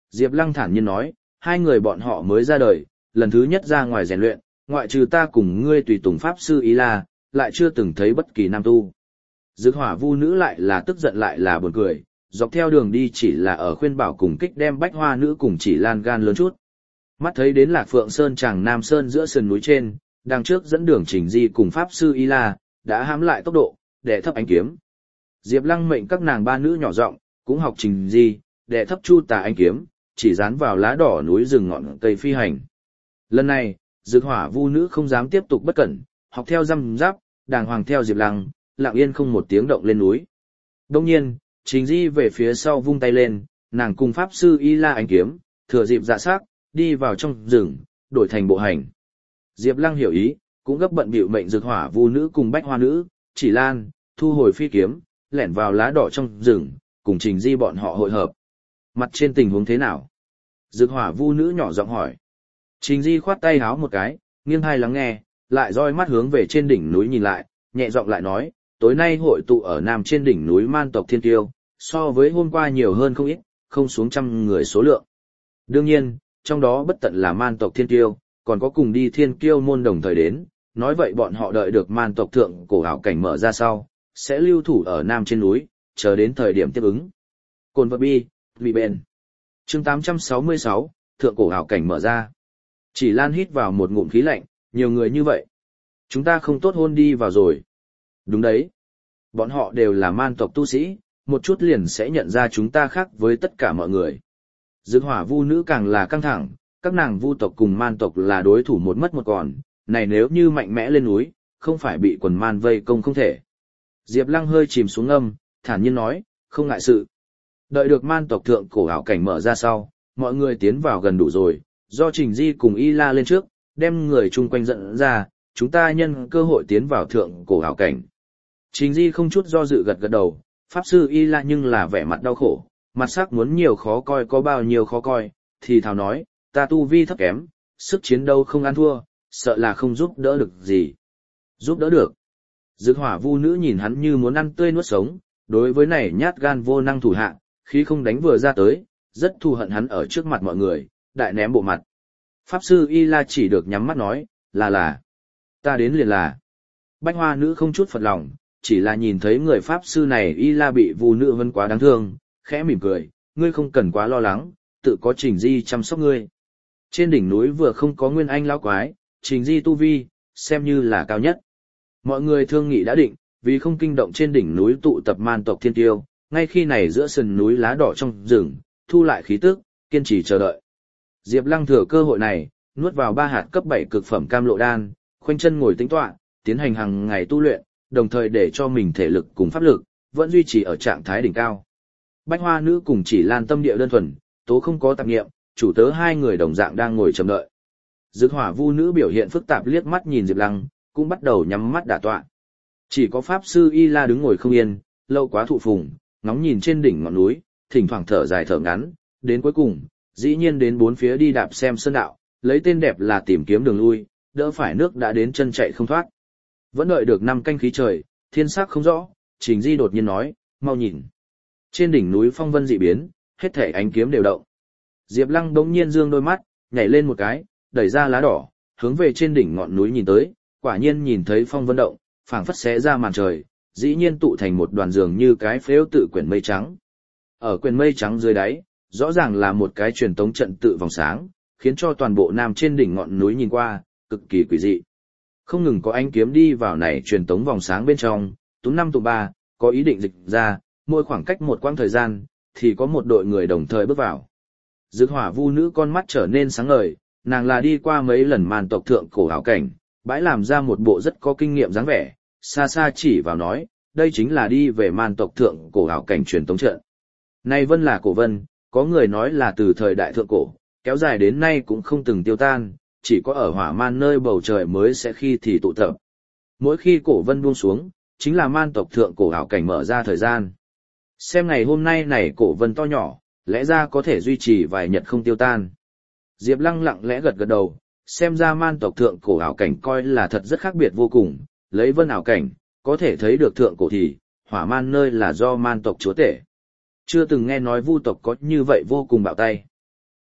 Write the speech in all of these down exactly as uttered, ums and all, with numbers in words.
Diệp Lăng thản nhiên nói, hai người bọn họ mới ra đời, lần thứ nhất ra ngoài rèn luyện, ngoại trừ ta cùng ngươi tùy tùng pháp sư Y La, lại chưa từng thấy bất kỳ nam tu. Dực hỏa vu nữ lại là tức giận lại là buồn cười, dọc theo đường đi chỉ là ở khuyên bảo cùng kích đem bách hoa nữ cùng chỉ lan gan lớn chút. Mắt thấy đến Lạc Phượng Sơn chàng Nam Sơn giữa sườn núi trên, đằng trước dẫn đường Trình Di cùng pháp sư Y La, đã hãm lại tốc độ, để thấp ánh kiếm. Diệp Lăng mệnh các nàng ba nữ nhỏ giọng, cũng học Trình Di, để thấp chu tà ánh kiếm, chỉ dán vào lá đỏ núi rừng ngọn cây phi hành. Lần này, Dực hỏa vu nữ không dám tiếp tục bất cẩn, học theo răm giáp, đàng hoàng theo Diệp Lăng, lặng yên không một tiếng động lên núi. Đông nhiên, Trình Di về phía sau vung tay lên, nàng cùng pháp sư Y La ánh kiếm, thừa dịp dạ sắc, đi vào trong rừng, đổi thành bộ hành. Diệp Lăng hiểu ý, cũng gấp bận bịu mệnh Dực hỏa vu nữ cùng bách hoa nữ, chỉ lan, thu hồi phi kiếm, lẻn vào lá đỏ trong rừng, cùng Trình Di bọn họ hội hợp. Mặt trên tình huống thế nào? Dực hỏa vu nữ nhỏ giọng hỏi. Trình Di khoát tay háo một cái, nghiêng tai lắng nghe, lại roi mắt hướng về trên đỉnh núi nhìn lại, nhẹ giọng lại nói, tối nay hội tụ ở nam trên đỉnh núi man tộc Thiên Kiêu, so với hôm qua nhiều hơn không ít, không xuống trăm người số lượng. Đương nhiên, trong đó bất tận là man tộc Thiên Kiêu, còn có cùng đi Thiên Kiêu môn đồng thời đến, nói vậy bọn họ đợi được man tộc thượng cổ ảo cảnh mở ra sau, sẽ lưu thủ ở nam trên núi, chờ đến thời điểm tiếp ứng. Cồn vật bi, vị bền. Chương tám trăm sáu mươi sáu, thượng cổ ảo cảnh mở ra. Chỉ Lan hít vào một ngụm khí lạnh, nhiều người như vậy. Chúng ta không tốt hôn đi vào rồi. Đúng đấy. Bọn họ đều là man tộc tu sĩ, một chút liền sẽ nhận ra chúng ta khác với tất cả mọi người. Dực hỏa vu nữ càng là căng thẳng, các nàng vu tộc cùng man tộc là đối thủ một mất một còn, này nếu như mạnh mẽ lên núi, không phải bị quần man vây công không thể. Diệp Lăng hơi chìm xuống âm, thản nhiên nói, không ngại sự. Đợi được man tộc thượng cổ ảo cảnh mở ra sau, mọi người tiến vào gần đủ rồi, do Trình Di cùng Y La lên trước, đem người chung quanh dẫn ra, chúng ta nhân cơ hội tiến vào thượng cổ ảo cảnh. Trình Di không chút do dự gật gật đầu, pháp sư Y La nhưng là vẻ mặt đau khổ, mặt sắc muốn nhiều khó coi có bao nhiêu khó coi, thì thào nói, ta tu vi thấp kém, sức chiến đấu không ăn thua, sợ là không giúp đỡ được gì. Giúp đỡ được. Dực hỏa vu nữ nhìn hắn như muốn ăn tươi nuốt sống, đối với này nhát gan vô năng thủ hạ, khi không đánh vừa ra tới, rất thù hận hắn ở trước mặt mọi người, đại ném bộ mặt. Pháp sư Y La chỉ được nhắm mắt nói, là là, ta đến liền là. Bách hoa nữ không chút phật lòng, chỉ là nhìn thấy người pháp sư này Y La bị vu nữ vân quá đáng thương, khẽ mỉm cười, ngươi không cần quá lo lắng, tự có Trình Di chăm sóc ngươi. Trên đỉnh núi vừa không có nguyên anh lão quái, Trình Di tu vi, xem như là cao nhất. Mọi người thương nghị đã định, vì không kinh động trên đỉnh núi tụ tập man tộc Thiên Kiêu, ngay khi này giữa sườn núi lá đỏ trong rừng, thu lại khí tức, kiên trì chờ đợi. Diệp Lăng thừa cơ hội này, nuốt vào ba hạt cấp bảy cực phẩm cam lộ đan, khoanh chân ngồi tĩnh tọa, tiến hành hàng ngày tu luyện, đồng thời để cho mình thể lực cùng pháp lực vẫn duy trì ở trạng thái đỉnh cao. Bách hoa nữ cùng Chỉ Lan tâm địa đơn thuần, tố không có tạp niệm, chủ tớ hai người đồng dạng đang ngồi chờ đợi. Dực hỏa vu nữ biểu hiện phức tạp liếc mắt nhìn Diệp Lăng, cũng bắt đầu nhắm mắt đả tọa. Chỉ có pháp sư Y La đứng ngồi không yên, lâu quá thụ phùng, ngóng nhìn trên đỉnh ngọn núi, thỉnh thoảng thở dài thở ngắn, đến cuối cùng, dĩ nhiên đến bốn phía đi đạp xem sơn đạo, lấy tên đẹp là tìm kiếm đường lui, đỡ phải nước đã đến chân chạy không thoát. Vẫn đợi được năm canh khí trời, thiên sắc không rõ, Trình Di đột nhiên nói, mau nhìn. Trên đỉnh núi phong vân dị biến, hết thảy ánh kiếm đều động. Diệp Lăng đống nhiên dương đôi mắt, nhảy lên một cái, đẩy ra lá đỏ, hướng về trên đỉnh ngọn núi nhìn tới, quả nhiên nhìn thấy phong vân động, phảng phất xé ra màn trời, dĩ nhiên tụ thành một đoàn dường như cái phếu tự quyển mây trắng. Ở quyển mây trắng dưới đáy, rõ ràng là một cái truyền tống trận tự vòng sáng, khiến cho toàn bộ nam trên đỉnh ngọn núi nhìn qua, cực kỳ quỷ dị. Không ngừng có ánh kiếm đi vào này truyền tống vòng sáng bên trong, tú năm tụ ba, có ý định dịch ra, mỗi khoảng cách một quãng thời gian, thì có một đội người đồng thời bước vào. Dực hỏa vu nữ con mắt trở nên sáng ngời, nàng là đi qua mấy lần màn tộc thượng cổ ảo cảnh, bãi làm ra một bộ rất có kinh nghiệm dáng vẻ, xa xa chỉ vào nói, đây chính là đi về màn tộc thượng cổ ảo cảnh truyền tống trận. Này vân là cổ vân, có người nói là từ thời đại thượng cổ, kéo dài đến nay cũng không từng tiêu tan, chỉ có ở hỏa man nơi bầu trời mới sẽ khi thì tụ tập. Mỗi khi cổ vân buông xuống, chính là man tộc thượng cổ ảo cảnh mở ra thời gian. Xem ngày hôm nay này cổ vân to nhỏ, lẽ ra có thể duy trì vài nhật không tiêu tan. Diệp Lăng lặng lẽ gật gật đầu, xem ra man tộc thượng cổ ảo cảnh coi là thật rất khác biệt vô cùng, lấy vân ảo cảnh, có thể thấy được thượng cổ thì, hỏa man nơi là do man tộc chúa tể. Chưa từng nghe nói vu tộc có như vậy vô cùng bạo tay.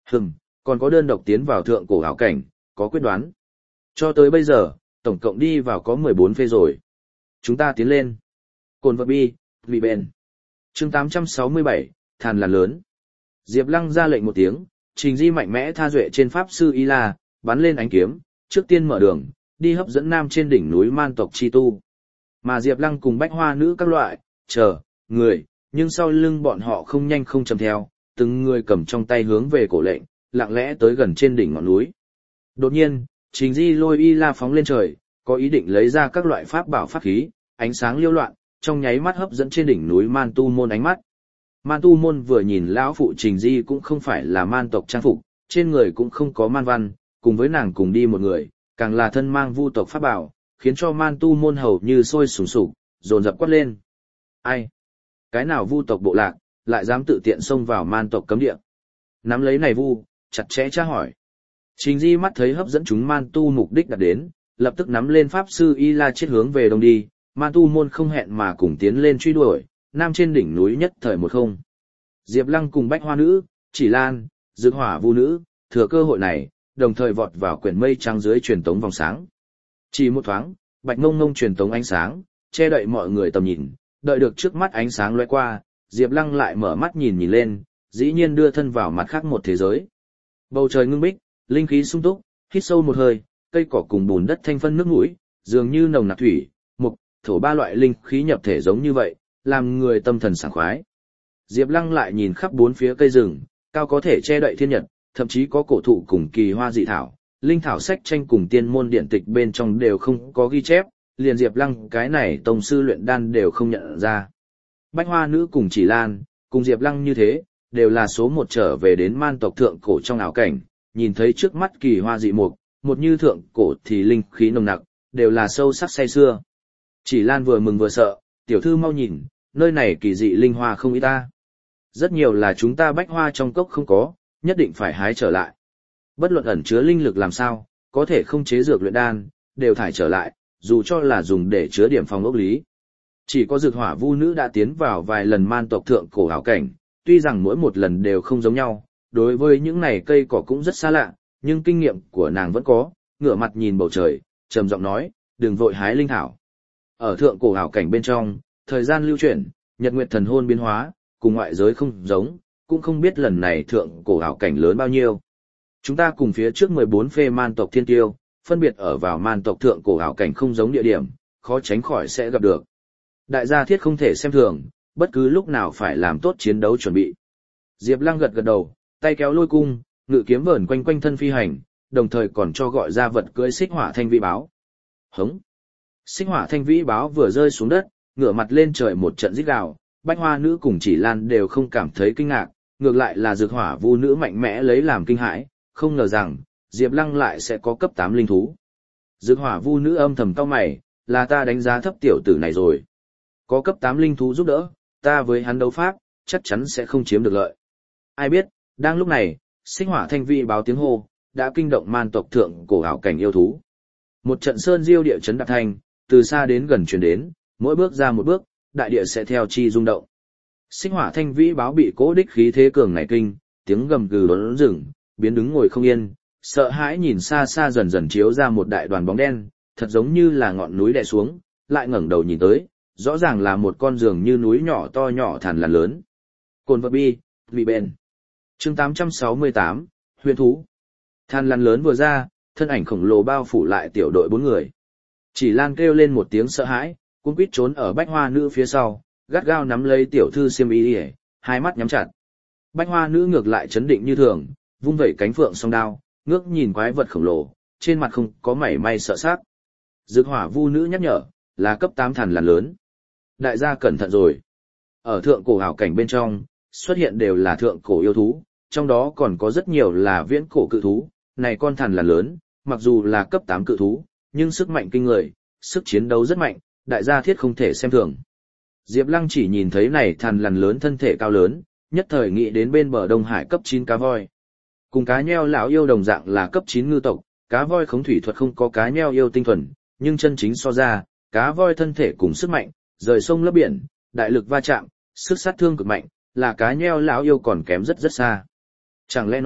Hừm, còn có đơn độc tiến vào thượng cổ ảo cảnh, có quyết đoán. Cho tới bây giờ, tổng cộng đi vào có mười bốn phê rồi. Chúng ta tiến lên. Cồn vật bi, vì bền. chương tám trăm sáu mươi bảy, Thàn Lằn Lớn. Diệp Lăng ra lệnh một tiếng, Trình Di mạnh mẽ tha duệ trên pháp sư Y La, bắn lên ánh kiếm, trước tiên mở đường, đi hấp dẫn nam trên đỉnh núi man tộc chi tu. Mà Diệp Lăng cùng bách hoa nữ các loại, chờ, người, nhưng sau lưng bọn họ không nhanh không chậm theo, từng người cầm trong tay hướng về cổ lệnh, lặng lẽ tới gần trên đỉnh ngọn núi. Đột nhiên, Trình Di lôi Y La phóng lên trời, có ý định lấy ra các loại pháp bảo pháp khí, ánh sáng liêu loạn, trong nháy mắt hấp dẫn trên đỉnh núi Man Tu Môn ánh mắt. Man Tu Môn vừa nhìn lão phụ Trình Di cũng không phải là man tộc trang phục, trên người cũng không có man văn, cùng với nàng cùng đi một người, càng là thân mang vu tộc pháp bảo, khiến cho Man Tu Môn hầu như sôi sùng sục, dồn dập quát lên. Ai? Cái nào vu tộc bộ lạc, lại dám tự tiện xông vào man tộc cấm địa? Nắm lấy này vu, chặt chẽ tra hỏi. Trình Di mắt thấy hấp dẫn chúng Man Tu mục đích đạt đến, lập tức nắm lên pháp sư Y La chết hướng về đông đi, Man Tu Môn không hẹn mà cùng tiến lên truy đuổi, nam trên đỉnh núi nhất thời một không. Diệp Lăng cùng bách hoa nữ, chỉ lan, dược hỏa vu nữ, thừa cơ hội này, đồng thời vọt vào quyển mây trắng dưới truyền tống vòng sáng. Chỉ một thoáng, bạch ngông ngông truyền tống ánh sáng, che đậy mọi người tầm nhìn, đợi được trước mắt ánh sáng lóe qua, Diệp Lăng lại mở mắt nhìn nhìn lên, dĩ nhiên đưa thân vào mặt khác một thế giới. Bầu trời ngưng bích, linh khí sung túc, hít sâu một hơi, cây cỏ cùng bùn đất thanh phân nước mũi, dường như nồng nặc thủy, mục, thổ ba loại linh khí nhập thể giống như vậy, làm người tâm thần sảng khoái. Diệp Lăng lại nhìn khắp bốn phía cây rừng, cao có thể che đậy thiên nhật, thậm chí có cổ thụ cùng kỳ hoa dị thảo, linh thảo sách tranh cùng tiên môn điện tịch bên trong đều không có ghi chép, liền Diệp Lăng cái này tông sư luyện đan đều không nhận ra. Bách hoa nữ cùng chỉ lan, cùng Diệp Lăng như thế, đều là số một trở về đến man tộc thượng cổ trong ảo cảnh, nhìn thấy trước mắt kỳ hoa dị mục, một như thượng cổ thì linh khí nồng nặc, đều là sâu sắc say xưa. Chỉ lan vừa mừng vừa sợ, tiểu thư mau nhìn, nơi này kỳ dị linh hoa không ít ta. Rất nhiều là chúng ta bách hoa trong cốc không có, nhất định phải hái trở lại. Bất luận ẩn chứa linh lực làm sao, có thể không chế dược luyện đan, đều thải trở lại, dù cho là dùng để chứa điểm phòng ốc lý. Chỉ có dược hỏa vu nữ đã tiến vào vài lần man tộc thượng cổ ảo cảnh, tuy rằng mỗi một lần đều không giống nhau, đối với những này cây cỏ cũng rất xa lạ, nhưng kinh nghiệm của nàng vẫn có, ngửa mặt nhìn bầu trời, trầm giọng nói, đừng vội hái linh thảo. Ở thượng cổ ảo cảnh bên trong, thời gian lưu chuyển, nhật nguyệt thần hôn biến hóa, cùng ngoại giới không giống, cũng không biết lần này thượng cổ ảo cảnh lớn bao nhiêu. Chúng ta cùng phía trước mười bốn phê man tộc thiên tiêu, phân biệt ở vào man tộc thượng cổ ảo cảnh không giống địa điểm, khó tránh khỏi sẽ gặp được. Đại gia thiết không thể xem thường, bất cứ lúc nào phải làm tốt chiến đấu chuẩn bị. Diệp Lăng gật gật đầu, tay kéo lôi cung, ngự kiếm vờn quanh quanh thân phi hành, đồng thời còn cho gọi ra vật cưỡi xích hỏa thanh vĩ báo. Hống! Xích hỏa thanh vĩ báo vừa rơi xuống đất, ngửa mặt lên trời một trận rít gào, bách hoa nữ cùng chỉ lan đều không cảm thấy kinh ngạc, ngược lại là dược hỏa vu nữ mạnh mẽ lấy làm kinh hãi, không ngờ rằng, Diệp Lăng lại sẽ có cấp tám linh thú. Dược hỏa vu nữ âm thầm cau mày, là ta đánh giá thấp tiểu tử này rồi. Có cấp tám linh thú giúp đỡ, ta với hắn đấu pháp, chắc chắn sẽ không chiếm được lợi. Ai biết, đang lúc này, xích hỏa thanh vĩ báo tiếng hô, đã kinh động man tộc thượng cổ ảo cảnh yêu thú. Một trận sơn diêu địa chấn đạp thanh, từ xa đến gần truyền đến, mỗi bước ra một bước, đại địa sẽ theo chi rung động. Xích hỏa thanh vĩ báo bị cố đích khí thế cường này kinh, tiếng gầm gừ đốn rừng, biến đứng ngồi không yên, sợ hãi nhìn xa xa dần dần chiếu ra một đại đoàn bóng đen, thật giống như là ngọn núi đè xuống, lại ngẩng đầu nhìn tới, rõ ràng là một con giường như núi nhỏ to nhỏ thằn lằn lớn. Cồn vật bi, bị bền. chương tám trăm sáu mươi tám, huyền thú. Thằn lằn lớn vừa ra, thân ảnh khổng lồ bao phủ lại tiểu đội bốn người. Chỉ lan kêu lên một tiếng sợ hãi, cuống quýt trốn ở bách hoa nữ phía sau, gắt gao nắm lấy tiểu thư xiêm y, hai mắt nhắm chặt. Bách hoa nữ ngược lại chấn định như thường, vung vẩy cánh phượng song đao, ngước nhìn quái vật khổng lồ, trên mặt không có mảy may sợ sắc. Dược hỏa vu nữ nhắc nhở, là cấp tám thằn lằn lớn. Đại gia cẩn thận rồi. Ở thượng cổ ảo cảnh bên trong, xuất hiện đều là thượng cổ yêu thú, trong đó còn có rất nhiều là viễn cổ cự thú. Này con thằn lằn lớn, mặc dù là cấp tám cự thú, nhưng sức mạnh kinh người, sức chiến đấu rất mạnh, đại gia thiết không thể xem thường. Diệp Lăng chỉ nhìn thấy này thằn lằn lớn thân thể cao lớn, nhất thời nghĩ đến bên bờ Đông Hải cấp chín cá voi. Cùng cá nheo lão yêu đồng dạng là cấp chín ngư tộc, cá voi khống thủy thuật không có cá nheo yêu tinh thuần, nhưng chân chính so ra, cá voi thân thể cùng sức mạnh, rời sông lấp biển, đại lực va chạm, sức sát thương cực mạnh, là cá nheo lão yêu còn kém rất rất xa. Chẳng lẽ nói,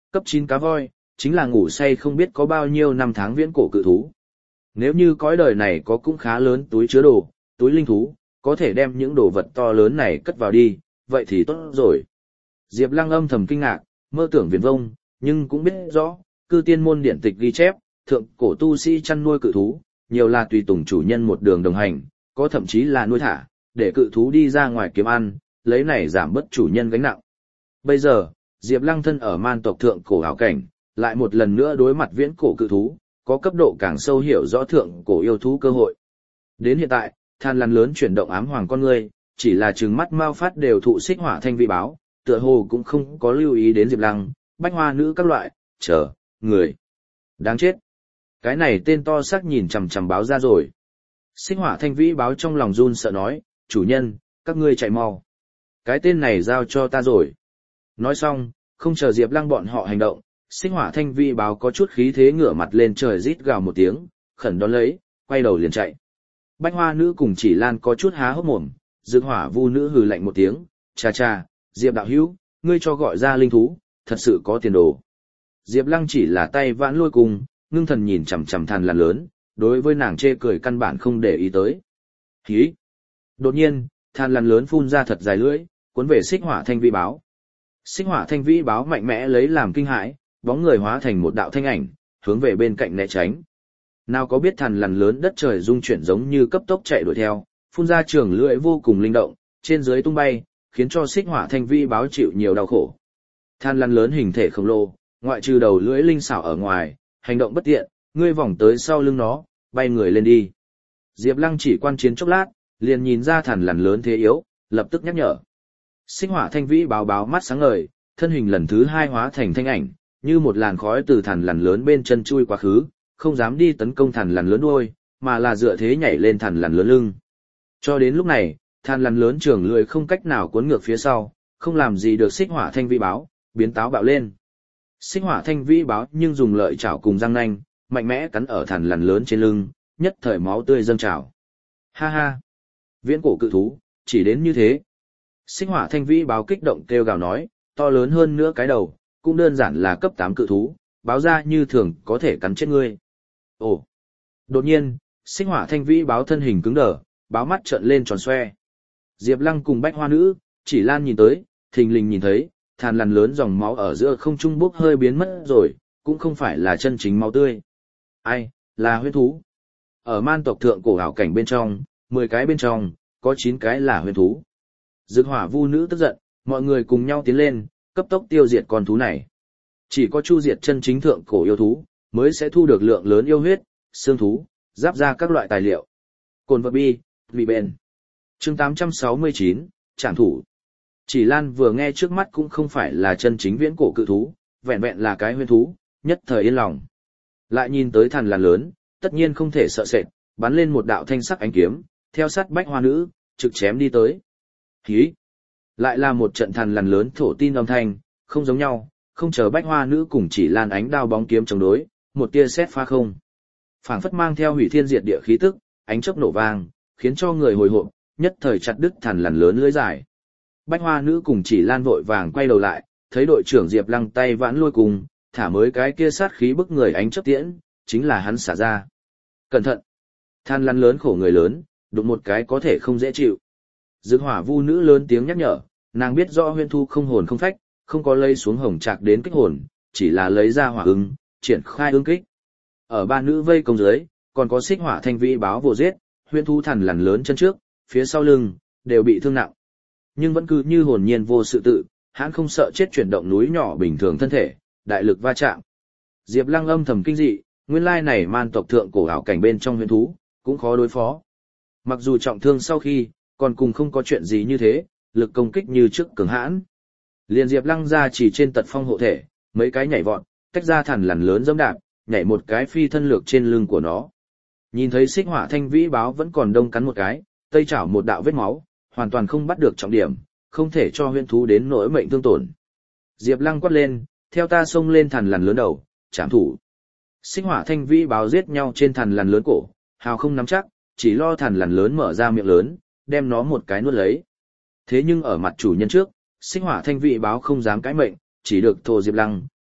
Cấp chín cá voi, chính là ngủ say không biết có bao nhiêu năm tháng viễn cổ cự thú. Nếu như cõi đời này có cũng khá lớn túi chứa đồ, túi linh thú, có thể đem những đồ vật to lớn này cất vào đi, vậy thì tốt rồi. Diệp Lăng âm thầm kinh ngạc, mơ tưởng viển vông, nhưng cũng biết rõ, cư tiên môn điển tịch ghi chép, thượng cổ tu sĩ chăn nuôi cự thú, nhiều là tùy tùng chủ nhân một đường đồng hành, có thậm chí là nuôi thả, để cự thú đi ra ngoài kiếm ăn, lấy này giảm bớt chủ nhân gánh nặng. Bây giờ, Diệp Lăng thân ở man tộc thượng cổ ảo cảnh, lại một lần nữa đối mặt viễn cổ cự thú, có cấp độ càng sâu hiểu rõ thượng cổ yêu thú cơ hội. Đến hiện tại, than lằn lớn chuyển động ám hoàng con ngươi, chỉ là trừng mắt mao phát đều thụ xích hỏa thanh vi báo, tựa hồ cũng không có lưu ý đến Diệp Lăng, bách hoa nữ các loại, chờ, người. Đáng chết. Cái này tên to xác nhìn chằm chằm báo ra rồi. Xích hỏa thanh vĩ báo trong lòng run sợ nói, chủ nhân, các ngươi chạy mau. Cái tên này giao cho ta rồi. Nói xong, không chờ Diệp Lăng bọn họ hành động, xích hỏa thanh vĩ báo có chút khí thế ngửa mặt lên trời rít gào một tiếng, khẩn đón lấy, quay đầu liền chạy. Bách hoa nữ cùng chỉ lan có chút há hốc mồm, dược hỏa vu nữ hừ lạnh một tiếng, cha cha, Diệp đạo hữu, ngươi cho gọi ra linh thú, thật sự có tiền đồ. Diệp Lăng chỉ là tay vãn lôi cùng, ngưng thần nhìn chằm chằm than lằn lớn, đối với nàng chê cười căn bản không để ý tới. Hí! Đột nhiên, than lằn lớn phun ra thật dài lưỡi, cuốn về xích hỏa thanh vĩ báo. Xích hỏa thanh vĩ báo mạnh mẽ lấy làm kinh hãi, bóng người hóa thành một đạo thanh ảnh, hướng về bên cạnh né tránh. Nào có biết than lằn lớn đất trời rung chuyển giống như cấp tốc chạy đuổi theo, phun ra trường lưỡi vô cùng linh động, trên dưới tung bay, khiến cho xích hỏa thanh vĩ báo chịu nhiều đau khổ. Than lằn lớn hình thể khổng lồ, ngoại trừ đầu lưỡi linh xảo ở ngoài, hành động bất tiện, ngươi vòng tới sau lưng nó, bay người lên đi. Diệp Lăng chỉ quan chiến chốc lát, liền nhìn ra than lằn lớn thế yếu, lập tức nhắc nhở. Xích hỏa thanh vĩ báo báo mắt sáng ngời, thân hình lần thứ hai hóa thành thanh ảnh, như một làn khói từ than lằn lớn bên chân chui quá khứ, không dám đi tấn công than lằn lớn đuôi, mà là dựa thế nhảy lên than lằn lớn lưng. Cho đến lúc này, than lằn lớn trường lưỡi không cách nào cuốn ngược phía sau, không làm gì được xích hỏa thanh vĩ báo, biến táo bạo lên. Xích hỏa thanh vĩ báo nhưng dùng lợi chảo cùng răng nanh, mạnh mẽ cắn ở than lằn lớn trên lưng, nhất thời máu tươi dâng trào. Ha ha! Viễn cổ cự thú, chỉ đến như thế. Xích hỏa thanh vĩ báo kích động kêu gào nói, to lớn hơn nữa cái đầu, cũng đơn giản là cấp tám cự thú, báo ra như thường có thể cắn chết ngươi. Ồ! Đột nhiên, xích hỏa thanh vĩ báo thân hình cứng đờ, báo mắt trợn lên tròn xoe. Diệp Lăng cùng bách hoa nữ, chỉ lan nhìn tới, thình lình nhìn thấy, than lằn lớn dòng máu ở giữa không trung bốc hơi biến mất rồi, cũng không phải là chân chính máu tươi. Ai, là huyễn thú. Ở man tộc thượng cổ ảo cảnh bên trong, mười cái bên trong, có chín cái là huyễn thú. Dược hỏa vu nữ tức giận, mọi người cùng nhau tiến lên, cấp tốc tiêu diệt con thú này. Chỉ có chu diệt chân chính thượng cổ yêu thú, mới sẽ thu được lượng lớn yêu huyết, xương thú, giáp ra các loại tài liệu. Cồn vật bi, vì bền. Chương tám trăm sáu mươi chín, trảm thủ. Chỉ Lan vừa nghe trước mắt cũng không phải là chân chính viễn cổ cự thú, vẹn vẹn là cái huyễn thú, nhất thời yên lòng. Lại nhìn tới than lằn lớn, tất nhiên không thể sợ sệt, bắn lên một đạo thanh sắc ánh kiếm, theo sát bách hoa nữ, trực chém đi tới. Hí! Lại là một trận than lằn lớn thổ tin âm thanh, không giống nhau, không chờ bách hoa nữ cùng Chỉ Lan ánh đao bóng kiếm chống đối, một tia sét phá không. Phảng phất mang theo hủy thiên diệt địa khí tức, ánh chớp nổ vang, khiến cho người hồi hộp, nhất thời chặt đứt than lằn lớn lưỡi dài. Bách hoa nữ cùng Chỉ Lan vội vàng quay đầu lại, thấy đội trưởng Diệp Lăng tay vãn lôi cùng, thả mới cái kia sát khí bức người ánh chớp tiễn, chính là hắn xả ra. Cẩn thận! Than lằn lớn khổ người lớn, đụng một cái có thể không dễ chịu. Dược hỏa vu nữ lớn tiếng nhắc nhở, nàng biết rõ huyễn thu không hồn không phách, không có lấy xuống hồng trạc đến kích hồn, chỉ là lấy ra hỏa ứng, triển khai ứng kích. Ở ba nữ vây công dưới, còn có xích hỏa thanh vĩ báo vồ giết, huyễn thu thằn lằn lớn chân trước, phía sau lưng, đều bị thương nặng. Nhưng vẫn cứ như hồn nhiên vô sự tự, hắn không sợ chết chuyển động núi nhỏ bình thường thân thể, đại lực va chạm. Diệp Lăng âm thầm kinh dị, nguyên lai này man tộc thượng cổ ảo cảnh bên trong huyễn thú, cũng khó đối phó. Mặc dù trọng thương sau khi, còn cùng không có chuyện gì như thế, lực công kích như trước cường hãn. Liền Diệp Lăng ra chỉ trên tật phong hộ thể, mấy cái nhảy vọt, tách ra thằn lằn lớn giẫm đạp, nhảy một cái phi thân lược trên lưng của nó. Nhìn thấy xích hỏa thanh vĩ báo vẫn còn đông cắn một cái, tây chảo một đạo vết máu, hoàn toàn không bắt được trọng điểm, không thể cho huyễn thú đến nỗi mệnh thương tổn. Diệp Lăng quát lên, theo ta xông lên thằn lằn lớn đầu, trảm thủ. Xích hỏa thanh vĩ báo giết nhau trên thằn lằn lớn cổ, hào không nắm chắc, chỉ lo thằn lằn lớn mở ra miệng lớn, đem nó một cái nuốt lấy. Thế nhưng ở mặt chủ nhân trước, xích hỏa thanh vĩ báo không dám cãi mệnh, chỉ được thô Diệp Lăng,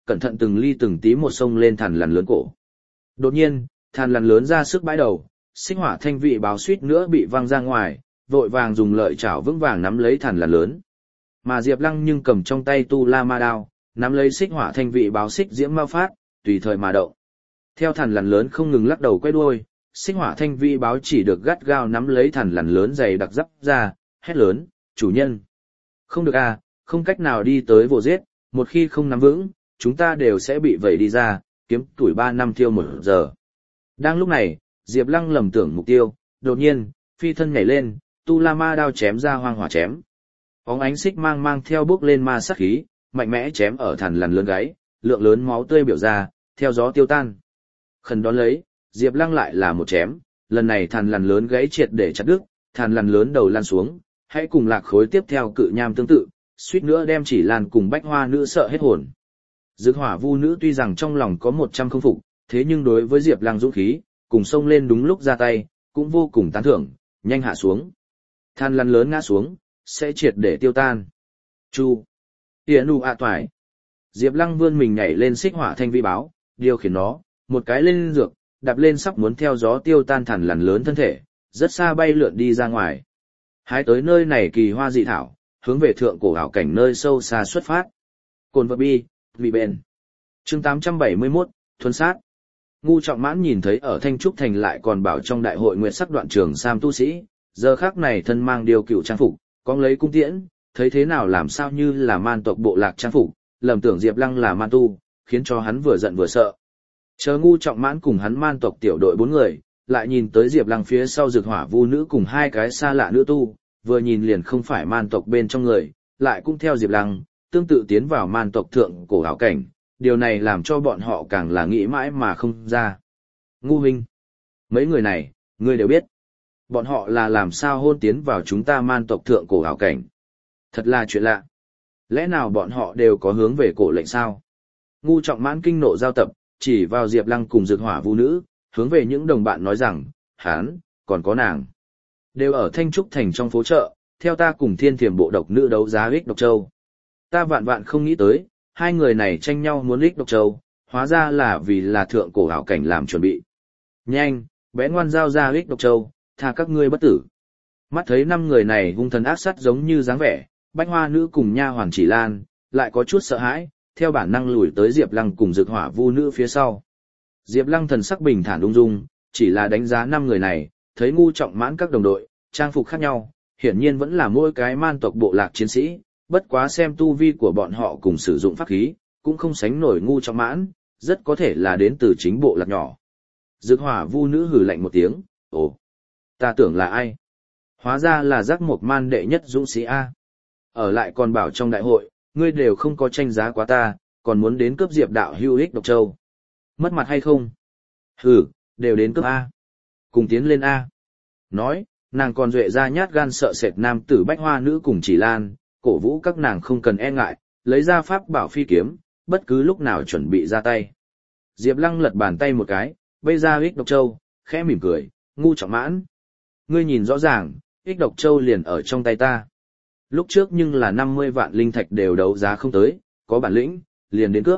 cẩn thận từng ly từng tí một sông lên thằn lằn lớn cổ. Đột nhiên, thằn lằn lớn ra sức bãi đầu, xích hỏa thanh vị báo suýt nữa bị văng ra ngoài, vội vàng dùng lợi chảo vững vàng nắm lấy thằn lằn lớn. Mà Diệp Lăng nhưng cầm trong tay tu la ma đao, nắm lấy xích hỏa thanh vị báo xích diễm ma phát, tùy thời mà động. Theo thằn lằn lớn không ngừng lắc đầu quay đuôi, xích hỏa thanh vị báo chỉ được gắt gao nắm lấy thằn lằn lớn dày đặc dắp ra, hét lớn, chủ nhân. Không được à, không cách nào đi tới vồ giết, một khi không nắm vững, chúng ta đều sẽ bị vẩy đi ra, kiếm tuổi ba năm thiêu một giờ. Đang lúc này, Diệp Lăng lầm tưởng mục tiêu, đột nhiên, phi thân nhảy lên, tu la ma đao chém ra hoang hỏa chém. Óng ánh xích mang mang theo bước lên ma sát khí, mạnh mẽ chém ở thằn lằn lớn gáy, lượng lớn máu tươi biểu ra, theo gió tiêu tan. Khẩn đón lấy, Diệp Lăng lại là một chém, lần này thằn lằn lớn gáy triệt để chặt đứt, thằn lằn lớn đầu lan xuống, hãy cùng lạc khối tiếp theo cự nham tương tự, suýt nữa đem chỉ lan cùng bách hoa nữ sợ hết hồn. Dực hỏa vu nữ tuy rằng trong lòng có một trăm không phục, thế nhưng đối với Diệp Lăng dũng khí, cùng xông lên đúng lúc ra tay, cũng vô cùng tán thưởng, nhanh hạ xuống. Than lăn lớn ngã xuống, sẽ triệt để tiêu tan. Chu. Tiễn nụ ạ toại. Diệp Lăng vươn mình nhảy lên xích hỏa thanh vi báo, điều khiển nó, một cái lên dược, đạp lên sắp muốn theo gió tiêu tan thằn lằn lớn thân thể, rất xa bay lượn đi ra ngoài. Hái tới nơi này kỳ hoa dị thảo, hướng về thượng cổ ảo cảnh nơi sâu xa xuất phát. Cồn vật bi, bị bền. Chương tám trăm bảy mươi mốt, thuần sát. Ngu Trọng Mãn nhìn thấy ở Thanh Trúc Thành lại còn bảo trong đại hội nguyệt sắc đoạn trường Sam tu sĩ, giờ khắc này thân mang điều cựu trang phục, cong lấy cung tiễn, thấy thế nào làm sao như là man tộc bộ lạc trang phục, lầm tưởng Diệp Lăng là man tu, khiến cho hắn vừa giận vừa sợ. Chờ Ngu Trọng Mãn cùng hắn man tộc tiểu đội bốn người, lại nhìn tới Diệp Lăng phía sau Dực Hỏa Vu nữ cùng hai cái xa lạ nữ tu, vừa nhìn liền không phải man tộc bên trong người, lại cũng theo Diệp Lăng, tương tự tiến vào man tộc thượng cổ ảo cảnh, điều này làm cho bọn họ càng là nghĩ mãi mà không ra. Ngu huynh, mấy người này, ngươi đều biết, bọn họ là làm sao hôn tiến vào chúng ta man tộc thượng cổ ảo cảnh. Thật là chuyện lạ. Lẽ nào bọn họ đều có hướng về cổ lệnh sao? Ngu Trọng Mãn kinh nộ giao tập, chỉ vào Diệp Lăng cùng Dực Hỏa Vu nữ, hướng về những đồng bạn nói rằng, hán, còn có nàng. Đều ở Thanh Trúc Thành trong phố chợ, theo ta cùng Thiên Thiểm bộ độc nữ đấu giá ích độc châu. Ta vạn vạn không nghĩ tới, hai người này tranh nhau muốn ích độc châu, hóa ra là vì là thượng cổ ảo cảnh làm chuẩn bị. Nhanh, bé ngoan giao ra ích độc châu, tha các ngươi bất tử. Mắt thấy năm người này hung thần ác sát giống như dáng vẻ, Bách Hoa nữ cùng nha hoàn Chỉ Lan, lại có chút sợ hãi, theo bản năng lùi tới Diệp Lăng cùng Dực Hỏa Vu nữ phía sau. Diệp Lăng thần sắc bình thản ung dung, chỉ là đánh giá năm người này, thấy Ngu Trọng Mãn các đồng đội, trang phục khác nhau, hiển nhiên vẫn là mỗi cái man tộc bộ lạc chiến sĩ, bất quá xem tu vi của bọn họ cùng sử dụng pháp khí, cũng không sánh nổi Ngu Trọng Mãn, rất có thể là đến từ chính bộ lạc nhỏ. Dực Hỏa Vu nữ hừ lạnh một tiếng, ồ, ta tưởng là ai? Hóa ra là Giác Mộc Man đệ nhất dũng sĩ A. Ở lại còn bảo trong đại hội, ngươi đều không có tranh giá quá ta, còn muốn đến cướp Diệp đạo hữu ích độc châu. Mất mặt hay không? Hừ, đều đến cướp A. Cùng tiến lên A. Nói, nàng còn duệ ra nhát gan sợ sệt nam tử Bách Hoa nữ cùng Chỉ Lan, cổ vũ các nàng không cần e ngại, lấy ra pháp bảo phi kiếm, bất cứ lúc nào chuẩn bị ra tay. Diệp Lăng lật bàn tay một cái, bây ra ích độc châu, khẽ mỉm cười, Ngu Trọng Mãn. Ngươi nhìn rõ ràng, ích độc châu liền ở trong tay ta. Lúc trước nhưng là năm mươi vạn linh thạch đều đấu giá không tới, có bản lĩnh, liền đến cướp.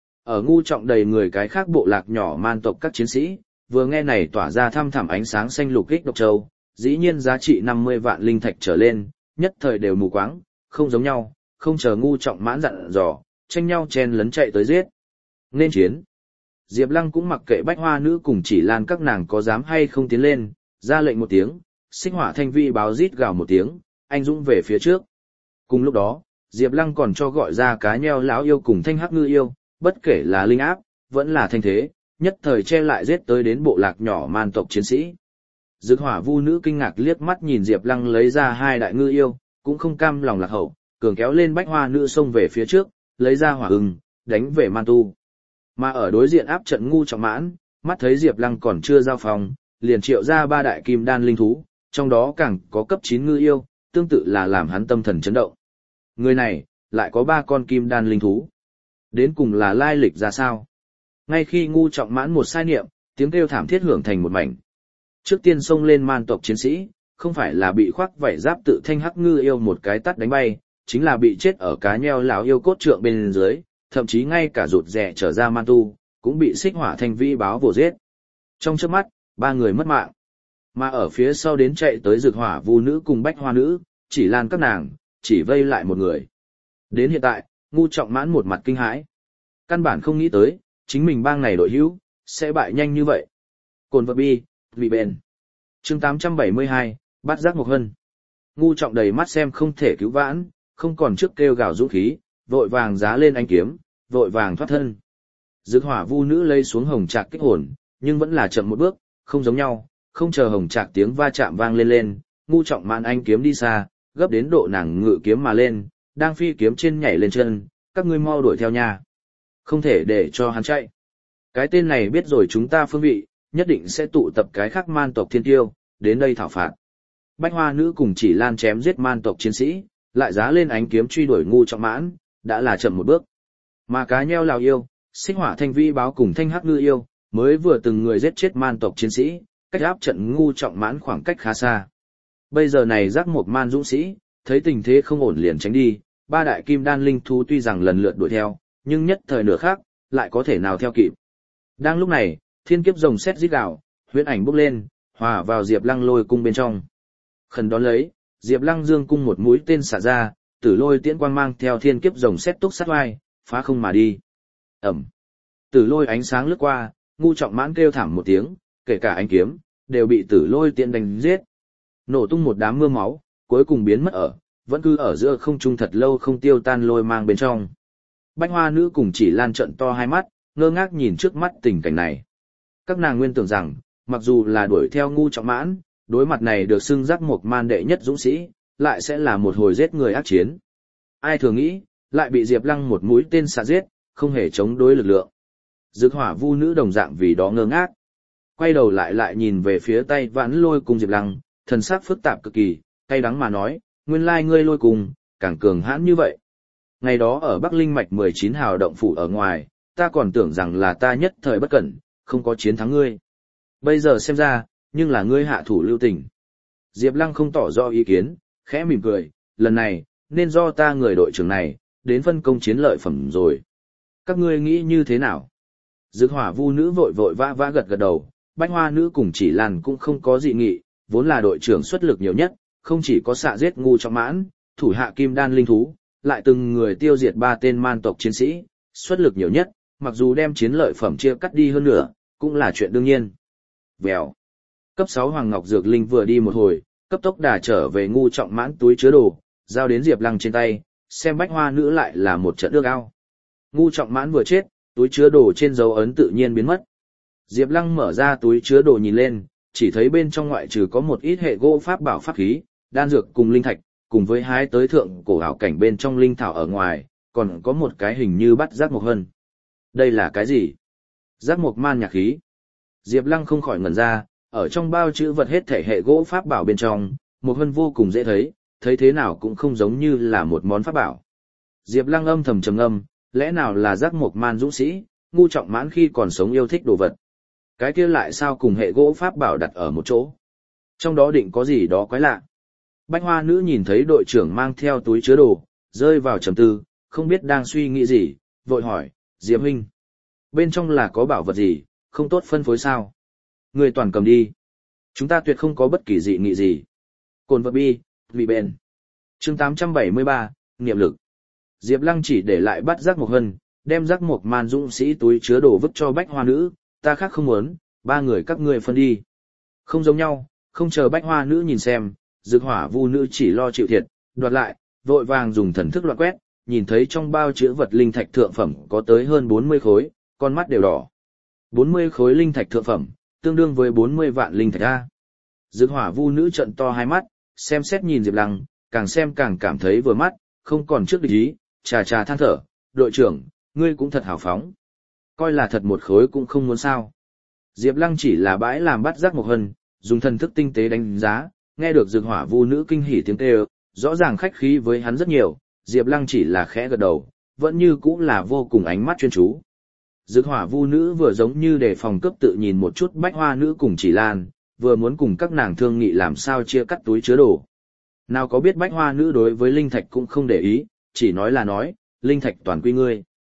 Ở Ngu Trọng đầy người cái khác bộ lạc nhỏ man tộc các chiến sĩ, vừa nghe này tỏa ra thăm thẳm ánh sáng xanh lục ích độc châu, dĩ nhiên giá trị năm mươi vạn linh thạch trở lên, nhất thời đều mù quáng, không giống nhau, không chờ Ngu Trọng Mãn dặn dò, tranh nhau chen lấn chạy tới giết. Nên chiến. Diệp Lăng cũng mặc kệ Bách Hoa nữ cùng Chỉ Lan các nàng có dám hay không tiến lên, ra lệnh một tiếng, xích hỏa thanh vi báo rít gào một tiếng, anh dũng về phía trước. Cùng lúc đó, Diệp Lăng còn cho gọi ra cá nheo lão yêu cùng thanh hắc ngư yêu, bất kể là linh áp, vẫn là thanh thế, nhất thời che lại giết tới đến bộ lạc nhỏ man tộc chiến sĩ. Dực Hỏa Vu nữ kinh ngạc liếc mắt nhìn Diệp Lăng lấy ra hai đại ngư yêu, cũng không cam lòng lạc hậu, cường kéo lên Bách Hoa nữ xông về phía trước, lấy ra hỏa ưng, đánh về man tu. Mà ở đối diện áp trận Ngu Trọng Mãn, mắt thấy Diệp Lăng còn chưa giao phòng, liền triệu ra ba đại kim đan linh thú, trong đó càng có cấp chín ngư yêu, tương tự là làm hắn tâm thần chấn động. Người này, lại có ba con kim đan linh thú. Đến cùng là lai lịch ra sao? Ngay khi Ngu Trọng Mãn một sai niệm, tiếng kêu thảm thiết hưởng thành một mảnh. Trước tiên xông lên man tộc chiến sĩ, không phải là bị khoác vảy giáp tự thanh hắc ngư yêu một cái tắt đánh bay, chính là bị chết ở cá nheo lão yêu cốt trượng bên dưới, thậm chí ngay cả rụt rè trở ra man tu, cũng bị xích hỏa thanh vĩ báo vồ giết. Trong chớp mắt, ba người mất mạng. Mà ở phía sau đến chạy tới Dược Hỏa Vu nữ cùng Bách Hoa nữ, chỉ lan các nàng, chỉ vây lại một người. Đến hiện tại, Ngu Trọng Mãn một mặt kinh hãi. Căn bản không nghĩ tới, chính mình bang này đội hữu, sẽ bại nhanh như vậy. Cồn vật bi, vì bền. Chương tám trăm bảy mươi hai, Bát Giác Mộc Hân. Ngu Trọng đầy mắt xem không thể cứu vãn, không còn trước kêu gào dũng khí, vội vàng giá lên anh kiếm, vội vàng thoát thân. Dược Hỏa Vu nữ lấy xuống hồng trạc kích hồn, nhưng vẫn là chậm một bước, không giống nhau, không chờ hồng trạc tiếng va chạm vang lên lên, Ngu Trọng Mãn anh kiếm đi xa, gấp đến độ nàng ngự kiếm mà lên, đang phi kiếm trên nhảy lên chân, các ngươi mau đuổi theo nhà. Không thể để cho hắn chạy. Cái tên này biết rồi chúng ta phương vị, nhất định sẽ tụ tập cái khác man tộc thiên tiêu, đến đây thảo phạt. Bách Hoa nữ cùng chỉ lan chém giết man tộc chiến sĩ, lại giá lên ánh kiếm truy đuổi Ngu Trọng Mãn, đã là chậm một bước. Mà cá nheo lào yêu, xích hỏa thanh vi báo cùng thanh hắc ngư yêu, mới vừa từng người giết chết man tộc chiến sĩ, cách áp trận Ngu Trọng Mãn khoảng cách khá xa. Bây giờ này giác một man dũng sĩ, thấy tình thế không ổn liền tránh đi, ba đại kim đan linh thú tuy rằng lần lượt đuổi theo, nhưng nhất thời nửa khác, lại có thể nào theo kịp. Đang lúc này, thiên kiếp rồng sét rít gào, huyễn ảnh bốc lên, hòa vào Diệp Lăng lôi cung bên trong. Khẩn đón lấy, Diệp Lăng dương cung một mũi tên xả ra, tử lôi tiễn quang mang theo thiên kiếp rồng sét túc sát vai, phá không mà đi. Ẩm. Tử lôi ánh sáng lướt qua, Ngu Trọng Mãn kêu thảm một tiếng, kể cả ánh kiếm, đều bị tử lôi tiễn đánh giết. Nổ tung một đám mưa máu, cuối cùng biến mất ở, vẫn cứ ở giữa không trung thật lâu không tiêu tan lôi mang bên trong. Bách Hoa nữ cùng chỉ lan trận to hai mắt, ngơ ngác nhìn trước mắt tình cảnh này. Các nàng nguyên tưởng rằng, mặc dù là đuổi theo Ngu Trọng Mãn, đối mặt này được xưng giác một man đệ nhất dũng sĩ, lại sẽ là một hồi giết người ác chiến. Ai thường nghĩ, lại bị Diệp Lăng một mũi tên xạ giết, không hề chống đối lực lượng. Dược Hỏa Vu nữ đồng dạng vì đó ngơ ngác. Quay đầu lại lại nhìn về phía tay vãn lôi cùng Diệp Lăng, thần sắc phức tạp cực kỳ, cay đắng mà nói, nguyên lai ngươi lôi cùng, càng cường hãn như vậy. Ngày đó ở Bắc Linh Mạch mười chín hào động phủ ở ngoài, ta còn tưởng rằng là ta nhất thời bất cẩn, không có chiến thắng ngươi. Bây giờ xem ra, nhưng là ngươi hạ thủ lưu tình. Diệp Lăng không tỏ rõ ý kiến, khẽ mỉm cười, lần này, nên do ta người đội trưởng này, đến phân công chiến lợi phẩm rồi. Các ngươi nghĩ như thế nào? Dược Hỏa Vu nữ vội vội vã vã gật gật đầu, Bách Hoa nữ cùng chỉ lan cũng không có dị nghị, vốn là đội trưởng xuất lực nhiều nhất, không chỉ có xạ giết Ngu Trọng Mãn, thủ hạ kim đan linh thú, lại từng người tiêu diệt ba tên man tộc chiến sĩ, xuất lực nhiều nhất, mặc dù đem chiến lợi phẩm chia cắt đi hơn nữa, cũng là chuyện đương nhiên. Vèo. Cấp sáu Hoàng Ngọc Dược Linh vừa đi một hồi, cấp tốc đà trở về Ngu Trọng Mãn túi chứa đồ, giao đến Diệp Lăng trên tay, xem Bách Hoa nữ lại là một trận ước ao. Ngu Trọng Mãn vừa chết, túi chứa đồ trên dấu ấn tự nhiên biến mất. Diệp Lăng mở ra túi chứa đồ nhìn lên, chỉ thấy bên trong ngoại trừ có một ít hệ gỗ pháp bảo pháp khí, đan dược cùng linh thạch, cùng với hái tới thượng cổ ảo cảnh bên trong linh thảo ở ngoài, còn có một cái hình như bắt giác mộc hân. Đây là cái gì? Giác mộc man nhạc khí. Diệp Lăng không khỏi ngẩn ra, ở trong bao chữ vật hết thể hệ gỗ pháp bảo bên trong, mộc hân vô cùng dễ thấy, thấy thế nào cũng không giống như là một món pháp bảo. Diệp Lăng âm thầm trầm ngâm, lẽ nào là giác mộc man dũng sĩ, Ngu Trọng Mãn khi còn sống yêu thích đồ vật. Cái kia lại sao cùng hệ gỗ pháp bảo đặt ở một chỗ? Trong đó định có gì đó quái lạ. Bách Hoa nữ nhìn thấy đội trưởng mang theo túi chứa đồ, rơi vào trầm tư, không biết đang suy nghĩ gì, vội hỏi, Diệp huynh, bên trong là có bảo vật gì, không tốt phân phối sao? Người toàn cầm đi. Chúng ta tuyệt không có bất kỳ dị nghị gì. Cồn vật bi, vì bền. Chương tám trăm bảy mươi ba, niệm lực. Diệp Lăng chỉ để lại bắt giác mộc hân, đem giác mộc man dũng sĩ túi chứa đồ vứt cho Bách Hoa nữ, ta khác không muốn, ba người các ngươi phân đi. Không giống nhau, không chờ Bách Hoa nữ nhìn xem, Dược Hỏa Vu nữ chỉ lo chịu thiệt, đoạt lại, vội vàng dùng thần thức loạn quét, nhìn thấy trong bao chứa vật linh thạch thượng phẩm có tới hơn bốn mươi khối, con mắt đều đỏ. bốn mươi khối linh thạch thượng phẩm, tương đương với bốn mươi vạn linh thạch a. Dược Hỏa Vu nữ trợn to hai mắt, xem xét nhìn Diệp Lăng, càng xem càng cảm thấy vừa mắt, không còn trước địch ý, trà trà than thở, đội trưởng, ngươi cũng thật hào phóng. Coi là thật một khối cũng không muốn sao. Diệp Lăng chỉ là bãi làm bắt giác mộc hân, dùng thần thức tinh tế đánh giá, nghe được Dược Hỏa Vu nữ kinh hỉ tiếng kêu, rõ ràng khách khí với hắn rất nhiều, Diệp Lăng chỉ là khẽ gật đầu, vẫn như cũng là vô cùng ánh mắt chuyên chú. Dược Hỏa Vu nữ vừa giống như để phòng cấp tự nhìn một chút Bách Hoa nữ cùng Chỉ Lan, vừa muốn cùng các nàng thương nghị làm sao chia cắt túi chứa đồ. Nào có biết Bách Hoa nữ đối với linh thạch cũng không để ý, chỉ nói là nói, linh thạch toàn quy ngươi.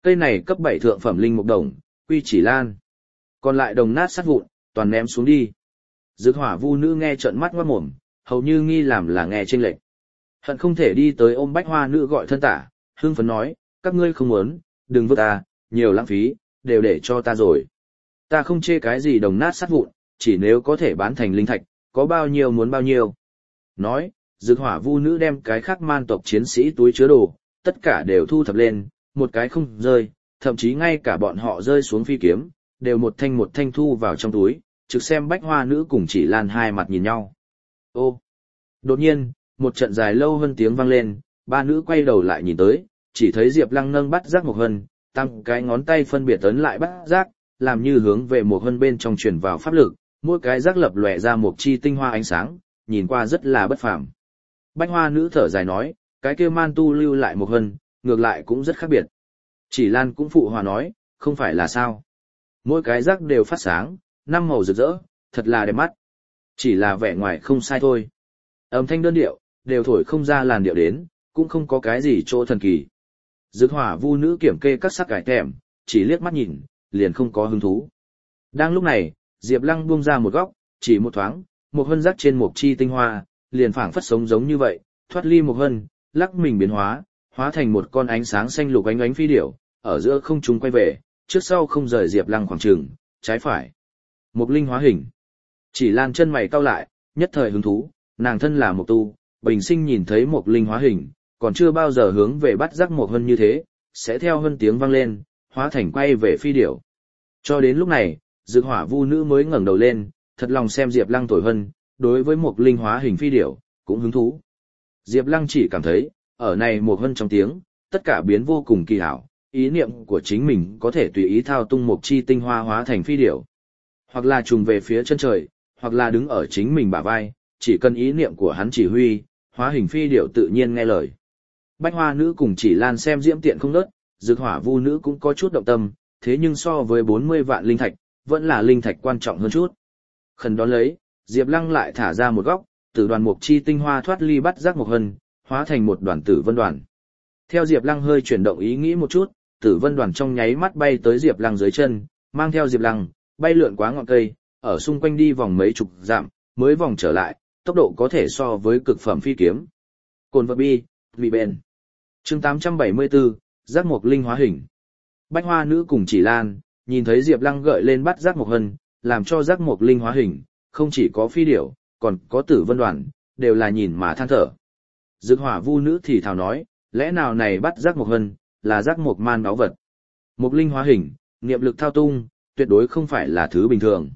Cây này cấp bảy thượng phẩm linh mục đồng, quy chỉ lan. Còn lại đồng nát sát vụn, toàn ném xuống đi. Dược hỏa vu nữ nghe trợn mắt ngoát mồm, hầu như nghi làm là nghe chênh lệch. Hận không thể đi tới ôm bách hoa nữ gọi thân tả, hưng phấn nói, các ngươi không muốn, đừng vứt ta, nhiều lãng phí, đều để cho ta rồi. Ta không chê cái gì đồng nát sát vụn, chỉ nếu có thể bán thành linh thạch, có bao nhiêu muốn bao nhiêu. Nói, dược hỏa vu nữ đem cái khác man tộc chiến sĩ túi chứa đồ, tất cả đều thu thập lên, một cái không rơi, thậm chí ngay cả bọn họ rơi xuống phi kiếm, đều một thanh một thanh thu vào trong túi, trực xem bách hoa nữ cùng chỉ lan hai mặt nhìn nhau. Ô! Đột nhiên, một trận dài lâu hơn tiếng vang lên, ba nữ quay đầu lại nhìn tới, chỉ thấy Diệp Lăng nâng bắt giác một hân, tăng cái ngón tay phân biệt ấn lại bắt giác, làm như hướng về một hân bên trong truyền vào pháp lực, mỗi cái giác lập lòe ra một chi tinh hoa ánh sáng, nhìn qua rất là bất phàm. Bách hoa nữ thở dài nói, cái kia man tu lưu lại một hân, ngược lại cũng rất khác biệt. Chỉ lan cũng phụ hòa nói, không phải là sao. Mỗi cái giác đều phát sáng, năm màu rực rỡ, thật là đẹp mắt. Chỉ là vẻ ngoài không sai thôi. Âm thanh đơn điệu, đều thổi không ra làn điệu đến, cũng không có cái gì chỗ thần kỳ. Dược hỏa vu nữ kiểm kê các sắc cải tèm, chỉ liếc mắt nhìn, liền không có hứng thú. Đang lúc này, Diệp Lăng buông ra một góc, chỉ một thoáng, một hân giác trên một chi tinh hoa, liền phảng phất sống giống như vậy, thoát ly một hân, lắc mình biến hóa, hóa thành một con ánh sáng xanh lục ánh ánh phi điểu, ở giữa không trung quay về, trước sau không rời Diệp Lăng khoảng chừng, trái phải. Một linh hóa hình. Chỉ lan chân mày cau lại, nhất thời hứng thú, nàng thân là một tu, bình sinh nhìn thấy một linh hóa hình, còn chưa bao giờ hướng về bắt giác một hân như thế, sẽ theo hân tiếng vang lên, hóa thành quay về phi điểu. Cho đến lúc này, dược hỏa vu nữ mới ngẩng đầu lên, thật lòng xem Diệp Lăng thổi hân, đối với một linh hóa hình phi điểu, cũng hứng thú. Diệp Lăng chỉ cảm thấy, ở này một hân trong tiếng, tất cả biến vô cùng kỳ hảo, ý niệm của chính mình có thể tùy ý thao tung một chi tinh hoa hóa thành phi điểu. Hoặc là trùng về phía chân trời, hoặc là đứng ở chính mình bả vai, chỉ cần ý niệm của hắn chỉ huy, hóa hình phi điểu tự nhiên nghe lời. Bách hoa nữ cùng chỉ lan xem diễm tiện không nớt, dược hỏa vu nữ cũng có chút động tâm, thế nhưng so với bốn mươi vạn linh thạch, vẫn là linh thạch quan trọng hơn chút. Khẩn đón lấy, Diệp Lăng lại thả ra một góc, tử đoàn mục chi tinh hoa thoát ly bắt giác một hân, hóa thành một đoàn tử vân đoàn. Theo Diệp Lăng hơi chuyển động ý nghĩ một chút, tử vân đoàn trong nháy mắt bay tới Diệp Lăng dưới chân, mang theo Diệp Lăng, bay lượn qua ngọn cây, ở xung quanh đi vòng mấy chục dặm, mới vòng trở lại, tốc độ có thể so với cực phẩm phi kiếm. Cồn vật bi, vị bền. Chương tám trăm bảy mươi tư, giác mục linh hóa hình. Bách hoa nữ cùng chỉ lan, nhìn thấy Diệp Lăng gợi lên bắt giác mục hân, làm cho giác mục linh hóa hình, không chỉ có phi điểu, còn có tử vân đoàn, đều là nhìn mà than thở. Dược hỏa vu nữ thì thào nói, lẽ nào này bắt giác mục hân, là giác mục man báu vật. Mục linh hóa hình, niệm lực thao tung, tuyệt đối không phải là thứ bình thường.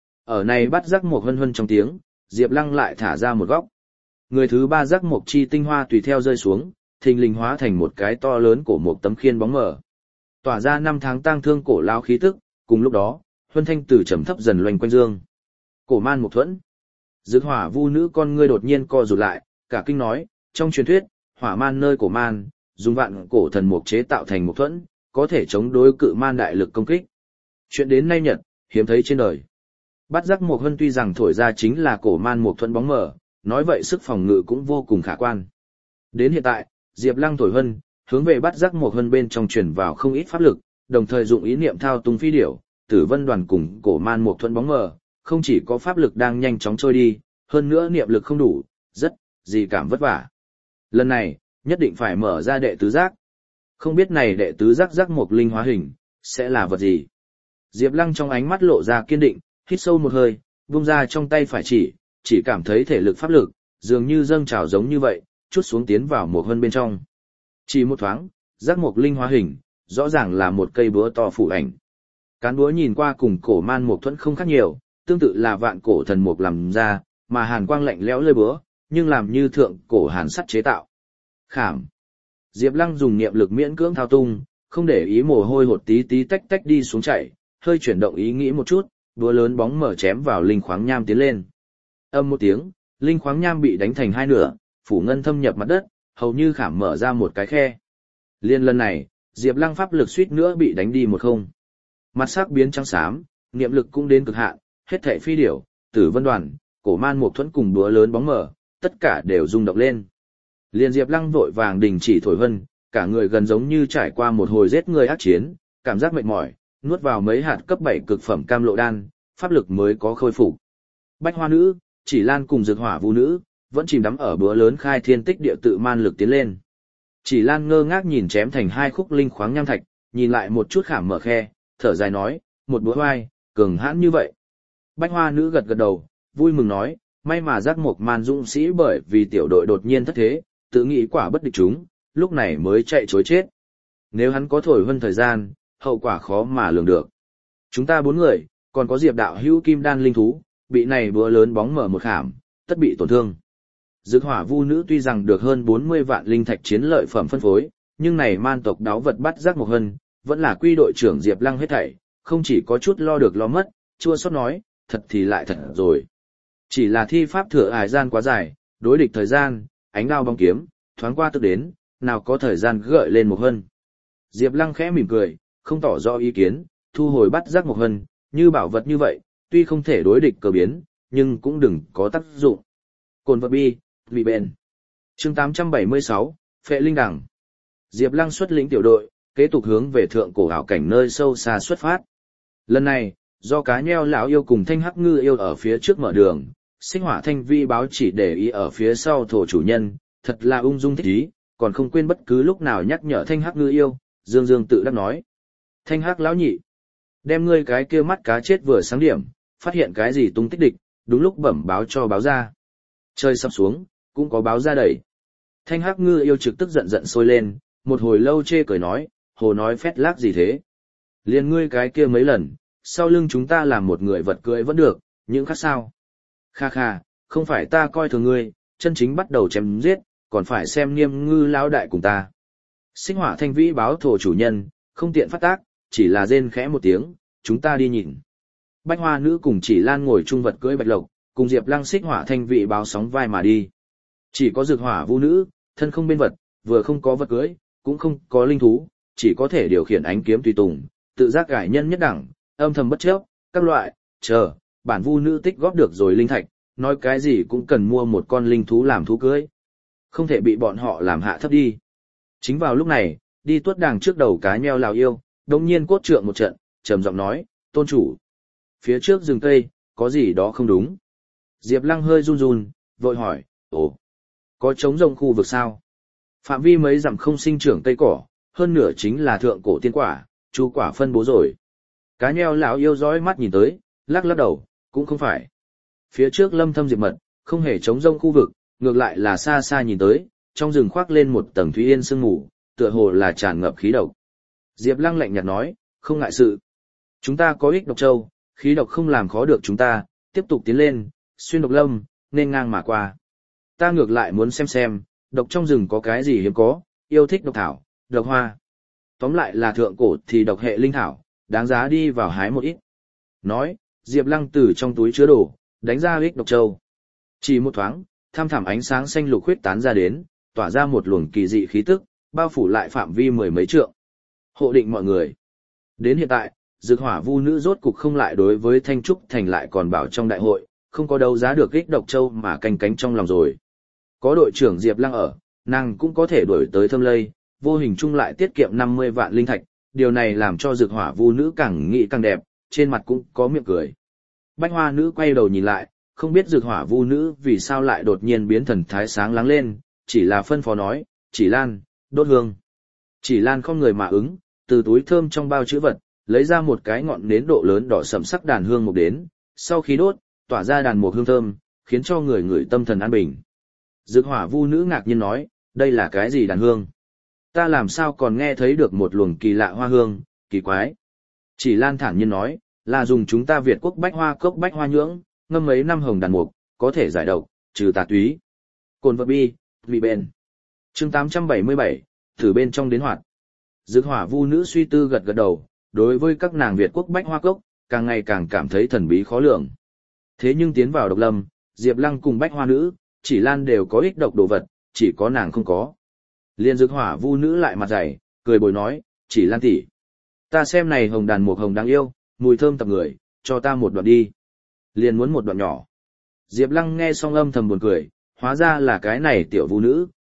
Ở này bắt giác mục hân hân trong tiếng, Diệp Lăng lại thả ra một góc. Người thứ ba giác mục chi tinh hoa tùy theo rơi xuống, thình lình hóa thành một cái to lớn của một tấm khiên bóng mờ. Tỏa ra năm tháng tang thương cổ lao khí tức, cùng lúc đó, huân thanh từ trầm thấp dần loanh quanh dương. Cổ man mục thuẫn. Dược hỏa vu nữ con ngươi đột nhiên co rụt lại, cả kinh nói, trong truyền thuyết, hỏa man nơi cổ man, dùng vạn cổ thần mục chế tạo thành một thuẫn, có thể chống đối cự man đại lực công kích. Chuyện đến nay nhật, hiếm thấy trên đời. Bắt giác mục hân tuy rằng thổi ra chính là cổ man mục thuẫn bóng mờ, nói vậy sức phòng ngự cũng vô cùng khả quan. Đến hiện tại, Diệp Lăng thổi hân, hướng về bắt giác mục hân bên trong truyền vào không ít pháp lực, đồng thời dụng ý niệm thao tung phi điểu, tử vân đoàn cùng cổ man mục thuẫn bóng mờ, không chỉ có pháp lực đang nhanh chóng trôi đi, hơn nữa niệm lực không đủ, rất, gì cảm vất vả. Lần này, nhất định phải mở ra đệ tứ giác. Không biết này đệ tứ giác giác mục linh hóa hình, sẽ là vật gì? Diệp Lăng trong ánh mắt lộ ra kiên định, hít sâu một hơi, vung ra trong tay phải chỉ, chỉ cảm thấy thể lực pháp lực, dường như dâng trào giống như vậy, chút xuống tiến vào một hân bên trong. Chỉ một thoáng, giác mục linh hóa hình, rõ ràng là một cây búa to phủ ảnh. Cán búa nhìn qua cùng cổ man mục thuẫn không khác nhiều, tương tự là vạn cổ thần mục làm ra, mà hàn quang lạnh lẽo lơi búa, nhưng làm như thượng cổ hàn sắt chế tạo. Khảm. Diệp Lăng dùng niệm lực miễn cưỡng thao tung, không để ý mồ hôi hột tí tí tách tách đi xuống chảy, hơi chuyển động ý nghĩ một chút, búa lớn bóng mở chém vào linh khoáng nham tiến lên. Âm một tiếng, linh khoáng nham bị đánh thành hai nửa, phủ ngân thâm nhập mặt đất, hầu như khảm mở ra một cái khe. Liên lần này, Diệp Lăng pháp lực suýt nữa bị đánh đi một không. Mặt sắc biến trắng xám, niệm lực cũng đến cực hạn, hết thảy phi điểu, tử vân đoàn, cổ man mục thuẫn cùng búa lớn bóng mở, tất cả đều rung động lên. Liên Diệp Lăng vội vàng đình chỉ thổi vân, cả người gần giống như trải qua một hồi giết người ác chiến, cảm giác mệt mỏi, nuốt vào mấy hạt cấp bảy cực phẩm cam lộ đan, pháp lực mới có khôi phục. Bách Hoa nữ, Chỉ Lan cùng Dược Hỏa Vu nữ, vẫn chìm đắm ở bữa lớn khai thiên tích địa tự man lực tiến lên. Chỉ Lan ngơ ngác nhìn chém thành hai khúc linh khoáng nham thạch, nhìn lại một chút khảm mở khe, thở dài nói, một bữa oai, cường hãn như vậy. Bách Hoa nữ gật gật đầu, vui mừng nói, may mà giác mộc man dũng sĩ bởi vì tiểu đội đột nhiên thất thế, tự nghĩ quả bất địch chúng, lúc này mới chạy chối chết. Nếu hắn có thổi hơn thời gian, hậu quả khó mà lường được. Chúng ta bốn người, còn có Diệp đạo hữu kim đan linh thú, bị này búa lớn bóng mở một khảm, tất bị tổn thương. Dược Hỏa Vu nữ tuy rằng được hơn bốn mươi vạn linh thạch chiến lợi phẩm phân phối, nhưng này man tộc đáo vật bắt giác một hân, vẫn là quy đội trưởng Diệp Lăng hết thảy, không chỉ có chút lo được lo mất, chua xót nói, thật thì lại thật rồi. Chỉ là thi pháp thừa ải gian quá dài, đối địch thời gian, ánh đao bóng kiếm, thoáng qua tức đến, nào có thời gian gợi lên một hân. Diệp Lăng khẽ mỉm cười, không tỏ rõ ý kiến, thu hồi bắt giác một hân, như bảo vật như vậy, tuy không thể đối địch cơ biến, nhưng cũng đừng có tác dụng. Cồn vật bi, vì bền. Chương tám trăm bảy mươi sáu, Phệ Linh Đằng. Diệp Lăng xuất lĩnh tiểu đội, kế tục hướng về thượng cổ ảo cảnh nơi sâu xa xuất phát. Lần này, do cá nheo lão yêu cùng Thanh Hắc Ngư yêu ở phía trước mở đường, Sinh Hỏa Thanh Vi báo chỉ để ý ở phía sau thổ chủ nhân, thật là ung dung thích ý, còn không quên bất cứ lúc nào nhắc nhở Thanh Hắc Ngư yêu, Dương Dương tự đắc nói: "Thanh Hắc lão nhị, đem ngươi cái kia mắt cá chết vừa sáng điểm, phát hiện cái gì tung tích địch, đúng lúc bẩm báo cho báo ra." Trời sắp xuống, cũng có báo ra đẩy. Thanh Hắc Ngư yêu trực tức giận giận sôi lên, một hồi lâu chê cười nói, hồ nói phét lác gì thế? Liên ngươi cái kia mấy lần, sau lưng chúng ta làm một người vật cưỡi vẫn được, những khác sao? Kha kha, không phải ta coi thường ngươi, chân chính bắt đầu chém giết, còn phải xem Nghiêm Ngư lão đại cùng ta. Sinh Hỏa Thanh Vĩ báo thổ chủ nhân, không tiện phát tác, chỉ là rên khẽ một tiếng, chúng ta đi nhìn. Bách Hoa nữ cùng Chỉ Lan ngồi chung vật cưỡi bạch lộc, cùng Diệp Lăng Xích Hỏa Thanh Vĩ báo sóng vai mà đi. Chỉ có Dược Hỏa Vu nữ, thân không bên vật, vừa không có vật cưỡi, cũng không có linh thú, chỉ có thể điều khiển ánh kiếm tùy tùng, tự giác cải nhân nhất đẳng, âm thầm bất chấp, các loại, chờ, bản Vu nữ tích góp được rồi linh thạch, nói cái gì cũng cần mua một con linh thú làm thú cưỡi. Không thể bị bọn họ làm hạ thấp đi. Chính vào lúc này, đi tuốt đàng trước đầu cá nheo lào yêu, đồng nhiên cốt trượng một trận, trầm giọng nói, tôn chủ. Phía trước rừng cây, có gì đó không đúng. Diệp Lăng hơi run run, vội hỏi, ồ, có trống rông khu vực sao? Phạm vi mấy dặm không sinh trưởng cây cỏ, hơn nửa chính là thượng cổ tiên quả, chú quả phân bố rồi. Cá nheo lão yêu dõi mắt nhìn tới, lắc lắc đầu, cũng không phải. Phía trước lâm thâm diệp mật, không hề trống rông khu vực, ngược lại là xa xa nhìn tới, trong rừng khoác lên một tầng thúy yên sương mù, tựa hồ là tràn ngập khí độc. Diệp Lăng lạnh nhạt nói, không ngại sự. Chúng ta có ích độc châu, khí độc không làm khó được chúng ta, tiếp tục tiến lên, xuyên độc lâm, nên ngang mà qua. Ta ngược lại muốn xem xem, độc trong rừng có cái gì hiếm có, yêu thích độc thảo, độc hoa. Tóm lại là thượng cổ thì độc hệ linh thảo, đáng giá đi vào hái một ít. Nói, Diệp Lăng từ trong túi chứa đồ, đánh ra ích độc châu. Chỉ một thoáng, tham thẳm ánh sáng xanh lục huyết tán ra đến, tỏa ra một luồng kỳ dị khí tức, bao phủ lại phạm vi mười mấy trượng. Hộ định mọi người. Đến hiện tại, Dược Hỏa Vu nữ rốt cục không lại đối với Thanh Trúc Thành lại còn bảo trong đại hội, không có đấu giá được ích độc châu mà canh cánh trong lòng rồi. Có đội trưởng Diệp Lăng ở, nàng cũng có thể đuổi tới thâm lây, vô hình chung lại tiết kiệm năm mươi vạn linh thạch, điều này làm cho Dược Hỏa Vu nữ càng nghĩ càng đẹp, trên mặt cũng có miệng cười. Bách Hoa nữ quay đầu nhìn lại, không biết Dược Hỏa Vu nữ vì sao lại đột nhiên biến thần thái sáng láng lên, chỉ là phân phó nói, Chỉ Lan, đốt hương. Chỉ Lan không người mà ứng, từ túi thơm trong bao chữ vật, lấy ra một cái ngọn nến độ lớn đỏ sẫm sắc đàn hương mục đến, sau khi đốt, tỏa ra đàn mục hương thơm, khiến cho người người tâm thần an bình. Dược Hỏa Vu nữ ngạc nhiên nói, đây là cái gì đàn hương? Ta làm sao còn nghe thấy được một luồng kỳ lạ hoa hương, kỳ quái. Chỉ Lan thản nhiên nói, là dùng chúng ta Việt quốc bách hoa cốc bách hoa nhưỡng, ngâm mấy năm hồng đàn mục, có thể giải độc, trừ tà túy. Cồn vật bi, vị bền. Chương tám trăm bảy mươi bảy, thử bên trong đến hoạt. Dược Hỏa Vu nữ suy tư gật gật đầu, đối với các nàng Việt quốc bách hoa cốc, càng ngày càng cảm thấy thần bí khó lường. Thế nhưng tiến vào độc lâm, Diệp Lăng cùng bách hoa nữ, Chỉ Lan đều có ích độc đồ vật, chỉ có nàng không có. Liên Dược Hỏa Vu nữ lại mặt dày, cười bồi nói, Chỉ Lan tỷ, ta xem này hồng đàn mục hồng đáng yêu, mùi thơm tập người, cho ta một đoạn đi. Liền muốn một đoạn nhỏ. Diệp Lăng nghe xong âm thầm buồn cười, hóa ra là cái này tiểu Vu nữ,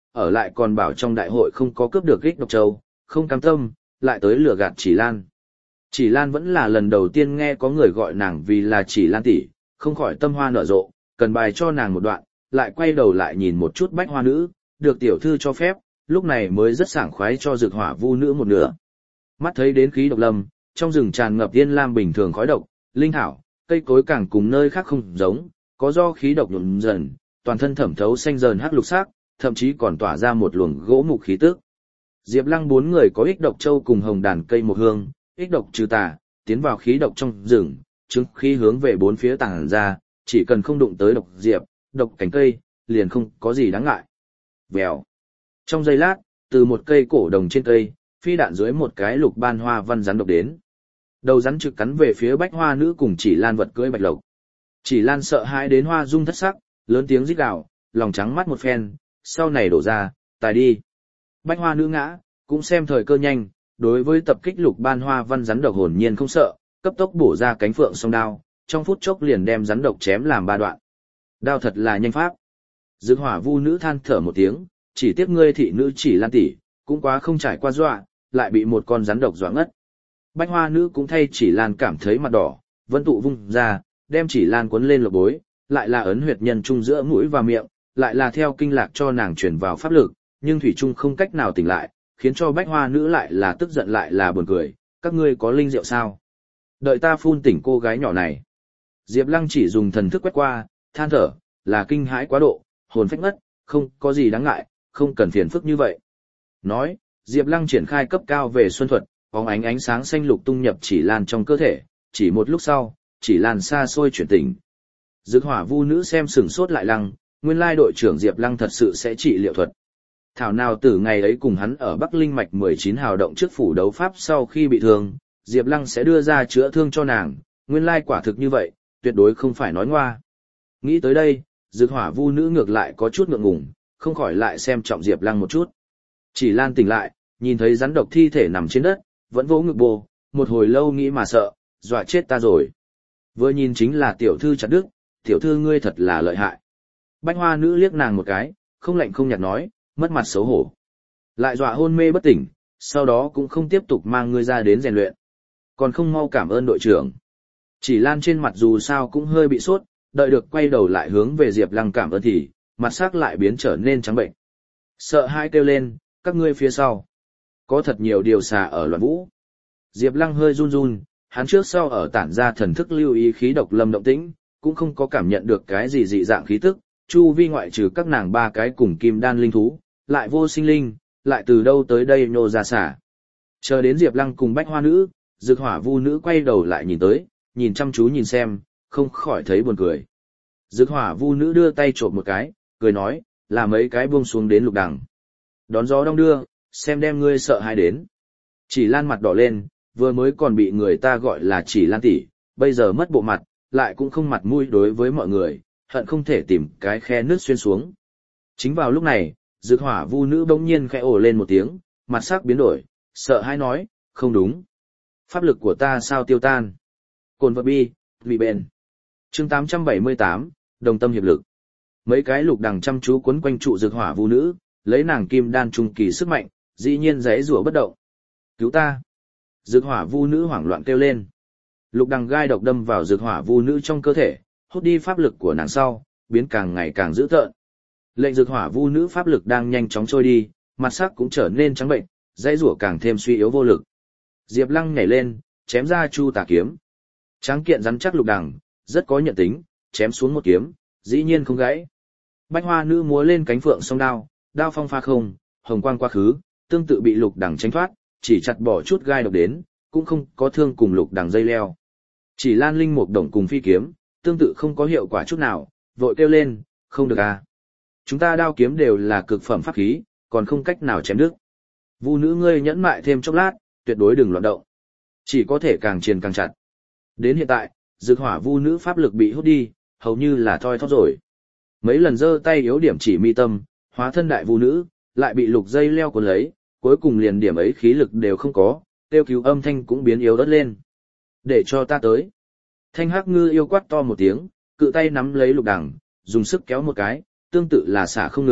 ở lại còn bảo trong đại hội không có cướp được ích độc châu, không cam tâm, lại tới lừa gạt Chỉ Lan. Chỉ Lan vẫn là lần đầu tiên nghe có người gọi nàng vì là Chỉ Lan tỷ, không khỏi tâm hoa nở rộ, cần bài cho nàng một đoạn, lại quay đầu lại nhìn một chút Bách Hoa nữ, được tiểu thư cho phép, lúc này mới rất sảng khoái cho Dược Hỏa Vu nữ một nửa. Mắt thấy đến khí độc lâm, trong rừng tràn ngập yên lam bình thường khói độc, linh thảo, cây cối càng cùng nơi khác không giống, có do khí độc nhuộm dần, toàn thân thẩm thấu xanh dờn hắc lục sắc, thậm chí còn tỏa ra một luồng gỗ mục khí tức. Diệp Lăng bốn người có ích độc châu cùng hồng đàn cây một hương, ích độc trừ tà, tiến vào khí độc trong rừng, chứng khí hướng về bốn phía tàng ra, chỉ cần không đụng tới độc diệp, độc cành cây, liền không có gì đáng ngại. Vèo. Trong giây lát, từ một cây cổ đồng trên cây, phi đạn dưới một cái lục ban hoa văn rắn độc đến. Đầu rắn trực cắn về phía Bách Hoa nữ cùng Chỉ Lan vật cưỡi bạch lộc. Chỉ Lan sợ hãi đến hoa rung thất sắc, lớn tiếng rít gào, lòng trắng mắt một phen, sau này đổ ra, tài đi. Bách Hoa nữ ngã, cũng xem thời cơ nhanh, đối với tập kích lục ban hoa văn rắn độc hồn nhiên không sợ, cấp tốc bổ ra cánh phượng song đao, trong phút chốc liền đem rắn độc chém làm ba đoạn. Đao thật là nhanh pháp. Dược Hỏa Vu nữ than thở một tiếng, chỉ tiếc ngươi thị nữ Chỉ Lan tỷ, cũng quá không trải qua dọa, lại bị một con rắn độc dọa ngất. Bách Hoa nữ cũng thay Chỉ Lan cảm thấy mặt đỏ, vân tụ vung ra, đem Chỉ Lan cuốn lên lột bối, lại là ấn huyệt nhân trung giữa mũi và miệng, lại là theo kinh lạc cho nàng truyền vào pháp lực, nhưng thủy trung không cách nào tỉnh lại, khiến cho Bách Hoa nữ lại là tức giận lại là buồn cười, các ngươi có linh rượu sao? Đợi ta phun tỉnh cô gái nhỏ này. Diệp Lăng chỉ dùng thần thức quét qua, than thở, là kinh hãi quá độ, hồn phách ngất, không có gì đáng ngại, không cần phiền phức như vậy. Nói, Diệp Lăng triển khai cấp cao về xuân thuật, bóng ánh ánh sáng xanh lục tung nhập Chỉ Lan trong cơ thể, chỉ một lúc sau, Chỉ Lan xa xôi chuyển tỉnh. Dược Hỏa Vu nữ xem sửng sốt lại Lăng, nguyên lai đội trưởng Diệp Lăng thật sự sẽ trị liệu thuật. Thảo nào từ ngày ấy cùng hắn ở Bắc Linh Mạch mười chín hào động trước phủ đấu pháp sau khi bị thương, Diệp Lăng sẽ đưa ra chữa thương cho nàng, nguyên lai quả thực như vậy, tuyệt đối không phải nói ngoa. Nghĩ tới đây, Dược Hỏa Vu nữ ngược lại có chút ngượng ngùng, không khỏi lại xem trọng Diệp Lăng một chút. Chỉ Lan tỉnh lại, nhìn thấy rắn độc thi thể nằm trên đất, vẫn vỗ ngực bồ, một hồi lâu nghĩ mà sợ, dọa chết ta rồi. Vừa nhìn chính là tiểu thư chặt đức, tiểu thư ngươi thật là lợi hại. Bách Hoa nữ liếc nàng một cái, không lạnh không nhạt nói, mất mặt xấu hổ. Lại dọa hôn mê bất tỉnh, sau đó cũng không tiếp tục mang ngươi ra đến rèn luyện. Còn không mau cảm ơn đội trưởng. Chỉ Lan trên mặt dù sao cũng hơi bị sốt, đợi được quay đầu lại hướng về Diệp Lăng cảm ơn thì, mặt sắc lại biến trở nên trắng bệnh. Sợ hai kêu lên, các ngươi phía sau. Có thật nhiều điều xà ở loạn vũ. Diệp Lăng hơi run run, hắn trước sau ở tản ra thần thức lưu ý khí độc lâm động tĩnh, cũng không có cảm nhận được cái gì dị dạng khí tức, chu vi ngoại trừ các nàng ba cái cùng kim đan linh thú, lại vô sinh linh, lại từ đâu tới đây nhô ra xả. Chờ đến Diệp Lăng cùng Bách Hoa nữ, Dược Hỏa Vu nữ quay đầu lại nhìn tới, nhìn chăm chú nhìn xem, không khỏi thấy buồn cười. Dược Hỏa Vu nữ đưa tay trộm một cái, cười nói, là mấy cái buông xuống đến lục đằng. Đón gió đong đưa, xem đem ngươi sợ hãi đến. Chỉ Lan mặt đỏ lên, vừa mới còn bị người ta gọi là Chỉ Lan tỷ, bây giờ mất bộ mặt, lại cũng không mặt mũi đối với mọi người, hận không thể tìm cái khe nước xuyên xuống. Chính vào lúc này, Dược Hỏa Vu nữ bỗng nhiên khẽ ồ lên một tiếng, mặt sắc biến đổi, sợ hãi nói, không đúng. Pháp lực của ta sao tiêu tan? Cồn vật bi, vì bền. Chương tám trăm bảy mươi tám, đồng tâm hiệp lực. Mấy cái lục đằng chăm chú quấn quanh trụ Dược Hỏa Vu nữ, lấy nàng kim đan trung kỳ sức mạnh, dĩ nhiên giãy giụa bất động. Cứu ta! Dược Hỏa Vu nữ hoảng loạn kêu lên. Lục đằng gai độc đâm vào Dược Hỏa Vu nữ trong cơ thể, hút đi pháp lực của nàng sau, biến càng ngày càng dữ tợn. Lệnh Dược Hỏa Vu nữ pháp lực đang nhanh chóng trôi đi, mặt sắc cũng trở nên trắng bệnh, dãy rủa càng thêm suy yếu vô lực. Diệp Lăng nhảy lên, chém ra Chu Tà kiếm. Tráng kiện rắn chắc lục đằng, rất có nhận tính, chém xuống một kiếm, dĩ nhiên không gãy. Bách Hoa nữ múa lên cánh phượng song đao, đao phong pha không, hồng quang quá khứ, tương tự bị lục đằng tránh thoát, chỉ chặt bỏ chút gai độc đến, cũng không có thương cùng lục đằng dây leo. Chỉ Lan linh một đồng cùng phi kiếm, tương tự không có hiệu quả chút nào, vội kêu lên, không được à. Chúng ta đao kiếm đều là cực phẩm pháp khí, còn không cách nào chém đứt. Vu nữ ngươi nhẫn mại thêm chốc lát, tuyệt đối đừng loạn động. Chỉ có thể càng triền càng chặt. Đến hiện tại, Dược Hỏa Vu nữ pháp lực bị hút đi, hầu như là thoi thóp rồi. Mấy lần giơ tay yếu điểm chỉ mi tâm, hóa thân đại vu nữ, lại bị lục dây leo cuốn lấy, cuối cùng liền điểm ấy khí lực đều không có, tiêu cứu âm thanh cũng biến yếu đất lên. Để cho ta tới. Thanh Hắc Ngư yêu quát to một tiếng, cự tay nắm lấy lục đằng, dùng sức kéo một cái, tương tự là xả không ngừng,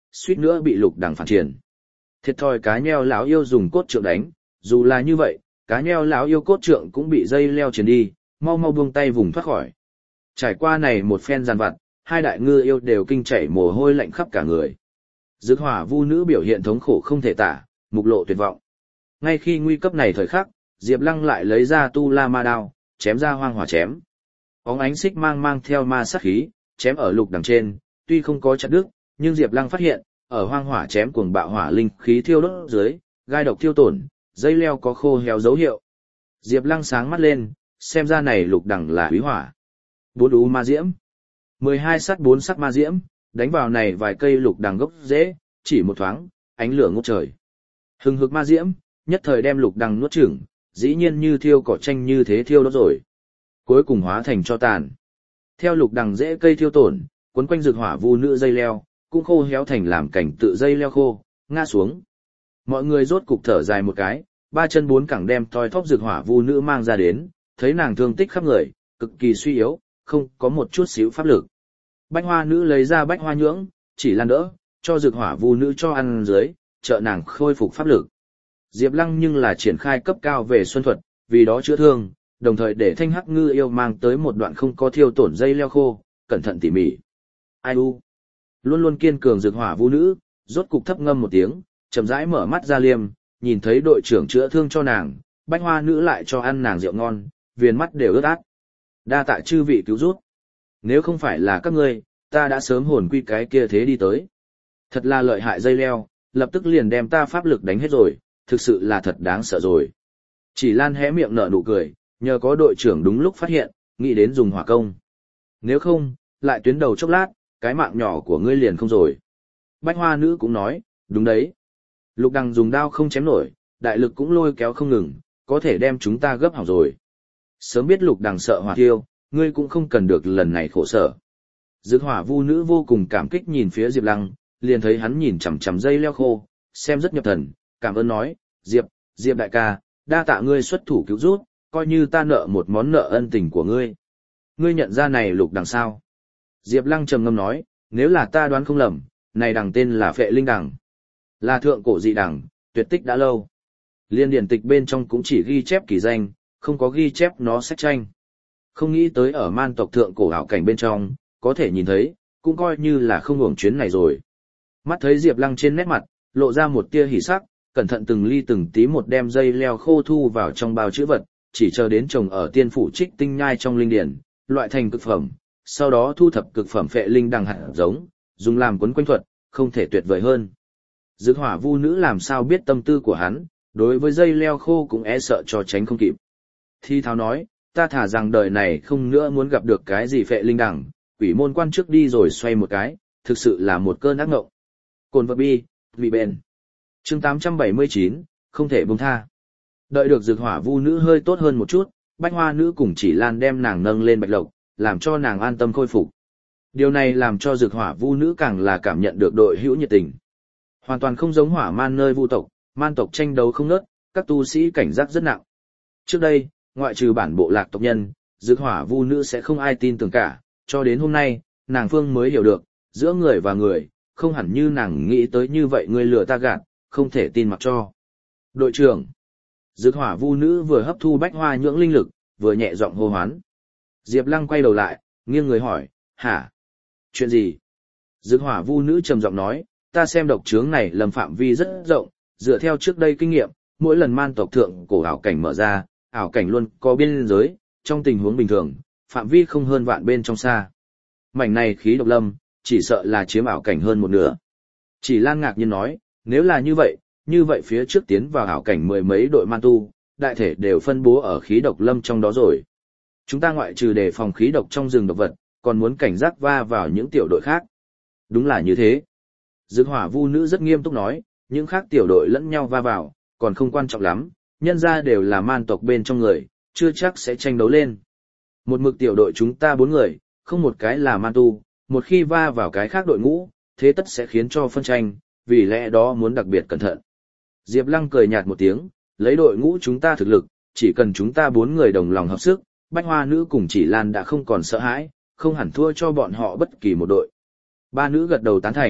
suýt nữa bị Lục Đằng phản triển. Thiệt thòi cá nheo lão yêu dùng cốt trượng đánh, dù là như vậy, cá nheo lão yêu cốt trượng cũng bị dây leo triển đi, mau mau buông tay vùng thoát khỏi. Trải qua này một phen giàn vặt, hai đại ngư yêu đều kinh chảy mồ hôi lạnh khắp cả người. Dực hỏa vu nữ biểu hiện thống khổ không thể tả, mục lộ tuyệt vọng. Ngay khi nguy cấp này thời khắc, Diệp Lăng lại lấy ra tu la ma đao, chém ra hoang hỏa chém. Óng ánh xích mang mang theo ma sát khí, chém ở Lục Đằng trên, tuy không có chặt đứt, nhưng Diệp Lăng phát hiện, ở hoang hỏa chém cuồng bạo hỏa linh khí thiêu đốt dưới, gai độc thiêu tổn, dây leo có khô héo dấu hiệu. Diệp Lăng sáng mắt lên, xem ra này Lục Đằng là húy hỏa. Bốn ú ma diễm, mười hai sắt bốn sắc ma diễm, đánh vào này vài cây Lục Đằng gốc rễ, chỉ một thoáng, ánh lửa ngút trời. Hừng hực ma diễm, nhất thời đem Lục Đằng nuốt chửng, dĩ nhiên như thiêu cỏ tranh như thế thiêu đốt rồi. Cuối cùng hóa thành tro tàn. Theo Lục Đằng rễ cây thiêu tổn, quấn quanh rực hỏa vu nữ dây leo, cũng khô héo thành làm cảnh tự dây leo khô, ngã xuống. Mọi người rốt cục thở dài một cái, ba chân bốn cẳng đem thoi thóp rực hỏa vu nữ mang ra đến, thấy nàng thương tích khắp người, cực kỳ suy yếu, không có một chút xíu pháp lực. Bách hoa nữ lấy ra bách hoa nhưỡng, chỉ lan đỡ, cho rực hỏa vu nữ cho ăn dưới, trợ nàng khôi phục pháp lực. Diệp Lăng nhưng là triển khai cấp cao về xuân thuật, vì đó chữa thương, đồng thời để thanh hắc ngư yêu mang tới một đoạn không có thiêu tổn dây leo khô, cẩn thận tỉ mỉ. Ai u, luôn luôn kiên cường rực hỏa vu nữ, rốt cục thấp ngâm một tiếng, chậm rãi mở mắt ra liêm, nhìn thấy đội trưởng chữa thương cho nàng, bách hoa nữ lại cho ăn nàng rượu ngon, viền mắt đều ướt át. Đa tạ chư vị cứu rút. Nếu không phải là các ngươi, ta đã sớm hồn quy cái kia thế đi tới. Thật là lợi hại dây leo, lập tức liền đem ta pháp lực đánh hết rồi, thực sự là thật đáng sợ rồi. Chỉ Lan hé miệng nở nụ cười, nhờ có đội trưởng đúng lúc phát hiện, nghĩ đến dùng hỏa công. Nếu không, lại tuyến đầu chốc lát, cái mạng nhỏ của ngươi liền không rồi. Bách hoa nữ cũng nói, đúng đấy. Lục Đằng dùng đao không chém nổi, đại lực cũng lôi kéo không ngừng, có thể đem chúng ta gấp hỏng rồi. Sớm biết Lục Đằng sợ hỏa thiêu, ngươi cũng không cần được lần này khổ sở. Dực hỏa vu nữ vô cùng cảm kích nhìn phía Diệp Lăng, liền thấy hắn nhìn chằm chằm dây leo khô, xem rất nhập thần, cảm ơn nói, Diệp, Diệp đại ca, đa tạ ngươi xuất thủ cứu rút, coi như ta nợ một món nợ ân tình của ngươi. Ngươi nhận ra này Lục Đằng sao? Diệp Lăng trầm ngâm nói, nếu là ta đoán không lầm, này đằng tên là Phệ Linh Đằng, là thượng cổ dị đằng, tuyệt tích đã lâu. Liên điển tịch bên trong cũng chỉ ghi chép kỳ danh, không có ghi chép nó sách tranh. Không nghĩ tới ở man tộc thượng cổ ảo cảnh bên trong, có thể nhìn thấy, cũng coi như là không hưởng chuyến này rồi. Mắt thấy Diệp Lăng trên nét mặt, lộ ra một tia hỉ sắc, cẩn thận từng ly từng tí một đem dây leo khô thu vào trong bao chữ vật, chỉ chờ đến trồng ở tiên phủ trích tinh nhai trong linh điển, loại thành cực phẩm, sau đó thu thập cực phẩm Phệ Linh Đằng hạt giống, dùng làm quấn quanh thuật, không thể tuyệt vời hơn. Dực hỏa vu nữ làm sao biết tâm tư của hắn, đối với dây leo khô cũng e sợ cho tránh không kịp. Thi tháo nói, ta thả rằng đời này không nữa muốn gặp được cái gì Phệ Linh Đằng, quỷ môn quan trước đi rồi xoay một cái, thực sự là một cơn ác ngộng. Cồn vật bi, vị bền. Chương tám trăm bảy mươi chín, không thể buông tha. Đợi được dực hỏa vu nữ hơi tốt hơn một chút, bách hoa nữ cùng Chỉ Lan đem nàng nâng lên bạch lộc, làm cho nàng an tâm khôi phục. Điều này làm cho dực hỏa vu nữ càng là cảm nhận được đội hữu nhiệt tình. Hoàn toàn không giống hỏa man nơi vu tộc, man tộc tranh đấu không ngớt, các tu sĩ cảnh giác rất nặng. Trước đây, ngoại trừ bản bộ lạc tộc nhân, dực hỏa vu nữ sẽ không ai tin tưởng cả, cho đến hôm nay, nàng phương mới hiểu được, giữa người và người, không hẳn như nàng nghĩ tới như vậy người lừa ta gạt, không thể tin mặc cho. Đội trưởng, dực hỏa vu nữ vừa hấp thu bách hoa nhưỡng linh lực, vừa nhẹ giọng hô hoán. Diệp Lăng quay đầu lại, nghiêng người hỏi, hả? Chuyện gì? Dực hỏa vu nữ trầm giọng nói, ta xem độc trướng này lầm phạm vi rất rộng, dựa theo trước đây kinh nghiệm, mỗi lần man tộc thượng cổ ảo cảnh mở ra, ảo cảnh luôn có biên giới, trong tình huống bình thường, phạm vi không hơn vạn bên trong xa. Mảnh này khí độc lâm, chỉ sợ là chiếm ảo cảnh hơn một nửa. Chỉ Lan ngạc nhiên nói, nếu là như vậy, như vậy phía trước tiến vào ảo cảnh mười mấy đội man tu, đại thể đều phân bố ở khí độc lâm trong đó rồi. Chúng ta ngoại trừ đề phòng khí độc trong rừng độc vật, còn muốn cảnh giác va vào những tiểu đội khác. Đúng là như thế. Dực hỏa vu nữ rất nghiêm túc nói, những khác tiểu đội lẫn nhau va vào, còn không quan trọng lắm, nhân ra đều là man tộc bên trong người, chưa chắc sẽ tranh đấu lên. Một mực tiểu đội chúng ta bốn người, không một cái là man tu, một khi va vào cái khác đội ngũ, thế tất sẽ khiến cho phân tranh, vì lẽ đó muốn đặc biệt cẩn thận. Diệp Lăng cười nhạt một tiếng, lấy đội ngũ chúng ta thực lực, chỉ cần chúng ta bốn người đồng lòng hợp sức, Bách Hoa nữ cùng Chỉ Lan đã không còn sợ hãi, không hẳn thua cho bọn họ bất kỳ một đội. Ba nữ gật đầu tán thành,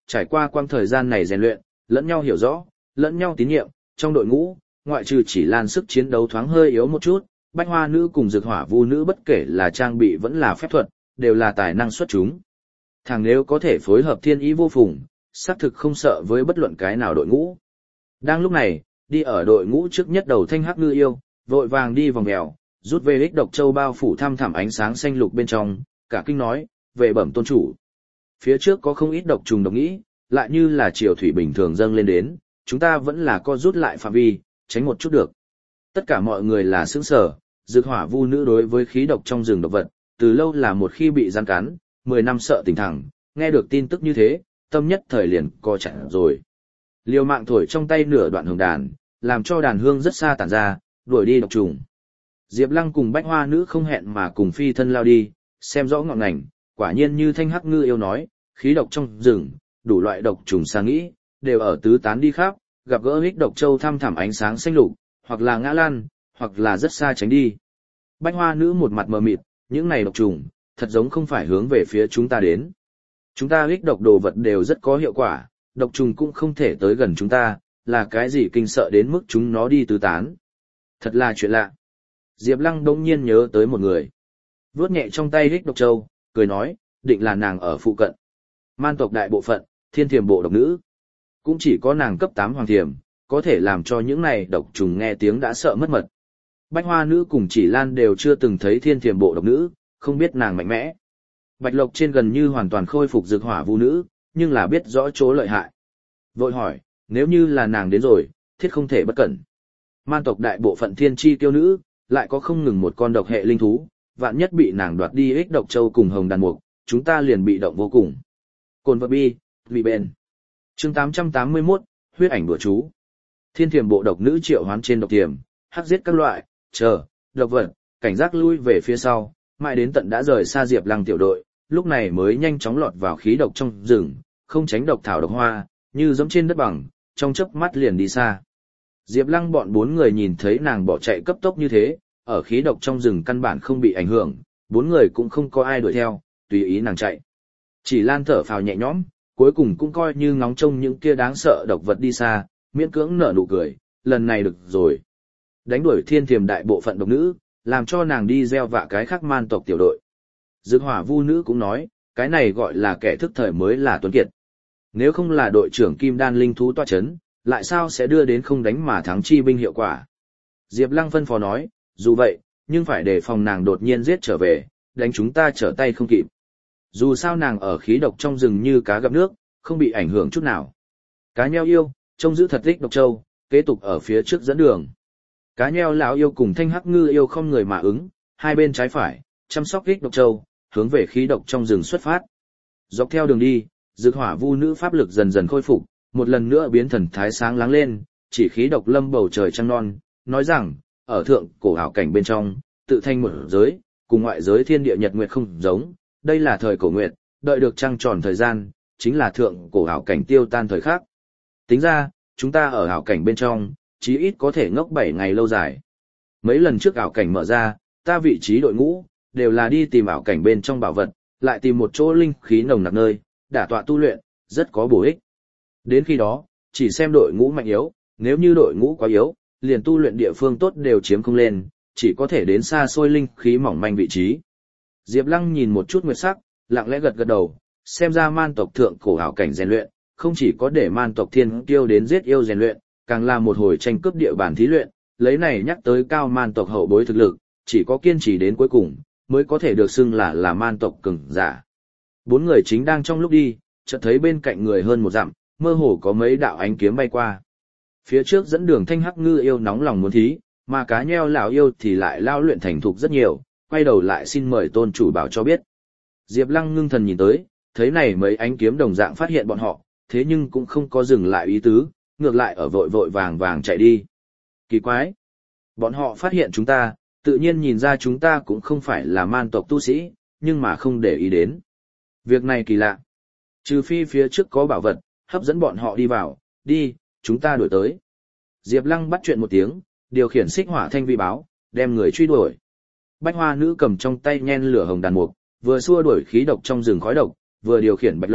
trải qua quãng thời gian này rèn luyện, lẫn nhau hiểu rõ, lẫn nhau tín nhiệm, trong đội ngũ, ngoại trừ chỉ lan sức chiến đấu thoáng hơi yếu một chút, Bách Hoa nữ cùng Dược Hỏa Vu nữ bất kể là trang bị vẫn là phép thuật, đều là tài năng xuất chúng. Thằng nếu có thể phối hợp thiên ý vô phùng, xác thực không sợ với bất luận cái nào đội ngũ. Đang lúc này, đi ở đội ngũ trước nhất đầu Thanh Hắc Ngư Yêu, vội vàng đi vòng mèo, rút về ích độc châu bao phủ thăm thẳm ánh sáng xanh lục bên trong, cả kinh nói, về bẩm tôn chủ. Phía trước có không ít độc trùng độc nghĩ, lại như là triều thủy bình thường dâng lên đến, chúng ta vẫn là co rút lại phạm vi, tránh một chút được. Tất cả mọi người là sững sờ, Dược Hỏa Vu nữ đối với khí độc trong rừng độc vật, từ lâu là một khi bị gian cắn, mười năm sợ tỉnh thẳng, nghe được tin tức như thế, tâm nhất thời liền co chặt rồi. Liều mạng thổi trong tay nửa đoạn hồng đàn, làm cho đàn hương rất xa tản ra, đuổi đi độc trùng. Diệp Lăng cùng Bách Hoa nữ không hẹn mà cùng phi thân lao đi, xem rõ ngọn ngành, quả nhiên như Thanh Hắc Ngư Yêu nói, khí độc trong rừng, đủ loại độc trùng sang nghĩ, đều ở tứ tán đi khắp, gặp gỡ ích độc châu thăm thẳm ánh sáng xanh lục, hoặc là ngã lan, hoặc là rất xa tránh đi. Bách Hoa nữ một mặt mờ mịt, những này độc trùng, thật giống không phải hướng về phía chúng ta đến. Chúng ta ích độc đồ vật đều rất có hiệu quả, độc trùng cũng không thể tới gần chúng ta, là cái gì kinh sợ đến mức chúng nó đi tứ tán. Thật là chuyện lạ. Diệp Lăng đông nhiên nhớ tới một người. Vuốt nhẹ trong tay ích độc châu, cười nói, định là nàng ở phụ cận. Man tộc đại bộ phận, thiên thiềm bộ độc nữ. Cũng chỉ có nàng cấp tám hoàng thiềm, có thể làm cho những này độc trùng nghe tiếng đã sợ mất mật. Bách Hoa nữ cùng Chỉ Lan đều chưa từng thấy thiên thiềm bộ độc nữ, không biết nàng mạnh mẽ. Bạch Lộc trên gần như hoàn toàn khôi phục Dược Hỏa Vu nữ, nhưng là biết rõ chỗ lợi hại. Vội hỏi, nếu như là nàng đến rồi, thiết không thể bất cẩn. Man tộc đại bộ phận thiên chi tiêu nữ, lại có không ngừng một con độc hệ linh thú, vạn nhất bị nàng đoạt đi ích độc châu cùng hồng đàn mục, chúng ta liền bị động vô cùng. Cồn vật bi, vì bền. Chương tám trăm tám mươi mốt, huyết ảnh đùa chú. Thiên thiềm bộ độc nữ triệu hoán trên độc tiềm, hắc giết các loại, chờ, độc vật, cảnh giác lui về phía sau, mãi đến tận đã rời xa Diệp Lăng tiểu đội, lúc này mới nhanh chóng lọt vào khí độc trong rừng, không tránh độc thảo độc hoa, như giẫm trên đất bằng, trong chớp mắt liền đi xa. Diệp Lăng bọn bốn người nhìn thấy nàng bỏ chạy cấp tốc như thế, ở khí độc trong rừng căn bản không bị ảnh hưởng, bốn người cũng không có ai đuổi theo, tùy ý nàng chạy. Chỉ Lan thở phào nhẹ nhõm, cuối cùng cũng coi như ngóng trông những kia đáng sợ độc vật đi xa, miễn cưỡng nở nụ cười, lần này được rồi. Đánh đuổi thiên thiềm đại bộ phận độc nữ, làm cho nàng đi gieo vạ cái khác man tộc tiểu đội. Dược Hỏa Vu nữ cũng nói, cái này gọi là kẻ thức thời mới là tuấn kiệt. Nếu không là đội trưởng Kim Đan linh thú toa chấn, lại sao sẽ đưa đến không đánh mà thắng chi binh hiệu quả. Diệp Lăng phân phó nói, dù vậy, nhưng phải đề phòng nàng đột nhiên giết trở về, đánh chúng ta trở tay không kịp. Dù sao nàng ở khí độc trong rừng như cá gặp nước, không bị ảnh hưởng chút nào. Cá nheo yêu, trông giữ thật tích độc châu, kế tục ở phía trước dẫn đường. Cá nheo lão yêu cùng Thanh Hắc Ngư yêu không người mà ứng, hai bên trái phải, chăm sóc ích độc châu, hướng về khí độc trong rừng xuất phát. Dọc theo đường đi, Dược Hỏa Vu nữ pháp lực dần dần khôi phục, một lần nữa biến thần thái sáng láng lên, chỉ khí độc lâm bầu trời trăng non, nói rằng, ở thượng cổ ảo cảnh bên trong, tự thanh một giới, cùng ngoại giới thiên địa nhật nguyệt không giống, đây là thời cổ nguyệt, đợi được trăng tròn thời gian, chính là thượng cổ ảo cảnh tiêu tan thời khắc. Tính ra, chúng ta ở ảo cảnh bên trong, chí ít có thể ngốc bảy ngày lâu dài. Mấy lần trước ảo cảnh mở ra, ta vị trí đội ngũ, đều là đi tìm ảo cảnh bên trong bảo vật, lại tìm một chỗ linh khí nồng nặc nơi, đả tọa tu luyện, rất có bổ ích. Đến khi đó, chỉ xem đội ngũ mạnh yếu, nếu như đội ngũ quá yếu, liền tu luyện địa phương tốt đều chiếm không lên, chỉ có thể đến xa xôi linh khí mỏng manh vị trí. Diệp Lăng nhìn một chút nguyệt sắc, lặng lẽ gật gật đầu, xem ra man tộc thượng cổ ảo cảnh rèn luyện, không chỉ có để man tộc thiên kiêu đến giết yêu rèn luyện, càng là một hồi tranh cướp địa bàn thí luyện, lấy này nhắc tới cao man tộc hậu bối thực lực, chỉ có kiên trì đến cuối cùng, mới có thể được xưng là là man tộc cường giả. Bốn người chính đang trong lúc đi, chợt thấy bên cạnh người hơn một dặm, mơ hồ có mấy đạo ánh kiếm bay qua. Phía trước dẫn đường Thanh Hắc Ngư yêu nóng lòng muốn thí, mà cá nheo lão yêu thì lại lao luyện thành thục rất nhiều, quay đầu lại xin mời tôn chủ bảo cho biết. Diệp Lăng ngưng thần nhìn tới, thấy này mấy ánh kiếm đồng dạng phát hiện bọn họ, thế nhưng cũng không có dừng lại ý tứ, ngược lại ở vội vội vàng vàng chạy đi. Kỳ quái! Bọn họ phát hiện chúng ta, tự nhiên nhìn ra chúng ta cũng không phải là man tộc tu sĩ, nhưng mà không để ý đến. Việc này kỳ lạ. Trừ phi phía trước có bảo vật, hấp dẫn bọn họ đi vào, đi, chúng ta đuổi tới. Diệp Lăng bắt chuyện một tiếng, điều khiển xích hỏa thanh vi báo, đem người truy đuổi. Bách Hoa nữ cầm trong tay nhen lửa hồng đàn mục, vừa xua đuổi khí độc trong rừng khói độc, vừa điều khiển Bạch Lộc,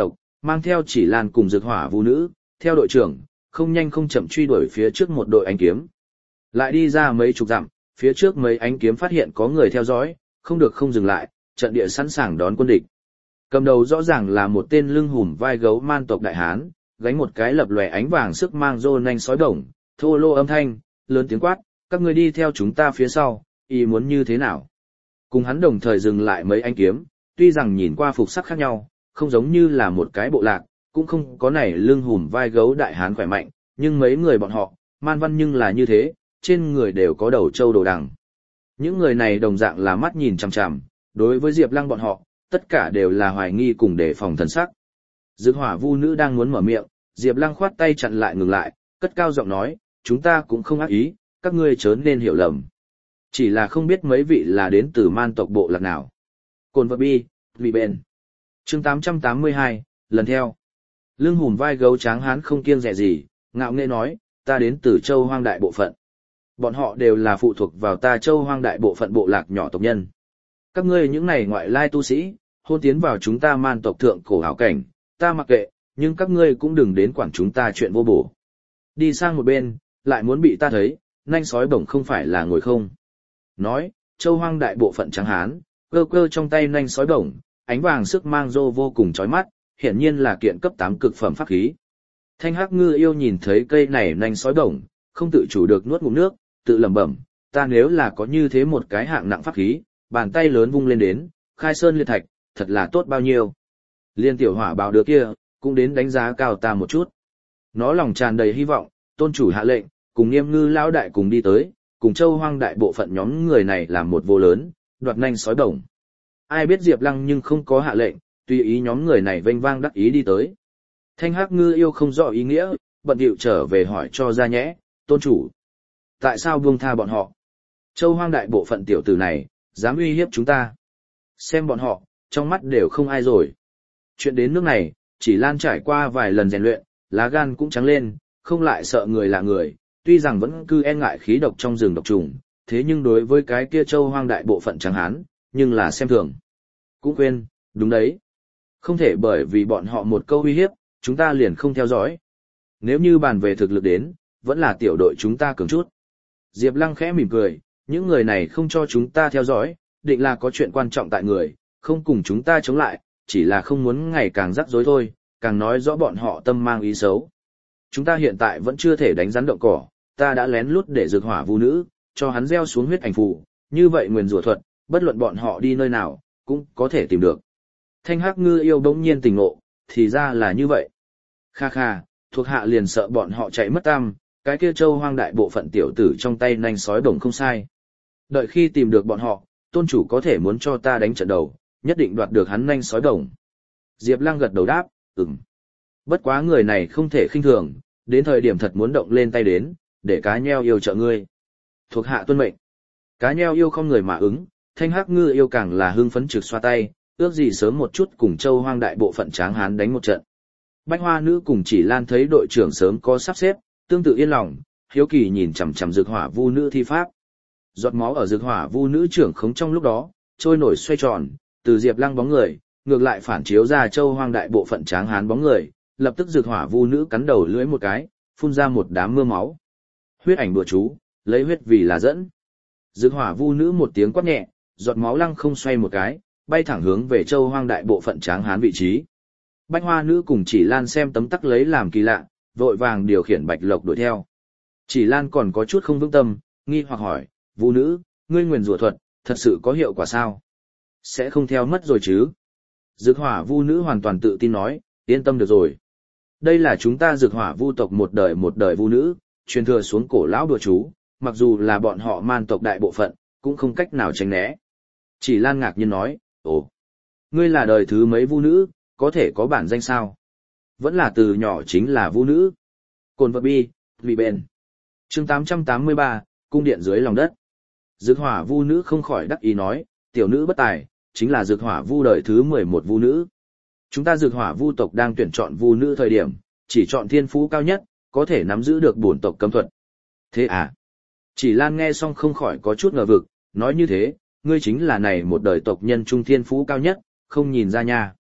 mang theo chỉ lan cùng dược hỏa vu nữ, theo đội trưởng, không nhanh không chậm truy đuổi phía trước một đội ánh kiếm. Lại đi ra mấy chục dặm, phía trước mấy ánh kiếm phát hiện có người theo dõi, không được không dừng lại, trận địa sẵn sàng đón quân địch. Cầm đầu rõ ràng là một tên lưng hùm vai gấu man tộc đại hán, gánh một cái lập lòe ánh vàng sức mang rô nanh sói đồng, thô lô âm thanh, lớn tiếng quát, các ngươi đi theo chúng ta phía sau, ý muốn như thế nào? Cùng hắn đồng thời dừng lại mấy ánh kiếm, tuy rằng nhìn qua phục sắc khác nhau, không giống như là một cái bộ lạc, cũng không có này lưng hùm vai gấu đại hán khỏe mạnh, nhưng mấy người bọn họ, man văn nhưng là như thế, trên người đều có đầu trâu đồ đằng. Những người này đồng dạng là mắt nhìn chằm chằm, đối với Diệp Lăng bọn họ, tất cả đều là hoài nghi cùng đề phòng thần sắc. Dược hỏa vu nữ đang muốn mở miệng, Diệp Lăng khoát tay chặn lại ngừng lại, cất cao giọng nói, chúng ta cũng không ác ý, các ngươi chớ nên hiểu lầm. Chỉ là không biết mấy vị là đến từ man tộc bộ lạc nào. Cồn vật bi, vị bền. chương tám trăm tám mươi hai, lần theo. Lưng hùm vai gấu tráng hán không kiêng dè gì, ngạo nghễ nói, ta đến từ châu hoang đại bộ phận. Bọn họ đều là phụ thuộc vào ta châu hoang đại bộ phận bộ lạc nhỏ tộc nhân. Các ngươi những này ngoại lai tu sĩ, hôn tiến vào chúng ta man tộc thượng cổ hảo cảnh, ta mặc kệ, nhưng các ngươi cũng đừng đến quản chúng ta chuyện vô bổ. Đi sang một bên, lại muốn bị ta thấy, nanh sói bổng không phải là ngồi không. Nói, châu hoang đại bộ phận trắng hán, cơ cơ trong tay nanh sói bổng, ánh vàng sức mang rô vô cùng chói mắt, hiển nhiên là kiện cấp tám cực phẩm pháp khí. Thanh hắc ngư yêu nhìn thấy cây này nanh sói bổng, không tự chủ được nuốt ngụm nước, tự lẩm bẩm, ta nếu là có như thế một cái hạng nặng pháp khí, bàn tay lớn vung lên đến, khai sơn liệt thạch, thật là tốt bao nhiêu. Liên tiểu hỏa báo đứa kia, cũng đến đánh giá cao ta một chút. Nó lòng tràn đầy hy vọng, tôn chủ hạ lệnh, cùng Nghiêm Ngư lão đại cùng đi tới, cùng châu hoang đại bộ phận nhóm người này làm một vô lớn, đoạt nanh sói bổng. Ai biết Diệp Lăng nhưng không có hạ lệnh, tùy ý nhóm người này vênh vang đắc ý đi tới. Thanh hắc ngư yêu không rõ ý nghĩa, bận điệu trở về hỏi cho ra nhẽ, tôn chủ. Tại sao buông tha bọn họ? Châu hoang đại bộ phận tiểu tử này, dám uy hiếp chúng ta. Xem bọn họ, trong mắt đều không ai rồi. Chuyện đến nước này, chỉ Lan trải qua vài lần rèn luyện, lá gan cũng trắng lên, không lại sợ người là người, tuy rằng vẫn cứ e ngại khí độc trong rừng độc trùng, thế nhưng đối với cái kia châu hoang đại bộ phận trắng hán, nhưng là xem thường. Cũng quên, đúng đấy. Không thể bởi vì bọn họ một câu uy hiếp, chúng ta liền không theo dõi. Nếu như bàn về thực lực đến, vẫn là tiểu đội chúng ta cường chút. Diệp Lăng khẽ mỉm cười, những người này không cho chúng ta theo dõi, định là có chuyện quan trọng tại người, không cùng chúng ta chống lại, chỉ là không muốn ngày càng rắc rối thôi, càng nói rõ bọn họ tâm mang ý xấu. Chúng ta hiện tại vẫn chưa thể đánh rắn động cỏ, ta đã lén lút để dược hỏa vu nữ, cho hắn gieo xuống huyết ảnh phù, như vậy nguyền rủa thuật, bất luận bọn họ đi nơi nào, cũng có thể tìm được. Thanh hắc ngư yêu bỗng nhiên tỉnh ngộ, thì ra là như vậy. Kha kha, thuộc hạ liền sợ bọn họ chạy mất tăm, cái kia châu hoang đại bộ phận tiểu tử trong tay nanh sói bổng không sai. Đợi khi tìm được bọn họ, tôn chủ có thể muốn cho ta đánh trận đầu, nhất định đoạt được hắn nanh sói bổng. Diệp Lăng gật đầu đáp, ừm. Bất quá người này không thể khinh thường, đến thời điểm thật muốn động lên tay đến, để cá nheo yêu trợ ngươi. Thuộc hạ tuân mệnh. Cá nheo yêu không người mà ứng, thanh hắc ngư yêu càng là hưng phấn trực xoa tay, ước gì sớm một chút cùng châu hoang đại bộ phận tráng hán đánh một trận. Bách hoa nữ cùng chỉ Lan thấy đội trưởng sớm có sắp xếp, tương tự yên lòng, hiếu kỳ nhìn chằm chằm dược hỏa vu nữ thi pháp. Giọt máu ở dược hỏa vu nữ trưởng khống trong lúc đó, trôi nổi xoay tròn, từ Diệp Lăng bóng người, ngược lại phản chiếu ra châu hoang đại bộ phận tráng hán bóng người, lập tức dược hỏa vu nữ cắn đầu lưỡi một cái, phun ra một đám mưa máu. Huyết ảnh bùa chú, lấy huyết vì là dẫn. Dược hỏa vu nữ một tiếng quát nhẹ, giọt máu lăng không xoay một cái, bay thẳng hướng về châu hoang đại bộ phận tráng hán vị trí. Bách hoa nữ cùng chỉ Lan xem tấm tắc lấy làm kỳ lạ, vội vàng điều khiển bạch lộc đuổi theo. Chỉ Lan còn có chút không vững tâm, nghi hoặc hỏi, vu nữ, ngươi nguyền rủa thuật, thật sự có hiệu quả sao? Sẽ không theo mất rồi chứ? Dược hỏa vu nữ hoàn toàn tự tin nói, yên tâm được rồi. Đây là chúng ta dược hỏa vu tộc một đời một đời vu nữ, truyền thừa xuống cổ lão đùa chú, mặc dù là bọn họ man tộc đại bộ phận, cũng không cách nào tránh né. Chỉ Lan ngạc nhiên nói, ồ, ngươi là đời thứ mấy vu nữ, có thể có bản danh sao? Vẫn là từ nhỏ chính là vu nữ. Cồn vật bi, vị bền. chương tám trăm tám mươi ba, cung điện dưới lòng đất. Dược hỏa vu nữ không khỏi đắc ý nói, tiểu nữ bất tài, chính là dược hỏa vu đời thứ mười một vu nữ. Chúng ta dược hỏa vu tộc đang tuyển chọn vu nữ thời điểm, chỉ chọn thiên phú cao nhất, có thể nắm giữ được bổn tộc cấm thuật. Thế à? Chỉ Lan nghe xong không khỏi có chút ngờ vực, nói như thế, ngươi chính là này một đời tộc nhân trung thiên phú cao nhất, không nhìn ra nha.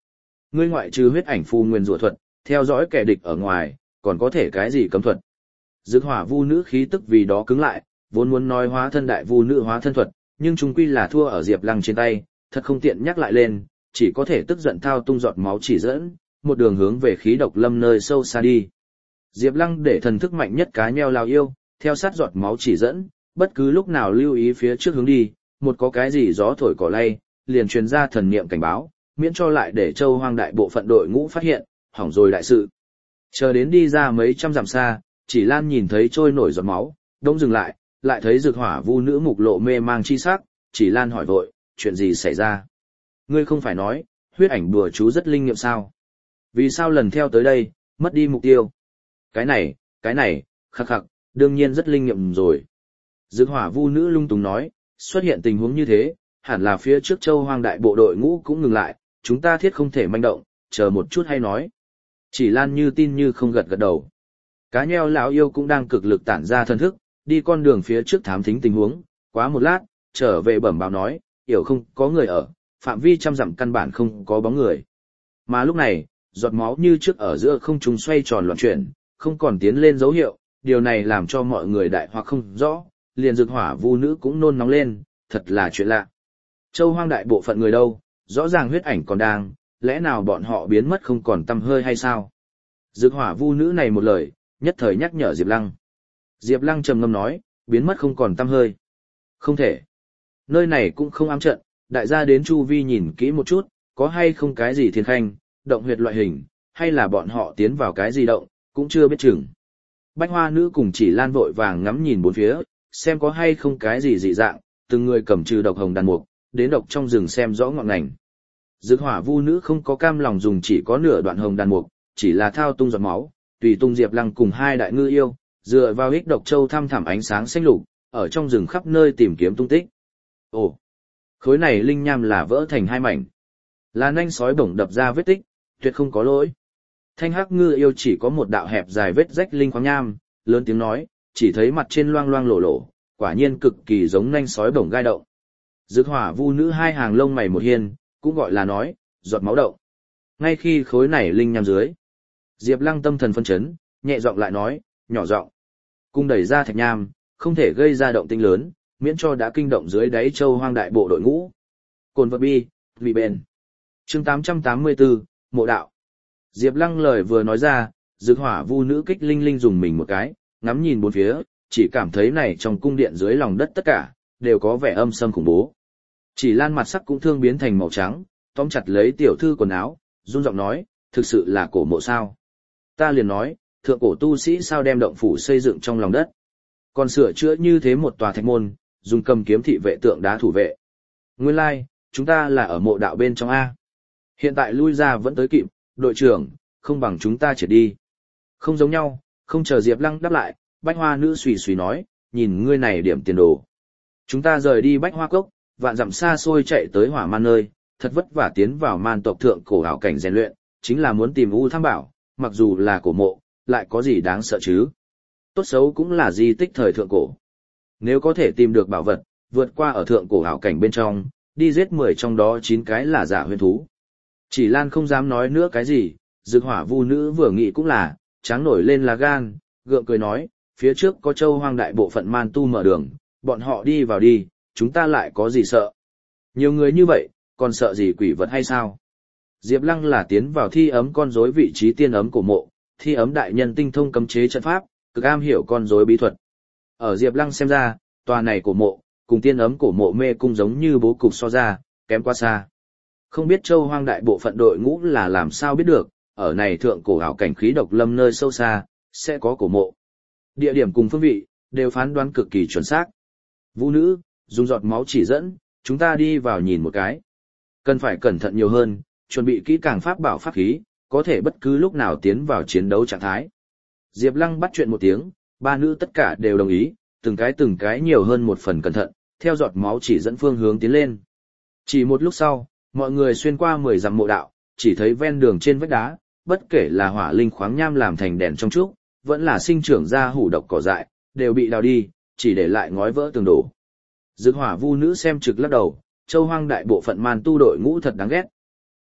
Ngươi ngoại trừ huyết ảnh phù nguyên rủa thuật, theo dõi kẻ địch ở ngoài, còn có thể cái gì cấm thuật. Dực hỏa vu nữ khí tức vì đó cứng lại, vốn muốn nói hóa thân đại vu nữ hóa thân thuật, nhưng chúng quy là thua ở Diệp Lăng trên tay, thật không tiện nhắc lại lên, chỉ có thể tức giận thao tung giọt máu chỉ dẫn, một đường hướng về khí độc lâm nơi sâu xa đi. Diệp Lăng để thần thức mạnh nhất cá nheo lao yêu, theo sát giọt máu chỉ dẫn, bất cứ lúc nào lưu ý phía trước hướng đi, một có cái gì gió thổi cỏ lay, liền truyền ra thần niệm cảnh báo, miễn cho lại để Châu Hoang đại bộ phận đội ngũ phát hiện, hỏng rồi đại sự. Chờ đến đi ra mấy trăm dặm xa, Chỉ Lan nhìn thấy trôi nổi giọt máu, đông dừng lại, lại thấy Dực hỏa vu nữ mục lộ mê mang chi sắc, Chỉ Lan hỏi vội, chuyện gì xảy ra? Ngươi không phải nói, huyết ảnh bùa chú rất linh nghiệm sao? Vì sao lần theo tới đây, mất đi mục tiêu? Cái này, cái này, khắc khắc, đương nhiên rất linh nghiệm rồi. Dực hỏa vu nữ lung tung nói, xuất hiện tình huống như thế, hẳn là phía trước Châu Hoang đại bộ đội ngũ cũng ngừng lại, chúng ta thiết không thể manh động, chờ một chút hay nói. Chỉ Lan như tin như không gật gật đầu. Cá nheo lão yêu cũng đang cực lực tản ra thân thức, đi con đường phía trước thám thính tình huống, quá một lát, trở về bẩm báo nói, hiểu không có người ở, phạm vi trăm dặm căn bản không có bóng người. Mà lúc này, giọt máu như trước ở giữa không trung xoay tròn loạn chuyển, không còn tiến lên dấu hiệu, điều này làm cho mọi người đại hoặc không rõ, liền Dực hỏa vu nữ cũng nôn nóng lên, thật là chuyện lạ. Châu Hoang đại bộ phận người đâu, rõ ràng huyết ảnh còn đang, lẽ nào bọn họ biến mất không còn tăm hơi hay sao? Dực hỏa vu nữ này một lời, nhất thời nhắc nhở Diệp Lăng. Diệp Lăng trầm ngâm nói, biến mất không còn tăm hơi. Không thể. Nơi này cũng không ám trận, đại gia đến chu vi nhìn kỹ một chút, có hay không cái gì thiên khanh, động huyệt loại hình, hay là bọn họ tiến vào cái gì động, cũng chưa biết chừng. Bách hoa nữ cùng Chỉ Lan vội vàng ngắm nhìn bốn phía, xem có hay không cái gì dị dạng, từng người cầm trừ độc hồng đàn mục, đến độc trong rừng xem rõ ngọn ngành. Dực hỏa vu nữ không có cam lòng dùng chỉ có nửa đoạn hồng đàn mục, chỉ là thao tung giọt máu, tùy tung Diệp Lăng cùng hai đại ngư yêu, dựa vào ích độc châu thăm thẳm ánh sáng xanh lục, ở trong rừng khắp nơi tìm kiếm tung tích. Ồ, khối này linh nham là vỡ thành hai mảnh. Là nanh sói bổng đập ra vết tích, tuyệt không có lỗi. Thanh hắc ngư yêu chỉ có một đạo hẹp dài vết rách linh khoáng nham, lớn tiếng nói, chỉ thấy mặt trên loang loang lổ lổ, quả nhiên cực kỳ giống nanh sói bổng gai động. Dực hỏa vu nữ hai hàng lông mày một hiên, cũng gọi là nói, giọt máu động. Ngay khi khối này linh nham dưới, Diệp Lăng tâm thần phân chấn, nhẹ giọng lại nói, nhỏ giọng, cung đẩy ra thạch nham, không thể gây ra động tĩnh lớn, miễn cho đã kinh động dưới đáy Châu Hoang đại bộ đội ngũ. Cồn vật bi, vì bền. Chương tám trăm tám mươi tư, Mộ đạo. Diệp Lăng lời vừa nói ra, Dực hỏa vu nữ kích linh linh dùng mình một cái, ngắm nhìn bốn phía, chỉ cảm thấy này trong cung điện dưới lòng đất tất cả đều có vẻ âm sâm khủng bố. Chỉ Lan mặt sắc cũng thương biến thành màu trắng, tóm chặt lấy tiểu thư quần áo, run giọng nói, thực sự là cổ mộ sao? Ta liền nói, thượng cổ tu sĩ sao đem động phủ xây dựng trong lòng đất, còn sửa chữa như thế một tòa thạch môn, dùng cầm kiếm thị vệ tượng đá thủ vệ. Nguyên lai, like, chúng ta là ở mộ đạo bên trong A. Hiện tại lui ra vẫn tới kịp, đội trưởng, không bằng chúng ta triệt đi. Không giống nhau, không chờ Diệp Lăng đáp lại, Bách Hoa nữ xùy xùy nói, nhìn ngươi này điểm tiền đồ. Chúng ta rời đi Bách Hoa Cốc, vạn dặm xa xôi chạy tới Hỏa Man nơi, thật vất vả tiến vào man tộc thượng cổ ảo cảnh rèn luyện, chính là muốn tìm U Tham Bảo, mặc dù là cổ mộ, lại có gì đáng sợ chứ? Tốt xấu cũng là di tích thời thượng cổ. Nếu có thể tìm được bảo vật, vượt qua ở thượng cổ ảo cảnh bên trong, đi giết mười trong đó chín cái là giả huyền thú. Chỉ Lan không dám nói nữa cái gì, Dực hỏa vu nữ vừa nghĩ cũng là, tráng nổi lên là gan, gượng cười nói, phía trước có Châu Hoang đại bộ phận man tu mở đường, bọn họ đi vào đi, chúng ta lại có gì sợ. Nhiều người như vậy, còn sợ gì quỷ vật hay sao? Diệp Lăng là tiến vào thi ấm con rối vị trí tiên ấm cổ mộ, thi ấm đại nhân tinh thông cấm chế trận pháp, cực am hiểu con rối bí thuật. Ở Diệp Lăng xem ra, tòa này cổ mộ, cùng tiên ấm cổ mộ mê cung giống như bố cục so ra, kém quá xa. Không biết Châu Hoang đại bộ phận đội ngũ là làm sao biết được, ở này thượng cổ ảo cảnh khí độc lâm nơi sâu xa, sẽ có cổ mộ. Địa điểm cùng phương vị, đều phán đoán cực kỳ chuẩn xác. Vũ nữ, dùng giọt máu chỉ dẫn, chúng ta đi vào nhìn một cái. Cần phải cẩn thận nhiều hơn, chuẩn bị kỹ càng pháp bảo pháp khí, có thể bất cứ lúc nào tiến vào chiến đấu trạng thái. Diệp Lăng bắt chuyện một tiếng, ba nữ tất cả đều đồng ý, từng cái từng cái nhiều hơn một phần cẩn thận, theo giọt máu chỉ dẫn phương hướng tiến lên. Chỉ một lúc sau, mọi người xuyên qua mười dặm mộ đạo, chỉ thấy ven đường trên vách đá, bất kể là hỏa linh khoáng nham làm thành đèn trong trúc, vẫn là sinh trưởng ra hủ độc cỏ dại, đều bị đào đi, chỉ để lại ngói vỡ tường đổ. Dực hỏa vu nữ xem trực lắc đầu, Châu Hoang đại bộ phận man tu đội ngũ thật đáng ghét.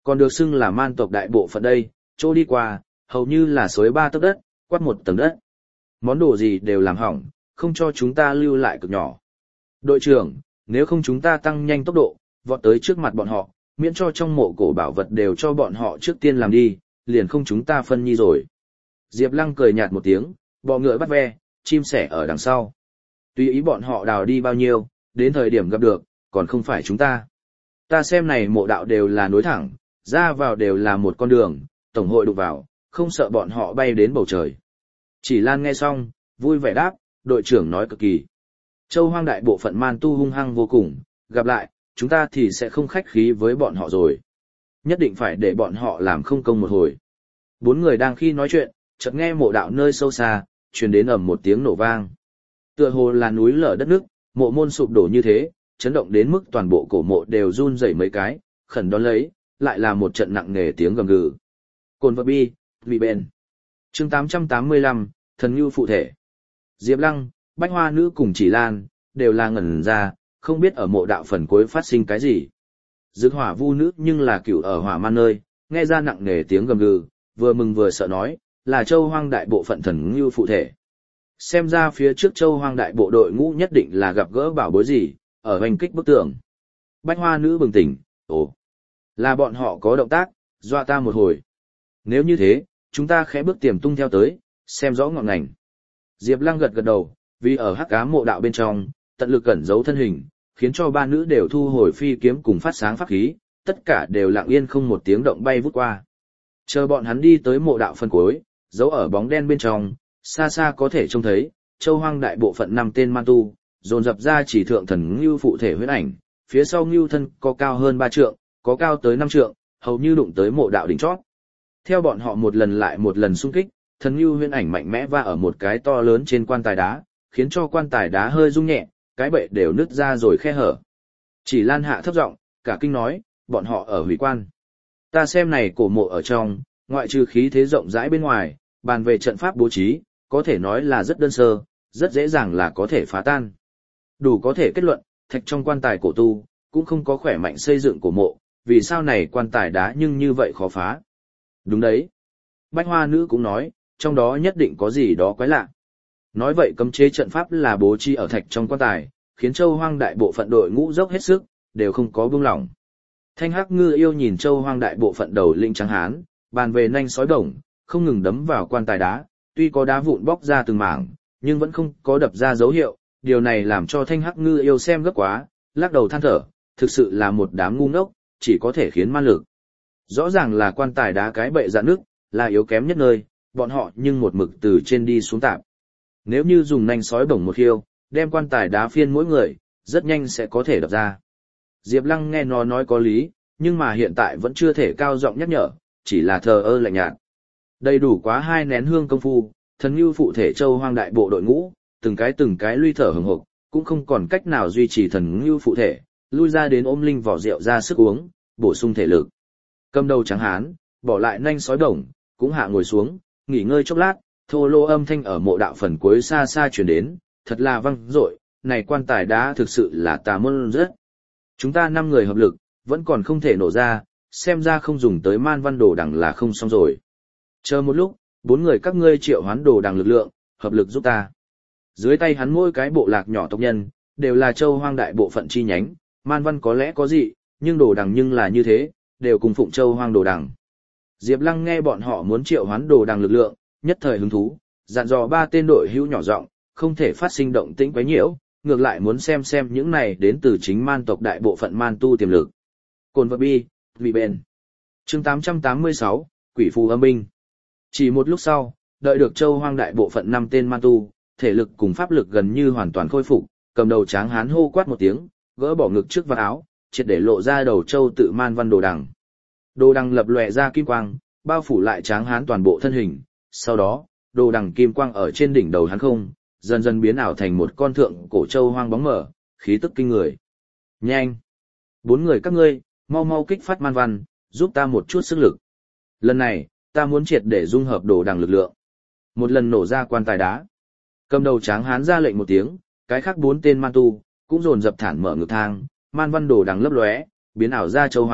Còn được xưng là man tộc đại bộ phận đây, chỗ đi qua, hầu như là xối ba tấc đất, quát một tầng đất. Món đồ gì đều làm hỏng, không cho chúng ta lưu lại cực nhỏ. Đội trưởng, nếu không chúng ta tăng nhanh tốc độ, vọt tới trước mặt bọn họ, miễn cho trong mộ cổ bảo vật đều cho bọn họ trước tiên làm đi, liền không chúng ta phân nhi rồi. Diệp Lăng cười nhạt một tiếng, bọ ngựa bắt ve, chim sẻ ở đằng sau. Tùy ý bọn họ đào đi bao nhiêu, đến thời điểm gặp được, còn không phải chúng ta. Ta xem này mộ đạo đều là nối thẳng, ra vào đều là một con đường, tổng hội đụng vào, không sợ bọn họ bay đến bầu trời. Chỉ Lan nghe xong, vui vẻ đáp, đội trưởng nói cực kỳ. Châu Hoang đại bộ phận man tu hung hăng vô cùng, gặp lại, chúng ta thì sẽ không khách khí với bọn họ rồi. Nhất định phải để bọn họ làm không công một hồi. Bốn người đang khi nói chuyện, chợt nghe mộ đạo nơi sâu xa, truyền đến ầm một tiếng nổ vang. Tựa hồ là núi lở đất nước, mộ môn sụp đổ như thế, chấn động đến mức toàn bộ cổ mộ đều run rẩy mấy cái, khẩn đón lấy, lại là một trận nặng nề tiếng gầm gừ. Cồn vật bi, vì bền. Chương tám trăm tám mươi lăm, thần như phụ thể. Diệp Lăng, Bách Hoa nữ cùng Chỉ Lan, đều là ngẩn ra, không biết ở mộ đạo phần cuối phát sinh cái gì. Dực hỏa vu nữ nhưng là cựu ở hỏa man nơi, nghe ra nặng nề tiếng gầm gừ, vừa mừng vừa sợ nói, là Châu Hoang đại bộ phận thần như phụ thể. Xem ra phía trước Châu Hoang đại bộ đội ngũ nhất định là gặp gỡ bảo bối gì, ở hoành kích bức tường. Bách Hoa nữ bừng tỉnh, ồ, là bọn họ có động tác, dọa ta một hồi. Nếu như thế, chúng ta khẽ bước tiềm tung theo tới, xem rõ ngọn ngành. Diệp Lăng gật gật đầu, vì ở hắc ám mộ đạo bên trong, tận lực cẩn giấu thân hình, khiến cho ba nữ đều thu hồi phi kiếm cùng phát sáng pháp khí, tất cả đều lặng yên không một tiếng động bay vút qua. Chờ bọn hắn đi tới mộ đạo phần cuối, giấu ở bóng đen bên trong, xa xa có thể trông thấy, Châu Hoang đại bộ phận năm tên man tu, dồn dập ra chỉ thượng thần ngưu phụ thể huyễn ảnh, phía sau ngưu thân có cao hơn ba trượng, có cao tới năm trượng, hầu như đụng tới mộ đạo đỉnh chót. Theo bọn họ một lần lại một lần xung kích, thần ngưu huyễn ảnh mạnh mẽ va ở một cái to lớn trên quan tài đá, khiến cho quan tài đá hơi rung nhẹ, cái bệ đều nứt ra rồi khe hở. Chỉ Lan hạ thấp giọng, cả kinh nói, bọn họ ở hủy quan. Ta xem này cổ mộ ở trong, ngoại trừ khí thế rộng rãi bên ngoài, bàn về trận pháp bố trí, có thể nói là rất đơn sơ, rất dễ dàng là có thể phá tan. Đủ có thể kết luận, thạch trong quan tài cổ tu, cũng không có khỏe mạnh xây dựng cổ mộ, vì sao này quan tài đá nhưng như vậy khó phá. Đúng đấy. Bách Hoa nữ cũng nói, trong đó nhất định có gì đó quái lạ. Nói vậy cấm chế trận pháp là bố trí ở thạch trong quan tài, khiến Châu Hoang đại bộ phận đội ngũ dốc hết sức, đều không có buông lỏng. Thanh Hắc Ngư yêu nhìn Châu Hoang đại bộ phận đầu lĩnh trắng hán, bàn về nanh sói đồng, không ngừng đấm vào quan tài đá, tuy có đá vụn bóc ra từng mảng, nhưng vẫn không có đập ra dấu hiệu, điều này làm cho Thanh Hắc Ngư yêu xem gấp quá, lắc đầu than thở, thực sự là một đám ngu ngốc, chỉ có thể khiến man lực. Rõ ràng là quan tài đá cái bệ dạn nước, là yếu kém nhất nơi, bọn họ nhưng một mực từ trên đi xuống tạp. Nếu như dùng nanh sói bổng một khiêu, đem quan tài đá phiên mỗi người, rất nhanh sẽ có thể đập ra. Diệp Lăng nghe nó nói có lý, nhưng mà hiện tại vẫn chưa thể cao giọng nhắc nhở, chỉ là thờ ơ lạnh nhạt. Đầy đủ quá hai nén hương công phu, thần như phụ thể Châu Hoang đại bộ đội ngũ, từng cái từng cái luy thở hừng hực, cũng không còn cách nào duy trì thần như phụ thể, lui ra đến ôm linh vỏ rượu ra sức uống, bổ sung thể lực. Cầm đầu trắng hán, bỏ lại nanh sói đồng, cũng hạ ngồi xuống, nghỉ ngơi chốc lát, thô lô âm thanh ở mộ đạo phần cuối xa xa truyền đến, thật là vang dội, này quan tài đá thực sự là tà môn rất. Chúng ta năm người hợp lực, vẫn còn không thể nổ ra, xem ra không dùng tới man văn đồ đằng là không xong rồi. Chờ một lúc, bốn người các ngươi triệu hoán đồ đằng lực lượng, hợp lực giúp ta. Dưới tay hắn mỗi cái bộ lạc nhỏ tộc nhân, đều là Châu Hoang đại bộ phận chi nhánh, man văn có lẽ có gì, nhưng đồ đằng nhưng là như thế, đều cùng phụng Châu Hoang đồ đằng. Diệp Lăng nghe bọn họ muốn triệu hoán đồ đằng lực lượng, nhất thời hứng thú, dặn dò ba tên đội hữu nhỏ giọng, không thể phát sinh động tĩnh quấy nhiễu, ngược lại muốn xem xem những này đến từ chính man tộc đại bộ phận man tu tiềm lực. Cồn vật bi, vì bền. Chương tám trăm tám mươi sáu, Quỷ phù âm binh. Chỉ một lúc sau, đợi được Châu Hoang đại bộ phận năm tên man tu, thể lực cùng pháp lực gần như hoàn toàn khôi phục, cầm đầu tráng hán hô quát một tiếng, gỡ bỏ ngực trước vạt áo, triệt để lộ ra đầu châu tự man văn đồ đằng. Đồ đằng lập lòe ra kim quang, bao phủ lại tráng hán toàn bộ thân hình, sau đó, đồ đằng kim quang ở trên đỉnh đầu hắn không, dần dần biến ảo thành một con thượng cổ châu hoang bóng mở, khí tức kinh người. Nhanh! Bốn người các ngươi, mau mau kích phát man văn, giúp ta một chút sức lực. Lần này, ta muốn triệt để dung hợp đồ đằng lực lượng. Một lần nổ ra quan tài đá. Cầm đầu tráng hán ra lệnh một tiếng, cái khác bốn tên man tu, cũng dồn dập thản mở ngực thang, man văn đồ đằng lấp lóe, biến ảo ra châu hoang,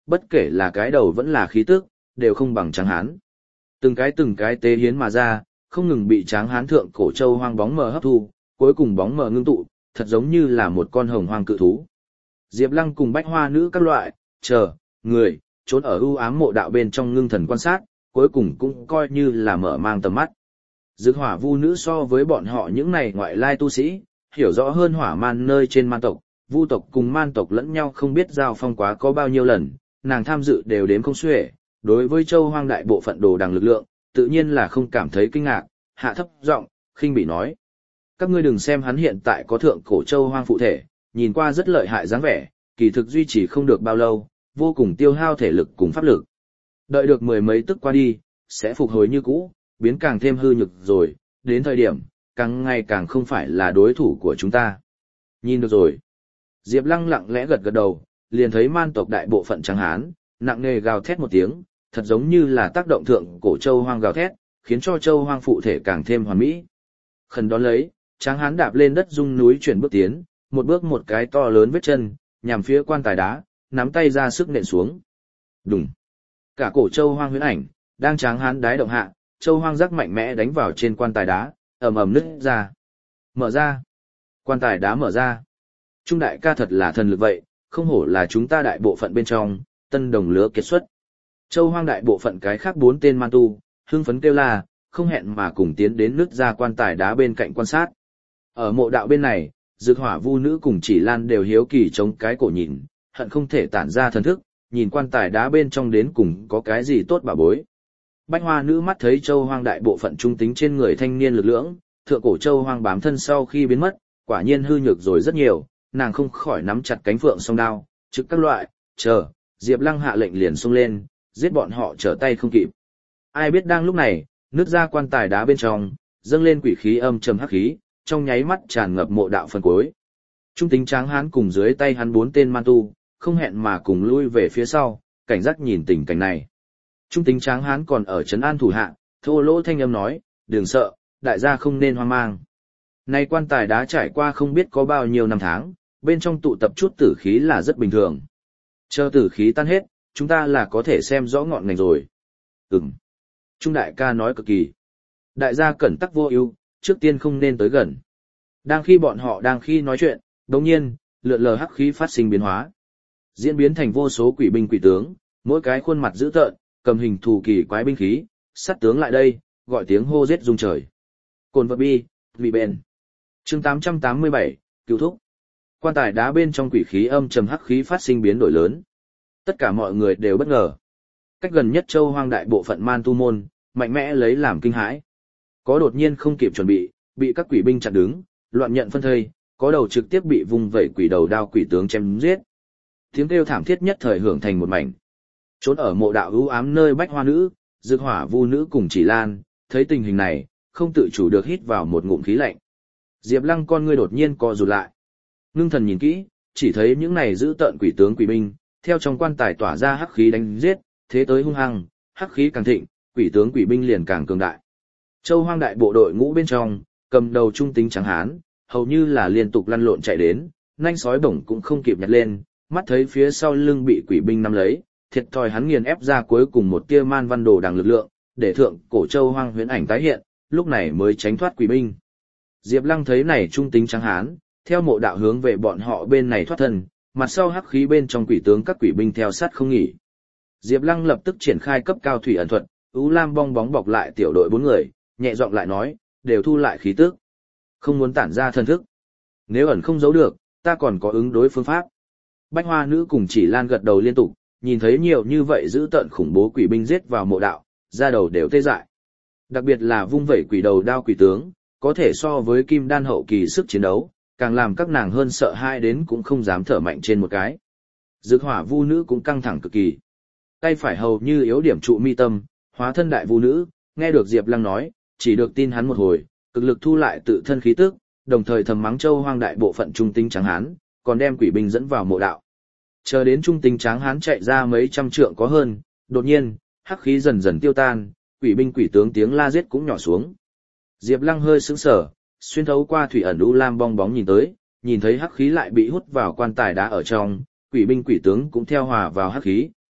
bất kể là cái đầu vẫn là khí tức, đều không bằng Tráng Hán. Từng cái từng cái tế hiến mà ra, không ngừng bị Tráng Hán thượng cổ châu hoang bóng mờ hấp thu, cuối cùng bóng mờ ngưng tụ, thật giống như là một con hồng hoang cự thú. Diệp Lăng cùng Bách Hoa Nữ các loại, chờ, người, trốn ở u ám mộ đạo bên trong ngưng thần quan sát, cuối cùng cũng coi như là mở mang tầm mắt. Dực Hỏa Vu Nữ so với bọn họ những này ngoại lai tu sĩ, hiểu rõ hơn hỏa man nơi trên man tộc, vu tộc cùng man tộc lẫn nhau không biết giao phong quá có bao nhiêu lần, nàng tham dự đều đếm không xuể, đối với châu hoang đại bộ phận đồ đằng lực lượng, tự nhiên là không cảm thấy kinh ngạc, hạ thấp giọng, khinh bỉ nói. Các ngươi đừng xem hắn hiện tại có thượng cổ châu hoang phụ thể, nhìn qua rất lợi hại dáng vẻ, kỳ thực duy trì không được bao lâu, vô cùng tiêu hao thể lực cùng pháp lực. Đợi được mười mấy tức qua đi, sẽ phục hồi như cũ, biến càng thêm hư nhược rồi, đến thời điểm, càng ngày càng không phải là đối thủ của chúng ta. Nhìn được rồi. Diệp Lăng lặng lẽ gật gật đầu, liền thấy man tộc đại bộ phận Tráng Hán, nặng nề gào thét một tiếng, thật giống như là tác động thượng cổ châu hoang gào thét, khiến cho châu hoang phụ thể càng thêm hoàn mỹ. Khẩn đón lấy, Tráng Hán đạp lên đất rung núi chuyển bước tiến, một bước một cái to lớn vết chân, nhằm phía quan tài đá, nắm tay ra sức nện xuống. Đùng. Cả cổ châu hoang huyễn ảnh, đang Tráng Hán đái động hạ, châu hoang giác mạnh mẽ đánh vào trên quan tài đá, ầm ầm nứt ra. Mở ra. Quan tài đá mở ra. Trung đại ca thật là thần lực vậy, không hổ là chúng ta đại bộ phận bên trong, tân đồng lứa kết xuất. Châu hoang đại bộ phận cái khác bốn tên man tu, hưng phấn kêu la, không hẹn mà cùng tiến đến nứt ra quan tài đá bên cạnh quan sát. Ở mộ đạo bên này, Dực Hỏa Vu Nữ cùng Chỉ Lan đều hiếu kỳ chống cái cổ nhìn, hận không thể tản ra thần thức, nhìn quan tài đá bên trong đến cùng có cái gì tốt bà bối. Bách Hoa Nữ mắt thấy châu hoang đại bộ phận trung tính trên người thanh niên lực lượng, thượng cổ châu hoang bám thân sau khi biến mất, quả nhiên hư nhược rồi rất nhiều, nàng không khỏi nắm chặt cánh phượng song đao, trực các loại, chờ, Diệp Lăng hạ lệnh liền xông lên, giết bọn họ trở tay không kịp. Ai biết đang lúc này, nứt ra quan tài đá bên trong, dâng lên quỷ khí âm trầm hắc khí, trong nháy mắt tràn ngập mộ đạo phần cuối. Trung tính Tráng Hán cùng dưới tay hắn bốn tên man tu, không hẹn mà cùng lui về phía sau, cảnh giác nhìn tình cảnh này. Trung tính Tráng Hán còn ở trấn an thủ hạ, thô lỗ thanh âm nói, đừng sợ, đại gia không nên hoang mang. Nay quan tài đá trải qua không biết có bao nhiêu năm tháng, bên trong tụ tập chút tử khí là rất bình thường. Chờ tử khí tan hết, chúng ta là có thể xem rõ ngọn ngành rồi. Ừm. Trung đại ca nói cực kỳ. Đại gia cẩn tắc vô ưu, trước tiên không nên tới gần. Đang khi bọn họ đang khi nói chuyện, đồng nhiên, lượn lờ hắc khí phát sinh biến hóa. Diễn biến thành vô số quỷ binh quỷ tướng, mỗi cái khuôn mặt dữ tợn, cầm hình thù kỳ quái binh khí, sát tướng lại đây, gọi tiếng hô giết rung trời. Cồn vật bi, vì bền. Chương tám trăm tám mươi bảy, cứu thúc. Quan tài đá bên trong quỷ khí âm trầm hắc khí phát sinh biến đổi lớn. Tất cả mọi người đều bất ngờ. Cách gần nhất châu hoang đại bộ phận man tu môn, mạnh mẽ lấy làm kinh hãi. Có đột nhiên không kịp chuẩn bị, bị các quỷ binh chặn đứng, loạn nhận phân thây, có đầu trực tiếp bị vung vẩy quỷ đầu đao quỷ tướng chém giết. Tiếng kêu thảm thiết nhất thời hưởng thành một mảnh. Trốn ở mộ đạo u ám nơi Bách Hoa Nữ, Dực Hỏa Vu Nữ cùng Chỉ Lan, thấy tình hình này, không tự chủ được hít vào một ngụm khí lạnh. Diệp Lăng con ngươi đột nhiên co rụt lại. Ngưng thần nhìn kỹ, chỉ thấy những này giữ tợn quỷ tướng quỷ binh, theo trong quan tài tỏa ra hắc khí đánh giết, thế tới hung hăng, hắc khí càng thịnh, quỷ tướng quỷ binh liền càng cường đại. Châu hoang đại bộ đội ngũ bên trong, cầm đầu trung tính Tráng Hán, hầu như là liên tục lăn lộn chạy đến, nhanh sói bổng cũng không kịp nhặt lên, mắt thấy phía sau lưng bị quỷ binh nắm lấy, thiệt thòi hắn nghiền ép ra cuối cùng một tia man văn đồ đằng lực lượng, để thượng cổ châu hoang huyễn ảnh tái hiện, lúc này mới tránh thoát quỷ binh. Diệp Lăng thấy này trung tính Tráng Hán, theo mộ đạo hướng về bọn họ bên này thoát thân, mặt sau hắc khí bên trong quỷ tướng các quỷ binh theo sát không nghỉ. Diệp Lăng lập tức triển khai cấp cao thủy ẩn thuật, ú lam bong bóng bọc lại tiểu đội bốn người, nhẹ giọng lại nói, đều thu lại khí tức, không muốn tản ra thân thức. Nếu ẩn không giấu được, ta còn có ứng đối phương pháp. Bách Hoa Nữ cùng Chỉ Lan gật đầu liên tục, nhìn thấy nhiều như vậy giữ tợn khủng bố quỷ binh giết vào mộ đạo, da đầu đều tê dại. Đặc biệt là vung vẩy quỷ đầu đao quỷ tướng, có thể so với kim đan hậu kỳ sức chiến đấu, càng làm các nàng hơn sợ hai đến cũng không dám thở mạnh trên một cái. Dực Hỏa Vu Nữ cũng căng thẳng cực kỳ. Tay phải hầu như yếu điểm trụ mi tâm, hóa thân đại vu nữ, nghe được Diệp Lăng nói, chỉ được tin hắn một hồi, cực lực thu lại tự thân khí tức, đồng thời thầm mắng châu hoang đại bộ phận trung tinh Tráng Hán, còn đem quỷ binh dẫn vào mộ đạo. Chờ đến trung tinh Tráng Hán chạy ra mấy trăm trượng có hơn, đột nhiên, hắc khí dần dần tiêu tan, quỷ binh quỷ tướng tiếng la giết cũng nhỏ xuống. Diệp Lăng hơi sững sờ, xuyên thấu qua thủy ẩn u lam bong bóng nhìn tới, nhìn thấy hắc khí lại bị hút vào quan tài đá ở trong, quỷ binh quỷ tướng cũng theo hòa vào hắc khí,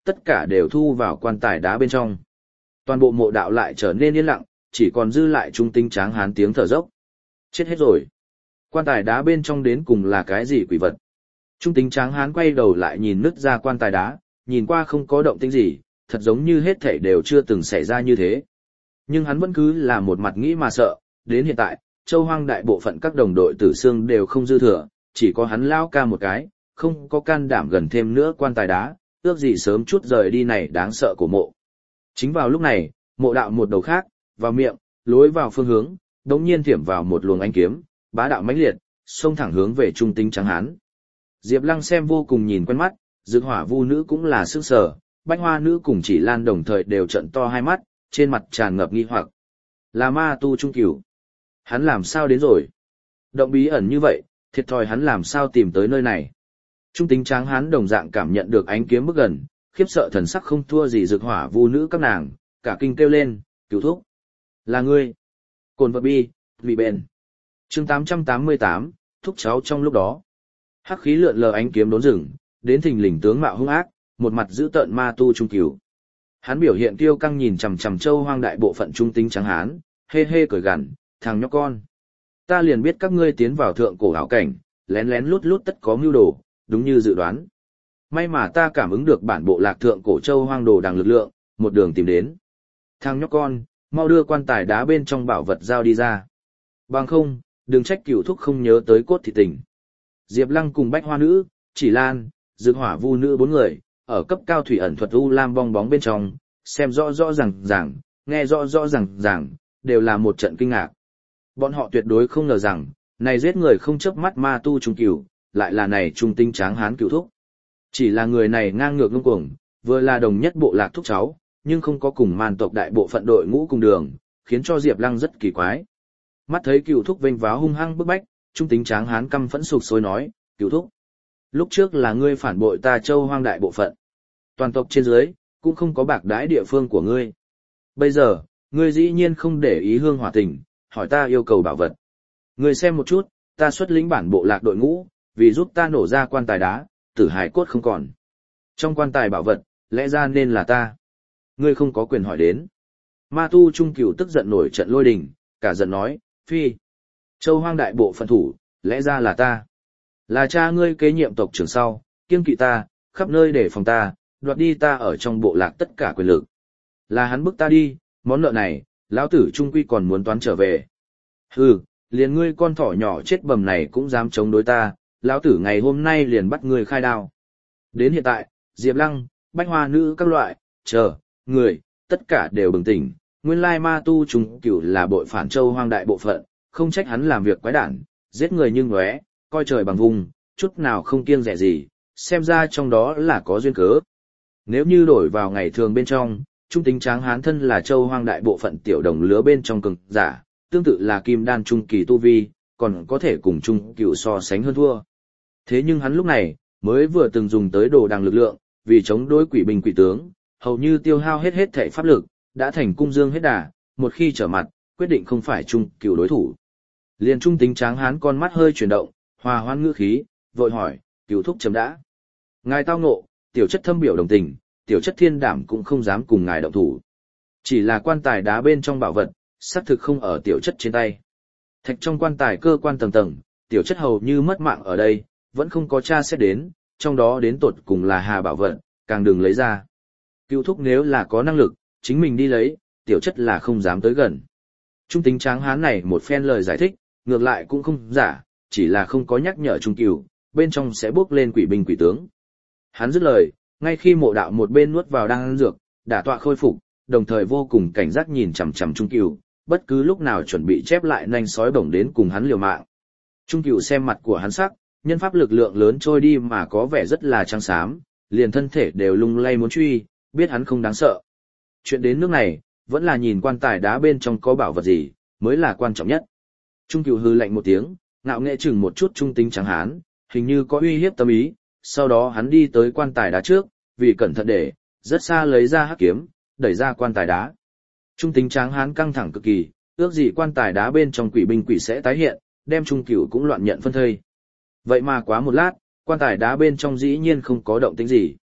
tất cả đều thu vào quan tài đá bên trong. Toàn bộ mộ đạo lại trở nên yên lặng, chỉ còn dư lại trung tinh tráng hán tiếng thở dốc. Chết hết rồi. Quan tài đá bên trong đến cùng là cái gì quỷ vật? Trung tính tráng hán quay đầu lại nhìn nứt ra quan tài đá, nhìn qua không có động tĩnh gì, thật giống như hết thảy đều chưa từng xảy ra như thế. Nhưng hắn vẫn cứ là một mặt nghĩ mà sợ, đến hiện tại, châu hoang đại bộ phận các đồng đội tử xương đều không dư thừa, chỉ có hắn lao ca một cái, không có can đảm gần thêm nữa quan tài đá, ước gì sớm chút rời đi này đáng sợ của mộ. Chính vào lúc này, mộ đạo một đầu khác, vào miệng, lối vào phương hướng, đống nhiên thiểm vào một luồng ánh kiếm, bá đạo mãnh liệt, xông thẳng hướng về trung tinh trắng hán. Diệp Lăng xem vô cùng nhìn quen mắt, Dực Hỏa Vu nữ cũng là sức sở, Bách Hoa nữ cùng Chỉ Lan đồng thời đều trợn to hai mắt, trên mặt tràn ngập nghi hoặc. Là ma tu trung cửu. Hắn làm sao đến rồi? Động bí ẩn như vậy, thiệt thòi hắn làm sao tìm tới nơi này? Trung tính tráng hán đồng dạng cảm nhận được ánh kiếm bước gần, khiếp sợ thần sắc không thua gì Dực Hỏa Vu nữ các nàng, cả kinh kêu lên, cứu thúc. Là ngươi. Cồn vật bi, vì bền. Chương tám trăm tám mươi tám, thúc cháu trong lúc đó. Hắc khí lượn lờ ánh kiếm đốn rừng, đến thình lình tướng mạo hung ác, một mặt giữ tợn ma tu trung cửu. Hắn biểu hiện kiêu căng nhìn chằm chằm châu hoang đại bộ phận trung tính trắng hán, hê hê cười gằn, thằng nhóc con. Ta liền biết các ngươi tiến vào thượng cổ hảo cảnh, lén lén lút lút tất có mưu đồ, đúng như dự đoán. May mà ta cảm ứng được bản bộ lạc thượng cổ châu hoang đồ đằng lực lượng, một đường tìm đến. Thằng nhóc con, mau đưa quan tài đá bên trong bảo vật giao đi ra. Bằng không, đừng trách cửu thúc không nhớ tới cốt thị tình. Diệp Lăng cùng Bách Hoa nữ, Chỉ Lan, Dực Hỏa Vu nữ bốn người, ở cấp cao thủy ẩn thuật u lam bong bóng bên trong, xem rõ rõ ràng ràng, nghe rõ rõ ràng ràng, đều là một trận kinh ngạc. Bọn họ tuyệt đối không ngờ rằng, này giết người không chớp mắt ma tu trung cửu, lại là này trung tinh tráng hán cửu thúc. Chỉ là người này ngang ngược ngông cuồng, vừa là đồng nhất bộ lạc thúc cháu, nhưng không có cùng man tộc đại bộ phận đội ngũ cùng đường, khiến cho Diệp Lăng rất kỳ quái. Mắt thấy cửu thúc vênh váo hung hăng bức bách, trung tính tráng hán căm phẫn sục sôi nói, cửu thúc. Lúc trước là ngươi phản bội ta châu hoang đại bộ phận. Toàn tộc trên dưới, cũng không có bạc đãi địa phương của ngươi. Bây giờ, ngươi dĩ nhiên không để ý hương hòa tình, hỏi ta yêu cầu bảo vật. Ngươi xem một chút, ta xuất lĩnh bản bộ lạc đội ngũ, vì giúp ta nổ ra quan tài đá, tử hải cốt không còn. Trong quan tài bảo vật, lẽ ra nên là ta. Ngươi không có quyền hỏi đến. Ma tu trung cửu tức giận nổi trận lôi đình, cả giận nói, phi. Châu hoang đại bộ phận thủ, lẽ ra là ta. Là cha ngươi kế nhiệm tộc trưởng sau, kiêng kỵ ta, khắp nơi để phòng ta, đoạt đi ta ở trong bộ lạc tất cả quyền lực. Là hắn bức ta đi, món nợ này, lão tử trung quy còn muốn toán trở về. Hừ, liền ngươi con thỏ nhỏ chết bầm này cũng dám chống đối ta, lão tử ngày hôm nay liền bắt ngươi khai đao. Đến hiện tại, Diệp Lăng, Bách Hoa nữ các loại, chờ, người, tất cả đều bừng tỉnh, nguyên lai ma tu trung cửu là bội phản châu hoang đại bộ phận, không trách hắn làm việc quái đản, giết người như ngóe, coi trời bằng vùng, chút nào không kiêng dè gì, xem ra trong đó là có duyên cớ. Nếu như đổi vào ngày thường bên trong, trung tính tráng hán thân là châu hoang đại bộ phận tiểu đồng lứa bên trong cường giả, tương tự là kim đan trung kỳ tu vi, còn có thể cùng trung cửu so sánh hơn thua. Thế nhưng hắn lúc này, mới vừa từng dùng tới đồ đằng lực lượng, vì chống đối quỷ binh quỷ tướng, hầu như tiêu hao hết hết thể pháp lực, đã thành cung dương hết đà, một khi trở mặt, quyết định không phải trung cửu đối thủ. Liền trung tính tráng hán con mắt hơi chuyển động, hòa hoan ngữ khí, vội hỏi, cửu thúc chấm đã. Ngài tao ngộ, tiểu chất thâm biểu đồng tình, tiểu chất thiên đảm cũng không dám cùng ngài động thủ. Chỉ là quan tài đá bên trong bảo vật, xác thực không ở tiểu chất trên tay. Thạch trong quan tài cơ quan tầng tầng, tiểu chất hầu như mất mạng ở đây, vẫn không có tra xét đến, trong đó đến tột cùng là hà bảo vật, càng đừng lấy ra. Cửu thúc nếu là có năng lực, chính mình đi lấy, tiểu chất là không dám tới gần. Trung tính tráng hán này một phen lời giải thích, ngược lại cũng không giả, chỉ là không có nhắc nhở trung cửu, bên trong sẽ bước lên quỷ binh quỷ tướng. Hắn dứt lời, ngay khi mộ đạo một bên nuốt vào đang ăn dược, đả tọa khôi phục, đồng thời vô cùng cảnh giác nhìn chằm chằm trung cửu, bất cứ lúc nào chuẩn bị chép lại nanh sói bổng đến cùng hắn liều mạng. Trung cửu xem mặt của hắn sắc, nhân pháp lực lượng lớn trôi đi mà có vẻ rất là trắng xám, liền thân thể đều lung lay muốn truy, biết hắn không đáng sợ. Chuyện đến nước này, vẫn là nhìn quan tài đá bên trong có bảo vật gì, mới là quan trọng nhất. Trung cửu hư lạnh một tiếng, ngạo nghệ chừng một chút trung tính trắng hán, hình như có uy hiếp tâm ý, sau đó hắn đi tới quan tài đá trước, vì cẩn thận để, rất xa lấy ra hắc kiếm, đẩy ra quan tài đá. Trung tính tráng hán căng thẳng cực kỳ, ước gì quan tài đá bên trong quỷ binh quỷ sẽ tái hiện, đem trung cửu cũng loạn nhận phân thây. Vậy mà quá một lát, quan tài đá bên trong dĩ nhiên không có động tĩnh gì.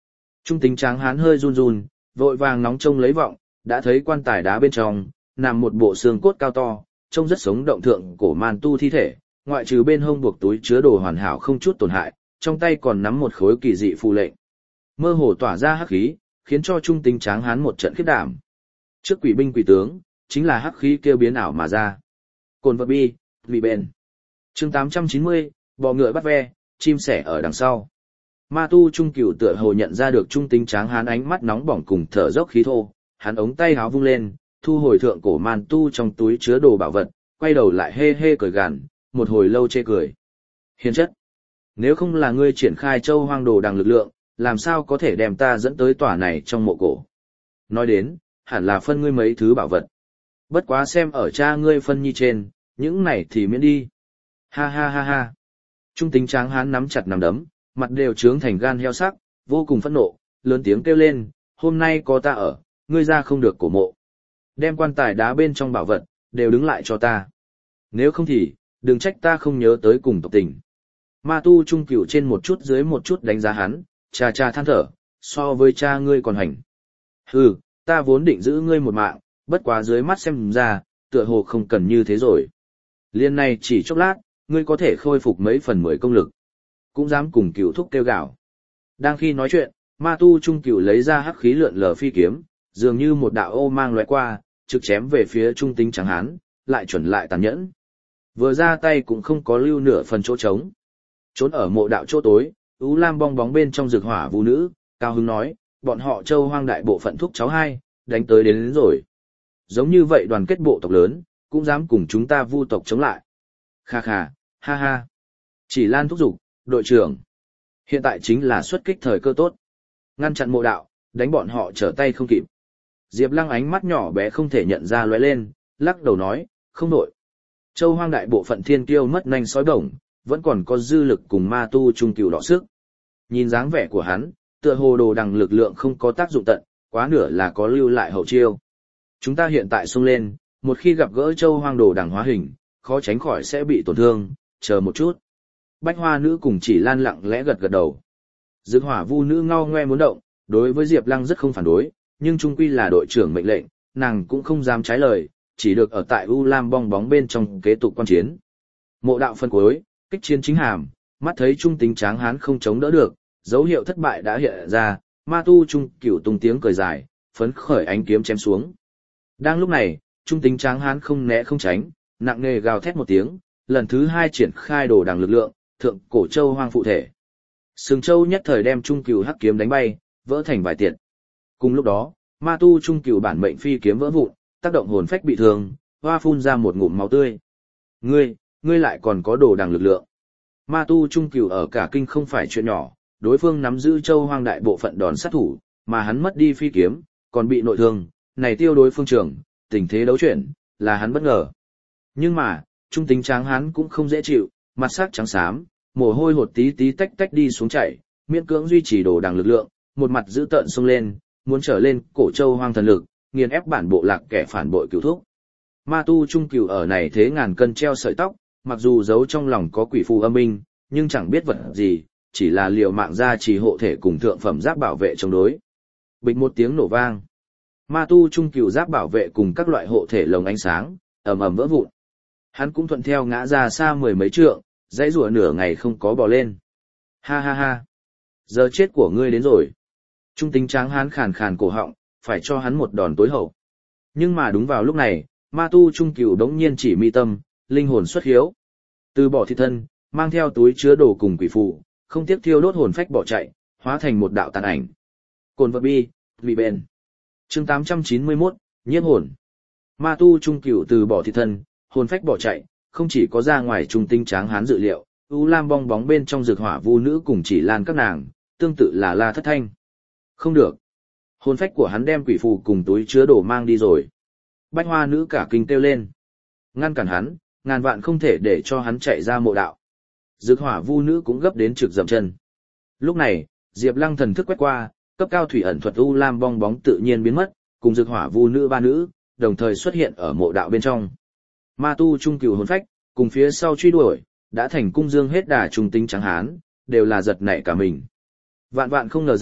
Trung tính tráng hán hơi run run, vội vàng nóng trông lấy vọng, đã thấy quan tài đá bên trong, nằm một bộ xương cốt cao to, trông rất sống động thượng cổ man tu thi thể, ngoại trừ bên hông buộc túi chứa đồ hoàn hảo không chút tổn hại, trong tay còn nắm một khối kỳ dị phù lệnh. Mơ hồ tỏa ra hắc khí, khiến cho trung tính tráng hán một trận khiếp đảm. Trước quỷ binh quỷ tướng, chính là hắc khí kêu biến ảo mà ra. Cồn vật bi, vị bền. Chương tám trăm chín mươi, bò ngựa bắt ve, chim sẻ ở đằng sau. Ma tu trung cửu tựa hồ nhận ra được trung tính tráng hán ánh mắt nóng bỏng cùng thở dốc khí thô, hắn ống tay háo vung lên, thu hồi thượng cổ man tu trong túi chứa đồ bảo vật, quay đầu lại hê hê cười gằn, một hồi lâu chê cười. Hiền chất, nếu không là ngươi triển khai châu hoang đồ đằng lực lượng, làm sao có thể đem ta dẫn tới tòa này trong mộ cổ. Nói đến, hẳn là phân ngươi mấy thứ bảo vật. Bất quá xem ở cha ngươi phân nhi trên, những này thì miễn đi. Ha ha ha ha. Trung tính tráng hán nắm chặt nắm đấm, mặt đều trướng thành gan heo sắc, vô cùng phẫn nộ, lớn tiếng kêu lên, hôm nay có ta ở, ngươi ra không được cổ mộ. Đem quan tài đá bên trong bảo vật, đều đứng lại cho ta. Nếu không thì, đừng trách ta không nhớ tới cùng tộc tình. Ma tu trung cửu trên một chút dưới một chút đánh giá hắn, cha cha than thở, so với cha ngươi còn hành. Hừ, ta vốn định giữ ngươi một mạng, bất quá dưới mắt xem ra, tựa hồ không cần như thế rồi. Liên này chỉ chốc lát, ngươi có thể khôi phục mấy phần mười công lực. Cũng dám cùng cửu thúc kêu gào. Đang khi nói chuyện, ma tu trung cửu lấy ra hắc khí lượn lờ phi kiếm, dường như một đạo ô mang lóe qua, trực chém về phía trung tính tráng hán, lại chuẩn lại tàn nhẫn. Vừa ra tay cũng không có lưu nửa phần chỗ trống. Trốn ở mộ đạo chỗ tối, U Lam bong bóng bên trong rực hỏa vũ nữ, cao hứng nói, bọn họ châu hoang đại bộ phận thúc cháu hai, đánh tới đến, đến rồi. Giống như vậy đoàn kết bộ tộc lớn, cũng dám cùng chúng ta vu tộc chống lại. Kha kha, ha ha. Chỉ Lan thúc giục, đội trưởng. Hiện tại chính là xuất kích thời cơ tốt. Ngăn chặn mộ đạo, đánh bọn họ trở tay không kịp. Diệp Lăng ánh mắt nhỏ bé không thể nhận ra lóe lên, lắc đầu nói, không đội. Châu hoang đại bộ phận thiên kiêu mất nanh sói đồng, vẫn còn có dư lực cùng ma tu trung cửu đọ sức. Nhìn dáng vẻ của hắn, tựa hồ đồ đằng lực lượng không có tác dụng tận, quá nửa là có lưu lại hậu chiêu. Chúng ta hiện tại xông lên, một khi gặp gỡ châu hoang đồ đằng hóa hình, khó tránh khỏi sẽ bị tổn thương, chờ một chút. Bách hoa nữ cùng chỉ Lan lặng lẽ gật gật đầu. Dực hỏa vu nữ ngao ngoe muốn động, đối với Diệp Lăng rất không phản đối, nhưng trung quy là đội trưởng mệnh lệnh, nàng cũng không dám trái lời, chỉ được ở tại U Lam bong bóng bên trong kế tục quan chiến. Mộ đạo phân cuối, kích chiến chính hàm, mắt thấy trung tính tráng hán không chống đỡ được, dấu hiệu thất bại đã hiện ra, ma tu trung cửu tung tiếng cười dài, phấn khởi ánh kiếm chém xuống. Đang lúc này, trung tính tráng hán không né không tránh, nặng nề gào thét một tiếng, lần thứ hai triển khai đồ đằng lực lượng, thượng cổ châu hoang phụ thể. Sừng châu nhất thời đem trung cửu hắc kiếm đánh bay, vỡ thành vài tiệt. Cùng lúc đó, ma tu trung cửu bản mệnh phi kiếm vỡ vụn, tác động hồn phách bị thương, hoa phun ra một ngụm máu tươi. Ngươi, ngươi lại còn có đồ đằng lực lượng. Ma tu trung cửu ở cả kinh không phải chuyện nhỏ, đối phương nắm giữ châu hoang đại bộ phận đòn sát thủ, mà hắn mất đi phi kiếm, còn bị nội thương, này tiêu đối phương trưởng, tình thế đấu chuyển, là hắn bất ngờ. Nhưng mà, trung tính tráng hắn cũng không dễ chịu, mặt sắc trắng xám, mồ hôi hột tí tí tách tách đi xuống chảy, miễn cưỡng duy trì đồ đằng lực lượng, một mặt giữ tợn xông lên, muốn trở lên cổ châu hoang thần lực, nghiền ép bản bộ lạc kẻ phản bội cửu thúc. Ma tu trung cửu ở này thế ngàn cân treo sợi tóc, mặc dù giấu trong lòng có quỷ phù âm binh, nhưng chẳng biết vật gì, chỉ là liều mạng ra trì hộ thể cùng thượng phẩm giáp bảo vệ chống đối. Bịch một tiếng nổ vang. Ma tu trung cửu giáp bảo vệ cùng các loại hộ thể lồng ánh sáng, ầm ầm vỡ vụn. Hắn cũng thuận theo ngã ra xa mười mấy trượng, dãy rủa nửa ngày không có bò lên. Ha ha ha. Giờ chết của ngươi đến rồi. Trung tính tráng hán khàn khàn cổ họng, phải cho hắn một đòn tối hậu. Nhưng mà đúng vào lúc này, ma tu trung cửu đống nhiên chỉ mi tâm, linh hồn xuất hiếu. Từ bỏ thịt thân, mang theo túi chứa đồ cùng quỷ phù, không tiếc thiêu đốt hồn phách bỏ chạy, hóa thành một đạo tàn ảnh. Cồn vật bi, vị bền. Chương tám trăm chín mươi mốt, nhiếp hồn. Ma tu trung cửu từ bỏ thịt thân, hồn phách bỏ chạy, không chỉ có ra ngoài trung tinh tráng hán dự liệu, U Lam bong bóng bên trong rực hỏa vu nữ cùng chỉ Lan các nàng, tương tự là La Thất Thanh. Không được. Hồn phách của hắn đem quỷ phù cùng túi chứa đồ mang đi rồi. Bách hoa nữ cả kinh kêu lên. Ngăn cản hắn, ngàn vạn không thể để cho hắn chạy ra mộ đạo. Dực hỏa vu nữ cũng gấp đến trực dậm chân. Lúc này, Diệp Lăng thần thức quét qua, cấp cao thủy ẩn thuật U Lam bong bóng tự nhiên biến mất, cùng dực hỏa vu nữ ba nữ, đồng thời xuất hiện ở mộ đạo bên trong. Ma tu trung cửu hồn phách, cùng phía sau truy đuổi, đã thành cung dương hết đà trung tính trắng hán, đều là giật nảy cả mình. Vạn vạn không ngờ rằng,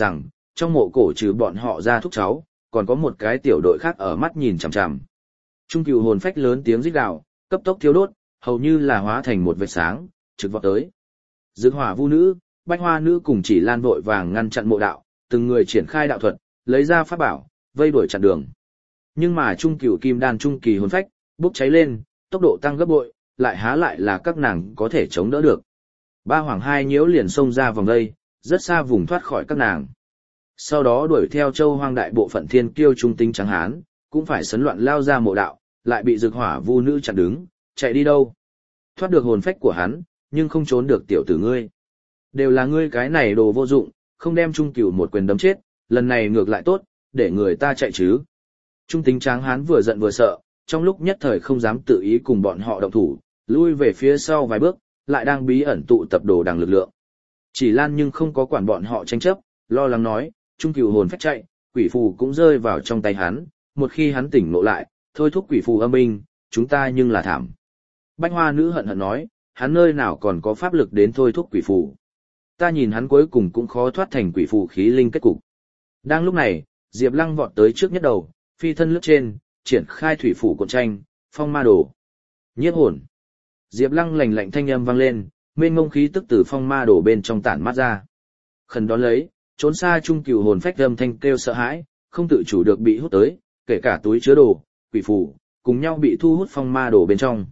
trong mộ cổ trừ bọn họ ra thúc cháu, còn có một cái tiểu đội khác ở mắt nhìn chằm chằm. Trung cừu hồn phách lớn tiếng rít gào, cấp tốc thiêu đốt, hầu như là hóa thành một vệt sáng, trực vọt tới. Dược hỏa vu nữ, bách hoa nữ cùng chỉ lan vội vàng ngăn chặn mộ đạo, từng người triển khai đạo thuật, lấy ra pháp bảo, vây đuổi chặn đường. Nhưng mà trung cửu kim đan trung kỳ hồn phách, bốc cháy lên, tốc độ tăng gấp bội, lại há lại là các nàng có thể chống đỡ được. Ba hoàng hai nhiễu liền xông ra vòng đây, rất xa vùng thoát khỏi các nàng. Sau đó đuổi theo châu hoang đại bộ phận thiên kiêu trung tính trắng hán, cũng phải sấn loạn lao ra mộ đạo, lại bị dược hỏa vu nữ chặn đứng, chạy đi đâu? Thoát được hồn phách của hắn, nhưng không trốn được tiểu tử ngươi. Đều là ngươi cái này đồ vô dụng, không đem trung cửu một quyền đấm chết, lần này ngược lại tốt, để người ta chạy chứ. Trung tính tráng hán vừa giận vừa sợ, trong lúc nhất thời không dám tự ý cùng bọn họ động thủ, lui về phía sau vài bước, lại đang bí ẩn tụ tập đồ đằng lực lượng. Chỉ Lan nhưng không có quản bọn họ tranh chấp, lo lắng nói, trung cửu hồn phách chạy, quỷ phù cũng rơi vào trong tay hắn, một khi hắn tỉnh ngộ lại, thôi thúc quỷ phù âm binh, chúng ta nhưng là thảm. Bách hoa nữ hận hận nói, hắn nơi nào còn có pháp lực đến thôi thúc quỷ phù. Ta nhìn hắn cuối cùng cũng khó thoát thành quỷ phù khí linh kết cục. Đang lúc này, Diệp Lăng vọt tới trước nhất đầu, phi thân lướt trên, triển khai thủy phủ cuộn tranh, phong ma đồ. Nhiếp hồn. Diệp Lăng lạnh lạnh thanh âm vang lên, mênh mông khí tức từ phong ma đồ bên trong tản mát ra. Khẩn đón lấy, trốn xa trung cửu hồn phách âm thanh kêu sợ hãi, không tự chủ được bị hút tới, kể cả túi chứa đồ, quỷ phù, cùng nhau bị thu hút phong ma đồ bên trong.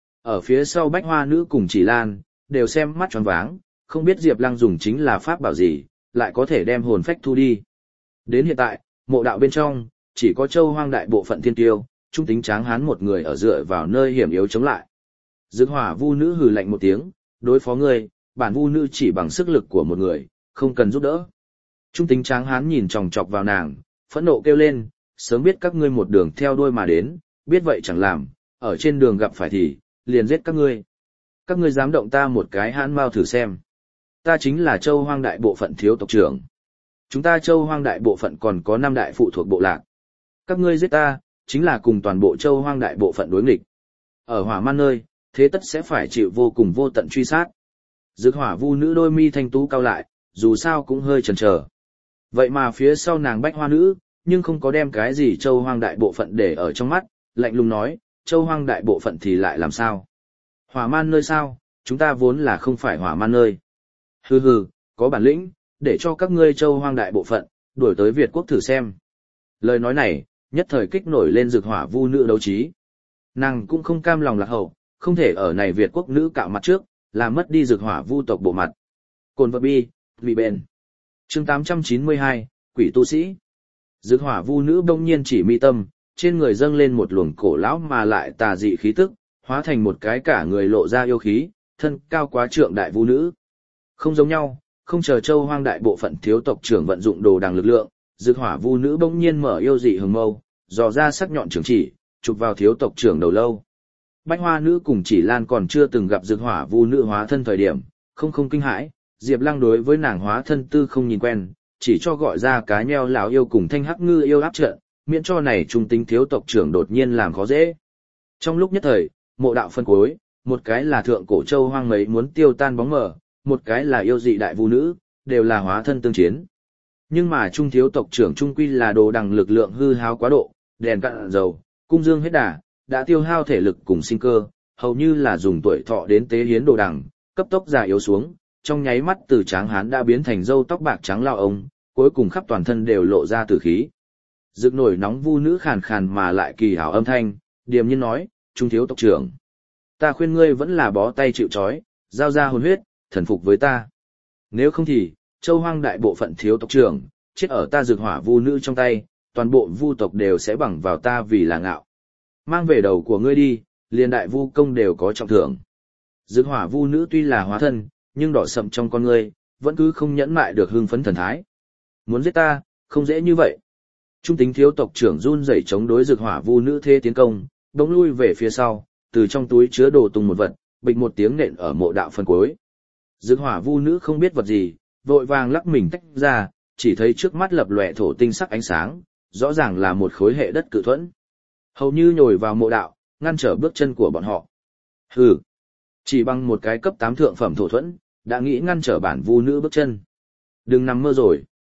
Ở phía sau bách hoa nữ cùng chỉ lan, đều xem mắt tròn váng, không biết Diệp Lăng dùng chính là pháp bảo gì, lại có thể đem hồn phách thu đi. Đến hiện tại, mộ đạo bên trong, chỉ có châu hoang đại bộ phận thiên tiêu, trung tính tráng hán một người ở dựa vào nơi hiểm yếu chống lại. Dược hỏa vu nữ hừ lạnh một tiếng, đối phó ngươi, bản vu nữ chỉ bằng sức lực của một người, không cần giúp đỡ. Trung tính tráng hán nhìn chòng chọc vào nàng, phẫn nộ kêu lên, sớm biết các ngươi một đường theo đuôi mà đến, biết vậy chẳng làm, ở trên đường gặp phải thì, liền giết các ngươi. Các ngươi dám động ta một cái hãn mau thử xem. Ta chính là châu hoang đại bộ phận thiếu tộc trưởng. Chúng ta châu hoang đại bộ phận còn có năm đại phụ thuộc bộ lạc. Các ngươi giết ta, chính là cùng toàn bộ châu hoang đại bộ phận đối nghịch. Ở hỏa man nơi, thế tất sẽ phải chịu vô cùng vô tận truy sát. Dược hỏa vu nữ đôi mi thanh tú cao lại, dù sao cũng hơi chần chờ. Vậy mà phía sau nàng bách hoa nữ, nhưng không có đem cái gì châu hoang đại bộ phận để ở trong mắt, lạnh lùng nói, châu hoang đại bộ phận thì lại làm sao? Hỏa man nơi sao, chúng ta vốn là không phải hỏa man nơi. Hừ hừ, có bản lĩnh, để cho các ngươi châu hoang đại bộ phận, đuổi tới Việt quốc thử xem. Lời nói này, nhất thời kích nổi lên dược hỏa vu nữ đấu trí. Nàng cũng không cam lòng lạc hậu, không thể ở này Việt quốc nữ cạo mặt trước, làm mất đi dược hỏa vu tộc bộ mặt. Cồn vật bi, vì bền. Chương tám trăm chín mươi hai, Quỷ tu sĩ. Dược hỏa vu nữ bỗng nhiên chỉ mi tâm, trên người dâng lên một luồng cổ lão mà lại tà dị khí tức, hóa thành một cái cả người lộ ra yêu khí, thân cao quá trượng đại vu nữ. Không giống nhau, không chờ châu hoang đại bộ phận thiếu tộc trưởng vận dụng đồ đằng lực lượng, dược hỏa vu nữ bỗng nhiên mở yêu dị hừng mâu, dò ra sắc nhọn trường chỉ, chụp vào thiếu tộc trưởng đầu lâu. Bách hoa nữ cùng chỉ lan còn chưa từng gặp dược hỏa vu nữ hóa thân thời điểm, không không kinh hãi, Diệp Lăng đối với nàng hóa thân tư không nhìn quen, chỉ cho gọi ra cá nheo lão yêu cùng thanh hắc ngư yêu áp trận, miễn cho này trung tính thiếu tộc trưởng đột nhiên làm khó dễ. Trong lúc nhất thời, mộ đạo phân cuối, một cái là thượng cổ châu hoang mấy muốn tiêu tan bóng mờ, một cái là yêu dị đại vu nữ, đều là hóa thân tương chiến. Nhưng mà trung thiếu tộc trưởng trung quy là đồ đằng lực lượng hư hao quá độ, đèn cạn dầu, cung dương hết đà, đã tiêu hao thể lực cùng sinh cơ, hầu như là dùng tuổi thọ đến tế hiến đồ đằng, cấp tốc già yếu xuống, trong nháy mắt từ tráng hán đã biến thành râu tóc bạc trắng lao ông, cuối cùng khắp toàn thân đều lộ ra tử khí. Rực nổi nóng vu nữ khàn khàn mà lại kỳ hảo âm thanh, điềm nhiên nói, trung thiếu tộc trưởng, ta khuyên ngươi vẫn là bó tay chịu trói, giao ra hồn huyết, thần phục với ta. Nếu không thì, châu hoang đại bộ phận thiếu tộc trưởng, chết ở ta dược hỏa vu nữ trong tay, toàn bộ vu tộc đều sẽ bằng vào ta vì là ngạo. Mang về đầu của ngươi đi, liền đại vu công đều có trọng thưởng. Dược hỏa vu nữ tuy là hóa thân, nhưng đỏ sậm trong con ngươi, vẫn cứ không nhẫn mại được hưng phấn thần thái. Muốn giết ta, không dễ như vậy. Trung tính thiếu tộc trưởng run rẩy chống đối dược hỏa vu nữ thế tiến công, đống lui về phía sau, từ trong túi chứa đồ tung một vật, bịch một tiếng nện ở mộ đạo phần cuối. Dược hỏa vu nữ không biết vật gì, vội vàng lắc mình tách ra, chỉ thấy trước mắt lập lòe thổ tinh sắc ánh sáng, rõ ràng là một khối hệ đất cự thuẫn. Hầu như nhồi vào mộ đạo, ngăn trở bước chân của bọn họ. Hừ, chỉ bằng một cái cấp tám thượng phẩm thổ thuẫn, đã nghĩ ngăn trở bản vu nữ bước chân. Đừng nằm mơ rồi.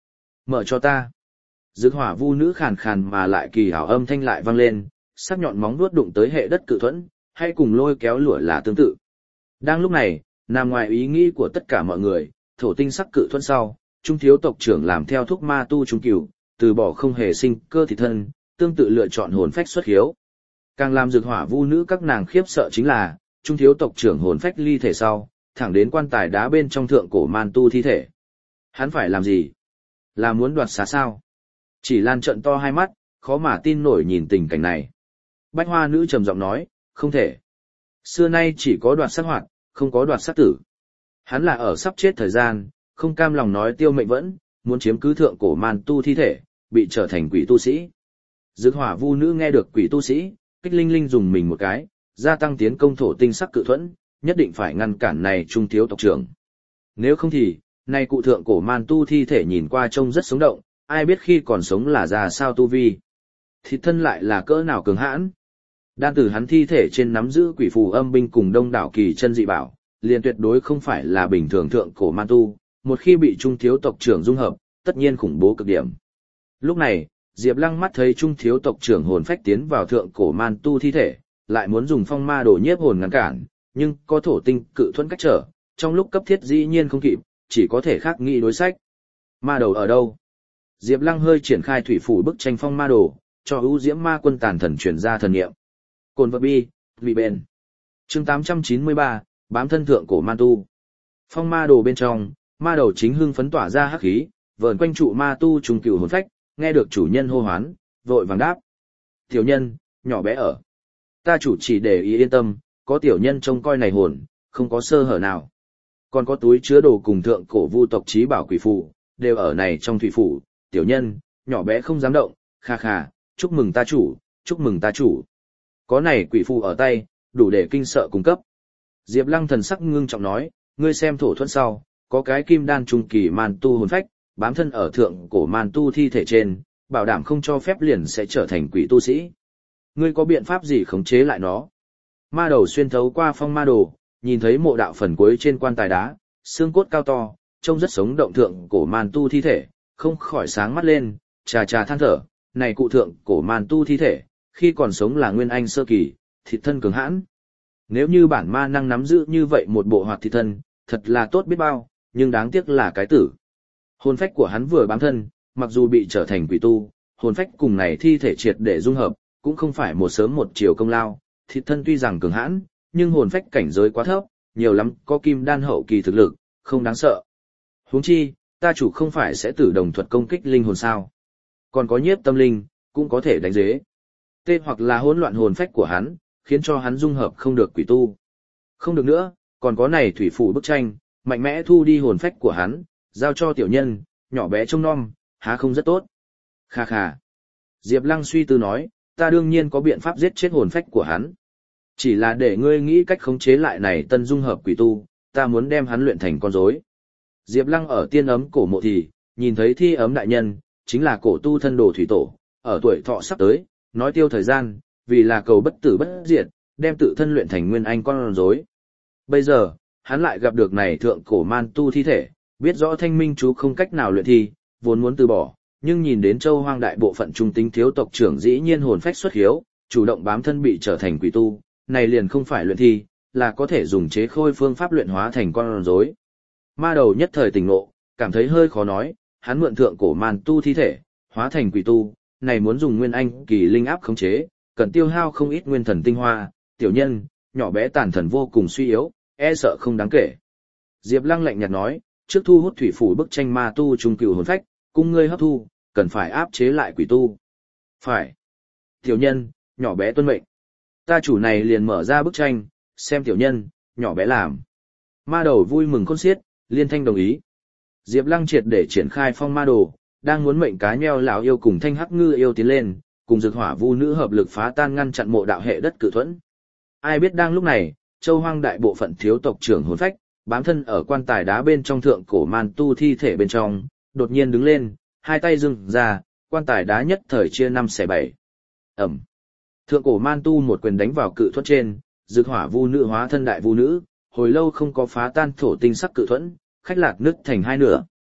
Mở cho ta. Dực hỏa vu nữ khàn khàn mà lại kỳ hảo âm thanh lại vang lên, sắc nhọn móng vuốt đụng tới hệ đất cự thuẫn, hay cùng lôi kéo lửa là tương tự. Đang lúc này, nằm ngoài ý nghĩ của tất cả mọi người, thổ tinh sắc cự thuẫn sau, trung thiếu tộc trưởng làm theo thúc ma tu trung cửu, từ bỏ không hề sinh cơ thị thân, tương tự lựa chọn hồn phách xuất hiếu. Càng làm dực hỏa vu nữ các nàng khiếp sợ chính là, trung thiếu tộc trưởng hồn phách ly thể sau, thẳng đến quan tài đá bên trong thượng cổ man tu thi thể. Hắn phải làm gì? Là muốn đoạt xá sao? Chỉ Lan trợn to hai mắt, khó mà tin nổi nhìn tình cảnh này. Bách hoa nữ trầm giọng nói, không thể. Xưa nay chỉ có đoạt sát hoạt, không có đoạt sát tử. Hắn là ở sắp chết thời gian, không cam lòng nói tiêu mệnh vẫn, muốn chiếm cứ thượng cổ man tu thi thể, bị trở thành quỷ tu sĩ. Dực hỏa vu nữ nghe được quỷ tu sĩ, kích linh linh dùng mình một cái, gia tăng tiến công thổ tinh sắc cự thuẫn, nhất định phải ngăn cản này trung thiếu tộc trưởng. Nếu không thì, nay cụ thượng cổ man tu thi thể nhìn qua trông rất sống động, ai biết khi còn sống là ra sao tu vi. Thịt thân lại là cỡ nào cường hãn. Đan tử hắn thi thể trên nắm giữ quỷ phù âm binh cùng đông đảo kỳ chân dị bảo, liền tuyệt đối không phải là bình thường thượng cổ man tu, một khi bị trung thiếu tộc trưởng dung hợp, tất nhiên khủng bố cực điểm. Lúc này, Diệp Lăng mắt thấy trung thiếu tộc trưởng hồn phách tiến vào thượng cổ man tu thi thể, lại muốn dùng phong ma đồ nhiếp hồn ngăn cản, nhưng có thổ tinh cự thuẫn cách trở, trong lúc cấp thiết dĩ nhiên không kịp, chỉ có thể khác nghĩ đối sách. Ma đầu ở đâu? Diệp Lăng hơi triển khai thủy phủ bức tranh phong ma đồ, cho ưu diễm ma quân tàn thần chuyển ra thần niệm. Cồn vật bi, vì bền. Chương tám trăm chín mươi ba, bám thân thượng cổ man tu. Phong ma đồ bên trong, ma đầu chính hưng phấn tỏa ra hắc khí, vờn quanh trụ ma tu trùng cửu hồn phách, nghe được chủ nhân hô hoán, vội vàng đáp. Tiểu nhân, nhỏ bé ở. Ta chủ chỉ để ý yên tâm, có tiểu nhân trông coi này hồn, không có sơ hở nào. Còn có túi chứa đồ cùng thượng cổ vu tộc trí bảo quỷ phù, đều ở này trong thủy phủ, tiểu nhân, nhỏ bé không dám động, kha kha, chúc mừng ta chủ, chúc mừng ta chủ. Có này quỷ phù ở tay, đủ để kinh sợ cung cấp. Diệp Lăng thần sắc ngưng trọng nói, ngươi xem thổ thuẫn sau, có cái kim đan trung kỳ man tu hồn phách, bám thân ở thượng cổ man tu thi thể trên, bảo đảm không cho phép liền sẽ trở thành quỷ tu sĩ. Ngươi có biện pháp gì khống chế lại nó? Ma đầu xuyên thấu qua phong ma đồ, nhìn thấy mộ đạo phần cuối trên quan tài đá, xương cốt cao to, trông rất sống động thượng cổ man tu thi thể, không khỏi sáng mắt lên, trà trà than thở, này cụ thượng cổ man tu thi thể, khi còn sống là nguyên anh sơ kỳ, thịt thân cường hãn. Nếu như bản ma năng nắm giữ như vậy một bộ hoạt thịt thân, thật là tốt biết bao, nhưng đáng tiếc là cái tử. Hồn phách của hắn vừa bám thân, mặc dù bị trở thành quỷ tu, hồn phách cùng này thi thể triệt để dung hợp, cũng không phải một sớm một chiều công lao, thịt thân tuy rằng cường hãn, nhưng hồn phách cảnh giới quá thấp, nhiều lắm có kim đan hậu kỳ thực lực, không đáng sợ. Huống chi, ta chủ không phải sẽ tử đồng thuật công kích linh hồn sao? Còn có nhiếp tâm linh, cũng có thể đánh dế. Tê hoặc là hỗn loạn hồn phách của hắn, khiến cho hắn dung hợp không được quỷ tu. Không được nữa, còn có này thủy phủ bức tranh, mạnh mẽ thu đi hồn phách của hắn, giao cho tiểu nhân, nhỏ bé trông nom, há không rất tốt. Kha kha. Diệp Lăng suy tư nói, ta đương nhiên có biện pháp giết chết hồn phách của hắn. Chỉ là để ngươi nghĩ cách khống chế lại này tân dung hợp quỷ tu, ta muốn đem hắn luyện thành con rối. Diệp Lăng ở tiên ấm cổ mộ thì, nhìn thấy thi ấm đại nhân, chính là cổ tu thân đồ thủy tổ, ở tuổi thọ sắp tới, nói tiêu thời gian, vì là cầu bất tử bất diệt, đem tự thân luyện thành nguyên anh con rối. Bây giờ, hắn lại gặp được này thượng cổ man tu thi thể, biết rõ thanh minh chú không cách nào luyện thi, vốn muốn từ bỏ, nhưng nhìn đến châu hoang đại bộ phận trung tính thiếu tộc trưởng dĩ nhiên hồn phách xuất hiếu, chủ động bám thân bị trở thành quỷ tu, này liền không phải luyện thi, là có thể dùng chế khôi phương pháp luyện hóa thành con rối. Ma đầu nhất thời tỉnh ngộ, cảm thấy hơi khó nói, hắn mượn thượng cổ man tu thi thể, hóa thành quỷ tu, này muốn dùng nguyên anh kỳ linh áp khống chế, cần tiêu hao không ít nguyên thần tinh hoa, tiểu nhân, nhỏ bé tàn thần vô cùng suy yếu, e sợ không đáng kể. Diệp Lăng lạnh nhạt nói, trước thu hút thủy phủ bức tranh ma tu trung cửu hồn phách, cung ngươi hấp thu, cần phải áp chế lại quỷ tu. Phải. Tiểu nhân, nhỏ bé tuân mệnh. Ta chủ này liền mở ra bức tranh, xem tiểu nhân, nhỏ bé làm. Ma đầu vui mừng khôn xiết, liên thanh đồng ý. Diệp Lăng triệt để triển khai phong ma đồ, đang muốn mệnh cá nheo lão yêu cùng thanh hắc ngư yêu tiến lên, cùng dược hỏa vu nữ hợp lực phá tan ngăn chặn mộ đạo hệ đất cự thuẫn. Ai biết đang lúc này, châu hoang đại bộ phận thiếu tộc trưởng hồn phách, bám thân ở quan tài đá bên trong thượng cổ man tu thi thể bên trong, đột nhiên đứng lên, hai tay dưng ra, quan tài đá nhất thời chia năm xẻ bảy. Ẩm. Thượng cổ man tu một quyền đánh vào cự thuẫn trên, dược hỏa vu nữ hóa thân đại vu nữ, hồi lâu không có phá tan thổ tinh sắc cự thuẫn, khách lạc nứt thành hai nửa.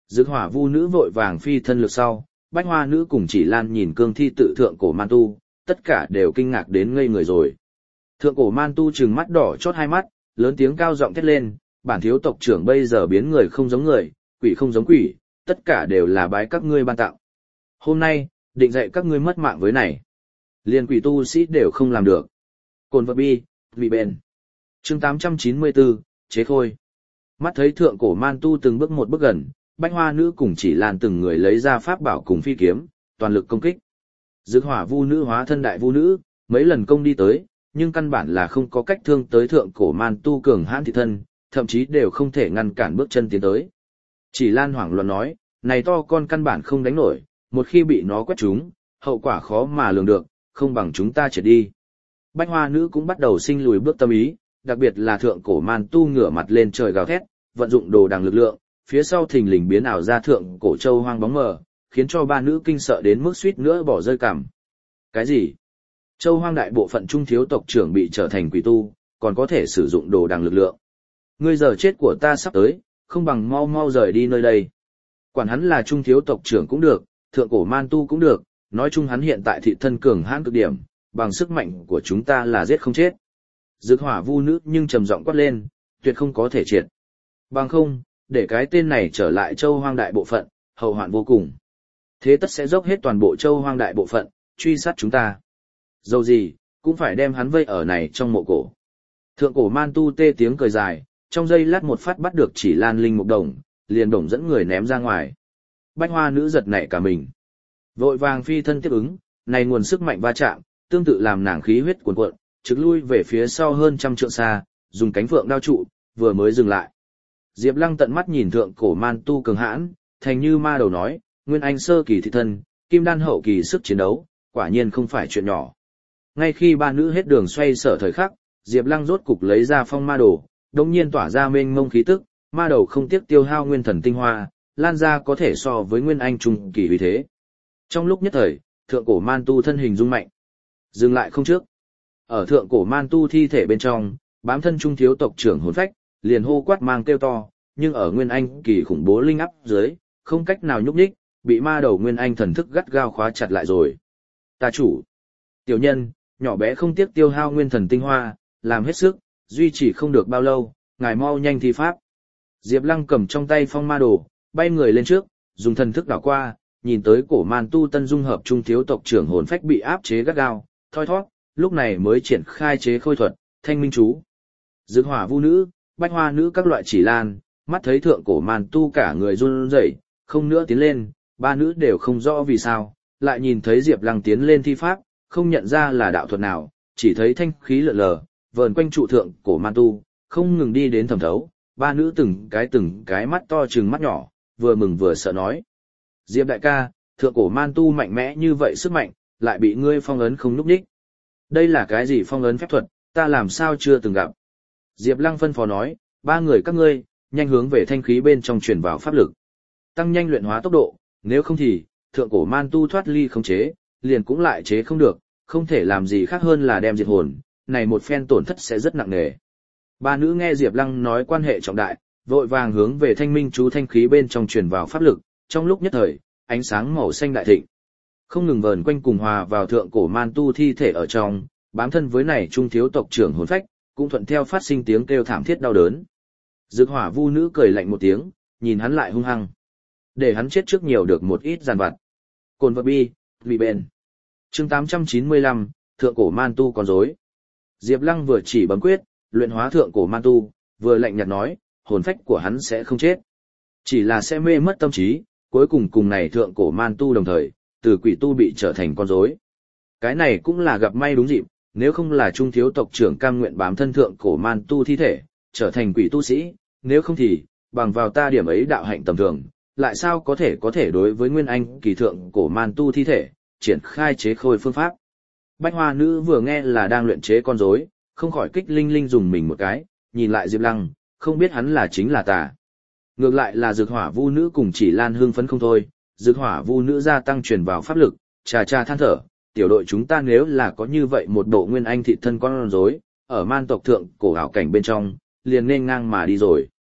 Dực hỏa vu nữ vội vàng phi thân lược sau, bách hoa nữ cùng chỉ lan nhìn cương thi tự thượng cổ man tu, tất cả đều kinh ngạc đến ngây người rồi. Thượng cổ man tu trừng mắt đỏ chót hai mắt, lớn tiếng cao giọng thét lên, bản thiếu tộc trưởng bây giờ biến người không giống người, quỷ không giống quỷ, tất cả đều là bái các ngươi ban tặng. Hôm nay, định dạy các ngươi mất mạng với này. Liên quỷ tu sĩ đều không làm được. Cồn vật bi, vì bền. Chương tám trăm chín mươi bốn, chế khôi. Mắt thấy thượng cổ man tu từng bước một bước gần, bách hoa nữ cùng chỉ lan từng người lấy ra pháp bảo cùng phi kiếm, toàn lực công kích. Dực hỏa vu nữ hóa thân đại vu nữ, mấy lần công đi tới, nhưng căn bản là không có cách thương tới thượng cổ man tu cường hãn thị thân, thậm chí đều không thể ngăn cản bước chân tiến tới. Chỉ lan hoảng loạn nói, này to con căn bản không đánh nổi, một khi bị nó quét trúng, hậu quả khó mà lường được, không bằng chúng ta triệt đi. Bách hoa nữ cũng bắt đầu sinh lùi bước tâm ý, đặc biệt là thượng cổ man tu ngửa mặt lên trời gào thét, vận dụng đồ đằng lực lượng, phía sau thình lình biến ảo ra thượng cổ châu hoang bóng mờ, khiến cho ba nữ kinh sợ đến mức suýt nữa bỏ rơi cằm. Cái gì? Châu hoang đại bộ phận trung thiếu tộc trưởng bị trở thành quỷ tu, còn có thể sử dụng đồ đằng lực lượng. Ngươi giờ chết của ta sắp tới, không bằng mau mau rời đi nơi đây. Quản hắn là trung thiếu tộc trưởng cũng được, thượng cổ man tu cũng được, nói chung hắn hiện tại thị thân cường hãn cực điểm, bằng sức mạnh của chúng ta là giết không chết. Dực hỏa vu nữ nhưng trầm giọng quát lên, tuyệt không có thể triệt. Bằng không, để cái tên này trở lại châu hoang đại bộ phận, hậu hoạn vô cùng. Thế tất sẽ dốc hết toàn bộ châu hoang đại bộ phận, truy sát chúng ta. Dầu gì, cũng phải đem hắn vây ở này trong mộ cổ. Thượng cổ man tu tê tiếng cười dài, trong giây lát một phát bắt được chỉ lan linh mục đồng, liền đồng dẫn người ném ra ngoài. Bách hoa nữ giật nảy cả mình. Vội vàng phi thân tiếp ứng, này nguồn sức mạnh va chạm, tương tự làm nàng khí huyết cuồn cuộn, trực lui về phía sau hơn trăm trượng xa, dùng cánh phượng đao trụ, vừa mới dừng lại. Diệp Lăng tận mắt nhìn thượng cổ man tu cường hãn, thành như ma đầu nói, nguyên anh sơ kỳ thị thân, kim đan hậu kỳ sức chiến đấu, quả nhiên không phải chuyện nhỏ. Ngay khi ba nữ hết đường xoay sở thời khắc, Diệp Lăng rốt cục lấy ra phong ma đồ, đột nhiên tỏa ra mênh mông khí tức, ma đầu không tiếc tiêu hao nguyên thần tinh hoa, lan ra có thể so với nguyên anh trung kỳ uy thế. Trong lúc nhất thời, thượng cổ man tu thân hình rung mạnh, dừng lại không trước. Ở thượng cổ man tu thi thể bên trong, bám thân trung thiếu tộc trưởng hồn phách, liền hô quát mang kêu to, nhưng ở nguyên anh kỳ khủng bố linh áp dưới, không cách nào nhúc nhích, bị ma đầu nguyên anh thần thức gắt gao khóa chặt lại rồi. Ta chủ, tiểu nhân, nhỏ bé không tiếc tiêu hao nguyên thần tinh hoa, làm hết sức, duy trì không được bao lâu, ngài mau nhanh thi pháp. Diệp Lăng cầm trong tay phong ma đồ, bay người lên trước, dùng thần thức đảo qua, nhìn tới cổ man tu tân dung hợp trung thiếu tộc trưởng hồn phách bị áp chế gắt gao, thoi thoát, lúc này mới triển khai chế khôi thuật, thanh minh chú. Dực hỏa vu nữ, bách hoa nữ các loại chỉ lan, mắt thấy thượng cổ man tu cả người run rẩy, không nữa tiến lên, ba nữ đều không rõ vì sao, lại nhìn thấy Diệp Lăng tiến lên thi pháp, không nhận ra là đạo thuật nào, chỉ thấy thanh khí lượn lờ, vờn quanh trụ thượng cổ man tu, không ngừng đi đến thẩm thấu, ba nữ từng cái từng cái mắt to trừng mắt nhỏ, vừa mừng vừa sợ nói. Diệp đại ca, thượng cổ man tu mạnh mẽ như vậy sức mạnh, lại bị ngươi phong ấn không núp đích. Đây là cái gì phong ấn phép thuật, ta làm sao chưa từng gặp. Diệp Lăng phân phó nói, ba người các ngươi, nhanh hướng về thanh khí bên trong truyền vào pháp lực. Tăng nhanh luyện hóa tốc độ, nếu không thì, thượng cổ man tu thoát ly không chế, liền cũng lại chế không được, không thể làm gì khác hơn là đem diệt hồn, này một phen tổn thất sẽ rất nặng nề. Ba nữ nghe Diệp Lăng nói quan hệ trọng đại, vội vàng hướng về thanh minh chú thanh khí bên trong truyền vào pháp lực, trong lúc nhất thời, ánh sáng màu xanh đại thịnh. Không ngừng vờn quanh cùng hòa vào thượng cổ man tu thi thể ở trong, bám thân với này trung thiếu tộc trưởng hồn phách, cũng thuận theo phát sinh tiếng kêu thảm thiết đau đớn. Dực hỏa vu nữ cười lạnh một tiếng, nhìn hắn lại hung hăng. Để hắn chết trước nhiều được một ít giàn vặt. Cồn vật bi, vì bền. Chương tám trăm chín mươi lăm, thượng cổ man tu con rối. Diệp Lăng vừa chỉ bấm quyết, luyện hóa thượng cổ man tu, vừa lạnh nhạt nói, hồn phách của hắn sẽ không chết. Chỉ là sẽ mê mất tâm trí, cuối cùng cùng này thượng cổ man tu đồng thời, từ quỷ tu bị trở thành con rối. Cái này cũng là gặp may đúng dịp, nếu không là trung thiếu tộc trưởng cam nguyện bám thân thượng cổ man tu thi thể, trở thành quỷ tu sĩ, nếu không thì, bằng vào ta điểm ấy đạo hạnh tầm thường, lại sao có thể có thể đối với nguyên anh kỳ thượng cổ man tu thi thể, triển khai chế khôi phương pháp. Bách hoa nữ vừa nghe là đang luyện chế con rối, không khỏi kích linh linh dùng mình một cái, nhìn lại Diệp Lăng, không biết hắn là chính là tà. Ngược lại là Dực hỏa vu nữ cùng chỉ lan hương phấn không thôi, Dực hỏa vu nữ gia tăng truyền vào pháp lực, trà trà than thở, tiểu đội chúng ta nếu là có như vậy một bộ nguyên anh thị thân con rối, ở man tộc thượng cổ ảo cảnh bên trong, liền nên ngang mà đi rồi.